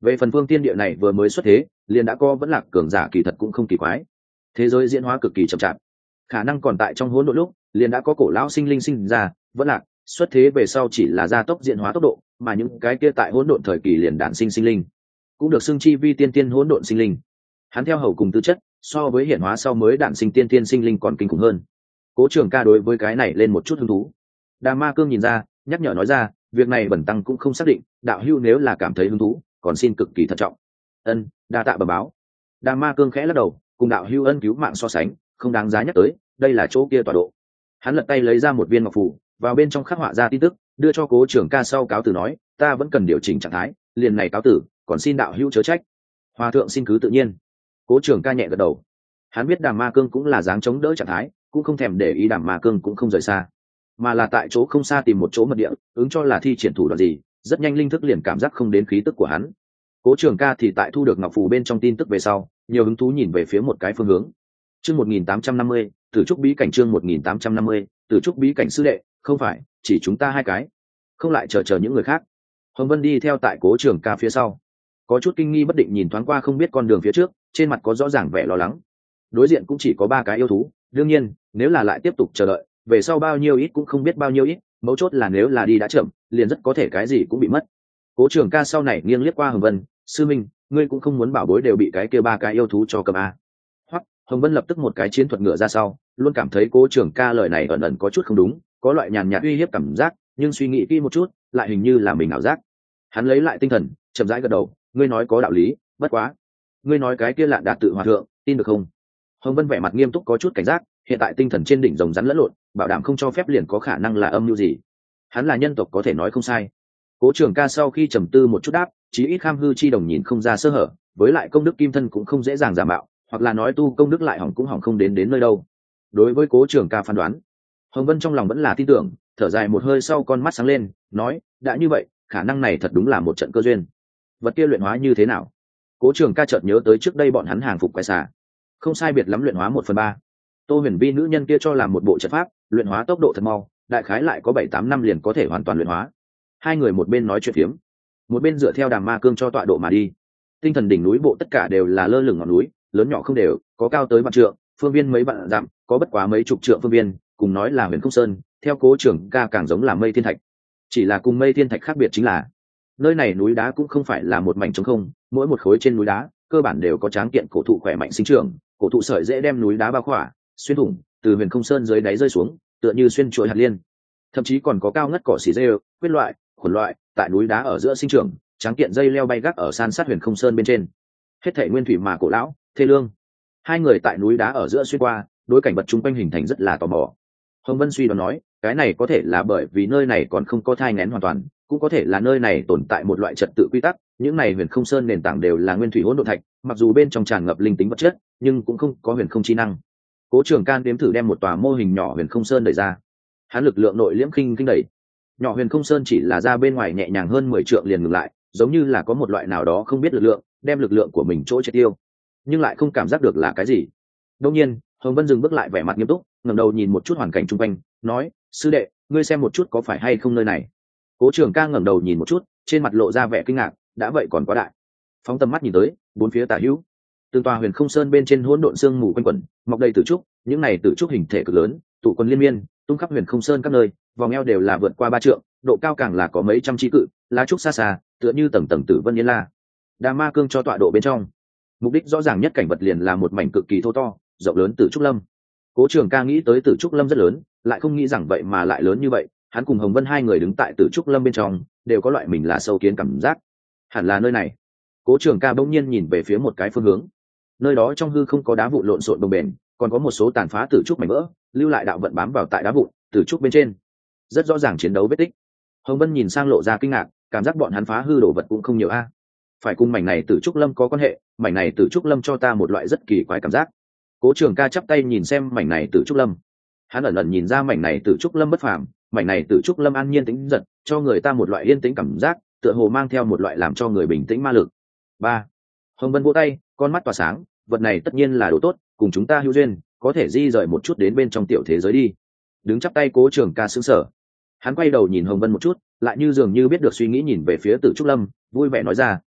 Về phần phương tiên địa này vừa mới xuất thế liền đã có vẫn lạc cường giả kỳ thật cũng không kỳ quái. Thế giới diễn hóa cực kỳ chậm chạp, khả năng còn tại trong hỗn độn lúc liền đã có cổ lão sinh linh sinh ra vẫn lạc xuất thế về sau chỉ là gia tốc diễn hóa tốc độ, mà những cái kia tại hỗn độn thời kỳ liền đản sinh sinh linh cũng được xưng chi vi tiên tiên hỗn độn sinh linh. Hắn theo hầu cùng tư chất so với hiển hóa sau mới đản sinh tiên tiên sinh linh còn kinh khủng hơn. Cố Trường Ca đối với cái này lên một chút hứng thú. Đà Ma Cương nhìn ra, nhắc nhở nói ra, việc này bẩn tăng cũng không xác định, đạo hữu nếu là cảm thấy hứng thú còn xin cực kỳ thận trọng. Ân, đa tạ bẩm báo. Đà Ma Cương khẽ lắc đầu, cùng đạo hữu ân cứu mạng so sánh không đáng giá nhắc tới, đây là chỗ kia tọa độ. Hắn lật tay lấy ra một viên ngọc phù, vào bên trong khắc họa ra tin tức, đưa cho Cố Trường Ca sau cáo từ nói, ta vẫn cần điều chỉnh trạng thái, liền này cáo tử, còn xin đạo hữu chớ trách. Hòa thượng xin cứ tự nhiên. Cố Trường Ca nhẹ gật đầu. Hắn biết Đàm Ma Cương cũng là dáng chống đỡ trạng thái, cũng không thèm để ý Đàm Ma Cương cũng không rời xa, mà là tại chỗ không xa tìm một chỗ mật địa, ứng cho là thi triển thủ đoạn gì, rất nhanh linh thức liền cảm giác không đến khí tức của hắn. Cố Trường Ca thì tại thu được ngọc phù bên trong tin tức về sau, nhiều hứng thú nhìn về phía một cái phương hướng. Chương một nghìn tám trăm năm mươi, Tử trúc bí cảnh. Chương một nghìn tám trăm năm mươi, Tử trúc bí cảnh. Sư đệ, không phải chỉ chúng ta hai cái, không lại chờ chờ những người khác. Hồng Vân đi theo tại Cố Trường Ca phía sau, có chút kinh nghi bất định nhìn thoáng qua không biết con đường phía trước, trên mặt có rõ ràng vẻ lo lắng. Đối diện cũng chỉ có ba cái yêu thú, đương nhiên nếu là lại tiếp tục chờ đợi về sau bao nhiêu ít cũng không biết bao nhiêu ít, mấu chốt là nếu là đi đã chậm liền rất có thể cái gì cũng bị mất. Cố Trường Ca sau này nghiêng liếc qua Hồng Vân, sư minh, ngươi cũng không muốn bảo bối đều bị cái kia ba cái yêu thú cho cầm a? Hoặc Hồng Vân lập tức một cái chiến thuật ngựa ra sau, luôn cảm thấy Cố Trường Ca lời này ẩn ẩn có chút không đúng, có loại nhàn nhạt uy hiếp cảm giác, nhưng suy nghĩ kỹ một chút lại hình như là mình ảo giác. Hắn lấy lại tinh thần, chậm rãi gật đầu, ngươi nói có đạo lý, bất quá ngươi nói cái kia Lạn Đạt tự hòa thượng tin được không? Hồng Vân vẻ mặt nghiêm túc có chút cảnh giác, hiện tại tinh thần trên đỉnh rồng rắn lẫn lộn, bảo đảm không cho phép liền có khả năng là âm mưu gì. Hắn là nhân tộc có thể nói không sai. Cố Trường Ca sau khi trầm tư một chút đáp, chí ít Kham Hư chi đồng nhìn không ra sơ hở, với lại công đức kim thân cũng không dễ dàng giả mạo, hoặc là nói tu công đức lại hỏng cũng hỏng không đến đến nơi đâu. Đối với Cố Trường Ca phán đoán, Hồng Vân trong lòng vẫn là tin tưởng, thở dài một hơi sau con mắt sáng lên, nói, đã như vậy, khả năng này thật đúng là một trận cơ duyên. Vật kia luyện hóa như thế nào? Cố Trường Ca chợt nhớ tới trước đây bọn hắn hàng phục quái xà, không sai biệt lắm luyện hóa một phần ba. Tô Huyền Vi nữ nhân kia cho làm một bộ trận pháp, luyện hóa tốc độ thật mau, đại khái lại có bảy tám năm liền có thể hoàn toàn luyện hóa. Hai người một bên nói chuyện phiếm, một bên dựa theo Đàm Ma Cương cho tọa độ mà đi. Tinh thần đỉnh núi bộ tất cả đều là lơ lửng ngọn núi, lớn nhỏ không đều, có cao tới vạn trượng, phương viên mấy vạn dặm, có bất quá mấy chục trượng phương viên, cùng nói là Huyền Không Sơn, theo Cố Trường Ca càng giống là Mây Thiên Thạch. Chỉ là cùng Mây Thiên Thạch khác biệt chính là, nơi này núi đá cũng không phải là một mảnh trống không, mỗi một khối trên núi đá cơ bản đều có tráng kiện cổ thụ khỏe mạnh sinh trưởng, cổ thụ sợi dễ đem núi đá bao khỏa, xuyên thủng, từ Huyền Không Sơn dưới đáy rơi xuống, tựa như xuyên chuỗi hạt liên. Thậm chí còn có cao ngất cỏ xỉ rêu, quyết loại, khuẩn loại, tại núi đá ở giữa sinh trưởng, tráng kiện dây leo bay gác ở san sát Huyền Không Sơn bên trên. Hết thảy nguyên thủy mà cổ lão, thê lương. Hai người tại núi đá ở giữa xuyên qua, đối cảnh vật chung quanh hình thành rất là tò mò. Hồng Vân suy đoán nói, cái này có thể là bởi vì nơi này còn không có thai nghén hoàn toàn, cũng có thể là nơi này tồn tại một loại trật tự quy tắc. Những này Huyền Không Sơn nền tảng đều là nguyên thủy hỗn độn thạch, mặc dù bên trong tràn ngập linh tính vật chất, nhưng cũng không có huyền không chi năng. Cố Trường Can đếm thử đem một tòa mô hình nhỏ Huyền Không Sơn đẩy ra. Hắn lực lượng nội liễm khinh kinh đẩy, nhỏ Huyền Không Sơn chỉ là ra bên ngoài nhẹ nhàng hơn mười trượng liền ngừng lại, giống như là có một loại nào đó không biết lực lượng đem lực lượng của mình chỗ triệt tiêu, nhưng lại không cảm giác được là cái gì. Đương nhiên, Hồng Vân dừng bước lại vẻ mặt nghiêm túc, ngẩng đầu nhìn một chút hoàn cảnh xung quanh, nói, sư đệ, ngươi xem một chút có phải hay không nơi này. Cố Trường Ca ngẩng đầu nhìn một chút, trên mặt lộ ra vẻ kinh ngạc, đã vậy còn quá đại. Phóng tầm mắt nhìn tới, bốn phía tả hữu, từng tòa Huyền Không Sơn bên trên hỗn độn sương mù quanh quẩn, mọc đầy tử trúc, những này tử trúc hình thể cực lớn, tụ quần liên miên, tung khắp Huyền Không Sơn các nơi, vòng eo đều là vượt qua ba trượng, độ cao càng là có mấy trăm trí cự, lá trúc xa xa, tựa như tầng tầng tử vân yên la. Đà Ma Cương cho tọa độ bên trong, mục đích rõ ràng nhất cảnh vật liền là một mảnh cực kỳ thô to, rộng lớn tử trúc lâm. Cố Trường Ca nghĩ tới tử trúc lâm rất lớn, lại không nghĩ rằng vậy mà lại lớn như vậy. Hắn cùng Hồng Vân hai người đứng tại tử trúc lâm bên trong, đều có loại mình là sâu kiến cảm giác. Hẳn là nơi này. Cố Trường Ca bỗng nhiên nhìn về phía một cái phương hướng. Nơi đó trong hư không có đá vụn lộn xộn bồng bềnh, còn có một số tàn phá tử trúc mảnh vỡ, lưu lại đạo vận bám vào tại đá vụn, tử trúc bên trên. Rất rõ ràng chiến đấu vết tích. Hồng Vân nhìn sang lộ ra kinh ngạc, cảm giác bọn hắn phá hư đồ vật cũng không nhiều a. Phải cùng mảnh này tử trúc lâm có quan hệ, mảnh này tử trúc lâm cho ta một loại rất kỳ quái cảm giác. Cố Trường Ca chắp tay nhìn xem mảnh này tử trúc lâm. Hắn ẩn ẩn nhìn ra mảnh này tử trúc lâm bất phàm, mảnh này tử trúc lâm an nhiên tĩnh giật, cho người ta một loại yên tĩnh cảm giác, tựa hồ mang theo một loại làm cho người bình tĩnh ma lực. Ba. Hồng Vân vỗ tay, con mắt tỏa sáng, vật này tất nhiên là đồ tốt, cùng chúng ta hữu duyên, có thể di rời một chút đến bên trong tiểu thế giới đi. Đứng chắp tay Cố Trường Ca sững sờ. Hắn quay đầu nhìn Hồng Vân một chút, lại như dường như biết được suy nghĩ nhìn về phía tử trúc lâm, vui vẻ nói ra,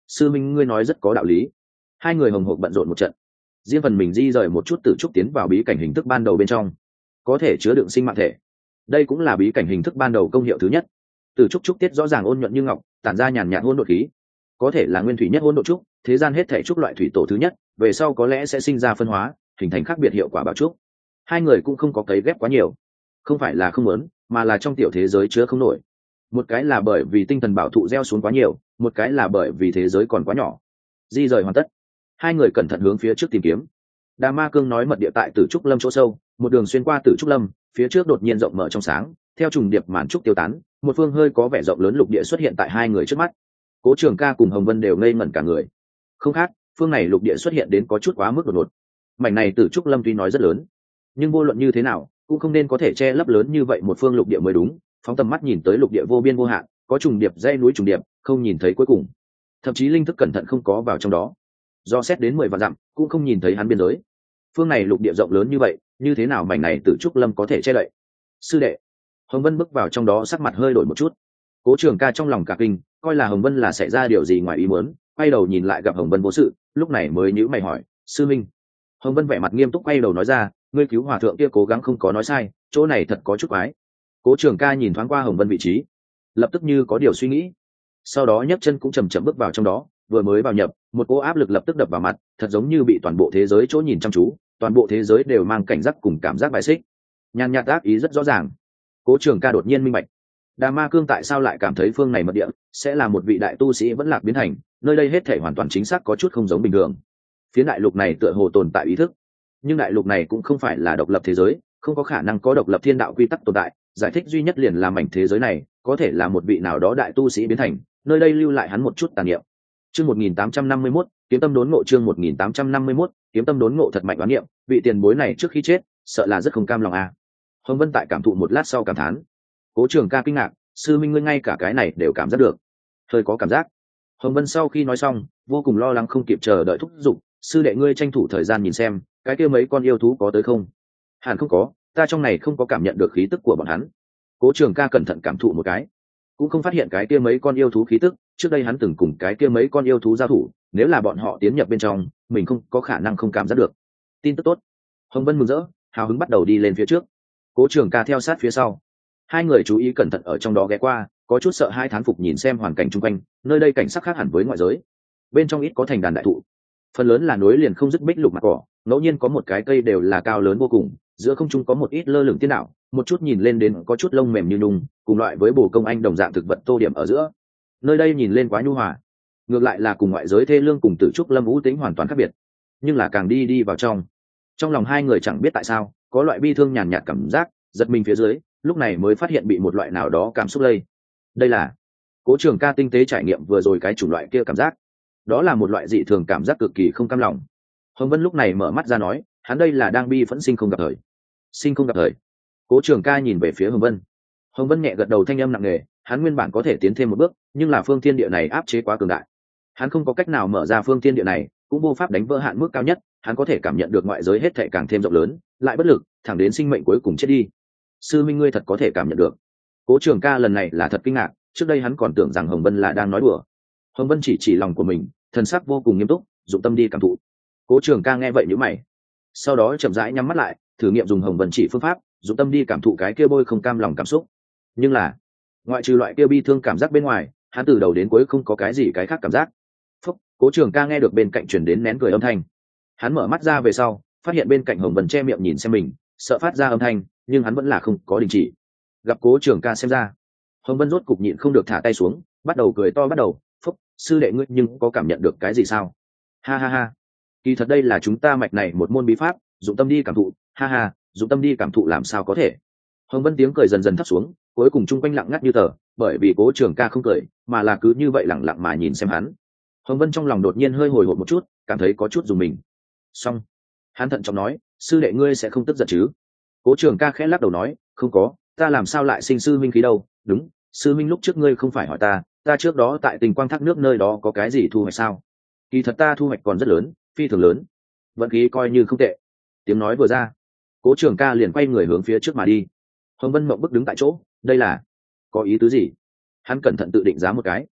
sư minh ngươi nói rất có đạo lý. Hai người hồng hộc bận rộn một trận, riêng phần mình di rời một chút tử trúc tiến vào bí cảnh hình thức ban đầu bên trong, có thể chứa đựng sinh mạng thể. Đây cũng là bí cảnh hình thức ban đầu công hiệu thứ nhất. Tử trúc trúc tiết rõ ràng ôn nhuận như ngọc, tản ra nhàn nhạt hỗn độn khí, có thể là nguyên thủy nhất hỗn độn trúc, thế gian hết thể trúc loại thủy tổ thứ nhất, về sau có lẽ sẽ sinh ra phân hóa, hình thành khác biệt hiệu quả bảo trúc. Hai người cũng không có cấy ghép quá nhiều, không phải là không muốn, mà là trong tiểu thế giới chứa không nổi. Một cái là bởi vì tinh thần bảo thụ gieo xuống quá nhiều, một cái là bởi vì thế giới còn quá nhỏ. Di rời hoàn tất, hai người cẩn thận hướng phía trước tìm kiếm. Đà Ma Cương nói mật địa tại Tử Trúc Lâm chỗ sâu, một đường xuyên qua Tử Trúc Lâm, phía trước đột nhiên rộng mở trong sáng, theo trùng điệp màn trúc tiêu tán, một phương hơi có vẻ rộng lớn lục địa xuất hiện tại hai người trước mắt. Cố Trường Ca cùng Hồng Vân đều ngây ngẩn cả người. Không khác, phương này lục địa xuất hiện đến có chút quá mức đột ngột. Mảnh này Tử Trúc Lâm tuy nói rất lớn, nhưng vô luận như thế nào cũng không nên có thể che lấp lớn như vậy một phương lục địa mới đúng. Phóng tầm mắt nhìn tới lục địa vô biên vô hạn, có trùng điệp dãy núi trùng điệp, không nhìn thấy cuối cùng. Thậm chí linh thức cẩn thận không có vào trong đó, do xét đến mười vạn dặm cũng không nhìn thấy hắn biên giới. Phương này lục địa rộng lớn như vậy, như thế nào mảnh này Tử Trúc Lâm có thể che đậy? Sư đệ. Hồng Vân bước vào trong đó, sắc mặt hơi đổi một chút. Cố Trường Ca trong lòng cả kinh, coi là Hồng Vân là xảy ra điều gì ngoài ý muốn, quay đầu nhìn lại gặp Hồng Vân vô sự, lúc này mới nhíu mày hỏi, sư minh. Hồng Vân vẻ mặt nghiêm túc quay đầu nói ra, ngươi cứu hòa thượng kia cố gắng không có nói sai, chỗ này thật có chút quái. Cố Trường Ca nhìn thoáng qua Hồng Vân vị trí, lập tức như có điều suy nghĩ, sau đó nhấc chân cũng chậm chậm bước vào trong đó. Vừa mới vào nhập, một cỗ áp lực lập tức đập vào mặt, thật giống như bị toàn bộ thế giới chỗ nhìn chăm chú, toàn bộ thế giới đều mang cảnh giác cùng cảm giác bài xích. Nhàn nhạt ác ý rất rõ ràng. Cố Trường Ca đột nhiên minh bạch, Đà Ma Cương tại sao lại cảm thấy phương này mật địa sẽ là một vị đại tu sĩ vẫn lạc biến thành, nơi đây hết thể hoàn toàn chính xác có chút không giống bình thường. Phía đại lục này tựa hồ tồn tại ý thức, nhưng đại lục này cũng không phải là độc lập thế giới, không có khả năng có độc lập thiên đạo quy tắc tồn tại. Giải thích duy nhất liền là mảnh thế giới này có thể là một vị nào đó đại tu sĩ biến thành, nơi đây lưu lại hắn một chút tàn niệm. Chương một nghìn tám trăm năm mươi mốt, kiếm tâm đốn ngộ. Chương một nghìn tám trăm năm mươi mốt, kiếm tâm đốn ngộ thật mạnh đoán niệm, vị tiền bối này trước khi chết, sợ là rất không cam lòng à. Hồng Vân tại cảm thụ một lát sau cảm thán. Cố Trường Ca kinh ngạc, sư minh ngươi ngay cả cái này đều cảm giác được. Hơi có cảm giác. Hồng Vân sau khi nói xong, vô cùng lo lắng không kịp chờ đợi thúc giục, sư đệ ngươi tranh thủ thời gian nhìn xem, cái kia mấy con yêu thú có tới không? Hẳn không có, ta trong này không có cảm nhận được khí tức của bọn hắn. Cố Trường Ca cẩn thận cảm thụ một cái, cũng không phát hiện cái kia mấy con yêu thú khí tức. Trước đây hắn từng cùng cái kia mấy con yêu thú giao thủ, nếu là bọn họ tiến nhập bên trong, mình không có khả năng không cảm giác được. Tin tức tốt. Hồng Vân mừng rỡ, hào hứng bắt đầu đi lên phía trước. Cố Trường Ca theo sát phía sau. Hai người chú ý cẩn thận ở trong đó ghé qua, có chút sợ hai thán phục nhìn xem hoàn cảnh chung quanh, nơi đây cảnh sắc khác hẳn với ngoại giới. Bên trong ít có thành đàn đại thụ, phần lớn là núi liền không dứt bích lục mặt cỏ, ngẫu nhiên có một cái cây đều là cao lớn vô cùng, giữa không trung có một ít lơ lửng tiên đạo, một chút nhìn lên đến có chút lông mềm như nhung, cùng loại với bồ công anh đồng dạng thực vật tô điểm ở giữa. Nơi đây nhìn lên quá nhu hòa, ngược lại là cùng ngoại giới thê lương cùng Tử Trúc Lâm vũ tính hoàn toàn khác biệt. Nhưng là càng đi đi vào trong, trong lòng hai người chẳng biết tại sao có loại bi thương nhàn nhạt cảm giác, giật mình phía dưới, lúc này mới phát hiện bị một loại nào đó cảm xúc lây. Đây là Cố Trường Ca tinh tế trải nghiệm vừa rồi cái chủng loại kia cảm giác, đó là một loại dị thường cảm giác cực kỳ không cam lòng. Hồng Vân lúc này mở mắt ra nói, hắn đây là đang bi phẫn sinh không gặp thời. Sinh không gặp thời. Cố Trường Ca nhìn về phía Hồng Vân. Hồng Vân nhẹ gật đầu, thanh âm nặng nề, hắn nguyên bản có thể tiến thêm một bước, nhưng là phương thiên địa này áp chế quá cường đại, hắn không có cách nào mở ra phương thiên địa này, cũng vô pháp đánh vỡ hạn mức cao nhất. Hắn có thể cảm nhận được ngoại giới hết thảy càng thêm rộng lớn, lại bất lực, thẳng đến sinh mệnh cuối cùng chết đi. Sư minh ngươi thật có thể cảm nhận được. Cố Trường Ca lần này là thật kinh ngạc, trước đây hắn còn tưởng rằng Hồng Vân là đang nói đùa. Hồng Vân chỉ chỉ lòng của mình, thần sắc vô cùng nghiêm túc, dụng tâm đi cảm thụ. Cố Trường Ca nghe vậy nhíu mày, sau đó chậm rãi nhắm mắt lại, thử nghiệm dùng Hồng Vân chỉ phương pháp, dụng tâm đi cảm thụ cái kia bôi không cam lòng cảm xúc. Nhưng là, ngoại trừ loại kia bi thương cảm giác bên ngoài, hắn từ đầu đến cuối không có cái gì cái khác cảm giác. Phúc, Cố Trường Ca nghe được bên cạnh truyền đến nén cười âm thanh. Hắn mở mắt ra về sau, phát hiện bên cạnh Hồng Vân che miệng nhìn xem mình, sợ phát ra âm thanh, nhưng hắn vẫn là không có đình chỉ. Gặp Cố Trường Ca xem ra, Hồng Vân rốt cục nhịn không được thả tay xuống, bắt đầu cười to bắt đầu, phúc, sư đệ ngươi nhưng có cảm nhận được cái gì sao? Ha ha ha, kỳ thật đây là chúng ta mạch này một môn bí pháp, dụng tâm đi cảm thụ, ha ha, dụng tâm đi cảm thụ làm sao có thể? Hồng Vân tiếng cười dần dần thấp xuống, cuối cùng chung quanh lặng ngắt như tờ, bởi vì Cố Trường Ca không cười, mà là cứ như vậy lặng lặng mà nhìn xem hắn. Hồng Vân trong lòng đột nhiên hơi hồi hộp một chút, cảm thấy có chút dùng mình. Xong, hắn thận trọng nói, sư đệ ngươi sẽ không tức giận chứ? Cố Trường Ca khẽ lắc đầu nói, không có, ta làm sao lại sinh sư minh khí đâu? Đúng, sư minh lúc trước ngươi không phải hỏi ta, ta trước đó tại Tình Quang Thác nước nơi đó có cái gì thu hoạch sao? Kỳ thật ta thu hoạch còn rất lớn, phi thường lớn, vận khí coi như không tệ. Tiếng nói vừa ra, Cố Trường Ca liền quay người hướng phía trước mà đi. Hồng Vân mộng bức đứng tại chỗ, đây là có ý tứ gì? Hắn cẩn thận tự định giá một cái,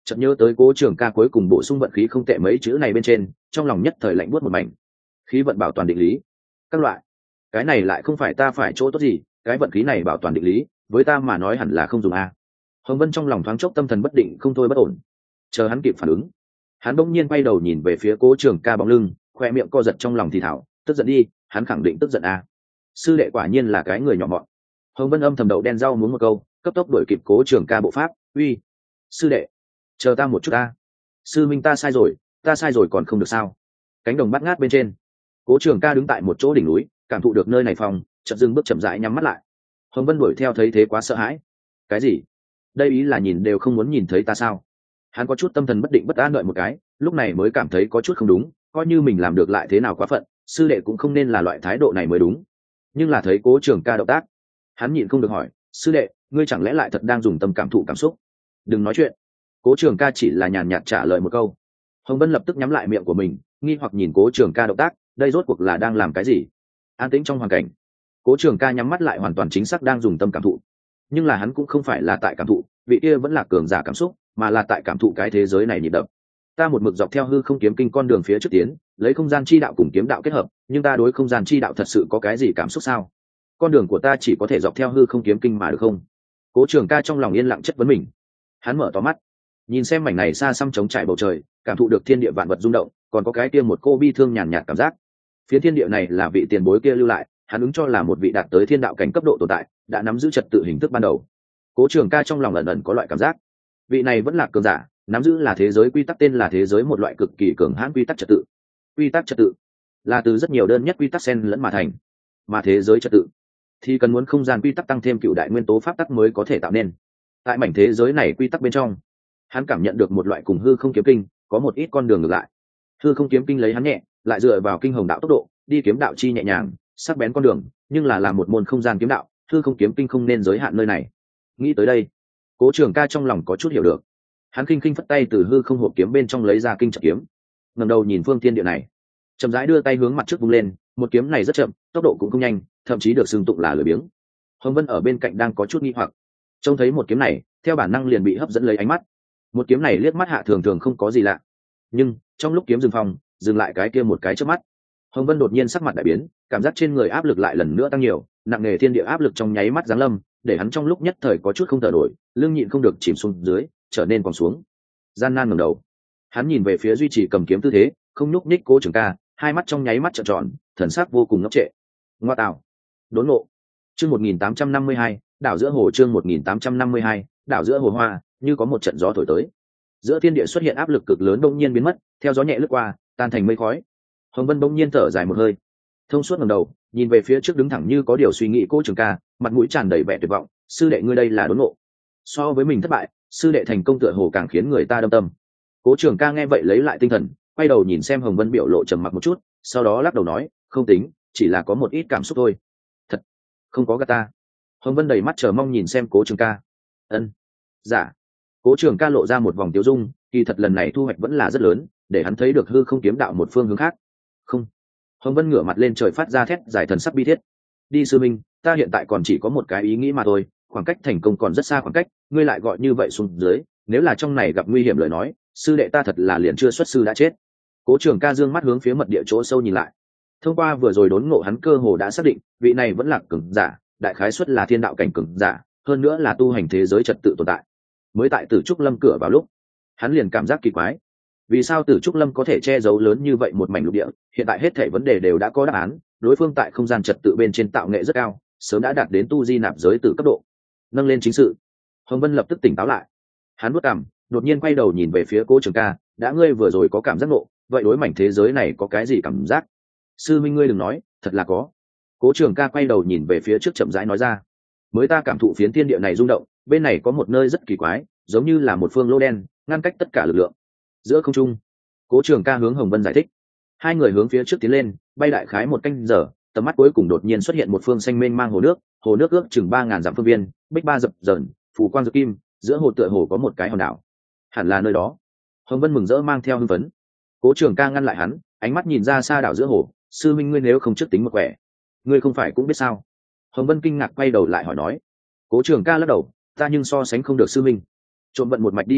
chợt nhớ tới Cố Trường Ca cuối cùng bổ sung vận khí không tệ mấy chữ này bên trên, trong lòng nhất thời lạnh buốt một mảnh. Khí vận bảo toàn định lý, các loại, cái này lại không phải ta phải chỗ tốt gì, cái vận khí này bảo toàn định lý, với ta mà nói hẳn là không dùng a. Hồng Vân trong lòng thoáng chốc tâm thần bất định không thôi bất ổn. Chờ hắn kịp phản ứng, hắn bỗng nhiên quay đầu nhìn về phía Cố Trường Ca bóng lưng, khoe miệng co giật trong lòng thì thảo, tức giận đi, hắn khẳng định tức giận a. Sư đệ quả nhiên là cái người nhỏ mọn. Hồng Vân âm thầm đậu đen rau muốn một câu, cấp tốc đuổi kịp Cố Trường Ca bộ pháp, uy, sư đệ, chờ ta một chút ta. Sư minh ta sai rồi, ta sai rồi còn không được sao? Cánh đồng bát ngát bên trên, Cố Trường Ca đứng tại một chỗ đỉnh núi, cảm thụ được nơi này phòng, chợt dừng bước chậm rãi nhắm mắt lại. Hồng Vân đuổi theo thấy thế quá sợ hãi. Cái gì? Đây ý là nhìn đều không muốn nhìn thấy ta sao? Hắn có chút tâm thần bất định bất an đợi một cái, lúc này mới cảm thấy có chút không đúng, coi như mình làm được lại thế nào quá phận, sư đệ cũng không nên là loại thái độ này mới đúng. Nhưng là thấy Cố Trường Ca động tác, hắn nhịn không được hỏi, sư đệ, ngươi chẳng lẽ lại thật đang dùng tâm cảm thụ cảm xúc? Đừng nói chuyện. Cố Trường Ca chỉ là nhàn nhạt trả lời một câu. Hồng Vân lập tức nhắm lại miệng của mình, nghi hoặc nhìn Cố Trường Ca động tác, đây rốt cuộc là đang làm cái gì? An tĩnh trong hoàn cảnh, Cố Trường Ca nhắm mắt lại hoàn toàn chính xác đang dùng tâm cảm thụ. Nhưng là hắn cũng không phải là tại cảm thụ, vị kia vẫn là cường giả cảm xúc, mà là tại cảm thụ cái thế giới này nhịp đập. Ta một mực dọc theo hư không kiếm kinh con đường phía trước tiến, lấy không gian chi đạo cùng kiếm đạo kết hợp, nhưng ta đối không gian chi đạo thật sự có cái gì cảm xúc sao? Con đường của ta chỉ có thể dọc theo hư không kiếm kinh mà được không? Cố Trường Ca trong lòng yên lặng chất vấn mình. Hắn mở to mắt, nhìn xem mảnh này xa xăm trống trải bầu trời, cảm thụ được thiên địa vạn vật rung động, còn có cái kia một cô bi thương nhàn nhạt cảm giác. Phía thiên địa này là vị tiền bối kia lưu lại, hắn ứng cho là một vị đạt tới thiên đạo cảnh cấp độ tồn tại, đã nắm giữ trật tự hình thức ban đầu. Cố Trường Ca trong lòng ẩn ẩn có loại cảm giác, vị này vẫn là cường giả, nắm giữ là thế giới quy tắc, tên là thế giới một loại cực kỳ cường hãn quy tắc trật tự. Quy tắc trật tự là từ rất nhiều đơn nhất quy tắc xen lẫn mà thành, mà thế giới trật tự thì cần muốn không gian quy tắc tăng thêm cựu đại nguyên tố pháp tắc mới có thể tạo nên. Tại mảnh thế giới này quy tắc bên trong, hắn cảm nhận được một loại cùng hư không kiếm kinh có một ít con đường ngược lại. Hư không kiếm kinh lấy hắn nhẹ, lại dựa vào kinh hồng đạo tốc độ đi kiếm đạo chi nhẹ nhàng sắc bén con đường, nhưng là làm một môn không gian kiếm đạo, hư không kiếm kinh không nên giới hạn nơi này. Nghĩ tới đây, Cố Trường Ca trong lòng có chút hiểu được. Hắn khinh khinh phất tay từ hư không hộp kiếm bên trong lấy ra kinh trận kiếm, ngẩng đầu nhìn phương thiên địa này, chậm rãi đưa tay hướng mặt trước vung lên. Một kiếm này rất chậm, tốc độ cũng không nhanh, thậm chí được xưng tụng là lười biếng. Hồng Vân ở bên cạnh đang có chút nghi hoặc, trông thấy một kiếm này, theo bản năng liền bị hấp dẫn lấy ánh mắt. Một kiếm này liếc mắt hạ thường thường không có gì lạ, nhưng trong lúc kiếm dừng phòng, dừng lại cái kia một cái trước mắt, Hồng Vân đột nhiên sắc mặt đại biến, cảm giác trên người áp lực lại lần nữa tăng nhiều, nặng nề thiên địa áp lực trong nháy mắt giáng lâm, để hắn trong lúc nhất thời có chút không thở nổi, lưng nhịn không được chìm xuống dưới, trở nên còn xuống. Gian nan ngẩng đầu, hắn nhìn về phía duy trì cầm kiếm tư thế, không nhúc nhích Cố Trường Ca, hai mắt trong nháy mắt trợn tròn, thần sắc vô cùng ngốc trệ. Ngoa tạo, đốn ngộ. Chương một nghìn tám trăm năm mươi hai, đảo giữa hồ. Chương một nghìn tám trăm năm mươi hai, đảo giữa hồ hoa, như có một trận gió thổi tới. Giữa thiên địa xuất hiện áp lực cực lớn bỗng nhiên biến mất, theo gió nhẹ lướt qua, tan thành mây khói. Hồng Vân bỗng nhiên thở dài một hơi, thông suốt ngẩng đầu, nhìn về phía trước đứng thẳng như có điều suy nghĩ Cố Trường Ca, mặt mũi tràn đầy vẻ tuyệt vọng. Sư đệ ngươi đây là đốn ngộ. So với mình thất bại, sư đệ thành công tựa hồ càng khiến người ta đâm tâm. Cố Trường Ca nghe vậy lấy lại tinh thần, quay đầu nhìn xem Hồng Vân biểu lộ trầm mặc một chút, sau đó lắc đầu nói, không tính, chỉ là có một ít cảm xúc thôi. Thật, không có gạt ta. Hồng Vân đầy mắt chờ mong nhìn xem Cố Trường Ca. Ân, dạ. Cố Trường Ca lộ ra một vòng tiêu dung, kỳ thật lần này thu hoạch vẫn là rất lớn, để hắn thấy được hư không kiếm đạo một phương hướng khác. Không. Hồng Vân ngửa mặt lên trời phát ra thét giải thần sắc bi thiết. Đi sư minh, ta hiện tại còn chỉ có một cái ý nghĩ mà thôi, khoảng cách thành công còn rất xa khoảng cách, ngươi lại gọi như vậy xuống dưới, nếu là trong này gặp nguy hiểm lời nói, sư đệ ta thật là liền chưa xuất sư đã chết. Cố Trường Ca dương mắt hướng phía mật địa chỗ sâu nhìn lại. Thông qua vừa rồi đốn ngộ, hắn cơ hồ đã xác định vị này vẫn là cường giả, đại khái xuất là thiên đạo cảnh cường giả, hơn nữa là tu hành thế giới trật tự tồn tại. Mới tại Tử Trúc Lâm cửa vào lúc, hắn liền cảm giác kỳ quái, vì sao Tử Trúc Lâm có thể che giấu lớn như vậy một mảnh lục địa? Hiện tại hết thảy vấn đề đều đã có đáp án, đối phương tại không gian trật tự bên trên tạo nghệ rất cao, sớm đã đạt đến tu di nạp giới tử cấp độ. Nâng lên chính sự, Hồng Vân lập tức tỉnh táo lại. Hắn vuốt cằm, đột nhiên quay đầu nhìn về phía Cố Trường Ca, đã ngươi vừa rồi có cảm giác ngộ, vậy đối mảnh thế giới này có cái gì cảm giác? Sư minh ngươi đừng nói, thật là có. Cố Trường Ca quay đầu nhìn về phía trước chậm rãi nói ra, mới ta cảm thụ phiến thiên địa này rung động, bên này có một nơi rất kỳ quái, giống như là một phương lô đen, ngăn cách tất cả lực lượng. Giữa không trung, Cố Trường Ca hướng Hồng Vân giải thích. Hai người hướng phía trước tiến lên, bay đại khái một canh giờ, tầm mắt cuối cùng đột nhiên xuất hiện một phương xanh mênh mang hồ nước, hồ nước ước chừng ba ngàn dặm phương viên, bích ba dập dờn, phủ quang rực kim, giữa hồ tựa hồ có một cái hòn đảo. Hẳn là nơi đó. Hồng Vân mừng rỡ mang theo hưng phấn. Cố Trường Ca ngăn lại hắn, ánh mắt nhìn ra xa đảo giữa hồ, sư minh ngươi nếu không trước tính một quẻ, ngươi không phải cũng biết sao? Hồng Vân kinh ngạc quay đầu lại hỏi nói. Cố Trường Ca lắc đầu, ta nhưng so sánh không được sư minh. Trộm vận một mạch đi bí thuật,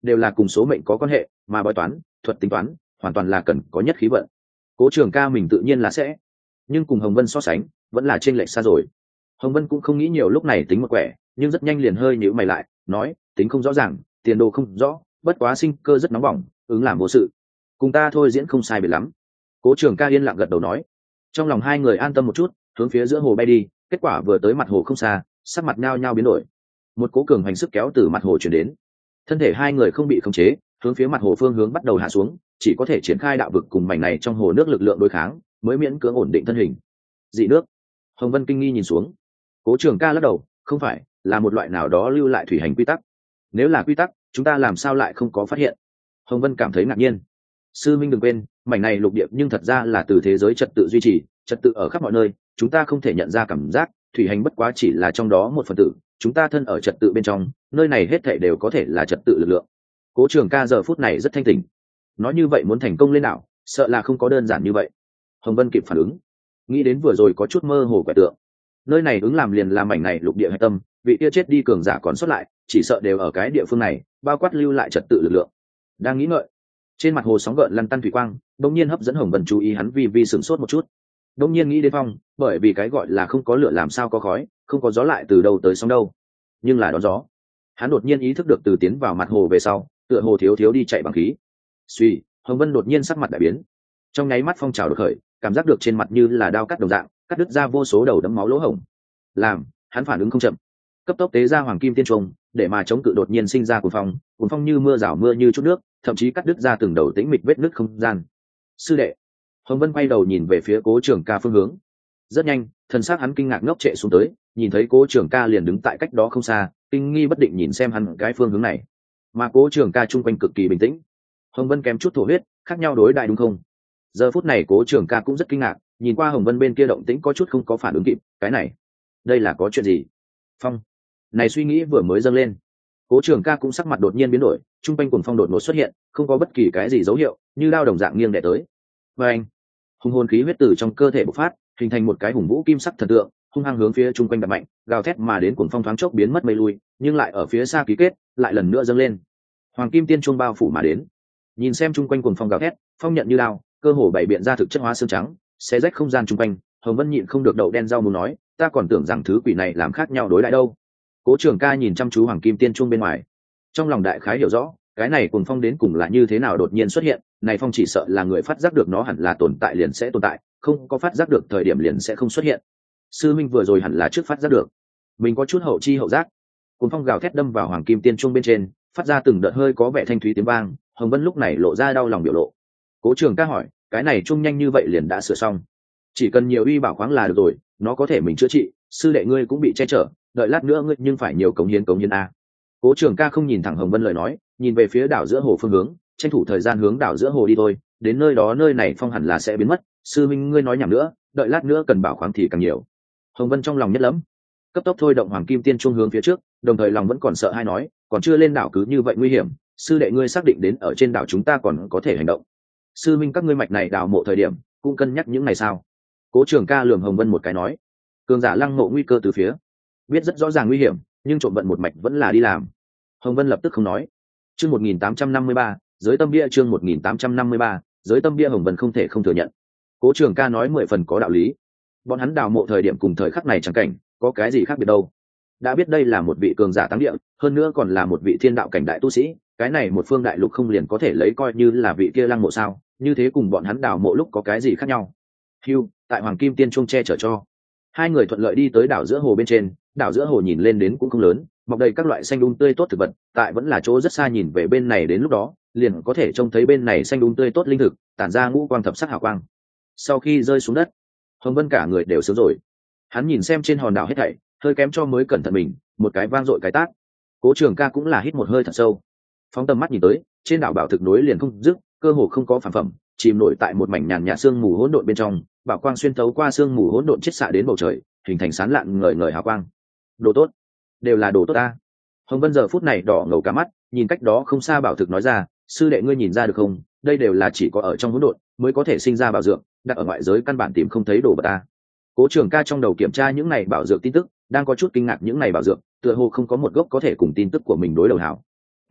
đều là cùng số mệnh có quan hệ, mà bói toán thuật tính toán hoàn toàn là cần có nhất khí vận. Cố Trường Ca mình tự nhiên là sẽ, nhưng cùng Hồng Vân so sánh vẫn là trên lệch xa rồi. Hồng Vân cũng không nghĩ nhiều, lúc này tính một quẻ, nhưng rất nhanh liền hơi nhíu mày lại, nói tính không rõ ràng, tiền đồ không rõ, bất quá sinh cơ rất nóng bỏng, ứng làm vô sự, cùng ta thôi diễn không sai biệt lắm. Cố Trường Ca yên lặng gật đầu nói. Trong lòng hai người an tâm một chút, hướng phía giữa hồ bay đi. Kết quả vừa tới mặt hồ không xa, sắc mặt nhao nhao biến đổi. Một cố cường hành sức kéo từ mặt hồ chuyển đến, thân thể hai người không bị khống chế, hướng phía mặt hồ phương hướng bắt đầu hạ xuống, chỉ có thể triển khai đạo vực cùng mảnh này trong hồ nước lực lượng đối kháng, mới miễn cưỡng ổn định thân hình. Dị nước. Hồng Vân kinh nghi nhìn xuống. Cố Trường Ca lắc đầu, không phải, là một loại nào đó lưu lại thủy hành quy tắc. Nếu là quy tắc, chúng ta làm sao lại không có phát hiện? Hồng Vân cảm thấy ngạc nhiên. Sư minh đừng quên, mảnh này lục địa nhưng thật ra là từ thế giới trật tự duy trì, trật tự ở khắp mọi nơi, chúng ta không thể nhận ra cảm giác, thủy hành bất quá chỉ là trong đó một phần tử, chúng ta thân ở trật tự bên trong, nơi này hết thảy đều có thể là trật tự lực lượng. Cố Trường Ca giờ phút này rất thanh tỉnh. Nói như vậy muốn thành công lên đảo, sợ là không có đơn giản như vậy. Hồng Vân kịp phản ứng, nghĩ đến vừa rồi có chút mơ hồ quẻ tượng. Nơi này ứng làm liền làm mảnh này lục địa hạch tâm, vị kia chết đi cường giả còn xuất lại, chỉ sợ đều ở cái địa phương này, bao quát lưu lại trật tự lực lượng. Đang nghĩ ngợi, trên mặt hồ sóng gợn lăn tăn thủy quang đông nhiên hấp dẫn Hồng Vân chú ý, hắn vì vì sửng sốt một chút, đông nhiên nghĩ đến phong, bởi vì cái gọi là không có lửa làm sao có khói, không có gió lại từ đâu tới sóng đâu. Nhưng là đón gió, hắn đột nhiên ý thức được từ tiến vào mặt hồ về sau, tựa hồ thiếu thiếu đi chạy bằng khí. Suy, Hồng Vân đột nhiên sắc mặt đại biến, trong nháy mắt phong trào đột khởi, cảm giác được trên mặt như là đao cắt đồng dạng, cắt đứt ra vô số đầu đấm máu lỗ hổng. Làm hắn phản ứng không chậm, cấp tốc tế ra hoàng kim tiên trung, để mà chống cự đột nhiên sinh ra cuồng phong, cuồng phong như mưa rào mưa như chút nước, thậm chí cắt đứt ra từng đầu tĩnh mịch vết nứt không gian. Sư đệ. Hồng Vân quay đầu nhìn về phía Cố Trường Ca phương hướng. Rất nhanh, thần sắc hắn kinh ngạc ngốc trệ xuống tới, nhìn thấy Cố Trường Ca liền đứng tại cách đó không xa, kinh nghi bất định nhìn xem hắn cái phương hướng này. Mà Cố Trường Ca chung quanh cực kỳ bình tĩnh. Hồng Vân kém chút thổ huyết, khác nhau đối đại đúng không? Giờ phút này Cố Trường Ca cũng rất kinh ngạc, nhìn qua Hồng Vân bên kia động tĩnh có chút không có phản ứng kịp, cái này, đây là có chuyện gì? Phong. Này suy nghĩ vừa mới dâng lên, Cố Trường Ca cũng sắc mặt đột nhiên biến đổi, trung quanh cuồng phong đột ngột xuất hiện, không có bất kỳ cái gì dấu hiệu, như đao đồng dạng nghiêng đè tới. Và anh, hung hồn khí huyết từ trong cơ thể bộc phát, hình thành một cái hùng vũ kim sắc thần tượng, hung hăng hướng phía trung quanh đập mạnh, gào thét mà đến, cuồng phong thoáng chốc biến mất mây lui, nhưng lại ở phía xa ký kết, lại lần nữa dâng lên. Hoàng kim tiên trung bao phủ mà đến. Nhìn xem trung quanh cuồng phong gào thét, phong nhận như đao, cơ hồ bảy biện ra thực chất hóa xương trắng, xé rách không gian trung quanh. Hồng Vân nhịn không được đậu đen rau muốn nói, ta còn tưởng rằng thứ quỷ này làm khác nhau đối lại đâu. Cố Trường Ca nhìn chăm chú hoàng kim tiên trung bên ngoài, trong lòng đại khái hiểu rõ, cái này cuồng phong đến cùng là như thế nào đột nhiên xuất hiện, này phong chỉ sợ là người phát giác được nó hẳn là tồn tại liền sẽ tồn tại, không có phát giác được thời điểm liền sẽ không xuất hiện. Sư minh vừa rồi hẳn là trước phát giác được, mình có chút hậu chi hậu giác. Cuồng phong gào thét đâm vào hoàng kim tiên trung bên trên, phát ra từng đợt hơi có vẻ thanh thúy tiếng vang. Hồng Vân lúc này lộ ra đau lòng biểu lộ. Cố Trường Ca hỏi, cái này trung nhanh như vậy liền đã sửa xong? Chỉ cần nhiều uy bảo khoáng là được rồi, nó có thể mình chữa trị, sư đệ ngươi cũng bị che chở, đợi lát nữa ngươi nhưng phải nhiều cống hiến cống hiến a. Cố Trường Ca không nhìn thẳng Hồng Vân lời nói, nhìn về phía đảo giữa hồ phương hướng, tranh thủ thời gian hướng đảo giữa hồ đi thôi, đến nơi đó nơi này phong hẳn là sẽ biến mất, sư minh ngươi nói nhảm nữa, đợi lát nữa cần bảo khoáng thì càng nhiều. Hồng Vân trong lòng nhất lắm, cấp tốc thôi động hoàng kim tiên chuông hướng phía trước, đồng thời lòng vẫn còn sợ hai nói, còn chưa lên đảo cứ như vậy nguy hiểm, sư đệ ngươi xác định đến ở trên đảo chúng ta còn có thể hành động. Sư minh các ngươi mạch này đào mộ thời điểm cũng cân nhắc những này sao? Cố Trường Ca lườm Hồng Vân một cái nói, cường giả lăng mộ nguy cơ từ phía, biết rất rõ ràng nguy hiểm, nhưng trộm vận một mạch vẫn là đi làm. Hồng Vân lập tức không nói. Chương một nghìn tám trăm năm mươi ba, giới tâm bia chương một nghìn tám trăm năm mươi ba, giới tâm bia Hồng Vân không thể không thừa nhận. Cố Trường Ca nói mười phần có đạo lý. Bọn hắn đào mộ thời điểm cùng thời khắc này chẳng cảnh, có cái gì khác biệt đâu. Đã biết đây là một vị cường giả táng địa, hơn nữa còn là một vị thiên đạo cảnh đại tu sĩ, cái này một phương đại lục không liền có thể lấy coi như là vị kia lăng mộ sao? Như thế cùng bọn hắn đào mộ lúc có cái gì khác nhau? Hưu, tại Hoàng Kim Tiên Trung che chở cho. Hai người thuận lợi đi tới đảo giữa hồ bên trên, đảo giữa hồ nhìn lên đến cũng không lớn, mọc đầy các loại xanh um tươi tốt thực vật, tại vẫn là chỗ rất xa, nhìn về bên này đến lúc đó, liền có thể trông thấy bên này xanh um tươi tốt linh thực, tản ra ngũ quang thập sắc hào quang. Sau khi rơi xuống đất, Hồng Vân cả người đều sướng rồi. Hắn nhìn xem trên hòn đảo hết thảy, hơi kém cho mới cẩn thận mình, một cái vang dội cái tát. Cố Trường Ca cũng là hít một hơi thật sâu. Phóng tầm mắt nhìn tới, trên đảo bảo thực nối liền không dứt, cơ hồ không có phản phẩm, chìm nổi tại một mảnh nhàn nhạt sương mù hỗn độn bên trong, bảo quang xuyên thấu qua sương mù hỗn độn chiết xạ đến bầu trời, hình thành sán lạn ngời ngời hào quang. Đồ tốt, đều là đồ tốt ta. Hồng Vân giờ phút này đỏ ngầu cả mắt, nhìn cách đó không xa bảo thực nói ra, sư đệ ngươi nhìn ra được không, đây đều là chỉ có ở trong hỗn độn mới có thể sinh ra bảo dược, đặt ở ngoại giới căn bản tìm không thấy đồ vật ta. Cố Trường Ca trong đầu kiểm tra những này bảo dược tin tức, đang có chút kinh ngạc, những này bảo dược tựa hồ không có một gốc có thể cùng tin tức của mình đối đầu hảo.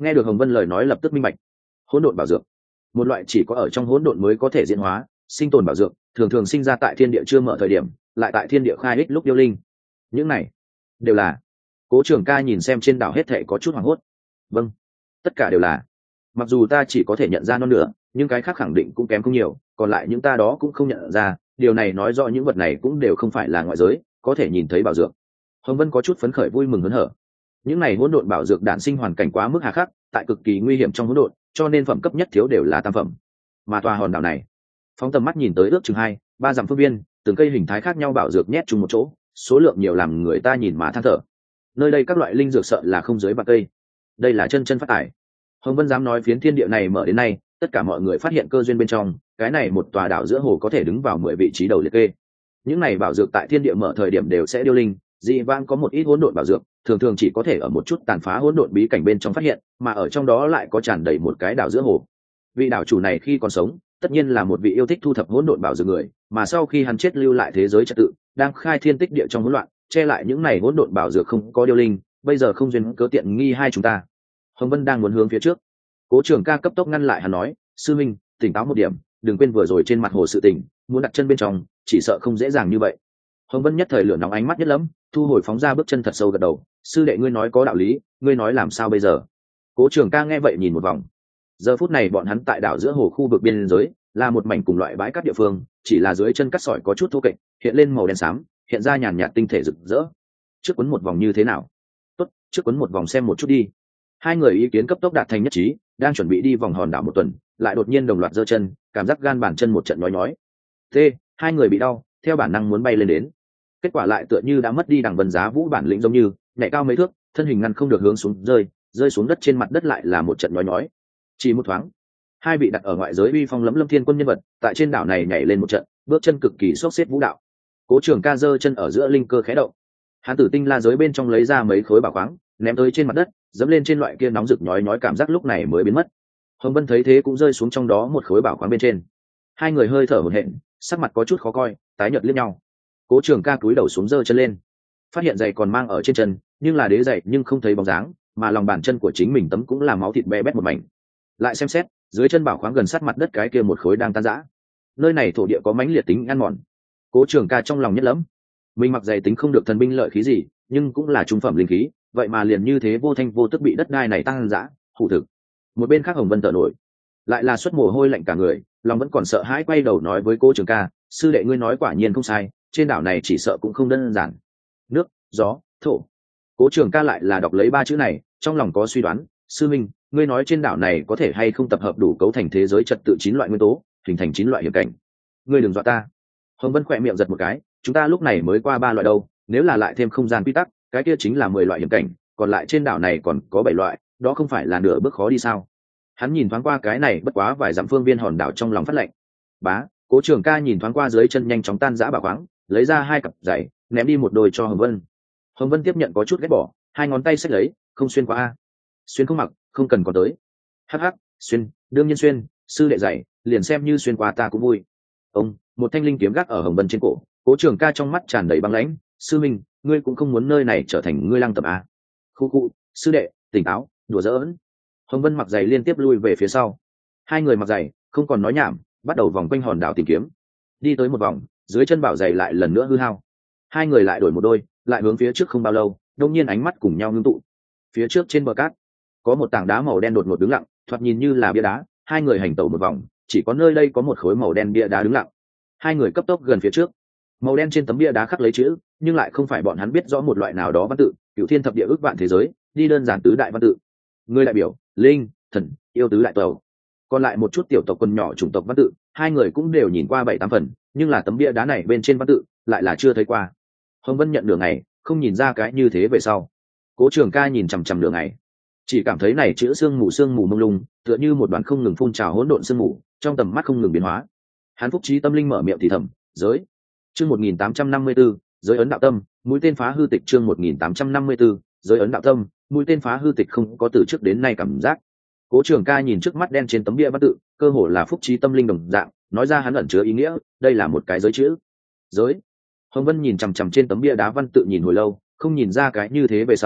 Nghe được Hồng Vân lời nói lập tức minh bạch. Hỗn độn bảo dược, một loại chỉ có ở trong hỗn độn mới có thể diễn hóa sinh tồn bảo dược, thường thường sinh ra tại thiên địa chưa mở thời điểm, lại tại thiên địa khai ích lúc điêu linh. Những này đều là. Cố Trường Ca nhìn xem trên đảo hết thảy có chút hoảng hốt. Vâng, tất cả đều là. Mặc dù ta chỉ có thể nhận ra non nửa, nhưng cái khác khẳng định cũng kém không nhiều, còn lại những ta đó cũng không nhận ra. Điều này nói rõ những vật này cũng đều không phải là ngoại giới có thể nhìn thấy bảo dược. Hồng Vân có chút phấn khởi vui mừng hớn hở. Những này hỗn độn bảo dược đản sinh hoàn cảnh quá mức hà khắc, tại cực kỳ nguy hiểm trong hỗn độn, cho nên phẩm cấp nhất thiếu đều là tam phẩm. Mà tòa hòn đảo này, phóng tầm mắt nhìn tới ước chừng hai ba dặm phương viên, từng cây hình thái khác nhau bảo dược nhét chung một chỗ, số lượng nhiều làm người ta nhìn mà than thở. Nơi đây các loại linh dược sợ là không dưới vạn cây. Đây là chân chân phát tài. Hồng Vân dám nói phiến thiên địa này mở đến nay, tất cả mọi người phát hiện cơ duyên bên trong, cái này một tòa đảo giữa hồ có thể đứng vào mười vị trí đầu liệt kê. Những này bảo dược tại thiên địa mở thời điểm đều sẽ điêu linh, dị vãng có một ít hỗn độn bảo dược, thường thường chỉ có thể ở một chút tàn phá hỗn độn bí cảnh bên trong phát hiện, mà ở trong đó lại có tràn đầy một cái đảo giữa hồ. Vị đảo chủ này khi còn sống, tất nhiên là một vị yêu thích thu thập hỗn độn bảo dược người, mà sau khi hắn chết lưu lại thế giới trật tự, đang khai thiên tích địa trong hỗn loạn, che lại những này hỗn độn bảo dược không có điêu linh, bây giờ không duyên cớ tiện nghi hai chúng ta. Hồng Vân đang muốn hướng phía trước, Cố Trường Ca cấp tốc ngăn lại hắn nói, sư minh, tỉnh táo một điểm, đừng quên vừa rồi trên mặt hồ sự tình, muốn đặt chân bên trong, chỉ sợ không dễ dàng như vậy. Hồng Vân nhất thời lửa nóng ánh mắt nhất lắm, thu hồi phóng ra bước chân thật sâu gật đầu, sư đệ ngươi nói có đạo lý, ngươi nói làm sao bây giờ? Cố Trường Ca nghe vậy nhìn một vòng. Giờ phút này bọn hắn tại đảo giữa hồ khu vực biên giới, là một mảnh cùng loại bãi cát địa phương, chỉ là dưới chân cát sỏi có chút thô kệch, hiện lên màu đen xám, hiện ra nhàn nhạt tinh thể rực rỡ. Trước quấn một vòng như thế nào? Tốt, trước quấn một vòng xem một chút đi. Hai người ý kiến cấp tốc đạt thành nhất trí, đang chuẩn bị đi vòng hòn đảo một tuần, lại đột nhiên đồng loạt giơ chân, cảm giác gan bàn chân một trận nhói nhói. Thế, hai người bị đau, theo bản năng muốn bay lên đến. Kết quả lại tựa như đã mất đi đằng Vân Giá Vũ bản lĩnh giống như, nhảy cao mấy thước, thân hình ngăn không được hướng xuống rơi, rơi xuống đất trên mặt đất lại là một trận nhói nhói. Chỉ một thoáng, hai vị đặt ở ngoại giới uy phong lẫm lâm thiên quân nhân vật, tại trên đảo này nhảy lên một trận, bước chân cực kỳ xốc xếp vũ đạo. Cố Trường Ca giơ chân ở giữa linh cơ khẽ động, hắn tử tinh la giới bên trong lấy ra mấy khối bảo khoáng, ném tới trên mặt đất, dẫm lên trên loại kia nóng rực nhói nhói cảm giác lúc này mới biến mất. Hồng Vân thấy thế cũng rơi xuống trong đó một khối bảo khoáng bên trên. Hai người hơi thở hổn hển, sắc mặt có chút khó coi, tái nhợt liếc nhau. Cố Trường Ca cúi đầu xuống giơ chân lên, phát hiện giày còn mang ở trên chân, nhưng là đế giày nhưng không thấy bóng dáng, mà lòng bàn chân của chính mình tấm cũng là máu thịt be bét một mảnh. Lại xem xét, dưới chân bảo khoáng gần sát mặt đất cái kia một khối đang tan rã. Nơi này thổ địa có mãnh liệt tính ăn mòn. Cố Trường Ca trong lòng nhất lẫm, mình mặc giày tính không được thần binh lợi khí gì, nhưng cũng là trung phẩm linh khí, vậy mà liền như thế vô thanh vô tức bị đất đai này tăng dã, hủ thực. Một bên khác Hồng Vân tở nổi, lại là xuất mồ hôi lạnh cả người, lòng vẫn còn sợ hãi, quay đầu nói với Cố Trường Ca, sư đệ ngươi nói quả nhiên không sai, trên đảo này chỉ sợ cũng không đơn giản. Nước, gió, thổ. Cố Trường Ca lại là đọc lấy ba chữ này, trong lòng có suy đoán, sư minh, ngươi nói trên đảo này có thể hay không tập hợp đủ cấu thành thế giới trật tự chín loại nguyên tố, hình thành chín loại hiểm cảnh. Ngươi đừng dọa ta. Hồng Vân khỏe miệng giật một cái, chúng ta lúc này mới qua ba loại đâu, nếu là lại thêm không gian quy tắc, cái kia chính là mười loại hiểm cảnh, còn lại trên đảo này còn có bảy loại, đó không phải là nửa bước khó đi sao? Hắn nhìn thoáng qua cái này bất quá vài dặm phương viên hòn đảo trong lòng phát lạnh. Bá, Cố Trường Ca nhìn thoáng qua dưới chân nhanh chóng tan rã bảo khoáng, lấy ra hai cặp giày, ném đi một đôi cho Hồng Vân. Hồng Vân tiếp nhận có chút ghét bỏ, hai ngón tay xách lấy, không xuyên qua a. Xuyên không mặc, không cần còn tới. Hắc hắc, xuyên, đương nhiên xuyên, sư đệ giày, liền xem như xuyên qua ta cũng vui. Ông, một thanh linh kiếm gác ở Hồng Vân trên cổ, Cố Trường Ca trong mắt tràn đầy băng lãnh, sư minh, ngươi cũng không muốn nơi này trở thành ngươi lăng tập a. Khu khu, sư đệ, tỉnh táo, đùa giỡn. Hồng Vân mặc giày liên tiếp lui về phía sau. Hai người mặc giày, không còn nói nhảm, bắt đầu vòng quanh hòn đảo tìm kiếm. Đi tới một vòng, dưới chân bảo giày lại lần nữa hư hao. Hai người lại đổi một đôi, lại hướng phía trước không bao lâu, đông nhiên ánh mắt cùng nhau ngưng tụ. Phía trước trên bờ cát, có một tảng đá màu đen đột ngột đứng lặng, thoạt nhìn như là bia đá. Hai người hành tẩu một vòng, chỉ có nơi đây có một khối màu đen bia đá đứng lặng. Hai người cấp tốc gần phía trước. Màu đen trên tấm bia đá khắc lấy chữ, nhưng lại không phải bọn hắn biết rõ một loại nào đó văn tự, cửu thiên thập địa ước vạn thế giới, đi đơn giản tứ đại văn tự. Người đại biểu, linh, thần, yêu tứ đại tộc. Còn lại một chút tiểu tộc quân nhỏ chủng tộc văn tự, hai người cũng đều nhìn qua bảy tám phần, nhưng là tấm bia đá này bên trên văn tự lại là chưa thấy qua. Hồng Vân nhận nửa ngày, không nhìn ra cái như thế về sau. Cố Trường Ca nhìn chằm chằm nửa ngày, chỉ cảm thấy này chữ sương mù sương mù mông lung, tựa như một đoàn không ngừng phun trào hỗn độn sương mù, trong tầm mắt không ngừng biến hóa. Hắn phúc trí tâm linh mở miệng thì thầm, giới. Chương một nghìn tám trăm năm mươi 1854, giới ấn đạo tâm, mũi tên phá hư tịch chương một nghìn tám trăm năm mươi 1854, giới ấn đạo tâm, mũi tên phá hư tịch không có từ trước đến nay cảm giác. Cố Trường Ca nhìn trước mắt đen trên tấm bia văn tự, cơ hồ là phúc trí tâm linh đồng dạng, nói ra hắn ẩn chứa ý nghĩa, đây là một cái giới chữ. Giới. Hồng Vân nhìn chằm chằm trên tấm bia đá văn tự nhìn hồi lâu, không nhìn ra cái như thế về sau,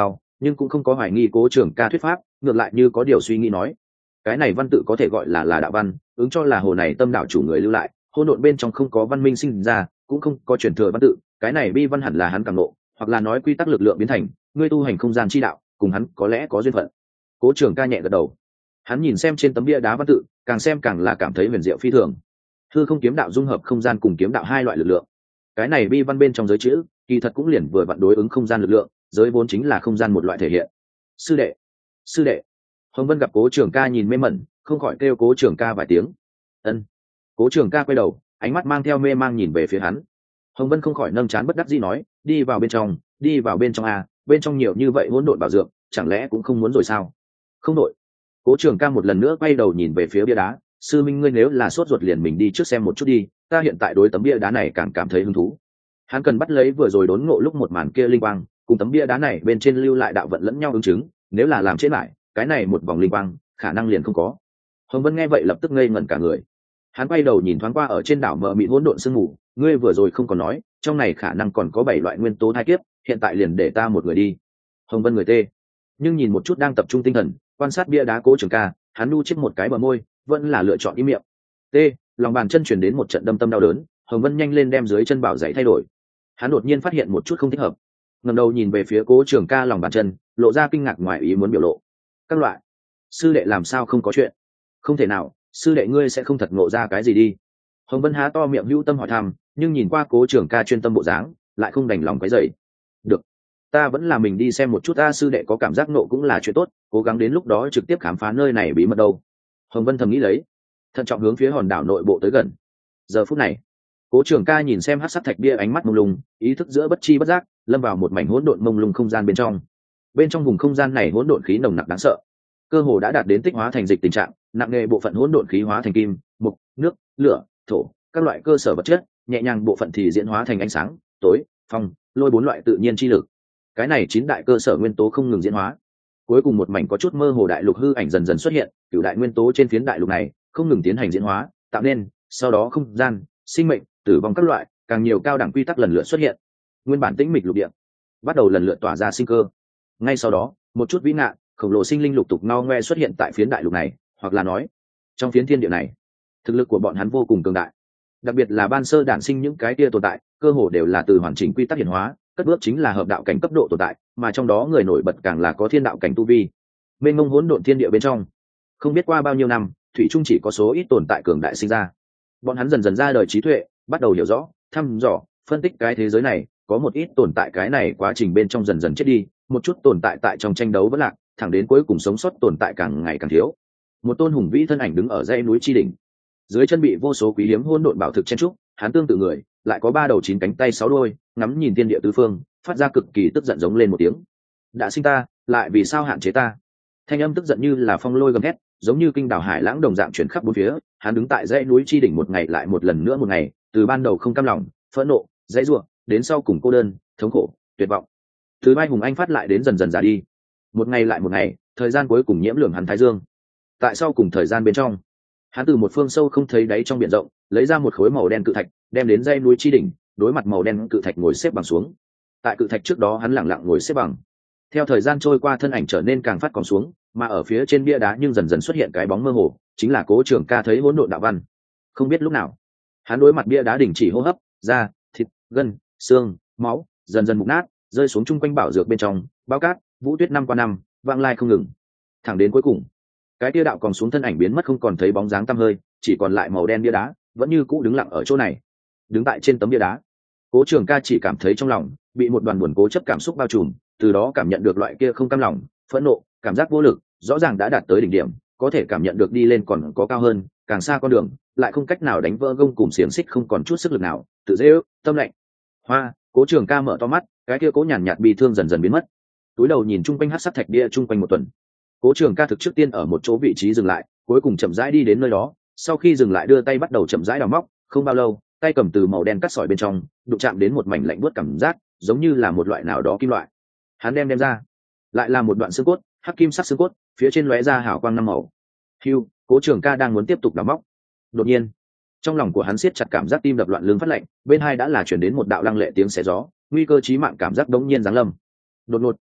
nhưng cũng không có hoài nghi cố trường ca thuyết pháp, ngược lại như có điều suy nghĩ nói, cái này văn tự có thể gọi là là đạo văn, ứng cho là hồ này tâm đạo chủ người lưu lại, hỗn độn bên trong không có văn minh sinh ra, cũng không có truyền thừa văn tự, cái này bi văn hẳn là hắn càng ngộ, hoặc là nói quy tắc lực lượng biến thành, ngươi tu hành không gian chi đạo, cùng hắn có lẽ có duyên phận. Cố trường ca nhẹ gật đầu, hắn nhìn xem trên tấm bia đá văn tự, càng xem càng là cảm thấy huyền diệu phi thường. Hư không kiếm đạo dung hợp không gian cùng kiếm đạo hai loại lực lượng, cái này bi văn bên trong giới chữ kỳ thật cũng liền vừa vặn đối ứng không gian lực lượng, giới vốn chính là không gian một loại thể hiện. Sư đệ, sư đệ. Hồng Vân gặp cố trường ca nhìn mê mẩn, không khỏi kêu cố trường ca vài tiếng. Ân. Cố trường ca quay đầu, ánh mắt mang theo mê mang nhìn về phía hắn. Hồng Vân không khỏi nâng chán bất đắc dĩ nói, đi vào bên trong, đi vào bên trong a, bên trong nhiều như vậy hỗn độn bảo dược, chẳng lẽ cũng không muốn rồi sao? Không đội. Cố trường ca một lần nữa quay đầu nhìn về phía bia đá, sư minh ngươi nếu là sốt ruột liền mình đi trước xem một chút đi, ta hiện tại đối tấm bia đá này càng cảm thấy hứng thú. Hắn cần bắt lấy vừa rồi đốn ngộ lúc một màn kia linh quang, cùng tấm bia đá này bên trên lưu lại đạo vận lẫn nhau ứng chứng, nếu là làm chết lại, cái này một vòng linh quang, khả năng liền không có. Hồng Vân nghe vậy lập tức ngây ngẩn cả người. Hắn quay đầu nhìn thoáng qua ở trên đảo mờ mịt hỗn độn sương mù, ngươi vừa rồi không còn nói, trong này khả năng còn có bảy loại nguyên tố thai kiếp, hiện tại liền để ta một người đi. Hồng Vân người tê, nhưng nhìn một chút đang tập trung tinh thần, quan sát bia đá cố trường ca, hắn nu chiếc một cái bờ môi, vẫn là lựa chọn im miệng. T, lòng bàn chân truyền đến một trận đâm tâm đau đớn, Hồng Vân nhanh lên đem dưới chân bảo giày thay đổi. Hắn đột nhiên phát hiện một chút không thích hợp, ngẩng đầu nhìn về phía cố trường ca lòng bàn chân, lộ ra kinh ngạc ngoài ý muốn biểu lộ. Các loại, sư đệ làm sao không có chuyện? Không thể nào, sư đệ ngươi sẽ không thật ngộ ra cái gì đi. Hồng Vân há to miệng hữu tâm hỏi thăm, nhưng nhìn qua cố trường ca chuyên tâm bộ dáng, lại không đành lòng cái dậy. Được, ta vẫn là mình đi xem một chút, ta sư đệ có cảm giác nộ cũng là chuyện tốt, cố gắng đến lúc đó trực tiếp khám phá nơi này bí mật đâu. Hồng Vân thầm nghĩ lấy, thận trọng hướng phía hòn đảo nội bộ tới gần. Giờ phút này, cố trường ca nhìn xem hắc sắc thạch bia, ánh mắt mông lung, ý thức giữa bất chi bất giác lâm vào một mảnh hỗn độn mông lung không gian bên trong. Bên trong vùng không gian này hỗn độn khí nồng nặc đáng sợ, cơ hồ đã đạt đến tích hóa thành dịch tình trạng, nặng nề bộ phận hỗn độn khí hóa thành kim, mục, nước, lửa, thổ, các loại cơ sở vật chất, nhẹ nhàng bộ phận thì diễn hóa thành ánh sáng, tối, phong, lôi, bốn loại tự nhiên chi lực. Cái này chín đại cơ sở nguyên tố không ngừng diễn hóa, cuối cùng một mảnh có chút mơ hồ đại lục hư ảnh dần dần xuất hiện, cửu đại nguyên tố trên phiến đại lục này không ngừng tiến hành diễn hóa, tạo nên sau đó không gian, sinh mệnh, tử vong các loại, càng nhiều cao đẳng quy tắc lần lượt xuất hiện. Nguyên bản tĩnh mịch lục địa bắt đầu lần lượt tỏa ra sinh cơ. Ngay sau đó, một chút vĩ ngạn, khổng lồ sinh linh lục tục no ngoe xuất hiện tại phiến đại lục này, hoặc là nói, trong phiến thiên địa này, thực lực của bọn hắn vô cùng cường đại. Đặc biệt là ban sơ đản sinh những cái kia tồn tại, cơ hồ đều là từ hoàn chỉnh quy tắc hiển hóa, cất bước chính là hợp đạo cảnh cấp độ tồn tại, mà trong đó người nổi bật càng là có thiên đạo cảnh tu vi. Mênh mông hỗn độn thiên địa bên trong, không biết qua bao nhiêu năm, thủy chung chỉ có số ít tồn tại cường đại sinh ra. Bọn hắn dần dần ra đời trí tuệ, bắt đầu hiểu rõ, thăm dò, phân tích cái thế giới này, có một ít tồn tại cái này quá trình bên trong dần dần chết đi, một chút tồn tại tại trong tranh đấu vẫn lạc, thẳng đến cuối cùng sống sót tồn tại càng ngày càng thiếu. Một tôn hùng vĩ thân ảnh đứng ở dãy núi chi đỉnh, dưới chân bị vô số quý hiếm hỗn độn bảo thực chen trúc, hắn tương tự người, lại có ba đầu chín cánh tay sáu đuôi, ngắm nhìn thiên địa tứ phương, phát ra cực kỳ tức giận giống lên một tiếng. Đã sinh ta, lại vì sao hạn chế ta? Thanh âm tức giận như là phong lôi gầm thét, giống như kinh đảo hải lãng đồng dạng chuyển khắp bốn phía. Hắn đứng tại dãy núi chi đỉnh một ngày lại một lần nữa một ngày, từ ban đầu không cam lòng, phẫn nộ, dãy rủa, đến sau cùng cô đơn, thống khổ, tuyệt vọng. Từ vai hùng anh phát lại đến dần dần già đi. Một ngày lại một ngày, thời gian cuối cùng nhiễm lường hắn thái dương. Tại sau cùng thời gian bên trong, hắn từ một phương sâu không thấy đáy trong biển rộng, lấy ra một khối màu đen cự thạch, đem đến dãy núi chi đỉnh, đối mặt màu đen cự thạch ngồi xếp bằng xuống. Tại cự thạch trước đó hắn lặng lặng ngồi xếp bằng. Theo thời gian trôi qua, thân ảnh trở nên càng phát còn xuống, mà ở phía trên bia đá nhưng dần dần xuất hiện cái bóng mơ hồ, chính là Cố Trường Ca thấy hỗn độn đạo văn. Không biết lúc nào, hắn đối mặt bia đá đình chỉ hô hấp, da, thịt, gân, xương, máu dần dần mục nát, rơi xuống chung quanh bảo dược bên trong, bao cát, vũ tuyết năm qua năm, vang lai không ngừng. Thẳng đến cuối cùng, cái bia đạo còn xuống thân ảnh biến mất không còn thấy bóng dáng tăm hơi, chỉ còn lại màu đen bia đá, vẫn như cũ đứng lặng ở chỗ này. Đứng tại trên tấm bia đá, Cố Trường Ca chỉ cảm thấy trong lòng bị một đoàn buồn cố chấp cảm xúc bao trùm, từ đó cảm nhận được loại kia không cam lòng, phẫn nộ, cảm giác vô lực, rõ ràng đã đạt tới đỉnh điểm, có thể cảm nhận được đi lên còn có cao hơn, càng xa con đường, lại không cách nào đánh vỡ gông cùm xiềng xích, không còn chút sức lực nào, tự dễ ước, tâm lạnh. Hoa, Cố Trường Ca mở to mắt, cái kia cố nhàn nhạt bi thương dần dần biến mất. Túi đầu nhìn chung quanh hắc sắc thạch bia chung quanh một tuần. Cố Trường Ca thực trước tiên ở một chỗ vị trí dừng lại, cuối cùng chậm rãi đi đến nơi đó, sau khi dừng lại đưa tay bắt đầu chậm rãi đào móc, không bao lâu, tay cầm từ màu đen cắt sỏi bên trong, đụng chạm đến một mảnh lạnh buốt cảm giác, giống như là một loại nào đó kim loại. Hắn đem đem ra, lại là một đoạn xương cốt, hắc kim sắc xương cốt, phía trên lóe ra hào quang năm màu. Hưu, Cố Trường Ca đang muốn tiếp tục đào móc, đột nhiên, trong lòng của hắn siết chặt, cảm giác tim đập loạn, lưng phát lạnh, bên hai đã là chuyển đến một đạo lăng lệ tiếng xé gió, nguy cơ chí mạng cảm giác đống nhiên giáng lâm. Đột ngột,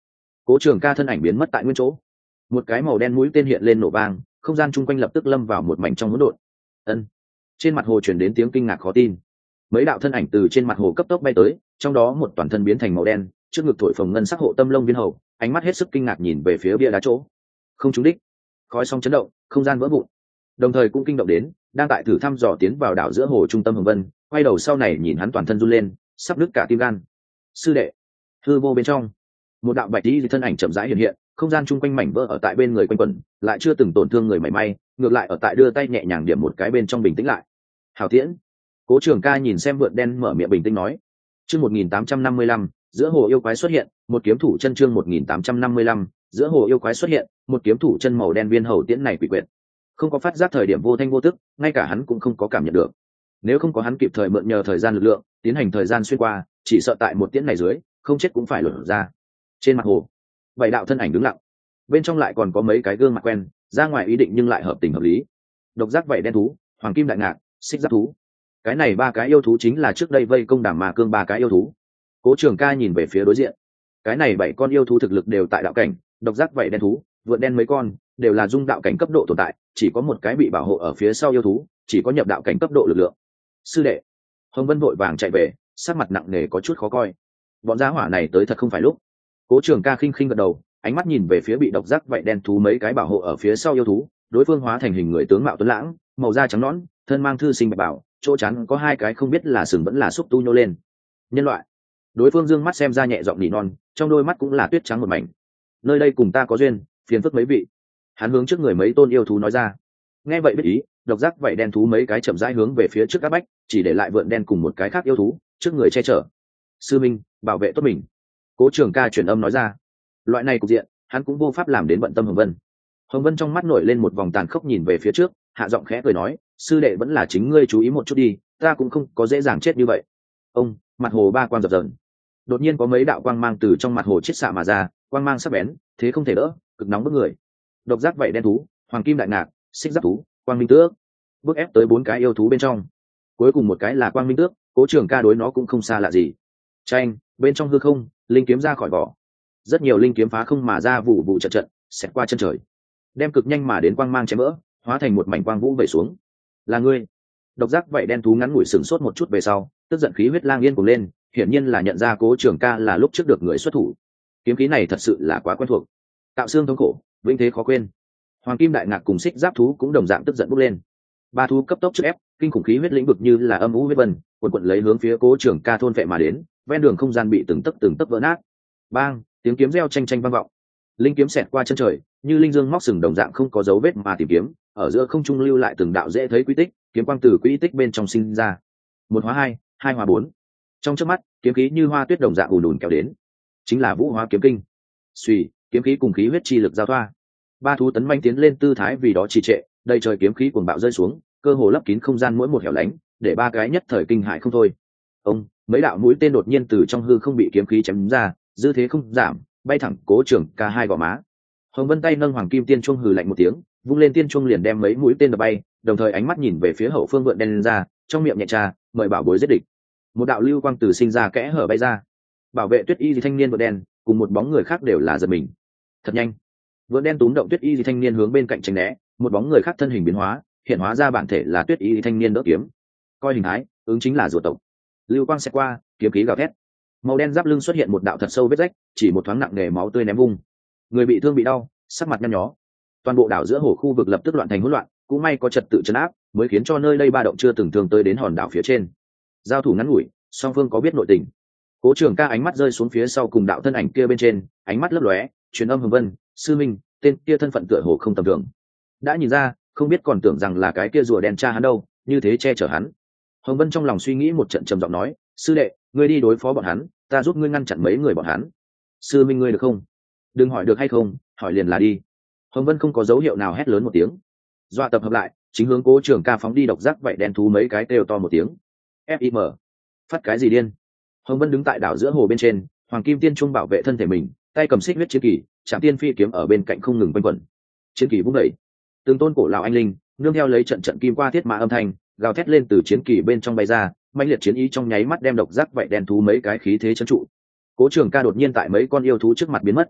Cố Trường Ca thân ảnh biến mất tại nguyên chỗ, một cái màu đen mũi tên hiện lên nổ vang, không gian chung quanh lập tức lâm vào một mảnh trong hỗn độn. Ân. Trên mặt hồ truyền đến tiếng kinh ngạc khó tin. Mấy đạo thân ảnh từ trên mặt hồ cấp tốc bay tới, trong đó một toàn thân biến thành màu đen, trước ngực thổi phồng ngân sắc hộ tâm lông viên hầu, ánh mắt hết sức kinh ngạc nhìn về phía bia đá chỗ. Không trúng đích. Khói sóng chấn động, không gian vỡ vụn. Đồng thời cũng kinh động đến, đang tại thử thăm dò tiến vào đảo giữa hồ trung tâm Hồng Vân, quay đầu sau này nhìn hắn toàn thân run lên, sắp nứt cả tim gan. Sư đệ. Hư vô bên trong, một đạo bạch y thân ảnh chậm rãi hiện hiện, không gian chung quanh mảnh vỡ ở tại bên người quanh quẩn, lại chưa từng tổn thương người mảy may, ngược lại ở tại đưa tay nhẹ nhàng điểm một cái bên trong bình tĩnh lại. Hảo Tiễn. Cố Trường Ca nhìn xem vượn đen mở miệng bình tĩnh nói. Chương một nghìn tám trăm năm mươi lăm, giữa hồ yêu quái xuất hiện, một kiếm thủ chân chương một nghìn tám trăm năm mươi lăm, giữa hồ yêu quái xuất hiện, một kiếm thủ chân màu đen viên hầu tiễn này quỷ quyệt. Không có phát giác thời điểm vô thanh vô tức, ngay cả hắn cũng không có cảm nhận được. Nếu không có hắn kịp thời mượn nhờ thời gian lực lượng, tiến hành thời gian xuyên qua, chỉ sợ tại một tiễn này dưới, không chết cũng phải lột ra. Trên mặt hồ, bảy đạo thân ảnh đứng lặng. Bên trong lại còn có mấy cái gương mặt quen, ra ngoài ý định nhưng lại hợp tình hợp lý. Độc giác vảy đen thú, hoàng kim đại ngạc, xích giáp thú. Cái này ba cái yêu thú chính là trước đây vây công Đàm Ma Cương ba cái yêu thú. Cố Trường Ca nhìn về phía đối diện. Cái này bảy con yêu thú thực lực đều tại đạo cảnh, độc giác vảy đen thú, vượn đen mấy con, đều là dung đạo cảnh cấp độ tồn tại, chỉ có một cái bị bảo hộ ở phía sau yêu thú, chỉ có nhập đạo cảnh cấp độ lực lượng. Sư đệ. Hồng Vân vội vàng chạy về, sắc mặt nặng nề có chút khó coi. Bọn gia hỏa này tới thật không phải lúc. Cố Trường Ca khinh khinh gật đầu, ánh mắt nhìn về phía bị độc giác vảy đen thú mấy cái bảo hộ ở phía sau yêu thú, đối phương hóa thành hình người tướng mạo tuấn lãng, màu da trắng nõn, thân mang thư sinh bạch bảo, chỗ chắn có hai cái không biết là sừng vẫn là xúc tu nhô lên. Nhân loại. Đối phương dương mắt xem ra nhẹ giọng nỉ non, trong đôi mắt cũng là tuyết trắng một mảnh. Nơi đây cùng ta có duyên, phiền phức mấy vị. Hắn hướng trước người mấy tôn yêu thú nói ra. Nghe vậy biết ý, độc giác vảy đen thú mấy cái chậm rãi hướng về phía trước các bách, chỉ để lại vượn đen cùng một cái khác yêu thú trước người che chở. Sư minh, bảo vệ tốt mình. Cố Trường Ca truyền âm nói ra. Loại này cục diện, hắn cũng vô pháp làm đến bận tâm Hồng Vân. Hồng Vân trong mắt nổi lên một vòng tàn khốc nhìn về phía trước, hạ giọng khẽ cười nói, sư đệ vẫn là chính ngươi chú ý một chút đi, ta cũng không có dễ dàng chết như vậy. Ông, mặt hồ ba quang dập dờn. Đột nhiên có mấy đạo quang mang từ trong mặt hồ chiết xạ mà ra, quang mang sắc bén, thế không thể đỡ, cực nóng bức người. Độc giác vảy đen thú, hoàng kim đại ngạc, xích giáp thú, quang minh tước, bước ép tới bốn cái yêu thú bên trong. Cuối cùng một cái là quang minh tước, Cố Trường Ca đối nó cũng không xa lạ gì. Tranh, bên trong hư không, linh kiếm ra khỏi vỏ. Rất nhiều linh kiếm phá không mà ra vụ vụ trận trận, xẹt qua chân trời, đem cực nhanh mà đến quang mang chém vỡ, hóa thành một mảnh quang vũ về xuống. Là ngươi. Độc giác vảy đen thú ngắn ngủi sừng sốt một chút về sau, tức giận khí huyết lang yên cuồng lên, hiển nhiên là nhận ra Cố Trường Ca là lúc trước được người xuất thủ. Kiếm khí này thật sự là quá quen thuộc, tạo xương thống khổ, vĩnh thế khó quên. Hoàng kim đại ngạc cùng xích giáp thú cũng đồng dạng tức giận bốc lên. Ba thú cấp tốc trước ép, kinh khủng khí huyết lĩnh vực như là âm u huyết vân, cuộn cuộn lấy hướng phía Cố Trường Ca thôn vệ mà đến, ven đường không gian bị từng tấc từng tấc vỡ nát. Bang, tiếng kiếm reo tranh tranh vang vọng. Linh kiếm xẹt qua chân trời, như linh dương móc sừng đồng dạng không có dấu vết mà tìm kiếm, ở giữa không trung lưu lại từng đạo dễ thấy quy tích, kiếm quang từ quy tích bên trong sinh ra. Một hóa hai, hai hóa bốn. Trong chớp mắt, kiếm khí như hoa tuyết đồng dạng ùn ùn kéo đến. Chính là Vũ Hóa kiếm kinh. Xuy, kiếm khí cùng khí huyết chi lực giao thoa. Ba thú tấn manh tiến lên tư thái vì đó trì trệ, đầy trời kiếm khí cuồng bạo rơi xuống, cơ hồ lấp kín không gian mỗi một hẻo lánh, để ba cái nhất thời kinh hại không thôi. Ông, mấy đạo mũi tên đột nhiên từ trong hư không bị kiếm khí chém ra, dư thế không giảm, bay thẳng Cố Trường Ca hai gò má. Hồng Vân tay nâng hoàng kim tiên chuông hừ lạnh một tiếng, vung lên tiên chuông liền đem mấy mũi tên đập bay, đồng thời ánh mắt nhìn về phía hậu phương vượn đen lên ra, trong miệng nhẹ trà, mời bảo bối giết địch. Một đạo lưu quang từ sinh ra kẽ hở bay ra, bảo vệ Tuyết Y Di thanh niên vượn đen, cùng một bóng người khác đều là giật mình. Thật nhanh, vượn đen túm động Tuyết Y Di thanh niên hướng bên cạnh tránh né, một bóng người khác thân hình biến hóa, hiện hóa ra bản thể là Tuyết Y Di thanh niên đỡ kiếm. Coi hình thái, ứng chính là rùa tộc. Lưu quang sẽ qua, kiếm khí gào thét. Màu đen giáp lưng xuất hiện một đạo thật sâu vết rách, chỉ một thoáng nặng nề máu tươi ném vung. Người bị thương bị đau, sắc mặt nhăn nhó. Toàn bộ đảo giữa hồ khu vực lập tức loạn thành hỗn loạn, cũng may có trật tự trấn áp, mới khiến cho nơi đây ba động chưa từng thường tới đến hòn đảo phía trên. Giao thủ ngắn ngủi, song phương có biết nội tình. Cố Trường Ca ánh mắt rơi xuống phía sau cùng đạo thân ảnh kia bên trên, ánh mắt lấp lóe, truyền âm Hồng Vân, sư minh, tên kia thân phận tựa hồ không tầm thường. Đã nhìn ra, không biết còn tưởng rằng là cái kia rùa đen cha hắn đâu, như thế che chở hắn. Hồng Vân trong lòng suy nghĩ một trận trầm giọng nói, sư đệ, ngươi đi đối phó bọn hắn, ta giúp ngươi ngăn chặn mấy người bọn hắn. Sư minh ngươi được không? Đừng hỏi được hay không, hỏi liền là đi. Hồng Vân không có dấu hiệu nào hét lớn một tiếng, dọa tập hợp lại, chính hướng Cố Trường Ca phóng đi độc giác vậy đen thú mấy cái kêu to một tiếng. Fim, phát cái gì điên? Hồng Vân đứng tại đảo giữa hồ bên trên, hoàng kim tiên trung bảo vệ thân thể mình, tay cầm xích huyết chiến kỳ, chạm tiên phi kiếm ở bên cạnh không ngừng quanh quẩn. Chiến kỳ vung đẩy, từng tôn cổ lão anh linh nương theo lấy trận trận kim qua thiết mã âm thanh gào thét lên từ chiến kỳ bên trong bay ra, mãnh liệt chiến ý trong nháy mắt đem độc giác vậy đen thú mấy cái khí thế trấn trụ. Cố Trường Ca đột nhiên tại mấy con yêu thú trước mặt biến mất,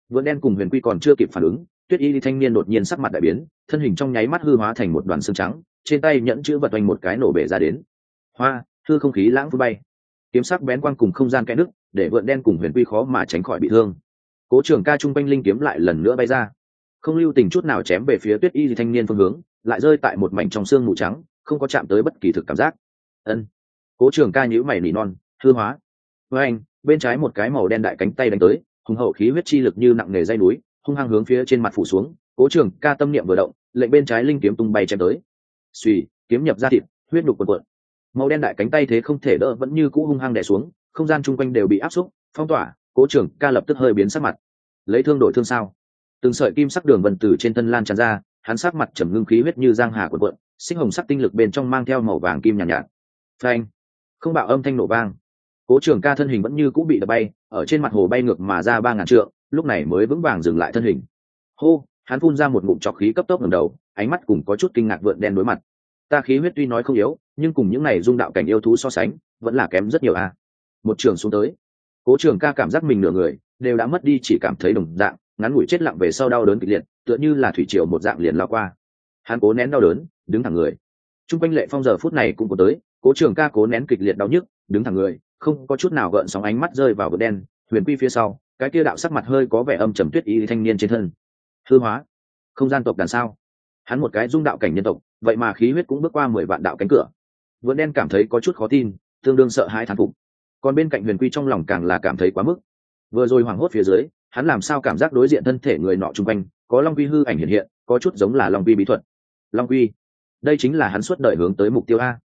vượn đen cùng huyền quy còn chưa kịp phản ứng, tuyết y thanh niên đột nhiên sắc mặt đại biến, thân hình trong nháy mắt hư hóa thành một đoàn xương trắng, trên tay nhẫn chữ vật oanh một cái nổ bể ra đến. Hoa, hư không khí lãng phút bay, kiếm sắc bén quang cùng không gian kẽ nứt, để vượn đen cùng huyền quy khó mà tránh khỏi bị thương. Cố Trường Ca trung quanh linh kiếm lại lần nữa bay ra, không lưu tình chút nào chém về phía tuyết y thanh niên phương hướng, lại rơi tại một mảnh trong xương mù trắng, không có chạm tới bất kỳ thực cảm giác. Ân. Cố Trường Ca nhíu mày nỉ non, hư hóa. Với anh, bên trái một cái màu đen đại cánh tay đánh tới, hùng hậu khí huyết chi lực như nặng nề dây núi, hung hăng hướng phía trên mặt phủ xuống. Cố Trường Ca tâm niệm vừa động, lệnh bên trái linh kiếm tung bay chém tới. Xuy, kiếm nhập ra thịt, huyết đục cuộn cuộn. Màu đen đại cánh tay thế không thể đỡ vẫn như cũ hung hăng đè xuống, không gian chung quanh đều bị áp xúc, phong tỏa. Cố Trường Ca lập tức hơi biến sắc mặt. Lấy thương đổi thương sao? Từng sợi kim sắc đường vân từ trên thân lan tràn ra, hắn sắc mặt trầm ngưng khí huyết như giang hà cuộn cuộn, sinh hồng sắc tinh lực bên trong mang theo màu vàng kim nhàn nhạt, nhạt. Phanh! Không bạo âm thanh nổ vang. Cố Trường Ca thân hình vẫn như cũ bị đập bay, ở trên mặt hồ bay ngược mà ra ba ngàn trượng, lúc này mới vững vàng dừng lại thân hình. Hô, hắn phun ra một ngụm trọc khí cấp tốc ngẩng đầu, ánh mắt cùng có chút kinh ngạc vượn đen đối mặt. Ta khí huyết tuy nói không yếu, nhưng cùng những này dung đạo cảnh yêu thú so sánh, vẫn là kém rất nhiều a. Một trường xuống tới, Cố Trường Ca cảm giác mình nửa người đều đã mất đi, chỉ cảm thấy đồng dạng, ngắn ngủi chết lặng về sau đau đớn kịch liệt, tựa như là thủy triều một dạng liền lao qua. Hắn cố nén đau đớn, đứng thẳng người. Trung quanh Lệ Phong giờ phút này cũng có tới, Cố Trường Ca cố nén kịch liệt đau nhức, đứng thẳng người, không có chút nào gợn sóng, ánh mắt rơi vào vượn đen, huyền quy phía sau, cái kia đạo sắc mặt hơi có vẻ âm trầm tuyết y thanh niên trên thân. Hư hóa, không gian tộc đàn sao? Hắn một cái dung đạo cảnh nhân tộc, vậy mà khí huyết cũng bước qua mười vạn đạo cánh cửa. Vượn đen cảm thấy có chút khó tin, tương đương sợ hãi thán phục. Còn bên cạnh huyền quy trong lòng càng là cảm thấy quá mức. Vừa rồi hoảng hốt phía dưới, hắn làm sao cảm giác đối diện thân thể người nọ chung quanh có long quy hư ảnh hiện hiện, có chút giống là long quy bí thuật. Long quy, đây chính là hắn suốt đời hướng tới mục tiêu a.